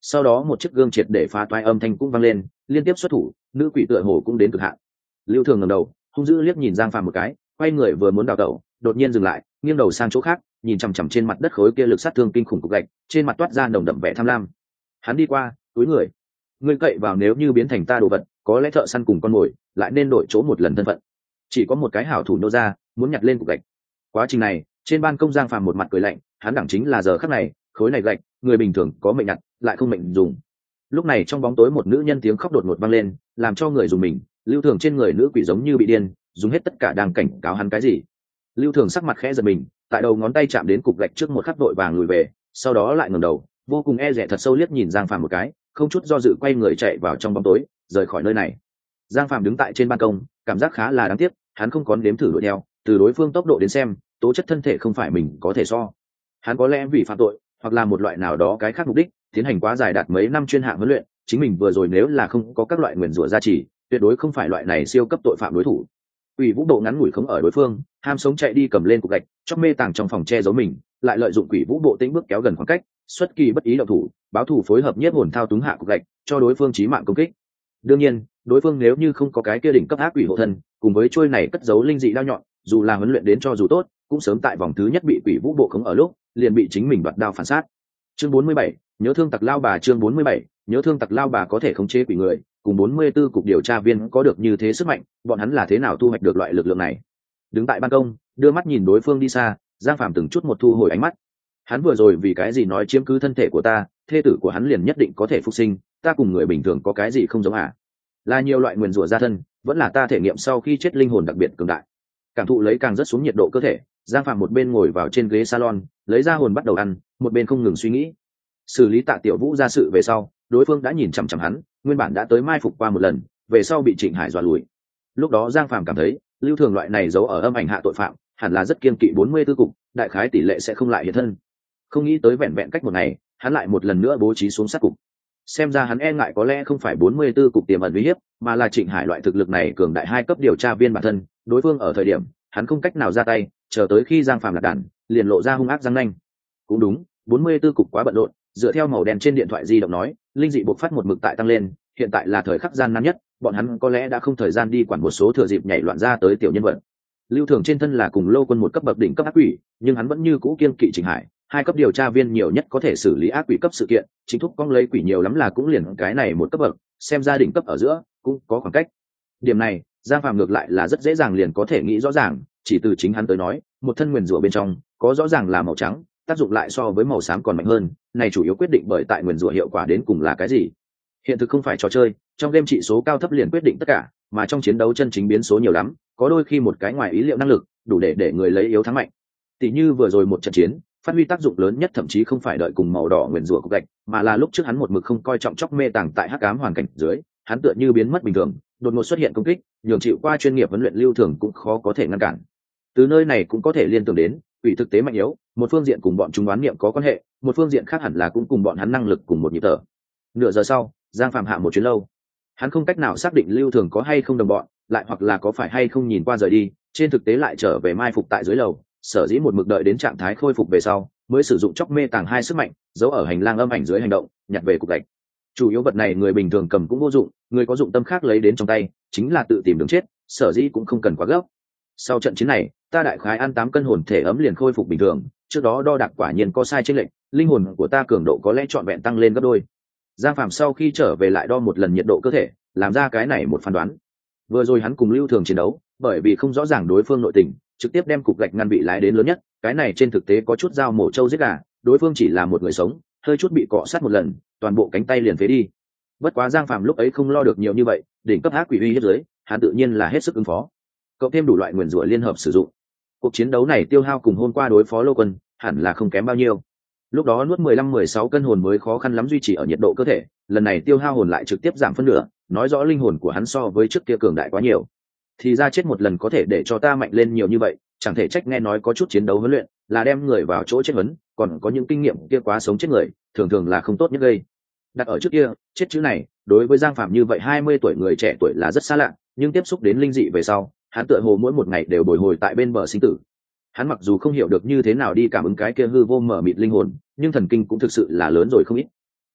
sau đó một chiếc gương triệt để phá toái âm thanh cũng vang lên, liên tiếp xuất thủ, nữ quỷ tựa hồ cũng đến cực hạn. Lưu Thường ngẩng đầu, hung dữ liếc nhìn Giang Phàm một cái, quay người vừa muốn đào tẩu, đột nhiên dừng lại, nghiêng đầu sang chỗ khác, nhìn chằm chằm trên mặt đất khối kia lực sát thương kinh khủng cục gạch, trên mặt toát ra nồng đậm vẻ tham lam. Hắn đi qua, túi người, ngươi cậy vào nếu như biến thành ta đồ vật, có lẽ thợ săn cùng con mồi, lại nên đổi chỗ một lần thân phận. Chỉ có một cái hảo thủ nô ra, muốn nhặt lên cục gạch. Quá trình này, trên ban công Giang Phàm một mặt cười lạnh, hắn đẳng chính là giờ khắc này, khối này gạch, người bình thường có mệnh nhặt, lại không mệnh dùng. Lúc này trong bóng tối một nữ nhân tiếng khóc đột ngột vang lên, làm cho người dùng mình. Lưu Thường trên người nữ quỷ giống như bị điên, dùng hết tất cả đang cảnh cáo hắn cái gì. Lưu Thường sắc mặt khẽ giật mình, tại đầu ngón tay chạm đến cục gạch trước một khắc vội vàng lùi về, sau đó lại ngẩng đầu, vô cùng e dè thật sâu liếc nhìn Giang Phàm một cái, không chút do dự quay người chạy vào trong bóng tối, rời khỏi nơi này. Giang Phàm đứng tại trên ban công, cảm giác khá là đáng tiếc, hắn không có nếm thử đuổi theo, từ đối phương tốc độ đến xem, tố chất thân thể không phải mình có thể so. Hắn có lẽ vì phạm tội, hoặc là một loại nào đó cái khác mục đích, tiến hành quá dài đạt mấy năm chuyên hạng huấn luyện, chính mình vừa rồi nếu là không có các loại nguyền rủa gia trì, tuyệt đối không phải loại này siêu cấp tội phạm đối thủ. Quỷ Vũ Độ ngắn ngủi không ở đối phương, ham sống chạy đi cầm lên cục gạch, chóc mê tàng trong phòng che giấu mình, lại lợi dụng Quỷ Vũ Bộ tĩnh bước kéo gần khoảng cách, xuất kỳ bất ý động thủ, báo thủ phối hợp nhiếp hồn thao túng hạ cục gạch, cho đối phương chí mạng công kích. Đương nhiên, đối phương nếu như không có cái kia đỉnh cấp ác quỷ hộ thân, cùng với trôi này cất giấu linh dị đao nhọn, dù là huấn luyện đến cho dù tốt, cũng sớm tại vòng thứ nhất bị Quỷ Vũ Bộ khống ở lúc, liền bị chính mình đoạt đao phản sát. Chương bốn mươi bảy, nhớ thương tặc lao bà chương bốn mươi bảy, nhớ thương tặc lao bà có thể khống chế quỷ người, cùng bốn mươi 44 cục điều tra viên có được như thế sức mạnh, bọn hắn là thế nào thu hoạch được loại lực lượng này? Đứng tại ban công, đưa mắt nhìn đối phương đi xa, Giang Phàm từng chút một thu hồi ánh mắt. Hắn vừa rồi vì cái gì nói chiếm cứ thân thể của ta, thê tử của hắn liền nhất định có thể phục sinh, ta cùng người bình thường có cái gì không giống à? Là nhiều loại nguyền rủa gia thân, vẫn là ta thể nghiệm sau khi chết linh hồn đặc biệt cường đại. Cảm thụ lấy càng rất xuống nhiệt độ cơ thể, Giang Phàm một bên ngồi vào trên ghế salon, lấy ra hồn bắt đầu ăn, một bên không ngừng suy nghĩ. Xử lý Tạ Tiểu Vũ ra sự về sau, đối phương đã nhìn chằm chằm hắn, nguyên bản đã tới mai phục qua một lần, về sau bị Trịnh Hải dọa lùi. Lúc đó Giang Phàm cảm thấy, Lưu Thường loại này giấu ở âm ảnh hạ tội phạm, hẳn là rất kiên kỵ bốn mươi 44 cục, đại khái tỷ lệ sẽ không lại hiện thân. Không nghĩ tới vẹn vẹn cách một ngày, hắn lại một lần nữa bố trí xuống sát cục. Xem ra hắn e ngại có lẽ không phải bốn mươi 44 cục tiềm ẩn uy hiếp, mà là Trịnh Hải loại thực lực này cường đại hai cấp điều tra viên bản thân, đối phương ở thời điểm, hắn không cách nào ra tay, chờ tới khi Giang Phàm lạc đàn, liền lộ ra hung ác răng nanh. Cũng đúng, bốn mươi 44 cục quá bận rộn, dựa theo màu đen trên điện thoại di động nói, linh dị bộc phát một mực tại tăng lên, hiện tại là thời khắc gian nan nhất, bọn hắn có lẽ đã không thời gian đi quản một số thừa dịp nhảy loạn ra tới tiểu nhân vật. Lưu Thường trên thân là cùng Lô Quân một cấp bậc đỉnh cấp ác quỷ, nhưng hắn vẫn như cũ kiên kỵ Trịnh Hải, hai cấp điều tra viên nhiều nhất có thể xử lý ác quỷ cấp sự kiện, chính thúc con lấy quỷ nhiều lắm là cũng liền cái này một cấp bậc, xem ra đỉnh cấp ở giữa cũng có khoảng cách. Điểm này, Giang Phàm ngược lại là rất dễ dàng liền có thể nghĩ rõ ràng, chỉ từ chính hắn tới nói, một thân nguyền rủa bên trong có rõ ràng là màu trắng, tác dụng lại so với màu xám còn mạnh hơn, này chủ yếu quyết định bởi tại nguyền rủa hiệu quả đến cùng là cái gì. Hiện thực không phải trò chơi, trong game trị số cao thấp liền quyết định tất cả, mà trong chiến đấu chân chính biến số nhiều lắm, có đôi khi một cái ngoài ý liệu năng lực, đủ để để người lấy yếu thắng mạnh. Tỷ như vừa rồi một trận chiến, phát huy tác dụng lớn nhất thậm chí không phải đợi cùng màu đỏ nguyền rủa cục gạch, mà là lúc trước hắn một mực không coi trọng chóc mê tàng tại hắc ám hoàn cảnh dưới, hắn tựa như biến mất bình thường, đột ngột xuất hiện công kích, nhường chịu qua chuyên nghiệp huấn luyện Lưu Thường cũng khó có thể ngăn cản. Từ nơi này cũng có thể liên tưởng đến, quỷ thực tế mạnh yếu, một phương diện cùng bọn chúng đoán niệm có quan hệ, một phương diện khác hẳn là cũng cùng bọn hắn năng lực cùng một nhịp thở. Nửa giờ sau, Giang Phạm hạ một chuyến lâu, hắn không cách nào xác định Lưu Thường có hay không đồng bọn, lại hoặc là có phải hay không nhìn qua rời đi, trên thực tế lại trở về mai phục tại dưới lầu, sở dĩ một mực đợi đến trạng thái khôi phục về sau, mới sử dụng chóc mê tàng hai sức mạnh, giấu ở hành lang âm ảnh dưới hành động, nhặt về cục gạch. Chủ yếu vật này người bình thường cầm cũng vô dụng, người có dụng tâm khác lấy đến trong tay, chính là tự tìm đường chết, sở dĩ cũng không cần quá gấp. Sau trận chiến này, ta đại khái ăn tám cân hồn thể ấm liền khôi phục bình thường, trước đó đo đạc quả nhiên có sai chênh lệch, linh hồn của ta cường độ có lẽ trọn vẹn tăng lên gấp đôi. Giang Phạm sau khi trở về lại đo một lần nhiệt độ cơ thể, làm ra cái này một phán đoán. Vừa rồi hắn cùng Lưu Thường chiến đấu, bởi vì không rõ ràng đối phương nội tình, trực tiếp đem cục gạch ngăn bị lái đến lớn nhất, cái này trên thực tế có chút dao mổ trâu giết gà, đối phương chỉ là một người sống, hơi chút bị cọ sát một lần, toàn bộ cánh tay liền phế đi. Bất quá Giang Phạm lúc ấy không lo được nhiều như vậy, đỉnh cấp ác quỷ uy hiếp dưới, hắn tự nhiên là hết sức ứng phó. Cộng thêm đủ loại nguyên rủa liên hợp sử dụng, cuộc chiến đấu này tiêu hao cùng hôm qua đối phó Lô Quân, hẳn là không kém bao nhiêu. Lúc đó nuốt mười lăm mười sáu cân hồn mới khó khăn lắm duy trì ở nhiệt độ cơ thể, lần này tiêu hao hồn lại trực tiếp giảm phân nửa, nói rõ linh hồn của hắn so với trước kia cường đại quá nhiều. Thì ra chết một lần có thể để cho ta mạnh lên nhiều như vậy, chẳng thể trách nghe nói có chút chiến đấu huấn luyện là đem người vào chỗ chết huấn, còn có những kinh nghiệm kia quá sống chết người, thường thường là không tốt nhất gây. Đặt ở trước kia, chết chữ này, đối với Giang Phạm như vậy hai mươi tuổi người trẻ tuổi là rất xa lạ, nhưng tiếp xúc đến linh dị về sau, hắn tựa hồ mỗi một ngày đều bồi hồi tại bên bờ sinh tử. Hắn mặc dù không hiểu được như thế nào đi cảm ứng cái kia hư vô mở mịt linh hồn, nhưng thần kinh cũng thực sự là lớn rồi không ít.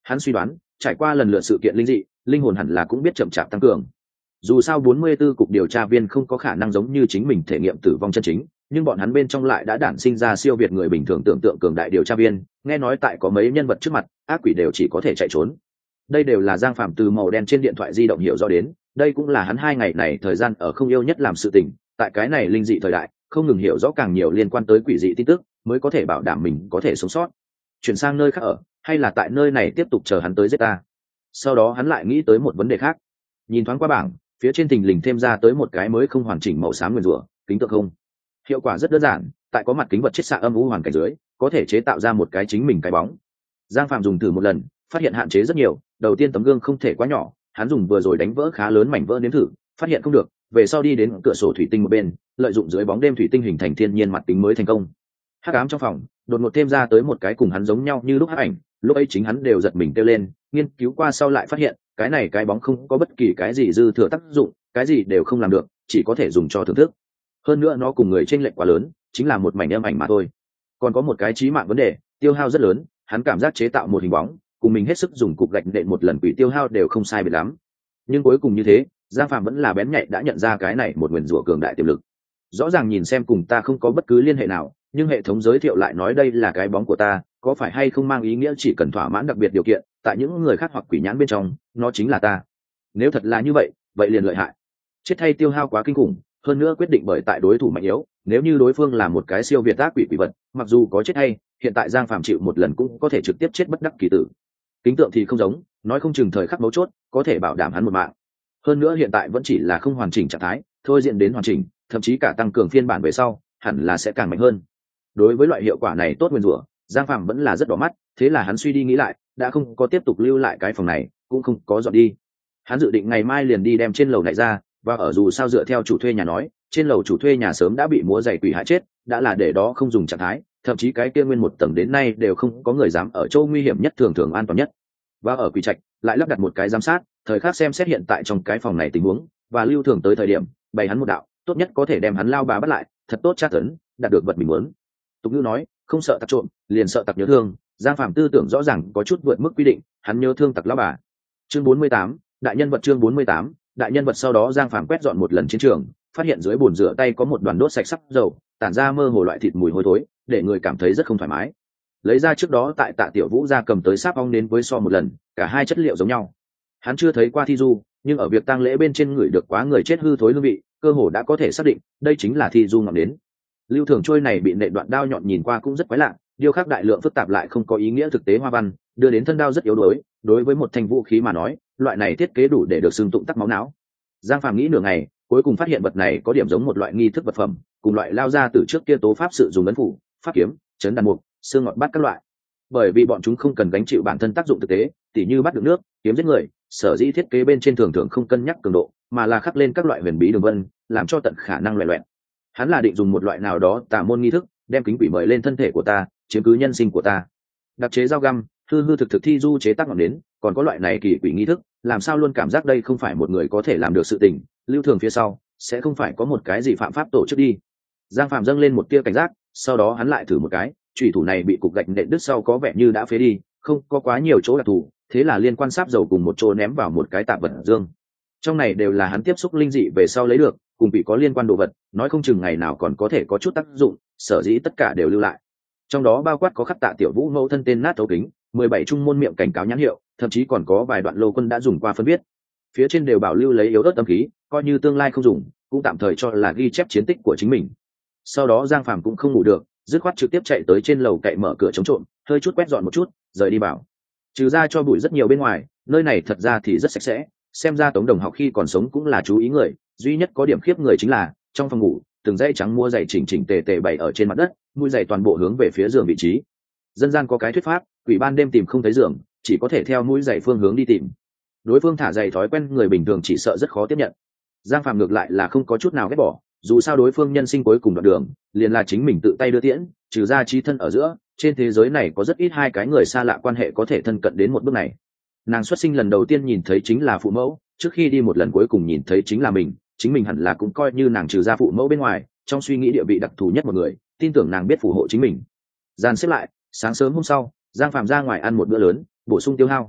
Hắn suy đoán trải qua lần lượt sự kiện linh dị, linh hồn hẳn là cũng biết chậm chạp tăng cường. Dù sao bốn mươi 44 cục điều tra viên không có khả năng giống như chính mình thể nghiệm tử vong chân chính, nhưng bọn hắn bên trong lại đã đản sinh ra siêu việt người bình thường tưởng tượng cường đại điều tra viên, nghe nói tại có mấy nhân vật trước mặt, ác quỷ đều chỉ có thể chạy trốn. Đây đều là Giang Phạm từ màu đen trên điện thoại di động hiểu rõ đến, đây cũng là hắn hai ngày này thời gian ở không yêu nhất làm sự tình, tại cái này linh dị thời đại, không ngừng hiểu rõ càng nhiều liên quan tới quỷ dị tin tức, mới có thể bảo đảm mình có thể sống sót. Chuyển sang nơi khác ở, hay là tại nơi này tiếp tục chờ hắn tới giết ta. Sau đó hắn lại nghĩ tới một vấn đề khác. Nhìn thoáng qua bảng, phía trên thình lình thêm ra tới một cái mới không hoàn chỉnh màu xám nguyên rủa, kính tượng không. Hiệu quả rất đơn giản, tại có mặt kính vật chiết xạ âm u hoàn cảnh dưới, có thể chế tạo ra một cái chính mình cái bóng. Giang Phạm dùng thử một lần, phát hiện hạn chế rất nhiều. Đầu tiên tấm gương không thể quá nhỏ, hắn dùng vừa rồi đánh vỡ khá lớn mảnh vỡ nếm thử, phát hiện không được, về sau đi đến cửa sổ thủy tinh một bên, lợi dụng dưới bóng đêm thủy tinh hình thành thiên nhiên mặt kính mới thành công. Hắc ám trong phòng, đột ngột thêm ra tới một cái cùng hắn giống nhau như lúc hắc ảnh, lúc ấy chính hắn đều giật mình kêu lên, nghiên cứu qua sau lại phát hiện, cái này cái bóng không có bất kỳ cái gì dư thừa tác dụng, cái gì đều không làm được, chỉ có thể dùng cho thưởng thức. Hơn nữa nó cùng người chênh lệch quá lớn, chính là một mảnh âm ảnh mà thôi. Còn có một cái chí mạng vấn đề, tiêu hao rất lớn, hắn cảm giác chế tạo một hình bóng, cùng mình hết sức dùng cục gạch nện một lần quỷ tiêu hao đều không sai biệt lắm. Nhưng cuối cùng như thế, Giang Phạm vẫn là bén nhạy đã nhận ra cái này một nguyên rủa cường đại tiềm lực. Rõ ràng nhìn xem cùng ta không có bất cứ liên hệ nào, nhưng hệ thống giới thiệu lại nói đây là cái bóng của ta, có phải hay không mang ý nghĩa chỉ cần thỏa mãn đặc biệt điều kiện, tại những người khác hoặc quỷ nhãn bên trong, nó chính là ta. Nếu thật là như vậy, vậy liền lợi hại. Chết thay tiêu hao quá kinh khủng, hơn nữa quyết định bởi tại đối thủ mạnh yếu, nếu như đối phương là một cái siêu việt ác quỷ quỷ vật, mặc dù có chết hay, hiện tại Giang Phạm chịu một lần cũng có thể trực tiếp chết bất đắc kỳ tử. Kính tượng thì không giống, nói không chừng thời khắc mấu chốt, có thể bảo đảm hắn một mạng. Hơn nữa hiện tại vẫn chỉ là không hoàn chỉnh trạng thái, thôi diễn đến hoàn chỉnh, thậm chí cả tăng cường phiên bản về sau, hẳn là sẽ càng mạnh hơn. Đối với loại hiệu quả này tốt nguyên rủa, Giang Phạm vẫn là rất đỏ mắt, thế là hắn suy đi nghĩ lại, đã không có tiếp tục lưu lại cái phòng này, cũng không có dọn đi. Hắn dự định ngày mai liền đi đem trên lầu này ra, và ở dù sao dựa theo chủ thuê nhà nói, trên lầu chủ thuê nhà sớm đã bị múa giày quỷ hại chết, đã là để đó không dùng trạng thái, thậm chí cái kia nguyên một tầng đến nay đều không có người dám ở chỗ nguy hiểm nhất thường thường an toàn nhất. Và ở quỷ trạch lại lắp đặt một cái giám sát, thời khắc xem xét hiện tại trong cái phòng này tình huống, và lưu thường tới thời điểm bày hắn một đạo, tốt nhất có thể đem hắn lao bà bắt lại, thật tốt tra tấn, đạt được vật mình muốn. Tục ngữ nói, không sợ tặc trộm, liền sợ tặc nhớ thương. Giang Phạm tư tưởng rõ ràng có chút vượt mức quy định, hắn nhớ thương tặc lao bà. Chương bốn mươi tám, đại nhân vật. Chương bốn mươi tám, đại nhân vật. Sau đó Giang Phạm quét dọn một lần chiến trường, phát hiện dưới bồn rửa tay có một đoàn đốt sạch sắp dầu, tản ra mơ hồ loại thịt mùi hôi thối, để người cảm thấy rất không thoải mái. Lấy ra trước đó tại Tạ Tiểu Vũ ra cầm tới sáp ong đến với so một lần, cả hai chất liệu giống nhau. Hắn chưa thấy qua thi du, nhưng ở việc tang lễ bên trên người được quá người chết hư thối hương vị, cơ hồ đã có thể xác định đây chính là thi du ngọn đến. Lưu thường trôi này bị nện đoạn đao nhọn nhìn qua cũng rất quái lạ, điêu khắc đại lượng phức tạp lại không có ý nghĩa thực tế hoa văn, đưa đến thân đao rất yếu đuối, đối với một thanh vũ khí mà nói, loại này thiết kế đủ để được xưng tụng tắc máu não. Giang Phàm nghĩ nửa ngày, cuối cùng phát hiện vật này có điểm giống một loại nghi thức vật phẩm, cùng loại lao ra từ trước kia tố pháp sự dùng ấn phủ, pháp kiếm, chấn đàn mục, xương ngọt bắt các loại. Bởi vì bọn chúng không cần gánh chịu bản thân tác dụng thực tế, tỉ như bắt được nước, kiếm giết người, sở dĩ thiết kế bên trên thường thường không cân nhắc cường độ, mà là khắc lên các loại huyền bí đường vân, làm cho tận khả năng loẹt loẹt. Hắn là định dùng một loại nào đó tà môn nghi thức, đem kính quỷ mời lên thân thể của ta, chiếm cứ nhân sinh của ta. Đặc chế dao găm, hư hư thực thực thi du chế tác ngọn đến, còn có loại này kỳ quỷ nghi thức, làm sao luôn cảm giác đây không phải một người có thể làm được sự tình. Lưu thường phía sau sẽ không phải có một cái gì phạm pháp tổ chức đi. Giang Phạm dâng lên một tia cảnh giác, sau đó hắn lại thử một cái, chủy thủ này bị cục gạch nện đứt sau có vẻ như đã phế đi, không có quá nhiều chỗ đặc thù, thế là liên quan sáp dầu cùng một chỗ ném vào một cái tạp vật dương. Trong này đều là hắn tiếp xúc linh dị về sau lấy được, cùng bị có liên quan đồ vật, nói không chừng ngày nào còn có thể có chút tác dụng, sở dĩ tất cả đều lưu lại. Trong đó bao quát có khắc Tạ Tiểu Vũ mẫu thân tên nát thấu kính, mười bảy trung môn miệng cảnh cáo nhãn hiệu, thậm chí còn có vài đoạn Lô Quân đã dùng qua phân viết. Phía trên đều bảo lưu lấy yếu ớt âm khí, coi như tương lai không dùng, cũng tạm thời cho là ghi chép chiến tích của chính mình. Sau đó Giang Phàm cũng không ngủ được, dứt khoát trực tiếp chạy tới trên lầu cậy mở cửa chống trộm, hơi chút quét dọn một chút, rời đi bảo. Trừ ra cho bụi rất nhiều bên ngoài, nơi này thật ra thì rất sạch sẽ, xem ra Tống Đồng Học khi còn sống cũng là chú ý người, duy nhất có điểm khiếp người chính là trong phòng ngủ, từng dãy trắng mua giày chỉnh chỉnh tề tề bày ở trên mặt đất, mũi giày toàn bộ hướng về phía giường vị trí. Dân gian có cái thuyết pháp, quỷ ban đêm tìm không thấy giường, chỉ có thể theo mũi giày phương hướng đi tìm. Đối phương thả giày thói quen người bình thường chỉ sợ rất khó tiếp nhận. Giang Phàm ngược lại là không có chút nào ghét bỏ, dù sao đối phương nhân sinh cuối cùng đoạn đường, liền là chính mình tự tay đưa tiễn, trừ ra trí thân ở giữa, trên thế giới này có rất ít hai cái người xa lạ quan hệ có thể thân cận đến một bước này. Nàng xuất sinh lần đầu tiên nhìn thấy chính là phụ mẫu, trước khi đi một lần cuối cùng nhìn thấy chính là mình, chính mình hẳn là cũng coi như nàng trừ ra phụ mẫu bên ngoài, trong suy nghĩ địa vị đặc thù nhất một người, tin tưởng nàng biết phù hộ chính mình. Gian xếp lại, sáng sớm hôm sau, Giang Phàm ra ngoài ăn một bữa lớn, bổ sung tiêu hao,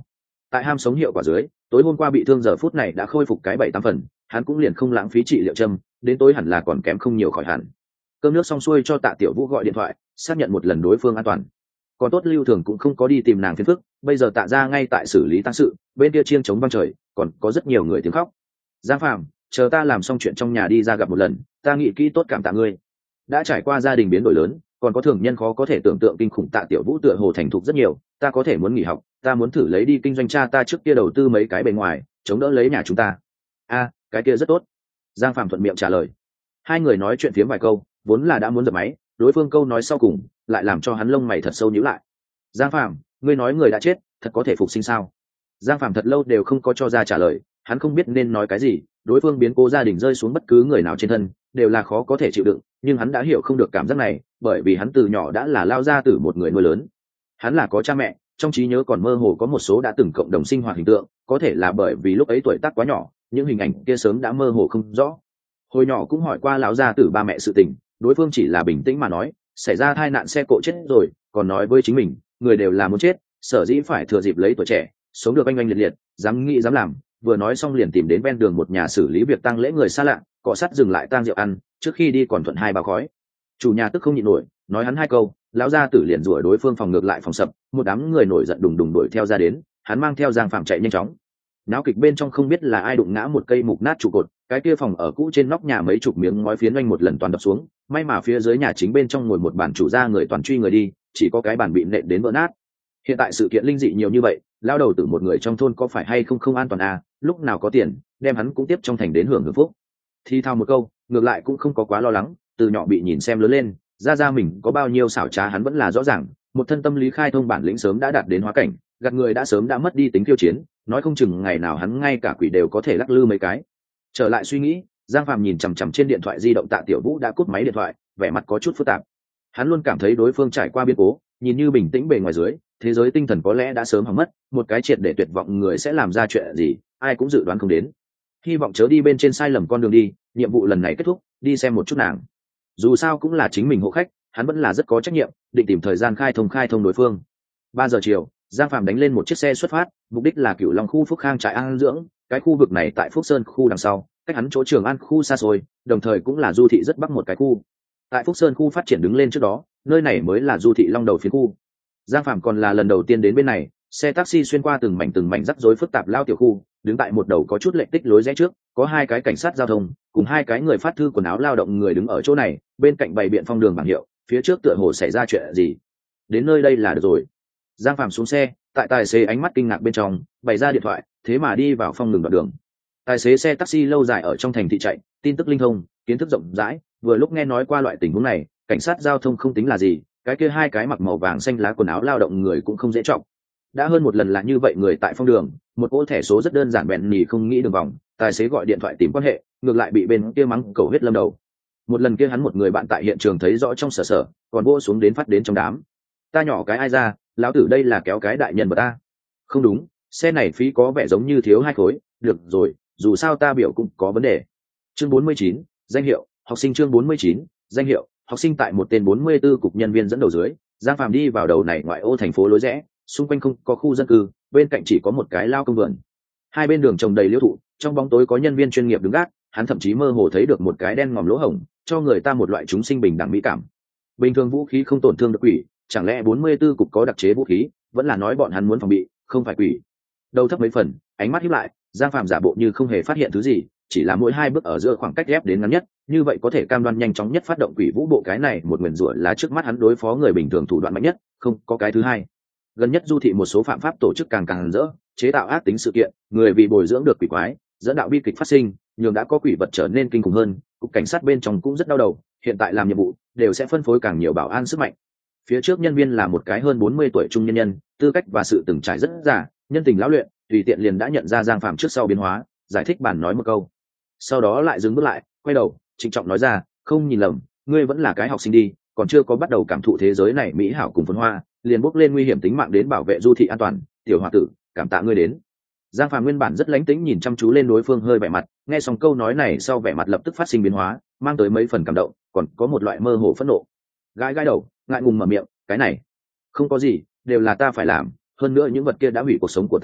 tại ham sống hiệu quả dưới, tối hôm qua bị thương giờ phút này đã khôi phục cái bảy tám phần, hắn cũng liền không lãng phí trị liệu châm, đến tối hẳn là còn kém không nhiều khỏi hẳn. Cơm nước xong xuôi cho Tạ Tiểu Vũ gọi điện thoại xác nhận một lần đối phương an toàn. Còn tốt Lưu Thường cũng không có đi tìm nàng phiền phức, bây giờ Tạ gia ngay tại xử lý tang sự, bên kia chiêng chống vang trời, còn có rất nhiều người tiếng khóc. Giang Phàm, chờ ta làm xong chuyện trong nhà đi ra gặp một lần, ta nghĩ kỹ tốt cảm tạ ngươi. Đã trải qua gia đình biến đổi lớn, còn có thường nhân khó có thể tưởng tượng kinh khủng. Tạ Tiểu Vũ tựa hồ thành thục rất nhiều, ta có thể muốn nghỉ học, ta muốn thử lấy đi kinh doanh, cha ta trước kia đầu tư mấy cái bề ngoài, chống đỡ lấy nhà chúng ta. A, cái kia rất tốt. Giang Phàm thuận miệng trả lời. Hai người nói chuyện phiếm vài câu, vốn là đã muốn dập máy, đối phương câu nói sau cùng lại làm cho hắn lông mày thật sâu nhíu lại. Giang Phàm, ngươi nói người đã chết thật có thể phục sinh sao? Giang Phàm thật lâu đều không có cho ra trả lời, hắn không biết nên nói cái gì. Đối phương biến cố gia đình rơi xuống bất cứ người nào trên thân đều là khó có thể chịu đựng, nhưng hắn đã hiểu không được cảm giác này, bởi vì hắn từ nhỏ đã là lao gia tử một người nuôi lớn. Hắn là có cha mẹ, trong trí nhớ còn mơ hồ có một số đã từng cộng đồng sinh hoạt hình tượng, có thể là bởi vì lúc ấy tuổi tác quá nhỏ, những hình ảnh kia sớm đã mơ hồ không rõ. Hồi nhỏ cũng hỏi qua lão gia tử ba mẹ sự tình, đối phương chỉ là bình tĩnh mà nói, xảy ra tai nạn xe cộ chết rồi, còn nói với chính mình, người đều là muốn chết, sở dĩ phải thừa dịp lấy tuổi trẻ, sống được oanh oanh liệt liệt, dám nghĩ dám làm. Vừa nói xong liền tìm đến ven đường một nhà xử lý việc tang lễ người xa lạ, cọ sắt dừng lại tang rượu ăn, trước khi đi còn thuận hai bao khói. Chủ nhà tức không nhịn nổi, nói hắn hai câu, lão gia tử liền rủa đối phương phòng ngược lại phòng sập, một đám người nổi giận đùng đùng đuổi theo ra đến, hắn mang theo Giang Phạm chạy nhanh chóng. Náo kịch bên trong không biết là ai đụng ngã một cây mục nát trụ cột, cái kia phòng ở cũ trên nóc nhà mấy chục miếng ngói phiến oanh một lần toàn đập xuống, may mà phía dưới nhà chính bên trong ngồi một bản chủ gia người toàn truy người đi, chỉ có cái bàn bị nện đến vỡ nát. Hiện tại sự kiện linh dị nhiều như vậy, lao đầu tử một người trong thôn có phải hay không không an toàn à, lúc nào có tiền đem hắn cũng tiếp trong thành đến hưởng hưởng phúc. Thì thao một câu, ngược lại cũng không có quá lo lắng, từ nhỏ bị nhìn xem lớn lên, ra ra mình có bao nhiêu xảo trá hắn vẫn là rõ ràng, một thân tâm lý khai thông bản lĩnh sớm đã đạt đến hóa cảnh, gạt người đã sớm đã mất đi tính tiêu chiến, nói không chừng ngày nào hắn ngay cả quỷ đều có thể lắc lư mấy cái. Trở lại suy nghĩ, Giang Phàm nhìn chằm chằm trên điện thoại di động Tạ Tiểu Vũ đã cúp máy điện thoại, vẻ mặt có chút phức tạp. Hắn luôn cảm thấy đối phương trải qua biến cố, nhìn như bình tĩnh bề ngoài dưới, thế giới tinh thần có lẽ đã sớm hỏng mất, một cái triệt để tuyệt vọng người sẽ làm ra chuyện gì, ai cũng dự đoán không đến. Hy vọng chớ đi bên trên sai lầm con đường đi, nhiệm vụ lần này kết thúc, đi xem một chút nàng. Dù sao cũng là chính mình hộ khách, hắn vẫn là rất có trách nhiệm, định tìm thời gian khai thông khai thông đối phương. Ba giờ chiều, Giang Phạm đánh lên một chiếc xe xuất phát, mục đích là Cửu Long khu Phúc Khang trại an dưỡng, cái khu vực này tại Phúc Sơn khu đằng sau, cách hắn chỗ Trường An khu xa xôi, đồng thời cũng là du thị rất bắc một cái khu. Tại Phúc Sơn khu phát triển đứng lên trước đó, nơi này mới là du thị long đầu phiến khu. Giang Phạm còn là lần đầu tiên đến bên này, xe taxi xuyên qua từng mảnh từng mảnh rắc rối phức tạp lao tiểu khu, đứng tại một đầu có chút lệch tích lối rẽ trước, có hai cái cảnh sát giao thông, cùng hai cái người phát thư quần áo lao động người đứng ở chỗ này, bên cạnh bày biện phong đường bảng hiệu, phía trước tựa hồ xảy ra chuyện gì. Đến nơi đây là được rồi. Giang Phạm xuống xe, tại tài xế ánh mắt kinh ngạc bên trong, bày ra điện thoại, thế mà đi vào phong ngừng đoạn đường. Tài xế xe taxi lâu dài ở trong thành thị chạy, tin tức linh thông, kiến thức rộng rãi, vừa lúc nghe nói qua loại tình huống này, cảnh sát giao thông không tính là gì, cái kia hai cái mặc màu vàng xanh lá quần áo lao động người cũng không dễ trọng. Đã hơn một lần là như vậy người tại phong đường, một cỗ thẻ số rất đơn giản bèn nhì không nghĩ đường vòng, tài xế gọi điện thoại tìm quan hệ, ngược lại bị bên kia mắng cầu huyết lâm đầu. Một lần kia hắn một người bạn tại hiện trường thấy rõ trong sở sở, còn vô xuống đến phát đến trong đám. Ta nhỏ cái ai ra, lão tử đây là kéo cái đại nhân của ta. Không đúng, xe này phí có vẻ giống như thiếu hai khối, được rồi, dù sao ta biểu cũng có vấn đề. Chương bốn mươi chín, danh hiệu, học sinh chương bốn mươi chín, danh hiệu, học sinh tại một tên bốn mươi tư cục nhân viên dẫn đầu dưới, Giang Phạm đi vào đầu này ngoại ô thành phố lối rẽ, xung quanh không có khu dân cư, bên cạnh chỉ có một cái lao công vườn. Hai bên đường trồng đầy liễu thụ, trong bóng tối có nhân viên chuyên nghiệp đứng gác, hắn thậm chí mơ hồ thấy được một cái đen ngòm lỗ hổng, cho người ta một loại chúng sinh bình đẳng mỹ cảm. Bình thường vũ khí không tổn thương được quỷ, chẳng lẽ bốn mươi tư cục có đặc chế vũ khí, vẫn là nói bọn hắn muốn phòng bị, không phải quỷ. Đầu thấp mấy phần, ánh mắt híp lại, Giang Phạm giả bộ như không hề phát hiện thứ gì, chỉ là mỗi hai bước ở giữa khoảng cách ép đến ngắn nhất, như vậy có thể cam đoan nhanh chóng nhất phát động quỷ vũ bộ. Cái này một nguyền rủa là trước mắt hắn đối phó người bình thường thủ đoạn mạnh nhất, không có cái thứ hai. Gần nhất du thị một số phạm pháp tổ chức càng càng rỡ, chế tạo ác tính sự kiện, người vì bồi dưỡng được quỷ quái, dẫn đạo bi kịch phát sinh, nhường đã có quỷ vật trở nên kinh khủng hơn. Cục cảnh sát bên trong cũng rất đau đầu, hiện tại làm nhiệm vụ đều sẽ phân phối càng nhiều bảo an sức mạnh. Phía trước nhân viên là một cái hơn bốn mươi tuổi trung nhân nhân, tư cách và sự từng trải rất già, nhân tình lão luyện, tùy tiện liền đã nhận ra Giang Phạm trước sau biến hóa, giải thích bản nói một câu, sau đó lại dừng bước lại, quay đầu trịnh trọng nói ra, không nhìn lầm, ngươi vẫn là cái học sinh đi, còn chưa có bắt đầu cảm thụ thế giới này mỹ hảo cùng phồn hoa, liền bốc lên nguy hiểm tính mạng đến bảo vệ du thị an toàn. Tiểu hòa tử, cảm tạ ngươi đến. Giang Phạm nguyên bản rất lánh tĩnh nhìn chăm chú lên đối phương hơi vẻ mặt, nghe xong câu nói này sau vẻ mặt lập tức phát sinh biến hóa, mang tới mấy phần cảm động, còn có một loại mơ hồ phẫn nộ. Gãi gãi đầu, ngại ngùng mở miệng, cái này không có gì, đều là ta phải làm, hơn nữa những vật kia đã hủy cuộc sống của ta,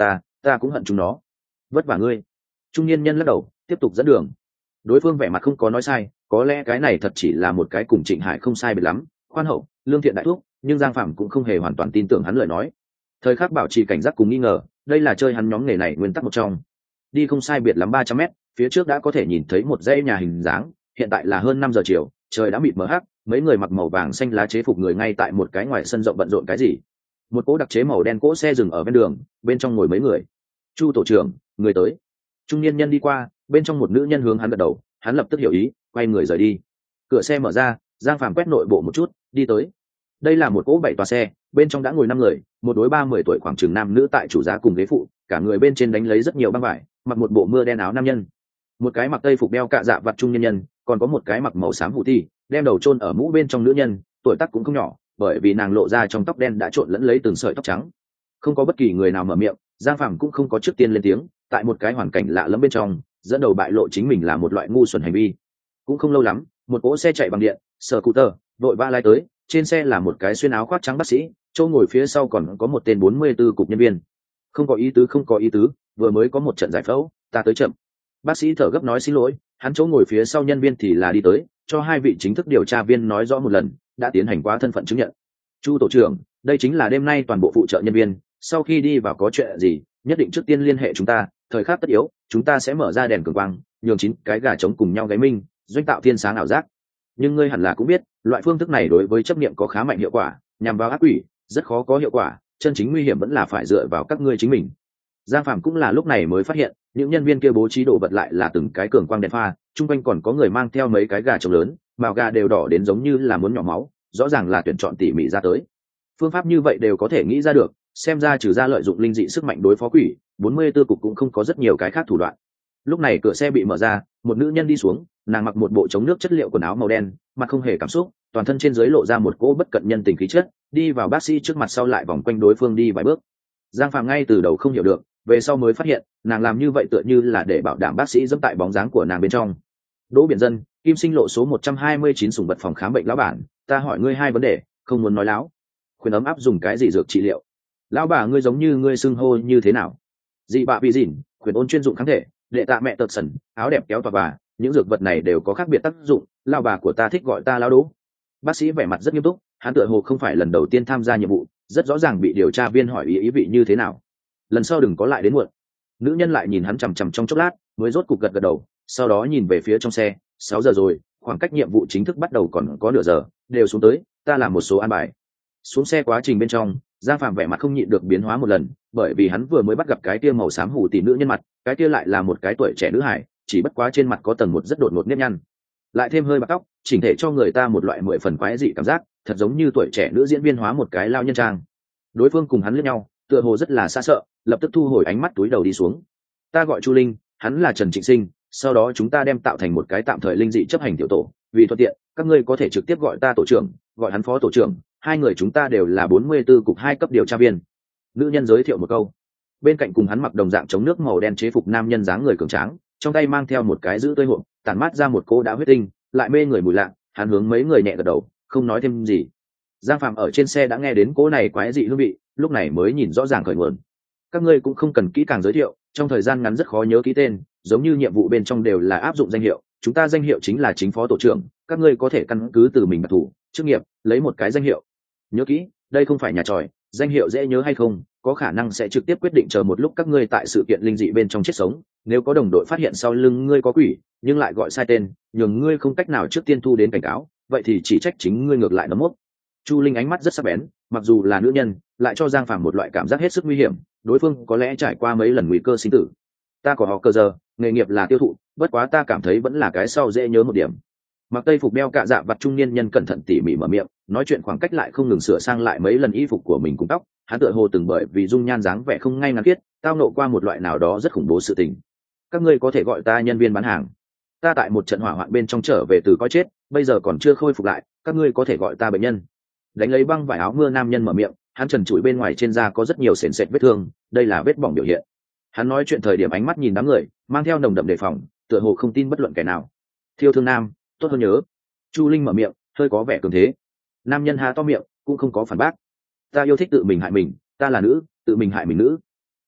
ta cũng hận chúng nó. Vất vả ngươi. Trung niên nhân lắc đầu tiếp tục dẫn đường. Đối phương vẻ mặt không có nói sai, có lẽ cái này thật chỉ là một cái cùng Trịnh Hải không sai biệt lắm, khoan hậu lương thiện đại thuốc, nhưng Giang Phạm cũng không hề hoàn toàn tin tưởng hắn lời nói. Thời khắc bảo trì cảnh giác cùng nghi ngờ, đây là chơi hắn nhóm nghề này nguyên tắc một trong. Đi không sai biệt lắm ba trăm mét, phía trước đã có thể nhìn thấy một dãy nhà hình dáng, hiện tại là hơn năm giờ chiều, trời đã mịt mờ hắc, mấy người mặc màu vàng xanh lá chế phục người ngay tại một cái ngoài sân rộng bận rộn cái gì. Một cỗ đặc chế màu đen cỗ xe dừng ở bên đường, bên trong ngồi mấy người. Chu tổ trưởng, người tới. Trung niên nhân đi qua, bên trong một nữ nhân hướng hắn gật đầu, hắn lập tức hiểu ý, quay người rời đi. Cửa xe mở ra, Giang Phàm quét nội bộ một chút, đi tới. Đây là một cỗ bảy toa xe, bên trong đã ngồi năm người, một đối ba mươi tuổi khoảng chừng nam nữ tại chủ giá cùng ghế phụ, cả người bên trên đánh lấy rất nhiều băng vải, mặc một bộ mưa đen áo nam nhân, một cái mặc tây phục đeo cạ dạ vặt trung nhân nhân, còn có một cái mặc màu xám hủ ti, đem đầu chôn ở mũ bên trong nữ nhân, tuổi tác cũng không nhỏ, bởi vì nàng lộ ra trong tóc đen đã trộn lẫn lấy từng sợi tóc trắng. Không có bất kỳ người nào mở miệng, Giang Phàm cũng không có trước tiên lên tiếng, tại một cái hoàn cảnh lạ lẫm bên trong, dẫn đầu bại lộ chính mình là một loại ngu xuẩn hành vi. Cũng không lâu lắm, một cỗ xe chạy bằng điện, scooter, vội vã lái tới, trên xe là một cái xuyên áo khoác trắng bác sĩ, chỗ ngồi phía sau còn có một tên bốn mươi 44 cục nhân viên. Không có ý tứ, không có ý tứ, vừa mới có một trận giải phẫu, ta tới chậm. Bác sĩ thở gấp nói xin lỗi, hắn chỗ ngồi phía sau nhân viên thì là đi tới, cho hai vị chính thức điều tra viên nói rõ một lần, đã tiến hành qua thân phận chứng nhận. Chu tổ trưởng, đây chính là đêm nay toàn bộ phụ trợ nhân viên, sau khi đi vào có chuyện gì, nhất định trước tiên liên hệ chúng ta, thời khắc tất yếu, chúng ta sẽ mở ra đèn cường quang, nhường chín cái gà trống cùng nhau gáy minh, doanh tạo thiên sáng ảo giác. Nhưng ngươi hẳn là cũng biết, loại phương thức này đối với chấp niệm có khá mạnh hiệu quả, nhằm vào ác quỷ, rất khó có hiệu quả, chân chính nguy hiểm vẫn là phải dựa vào các ngươi chính mình. Giang Phạm cũng là lúc này mới phát hiện, những nhân viên kia bố trí đồ vật lại là từng cái cường quang đèn pha, chung quanh còn có người mang theo mấy cái gà trống lớn, màu gà đều đỏ đến giống như là muốn nhỏ máu, rõ ràng là tuyển chọn tỉ mỉ ra tới. Phương pháp như vậy đều có thể nghĩ ra được, xem ra trừ ra lợi dụng linh dị sức mạnh đối phó quỷ, bốn mươi 44 cục cũng không có rất nhiều cái khác thủ đoạn. Lúc này cửa xe bị mở ra, một nữ nhân đi xuống, nàng mặc một bộ chống nước chất liệu quần áo màu đen, mặt không hề cảm xúc, toàn thân trên dưới lộ ra một cỗ bất cận nhân tình khí chất, đi vào bác sĩ trước mặt sau lại vòng quanh đối phương đi vài bước. Giang Phạm ngay từ đầu không hiểu được, về sau mới phát hiện, nàng làm như vậy tựa như là để bảo đảm bác sĩ dẫm tại bóng dáng của nàng bên trong. Đỗ Biển Dân, Kim Sinh lộ số một trăm hai mươi chín sủng vật phòng khám bệnh lão bản, ta hỏi ngươi hai vấn đề, không muốn nói láo. Khuyến ấm áp dùng cái gì dược trị liệu? Lão bà ngươi giống như ngươi xưng hô như thế nào? Dị bạ bị dỉn, khuyến ôn chuyên dụng kháng thể, đệ tạ mẹ tật sẩn, áo đẹp kéo tọa bà, những dược vật này đều có khác biệt tác dụng, lão bà của ta thích gọi ta lão Đỗ. Bác sĩ vẻ mặt rất nghiêm túc, hắn tựa hồ không phải lần đầu tiên tham gia nhiệm vụ, rất rõ ràng bị điều tra viên hỏi ý ý vị như thế nào. Lần sau đừng có lại đến muộn. Nữ nhân lại nhìn hắn chằm chằm trong chốc lát, mới rốt cục gật gật đầu, sau đó nhìn về phía trong xe, sáu giờ rồi, khoảng cách nhiệm vụ chính thức bắt đầu còn có nửa giờ, đều xuống tới, ta làm một số an bài. Xuống xe quá trình bên trong, Giang Phạm vẻ mặt không nhịn được biến hóa một lần, bởi vì hắn vừa mới bắt gặp cái kia màu xám hủ tỷ nữ nhân mặt, cái kia lại là một cái tuổi trẻ nữ hải, chỉ bất quá trên mặt có tầng một rất đột ngột nếp nhăn, lại thêm hơi bạc tóc, chỉnh thể cho người ta một loại mười phần quái dị cảm giác, thật giống như tuổi trẻ nữ diễn viên hóa một cái lao nhân trang. Đối phương cùng hắn liếc nhau, tựa hồ rất là xa sợ, lập tức thu hồi ánh mắt túi đầu đi xuống. Ta gọi Chu Linh, hắn là Trần Trịnh Sinh, sau đó chúng ta đem tạo thành một cái tạm thời linh dị chấp hành tiểu tổ, vì thuận tiện, các ngươi có thể trực tiếp gọi ta tổ trưởng, gọi hắn phó tổ trưởng, hai người chúng ta đều là bốn mươi 44 cục hai cấp điều tra viên. Nữ nhân giới thiệu một câu. Bên cạnh cùng hắn mặc đồng dạng chống nước màu đen chế phục nam nhân dáng người cường tráng, trong tay mang theo một cái giữ tươi hộp, tản mát ra một cô đã huyết tinh, lại mê người mùi lạ, hắn hướng mấy người nhẹ gật đầu, không nói thêm gì. Giang Phạm ở trên xe đã nghe đến cỗ này quái dị hương vị, lúc này mới nhìn rõ ràng khởi nguồn. Các ngươi cũng không cần kỹ càng giới thiệu, trong thời gian ngắn rất khó nhớ ký tên, giống như nhiệm vụ bên trong đều là áp dụng danh hiệu, chúng ta danh hiệu chính là chính phó tổ trưởng, các ngươi có thể căn cứ từ mình đặc thủ, chức nghiệp, lấy một cái danh hiệu. Nhớ kỹ, đây không phải nhà tròi, danh hiệu dễ nhớ hay không, có khả năng sẽ trực tiếp quyết định chờ một lúc các ngươi tại sự kiện linh dị bên trong chết sống, nếu có đồng đội phát hiện sau lưng ngươi có quỷ, nhưng lại gọi sai tên, nhường ngươi không cách nào trước tiên thu đến cảnh cáo, vậy thì chỉ trách chính ngươi ngược lại nấm mốc. Chu Linh ánh mắt rất sắc bén, mặc dù là nữ nhân, lại cho Giang Phàm một loại cảm giác hết sức nguy hiểm, đối phương có lẽ trải qua mấy lần nguy cơ sinh tử. Ta có họ cơ giờ, nghề nghiệp là tiêu thụ, bất quá ta cảm thấy vẫn là cái sau dễ nhớ một điểm. Mặc tây phục đeo cạ dạ vặt trung niên nhân cẩn thận tỉ mỉ mở miệng, nói chuyện khoảng cách lại không ngừng sửa sang lại mấy lần y phục của mình cùng tóc, hắn tựa hồ từng bởi vì dung nhan dáng vẻ không ngay ngắn kết, tao nộ qua một loại nào đó rất khủng bố sự tình. Các ngươi có thể gọi ta nhân viên bán hàng. Ta tại một trận hỏa hoạn bên trong trở về từ coi chết, bây giờ còn chưa khôi phục lại, các ngươi có thể gọi ta bệnh nhân. Đánh lấy băng vải áo mưa nam nhân mở miệng, hắn trần trụi bên ngoài trên da có rất nhiều sền sệt vết thương, đây là vết bỏng biểu hiện. Hắn nói chuyện thời điểm ánh mắt nhìn đám người, mang theo nồng đậm đề phòng, tựa hồ không tin bất luận kẻ nào. Thiêu thương nam, tốt hơn nhớ. Chu Linh mở miệng, hơi có vẻ cường thế. Nam nhân há to miệng, cũng không có phản bác. Ta yêu thích tự mình hại mình, ta là nữ, tự mình hại mình nữ.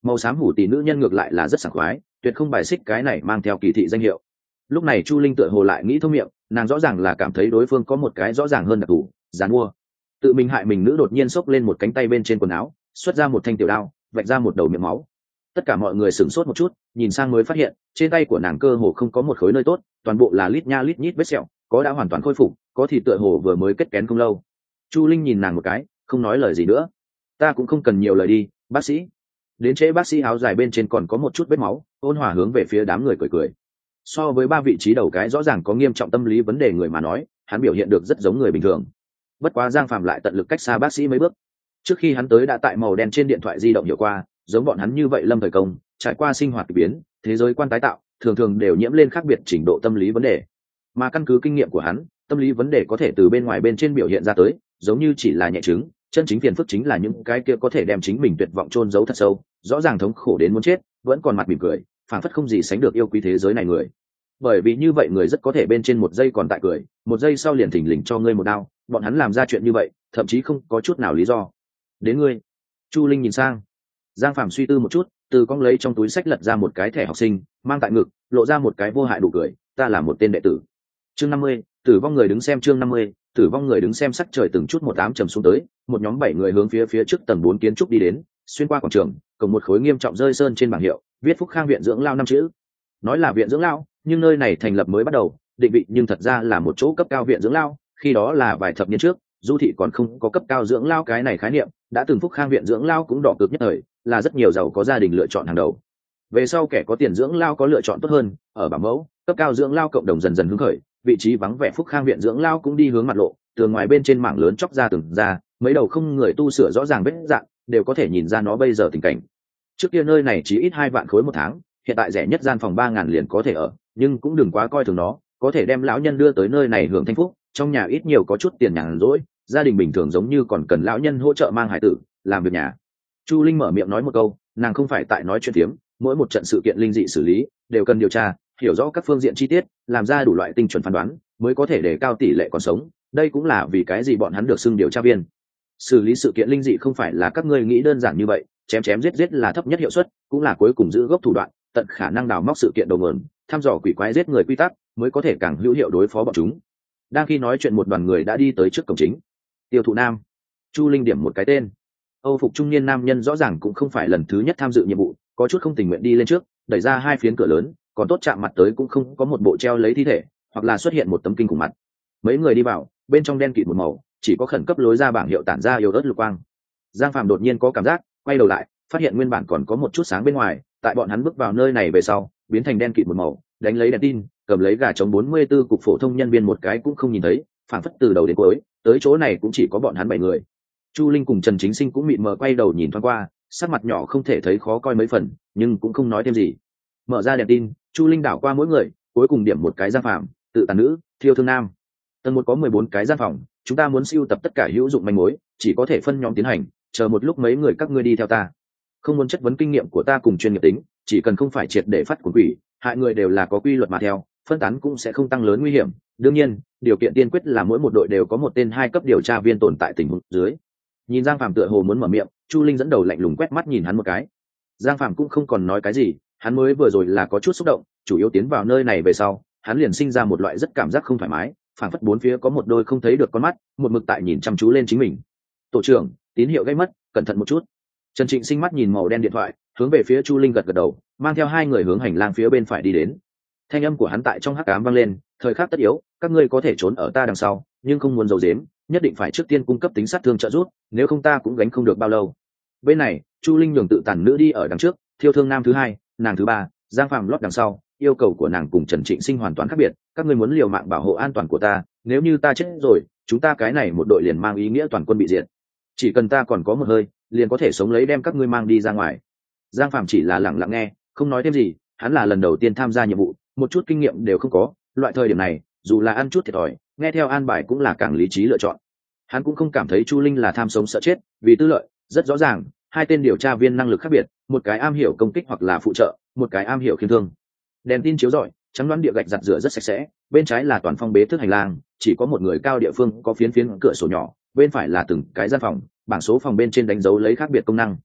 Màu xám hủ tỷ nữ nhân ngược lại là rất sảng khoái, tuyệt không bài xích cái này mang theo kỳ thị danh hiệu. Lúc này Chu Linh tựa hồ lại nghĩ thông miệng, nàng rõ ràng là cảm thấy đối phương có một cái rõ ràng hơn đặc thù, dán mua. Tự mình hại mình nữ đột nhiên xốc lên một cánh tay bên trên quần áo, xuất ra một thanh tiểu đao, vạch ra một đầu miệng máu. Tất cả mọi người sửng sốt một chút, nhìn sang mới phát hiện trên tay của nàng cơ hồ không có một khối nơi tốt, toàn bộ là lít nha lít nhít vết sẹo, có đã hoàn toàn khôi phục, có thì tựa hồ vừa mới kết kén không lâu. Chu Linh nhìn nàng một cái, không nói lời gì nữa. Ta cũng không cần nhiều lời đi, bác sĩ. Đến trễ bác sĩ áo dài bên trên còn có một chút vết máu, ôn hòa hướng về phía đám người cười cười. So với ba vị trí đầu cái rõ ràng có nghiêm trọng tâm lý vấn đề người mà nói, hắn biểu hiện được rất giống người bình thường. Bất quá Giang Phạm lại tận lực cách xa bác sĩ mấy bước. Trước khi hắn tới đã tại màu đen trên điện thoại di động hiểu qua, giống bọn hắn như vậy lâm thời công, trải qua sinh hoạt kỳ biến, thế giới quan tái tạo, thường thường đều nhiễm lên khác biệt trình độ tâm lý vấn đề. Mà căn cứ kinh nghiệm của hắn, tâm lý vấn đề có thể từ bên ngoài bên trên biểu hiện ra tới, giống như chỉ là nhẹ chứng, chân chính phiền phức chính là những cái kia có thể đem chính mình tuyệt vọng chôn giấu thật sâu, rõ ràng thống khổ đến muốn chết, vẫn còn mặt mỉm cười, phảng phất không gì sánh được yêu quý thế giới này người. Bởi vì như vậy người rất có thể bên trên một giây còn tại cười, một giây sau liền thình lình cho ngươi một đao, bọn hắn làm ra chuyện như vậy, thậm chí không có chút nào lý do. Đến ngươi. Chu Linh nhìn sang. Giang Phạm suy tư một chút, từ con lấy trong túi sách lật ra một cái thẻ học sinh, mang tại ngực, lộ ra một cái vô hại đủ cười, ta là một tên đệ tử. Chương năm mươi, tử vong người đứng xem chương năm mươi, tử vong người đứng xem sắc trời từng chút một ám trầm xuống tới, một nhóm bảy người hướng phía phía trước tầng bốn kiến trúc đi đến, xuyên qua quảng trường, cầm một khối nghiêm trọng rơi sơn trên bảng hiệu, viết Phúc Khang viện dưỡng lao năm chữ. Nói là viện dưỡng lao, nhưng nơi này thành lập mới bắt đầu, định vị nhưng thật ra là một chỗ cấp cao viện dưỡng lao, khi đó là vài thập niên trước, du thị còn không có cấp cao dưỡng lao cái này khái niệm, đã từng Phúc Khang viện dưỡng lao cũng đỏ cực nhất thời, là rất nhiều giàu có gia đình lựa chọn hàng đầu. Về sau kẻ có tiền dưỡng lao có lựa chọn tốt hơn, ở Bảo Mẫu, cấp cao dưỡng lao cộng đồng dần dần hứng khởi, vị trí vắng vẻ Phúc Khang viện dưỡng lao cũng đi hướng mặt lộ, tường ngoài bên trên mảng lớn chóc ra từng ra, mấy đầu không người tu sửa rõ ràng vết dạng, đều có thể nhìn ra nó bây giờ tình cảnh. Trước kia nơi này chỉ ít hai vạn khối một tháng, hiện tại rẻ nhất gian phòng ba ngàn liền có thể ở, nhưng cũng đừng quá coi thường nó, có thể đem lão nhân đưa tới nơi này hưởng thanh phúc, trong nhà ít nhiều có chút tiền nhàn rỗi, gia đình bình thường giống như còn cần lão nhân hỗ trợ mang hải tử, làm việc nhà. Chu Linh mở miệng nói một câu, nàng không phải tại nói chuyện tiếm, mỗi một trận sự kiện linh dị xử lý đều cần điều tra, hiểu rõ các phương diện chi tiết, làm ra đủ loại tinh chuẩn phán đoán, mới có thể đề cao tỷ lệ còn sống. Đây cũng là vì cái gì bọn hắn được xưng điều tra viên. Xử lý sự kiện linh dị không phải là các ngươi nghĩ đơn giản như vậy, chém chém giết giết là thấp nhất hiệu suất, cũng là cuối cùng giữ gốc thủ đoạn, tận khả năng đào móc sự kiện đầu nguồn, thăm dò quỷ quái giết người quy tắc, mới có thể càng hữu hiệu đối phó bọn chúng. Đang khi nói chuyện một đoàn người đã đi tới trước cổng chính. Tiêu thụ nam. Chu Linh điểm một cái tên. Âu phục trung niên nam nhân rõ ràng cũng không phải lần thứ nhất tham dự nhiệm vụ, có chút không tình nguyện đi lên trước, đẩy ra hai phiến cửa lớn, còn tốt chạm mặt tới cũng không có một bộ treo lấy thi thể, hoặc là xuất hiện một tấm kinh khủng mặt. Mấy người đi vào, bên trong đen kịt một màu, chỉ có khẩn cấp lối ra bảng hiệu tản ra yếu ớt lục quang. Giang Phạm đột nhiên có cảm giác, quay đầu lại, phát hiện nguyên bản còn có một chút sáng bên ngoài, tại bọn hắn bước vào nơi này về sau, biến thành đen kịt một màu, đánh lấy đèn tin, cầm lấy gà trống bốn mươi 44 cục phổ thông nhân viên một cái cũng không nhìn thấy, phản phất từ đầu đến cuối, tới chỗ này cũng chỉ có bọn hắn bảy người. Chu Linh cùng Trần Chính Sinh cũng mịt mờ quay đầu nhìn thoáng qua, sắc mặt nhỏ không thể thấy khó coi mấy phần, nhưng cũng không nói thêm gì. Mở ra đèn tin, Chu Linh đảo qua mỗi người, cuối cùng điểm một cái Giang Phạm, tự tàn nữ, thiêu thương nam. Tầng một có mười bốn cái gian phòng, chúng ta muốn siêu tập tất cả hữu dụng manh mối, chỉ có thể phân nhóm tiến hành, chờ một lúc mấy người các ngươi đi theo ta. Không muốn chất vấn kinh nghiệm của ta cùng chuyên nghiệp tính, chỉ cần không phải triệt để phát cuồng quỷ, hại người đều là có quy luật mà theo, phân tán cũng sẽ không tăng lớn nguy hiểm. Đương nhiên, điều kiện tiên quyết là mỗi một đội đều có một tên hai cấp điều tra viên tồn tại tình huống dưới. Nhìn Giang Phạm tựa hồ muốn mở miệng, Chu Linh dẫn đầu lạnh lùng quét mắt nhìn hắn một cái. Giang Phạm cũng không còn nói cái gì, hắn mới vừa rồi là có chút xúc động, chủ yếu tiến vào nơi này về sau, hắn liền sinh ra một loại rất cảm giác không thoải mái, phảng phất bốn phía có một đôi không thấy được con mắt, một mực tại nhìn chăm chú lên chính mình. Tổ trưởng, tín hiệu gây mất, cẩn thận một chút. Trần Trịnh Sinh mắt nhìn màu đen điện thoại, hướng về phía Chu Linh gật gật đầu, mang theo hai người hướng hành lang phía bên phải đi đến. Thanh âm của hắn tại trong hắc ám vang lên, thời khắc tất yếu, các ngươi có thể trốn ở ta đằng sau, nhưng không muốn giấu giếm, nhất định phải trước tiên cung cấp tính sát thương trợ giúp, nếu không ta cũng gánh không được bao lâu. Bên này, Chu Linh nhường tự tàn nữ đi ở đằng trước, thiêu thương nam thứ hai, nàng thứ ba, Giang Phạm lót đằng sau. Yêu cầu của nàng cùng Trần Trịnh Sinh hoàn toàn khác biệt, các ngươi muốn liều mạng bảo hộ an toàn của ta, nếu như ta chết rồi, chúng ta cái này một đội liền mang ý nghĩa toàn quân bị diệt. Chỉ cần ta còn có một hơi, liền có thể sống lấy đem các ngươi mang đi ra ngoài. Giang Phạm chỉ là lặng lặng nghe, không nói thêm gì, hắn là lần đầu tiên tham gia nhiệm vụ, một chút kinh nghiệm đều không có, loại thời điểm này, dù là ăn chút thiệt thòi, nghe theo an bài cũng là càng lý trí lựa chọn. Hắn cũng không cảm thấy Chu Linh là tham sống sợ chết, vì tư lợi, rất rõ ràng, hai tên điều tra viên năng lực khác biệt, một cái am hiểu công kích hoặc là phụ trợ, một cái am hiểu khiên thương. Đèn tin chiếu rọi, trắng đoán địa gạch giặt rửa rất sạch sẽ, bên trái là toàn phong bế thức hành lang, chỉ có một người cao địa phương có phiến phiến cửa sổ nhỏ, bên phải là từng cái gian phòng, bảng số phòng bên trên đánh dấu lấy khác biệt công năng.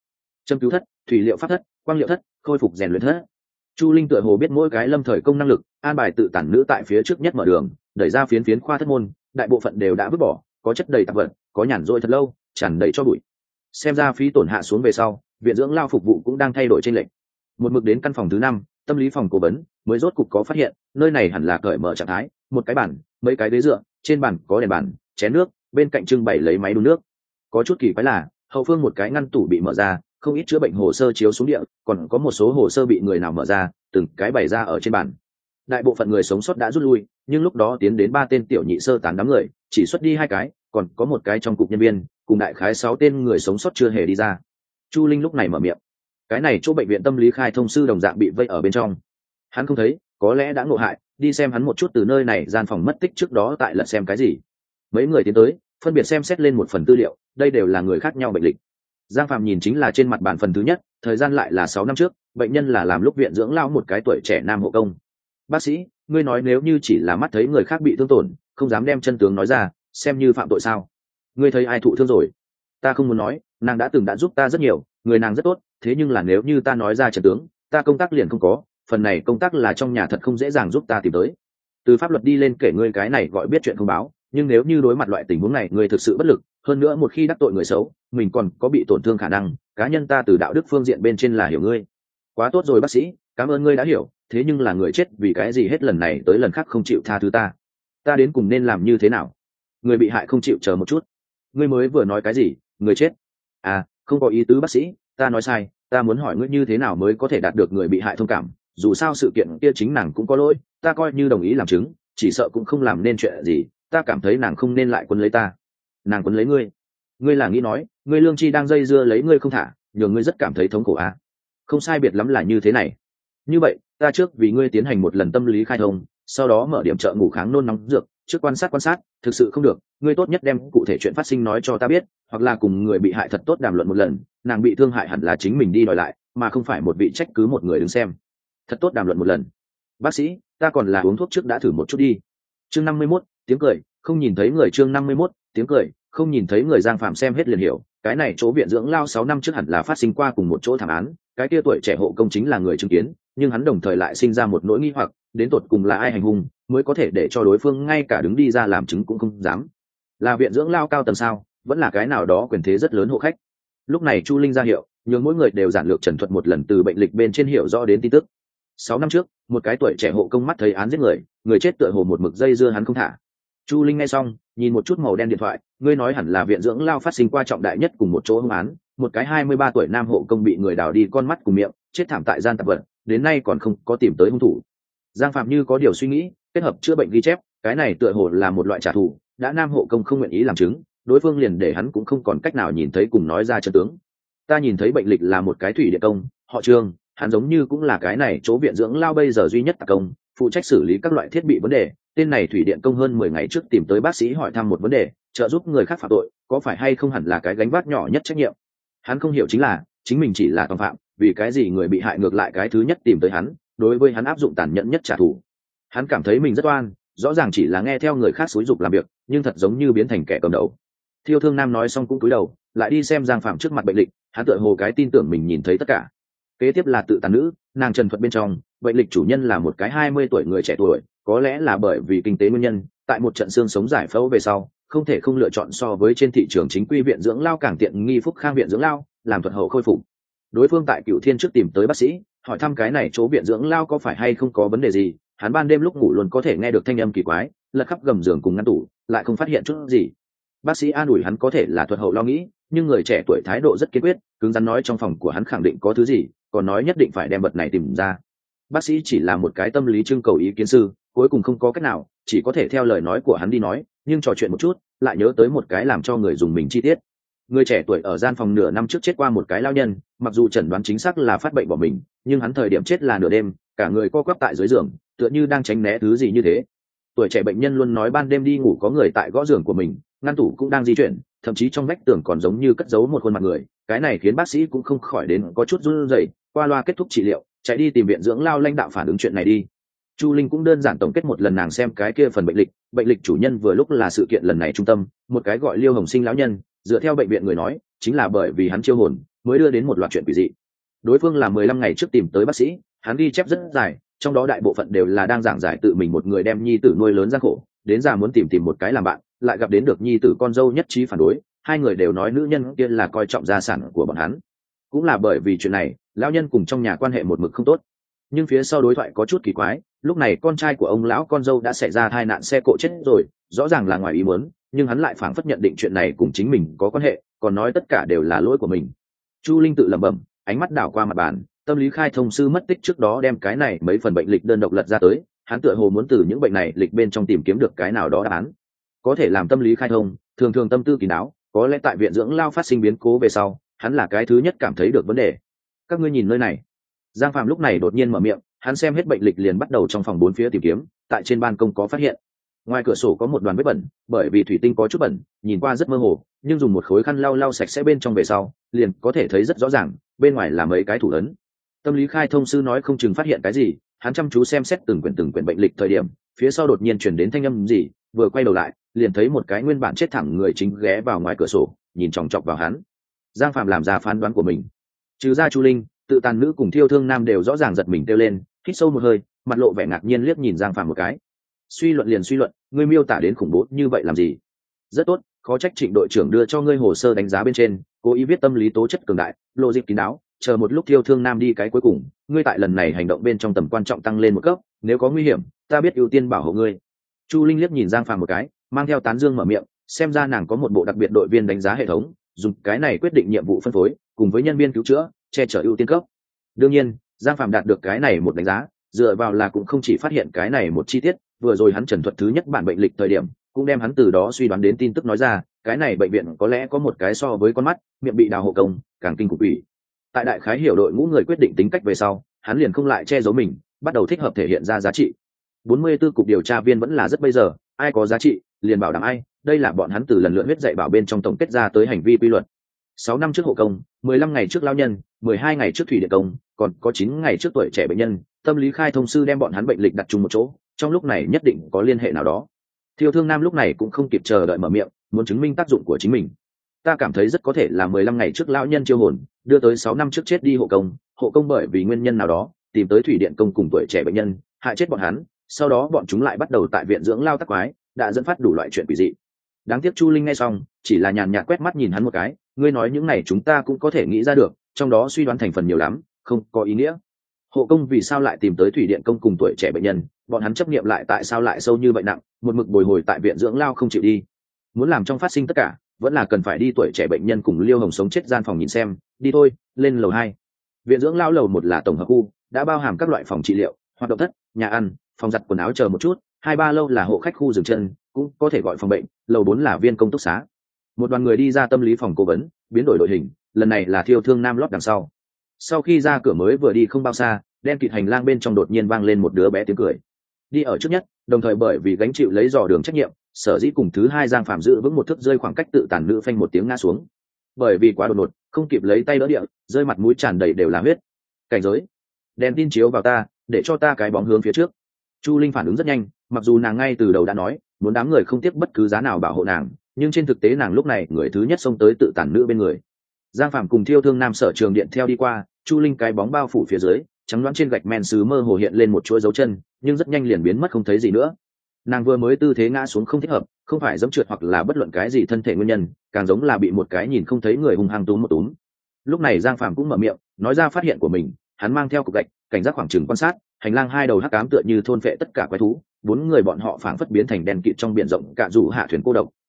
châm cứu thất, thủy liệu pháp thất, quang liệu thất, khôi phục rèn luyện thất. Chu Linh tựa hồ biết mỗi cái lâm thời công năng lực, an bài tự tản nữ tại phía trước nhất mở đường, đẩy ra phiến phiến khoa thất môn, đại bộ phận đều đã vứt bỏ, có chất đầy tạp vật, có nhàn rỗi thật lâu, tràn đầy cho bụi. Xem ra phí tổn hạ xuống về sau, viện dưỡng lao phục vụ cũng đang thay đổi trên lệnh. Một mực đến căn phòng thứ năm, tâm lý phòng cố vấn mới rốt cục có phát hiện, nơi này hẳn là cởi mở trạng thái, một cái bàn, mấy cái ghế dựa, trên bàn có đèn bàn, chén nước, bên cạnh trưng bày lấy máy đun nước. Có chút kỳ quái là, hậu phương một cái ngăn tủ bị mở ra, không ít chữa bệnh hồ sơ chiếu xuống địa, còn có một số hồ sơ bị người nào mở ra, từng cái bày ra ở trên bàn. Đại bộ phận người sống sót đã rút lui, nhưng lúc đó tiến đến ba tên tiểu nhị sơ tán đám người, chỉ xuất đi hai cái, còn có một cái trong cục nhân viên, cùng đại khái sáu tên người sống sót chưa hề đi ra. Chu Linh lúc này mở miệng, cái này chỗ bệnh viện tâm lý khai thông sư đồng dạng bị vây ở bên trong. Hắn không thấy, có lẽ đã ngộ hại, đi xem hắn một chút từ nơi này gian phòng mất tích trước đó tại lật xem cái gì. Mấy người tiến tới, phân biệt xem xét lên một phần tư liệu, đây đều là người khác nhau bệnh lịch. Giang Phạm nhìn chính là trên mặt bản phần thứ nhất, thời gian lại là sáu năm trước, bệnh nhân là làm lúc viện dưỡng lao một cái tuổi trẻ nam hộ công. Bác sĩ, ngươi nói nếu như chỉ là mắt thấy người khác bị thương tổn, không dám đem chân tướng nói ra, xem như phạm tội sao? Ngươi thấy ai thụ thương rồi? Ta không muốn nói, nàng đã từng đã giúp ta rất nhiều, người nàng rất tốt, thế nhưng là nếu như ta nói ra chân tướng, ta công tác liền không có, phần này công tác là trong nhà thật không dễ dàng giúp ta tìm tới. Từ pháp luật đi lên kể ngươi cái này gọi biết chuyện không báo, nhưng nếu như đối mặt loại tình huống này ngươi thực sự bất lực, hơn nữa một khi đắc tội người xấu, mình còn có bị tổn thương khả năng, cá nhân ta từ đạo đức phương diện bên trên là hiểu ngươi. Quá tốt rồi bác sĩ, cảm ơn ngươi đã hiểu, thế nhưng là người chết vì cái gì hết lần này tới lần khác không chịu tha thứ ta, ta đến cùng nên làm như thế nào? Người bị hại không chịu chờ một chút, ngươi mới vừa nói cái gì? Người chết? À, không có ý tứ bác sĩ, ta nói sai, ta muốn hỏi ngươi như thế nào mới có thể đạt được người bị hại thông cảm, dù sao sự kiện kia chính nàng cũng có lỗi, ta coi như đồng ý làm chứng, chỉ sợ cũng không làm nên chuyện gì, ta cảm thấy nàng không nên lại quấn lấy ta. Nàng quấn lấy ngươi? Ngươi là nghĩ nói ngươi lương chi đang dây dưa lấy ngươi không thả, nhường ngươi rất cảm thấy thống khổ à? Không sai biệt lắm là như thế này. Như vậy ta trước vì ngươi tiến hành một lần tâm lý khai thông, sau đó mở điểm trợ ngủ kháng nôn nóng dược, trước quan sát quan sát, thực sự không được ngươi tốt nhất đem cụ thể chuyện phát sinh nói cho ta biết, hoặc là cùng người bị hại thật tốt đàm luận một lần, nàng bị thương hại hẳn là chính mình đi đòi lại, mà không phải một vị trách cứ một người đứng xem. Thật tốt đàm luận một lần. Bác sĩ, ta còn là uống thuốc trước đã thử một chút đi. Chương năm mươi mốt, tiếng cười, không nhìn thấy người. Chương năm mươi mốt, tiếng cười, không nhìn thấy người. Giang Phạm xem hết liền hiểu, cái này chỗ viện dưỡng lao sáu năm trước hẳn là phát sinh qua cùng một chỗ thảm án, cái kia tuổi trẻ hộ công chính là người chứng kiến, nhưng hắn đồng thời lại sinh ra một nỗi nghi hoặc, đến tột cùng là ai hành hung mới có thể để cho đối phương ngay cả đứng đi ra làm chứng cũng không dám. Là viện dưỡng lao cao tầng sao, vẫn là cái nào đó quyền thế rất lớn hộ khách? Lúc này Chu Linh ra hiệu, nhưng mỗi người đều giản lược trần thuật một lần từ bệnh lịch bên trên hiểu rõ đến tin tức. Sáu năm trước, một cái tuổi trẻ hộ công mắt thấy án giết người, người chết tựa hồ một mực dây dưa hắn không thả. Chu Linh nghe xong, nhìn một chút màu đen điện thoại, ngươi nói hẳn là viện dưỡng lao phát sinh qua trọng đại nhất cùng một chỗ hung án, một cái hai mươi ba tuổi nam hộ công bị người đào đi con mắt cùng miệng, chết thảm tại gian tạp vật, đến nay còn không có tìm tới hung thủ. Giang Phạm như có điều suy nghĩ, kết hợp chữa bệnh ghi chép, cái này tựa hồ là một loại trả thù, đã nam hộ công không nguyện ý làm chứng, đối phương liền để hắn cũng không còn cách nào nhìn thấy cùng nói ra chân tướng. Ta nhìn thấy bệnh lịch là một cái thủy điện công, họ Trương, hắn giống như cũng là cái này chỗ viện dưỡng lao bây giờ duy nhất tạc công, phụ trách xử lý các loại thiết bị vấn đề. Tên này thủy điện công hơn mười ngày trước tìm tới bác sĩ hỏi thăm một vấn đề, trợ giúp người khác phạm tội, có phải hay không hẳn là cái gánh vác nhỏ nhất trách nhiệm. Hắn không hiểu chính là, chính mình chỉ là tội phạm, vì cái gì người bị hại ngược lại cái thứ nhất tìm tới hắn, đối với hắn áp dụng tàn nhẫn nhất trả thù. Hắn cảm thấy mình rất oan, rõ ràng chỉ là nghe theo người khác xúi giục làm việc, nhưng thật giống như biến thành kẻ cầm đầu. Thiêu Thương Nam nói xong cũng cúi đầu, lại đi xem Giang Phạm trước mặt bệnh lịch, hắn tựa hồ cái tin tưởng mình nhìn thấy tất cả. Kế tiếp là tự tàn nữ, nàng trần thuật bên trong, bệnh lịch chủ nhân là một cái hai mươi tuổi người trẻ tuổi, có lẽ là bởi vì kinh tế nguyên nhân, tại một trận xương sống giải phẫu về sau, không thể không lựa chọn so với trên thị trường chính quy viện dưỡng lao càng tiện nghi Phúc Khang viện dưỡng lao, làm thuật hậu khôi phục. Đối phương tại Cửu Thiên trước tìm tới bác sĩ, hỏi thăm cái này chỗ viện dưỡng lao có phải hay không có vấn đề gì, hắn ban đêm lúc ngủ luôn có thể nghe được thanh âm kỳ quái, lật khắp gầm giường cùng ngăn tủ, lại không phát hiện chút gì. Bác sĩ an ủi hắn có thể là thuật hậu lo nghĩ, nhưng người trẻ tuổi thái độ rất kiên quyết, cứng rắn nói trong phòng của hắn khẳng định có thứ gì, còn nói nhất định phải đem vật này tìm ra. Bác sĩ chỉ là một cái tâm lý trưng cầu ý kiến sư, cuối cùng không có cách nào, chỉ có thể theo lời nói của hắn đi nói, nhưng trò chuyện một chút, lại nhớ tới một cái làm cho người dùng mình chi tiết. Người trẻ tuổi ở gian phòng nửa năm trước chết qua một cái lao nhân, mặc dù chẩn đoán chính xác là phát bệnh bỏ mình, nhưng hắn thời điểm chết là nửa đêm, cả người co quắp tại dưới giường, tựa như đang tránh né thứ gì như thế. Tuổi trẻ bệnh nhân luôn nói ban đêm đi ngủ có người tại gõ giường của mình, ngăn tủ cũng đang di chuyển, thậm chí trong vách tường còn giống như cất giấu một khuôn mặt người, cái này khiến bác sĩ cũng không khỏi đến có chút run rẩy, qua loa kết thúc trị liệu, chạy đi tìm viện dưỡng lao lãnh đạo phản ứng chuyện này đi. Chu Linh cũng đơn giản tổng kết một lần nàng xem cái kia phần bệnh lịch, bệnh lịch chủ nhân vừa lúc là sự kiện lần này trung tâm, một cái gọi Liêu Hồng Sinh lão nhân, dựa theo bệnh viện người nói, chính là bởi vì hắn chiêu hồn, mới đưa đến một loạt chuyện quỷ dị. Đối phương là mười lăm ngày trước tìm tới bác sĩ, hắn ghi chép rất dài, trong đó đại bộ phận đều là đang giảng giải tự mình một người đem nhi tử nuôi lớn gian khổ, đến già muốn tìm tìm một cái làm bạn, lại gặp đến được nhi tử con dâu nhất trí phản đối, hai người đều nói nữ nhân kia là coi trọng gia sản của bọn hắn. Cũng là bởi vì chuyện này, lão nhân cùng trong nhà quan hệ một mực không tốt. Nhưng phía sau đối thoại có chút kỳ quái, lúc này con trai của ông lão con dâu đã xảy ra tai nạn xe cộ chết rồi, rõ ràng là ngoài ý muốn, nhưng hắn lại phảng phất nhận định chuyện này cùng chính mình có quan hệ, còn nói tất cả đều là lỗi của mình. Chu Linh tự lẩm bẩm, ánh mắt đảo qua mặt bàn, tâm lý khai thông sư mất tích trước đó đem cái này mấy phần bệnh lịch đơn độc lật ra tới, hắn tựa hồ muốn từ những bệnh này lịch bên trong tìm kiếm được cái nào đó đáp án. Có thể làm tâm lý khai thông, thường thường tâm tư kín đáo, có lẽ tại viện dưỡng lao phát sinh biến cố về sau, hắn là cái thứ nhất cảm thấy được vấn đề. Các ngươi nhìn nơi này. Giang Phạm lúc này đột nhiên mở miệng, hắn xem hết bệnh lịch liền bắt đầu trong phòng bốn phía tìm kiếm, tại trên ban công có phát hiện. Ngoài cửa sổ có một đoàn vết bẩn, bởi vì thủy tinh có chút bẩn, nhìn qua rất mơ hồ, nhưng dùng một khối khăn lau lau sạch sẽ bên trong về sau, liền có thể thấy rất rõ ràng, bên ngoài là mấy cái thủ ấn. Tâm lý khai thông sư nói không chừng phát hiện cái gì, hắn chăm chú xem xét từng quyển từng quyển bệnh lịch thời điểm, phía sau đột nhiên truyền đến thanh âm gì, vừa quay đầu lại, liền thấy một cái nguyên bản chết thẳng người chính ghé vào ngoài cửa sổ, nhìn chòng chọc vào hắn. Giang Phạm làm ra phán đoán của mình. Trừ ra Chu Linh, tự tàn nữ cùng thiêu thương nam đều rõ ràng giật mình kêu lên, hít sâu một hơi, mặt lộ vẻ ngạc nhiên liếc nhìn Giang Phạm một cái. Suy luận liền suy luận, ngươi miêu tả đến khủng bố như vậy làm gì? Rất tốt, khó trách Trịnh đội trưởng đưa cho ngươi hồ sơ đánh giá bên trên, cố ý viết tâm lý tố chất cường đại, logic kín đáo, chờ một lúc thiêu thương nam đi cái cuối cùng, ngươi tại lần này hành động bên trong tầm quan trọng tăng lên một cấp, nếu có nguy hiểm, ta biết ưu tiên bảo hộ ngươi. Chu Linh liếc nhìn Giang Phạm một cái, mang theo tán dương mở miệng, xem ra nàng có một bộ đặc biệt đội viên đánh giá hệ thống, dùng cái này quyết định nhiệm vụ phân phối, cùng với nhân viên cứu chữa, che chở ưu tiên cấp. Đương nhiên, Giang Phạm đạt được cái này một đánh giá, dựa vào là cũng không chỉ phát hiện cái này một chi tiết, vừa rồi hắn trần thuật thứ nhất bản bệnh lịch thời điểm, cũng đem hắn từ đó suy đoán đến tin tức nói ra, cái này bệnh viện có lẽ có một cái so với con mắt, miệng bị đào hộ công, càng kinh cục ủy. Tại đại khái hiểu đội ngũ người quyết định tính cách về sau, hắn liền không lại che giấu mình, bắt đầu thích hợp thể hiện ra giá trị. bốn mươi tư cục điều tra viên vẫn là rất bây giờ, ai có giá trị, liền bảo đảm ai, đây là bọn hắn từ lần lượt huyết dạy bảo bên trong tổng kết ra tới hành vi quy luật. sáu năm trước hộ công, mười lăm ngày trước lao nhân, mười hai ngày trước thủy điện công, còn có chín ngày trước tuổi trẻ bệnh nhân, tâm lý khai thông sư đem bọn hắn bệnh lịch đặt chung một chỗ, trong lúc này nhất định có liên hệ nào đó. Thiêu thương nam lúc này cũng không kịp chờ đợi mở miệng, muốn chứng minh tác dụng của chính mình. Ta cảm thấy rất có thể là mười lăm ngày trước lão nhân chiêu hồn, đưa tới sáu năm trước chết đi hộ công, hộ công bởi vì nguyên nhân nào đó, tìm tới thủy điện công cùng tuổi trẻ bệnh nhân, hại chết bọn hắn, sau đó bọn chúng lại bắt đầu tại viện dưỡng lao tắc quái, đã dẫn phát đủ loại chuyện quỷ dị. Đáng tiếc Chu Linh nghe xong, chỉ là nhàn nhạt quét mắt nhìn hắn một cái, ngươi nói những này chúng ta cũng có thể nghĩ ra được, trong đó suy đoán thành phần nhiều lắm, không có ý nghĩa. Hộ công vì sao lại tìm tới thủy điện công cùng tuổi trẻ bệnh nhân, bọn hắn chấp niệm lại tại sao lại sâu như vậy nặng, một mực bồi hồi tại viện dưỡng lao không chịu đi. Muốn làm trong phát sinh tất cả, vẫn là cần phải đi tuổi trẻ bệnh nhân cùng Liêu Hồng sống chết gian phòng nhìn xem, đi thôi, lên lầu hai. Viện dưỡng lao lầu một là tổng hợp khu, đã bao hàm các loại phòng trị liệu, hoạt động thất, nhà ăn, phòng giặt quần áo chờ một chút, hai ba lâu là hộ khách khu dừng chân, cũng có thể gọi phòng bệnh, lầu bốn là viên công túc xá. Một đoàn người đi ra tâm lý phòng cố vấn, biến đổi đội hình, lần này là thiêu thương nam lót đằng sau. Sau khi ra cửa mới vừa đi không bao xa, đen kịt hành lang bên trong đột nhiên vang lên một đứa bé tiếng cười. Đi ở trước nhất, đồng thời bởi vì gánh chịu lấy dò đường trách nhiệm, sở dĩ cùng thứ hai Giang Phạm giữ vững một thước rơi khoảng cách tự tàn nữ phanh một tiếng ngã xuống. Bởi vì quá đột ngột, không kịp lấy tay đỡ địa, rơi mặt mũi tràn đầy đều là huyết. Cảnh giới, đèn tin chiếu vào ta, để cho ta cái bóng hướng phía trước. Chu Linh phản ứng rất nhanh, mặc dù nàng ngay từ đầu đã nói muốn đám người không tiếc bất cứ giá nào bảo hộ nàng, nhưng trên thực tế nàng lúc này người thứ nhất xông tới tự tàn nữ bên người. Giang Phạm cùng thiêu thương nam sở trường điện theo đi qua, Chu Linh cái bóng bao phủ phía dưới, trắng loãng trên gạch men sứ mơ hồ hiện lên một chuỗi dấu chân, nhưng rất nhanh liền biến mất không thấy gì nữa. Nàng vừa mới tư thế ngã xuống không thích hợp, không phải giẫm trượt hoặc là bất luận cái gì thân thể nguyên nhân, càng giống là bị một cái nhìn không thấy người hung hăng túm một túm. Lúc này Giang Phạm cũng mở miệng, nói ra phát hiện của mình, hắn mang theo cục gạch, cảnh giác khoảng trừng quan sát, hành lang hai đầu hắc ám tựa như thôn phệ tất cả quái thú, bốn người bọn họ phảng phất biến thành đèn kịt trong biển rộng cả dù hạ thuyền cô độc,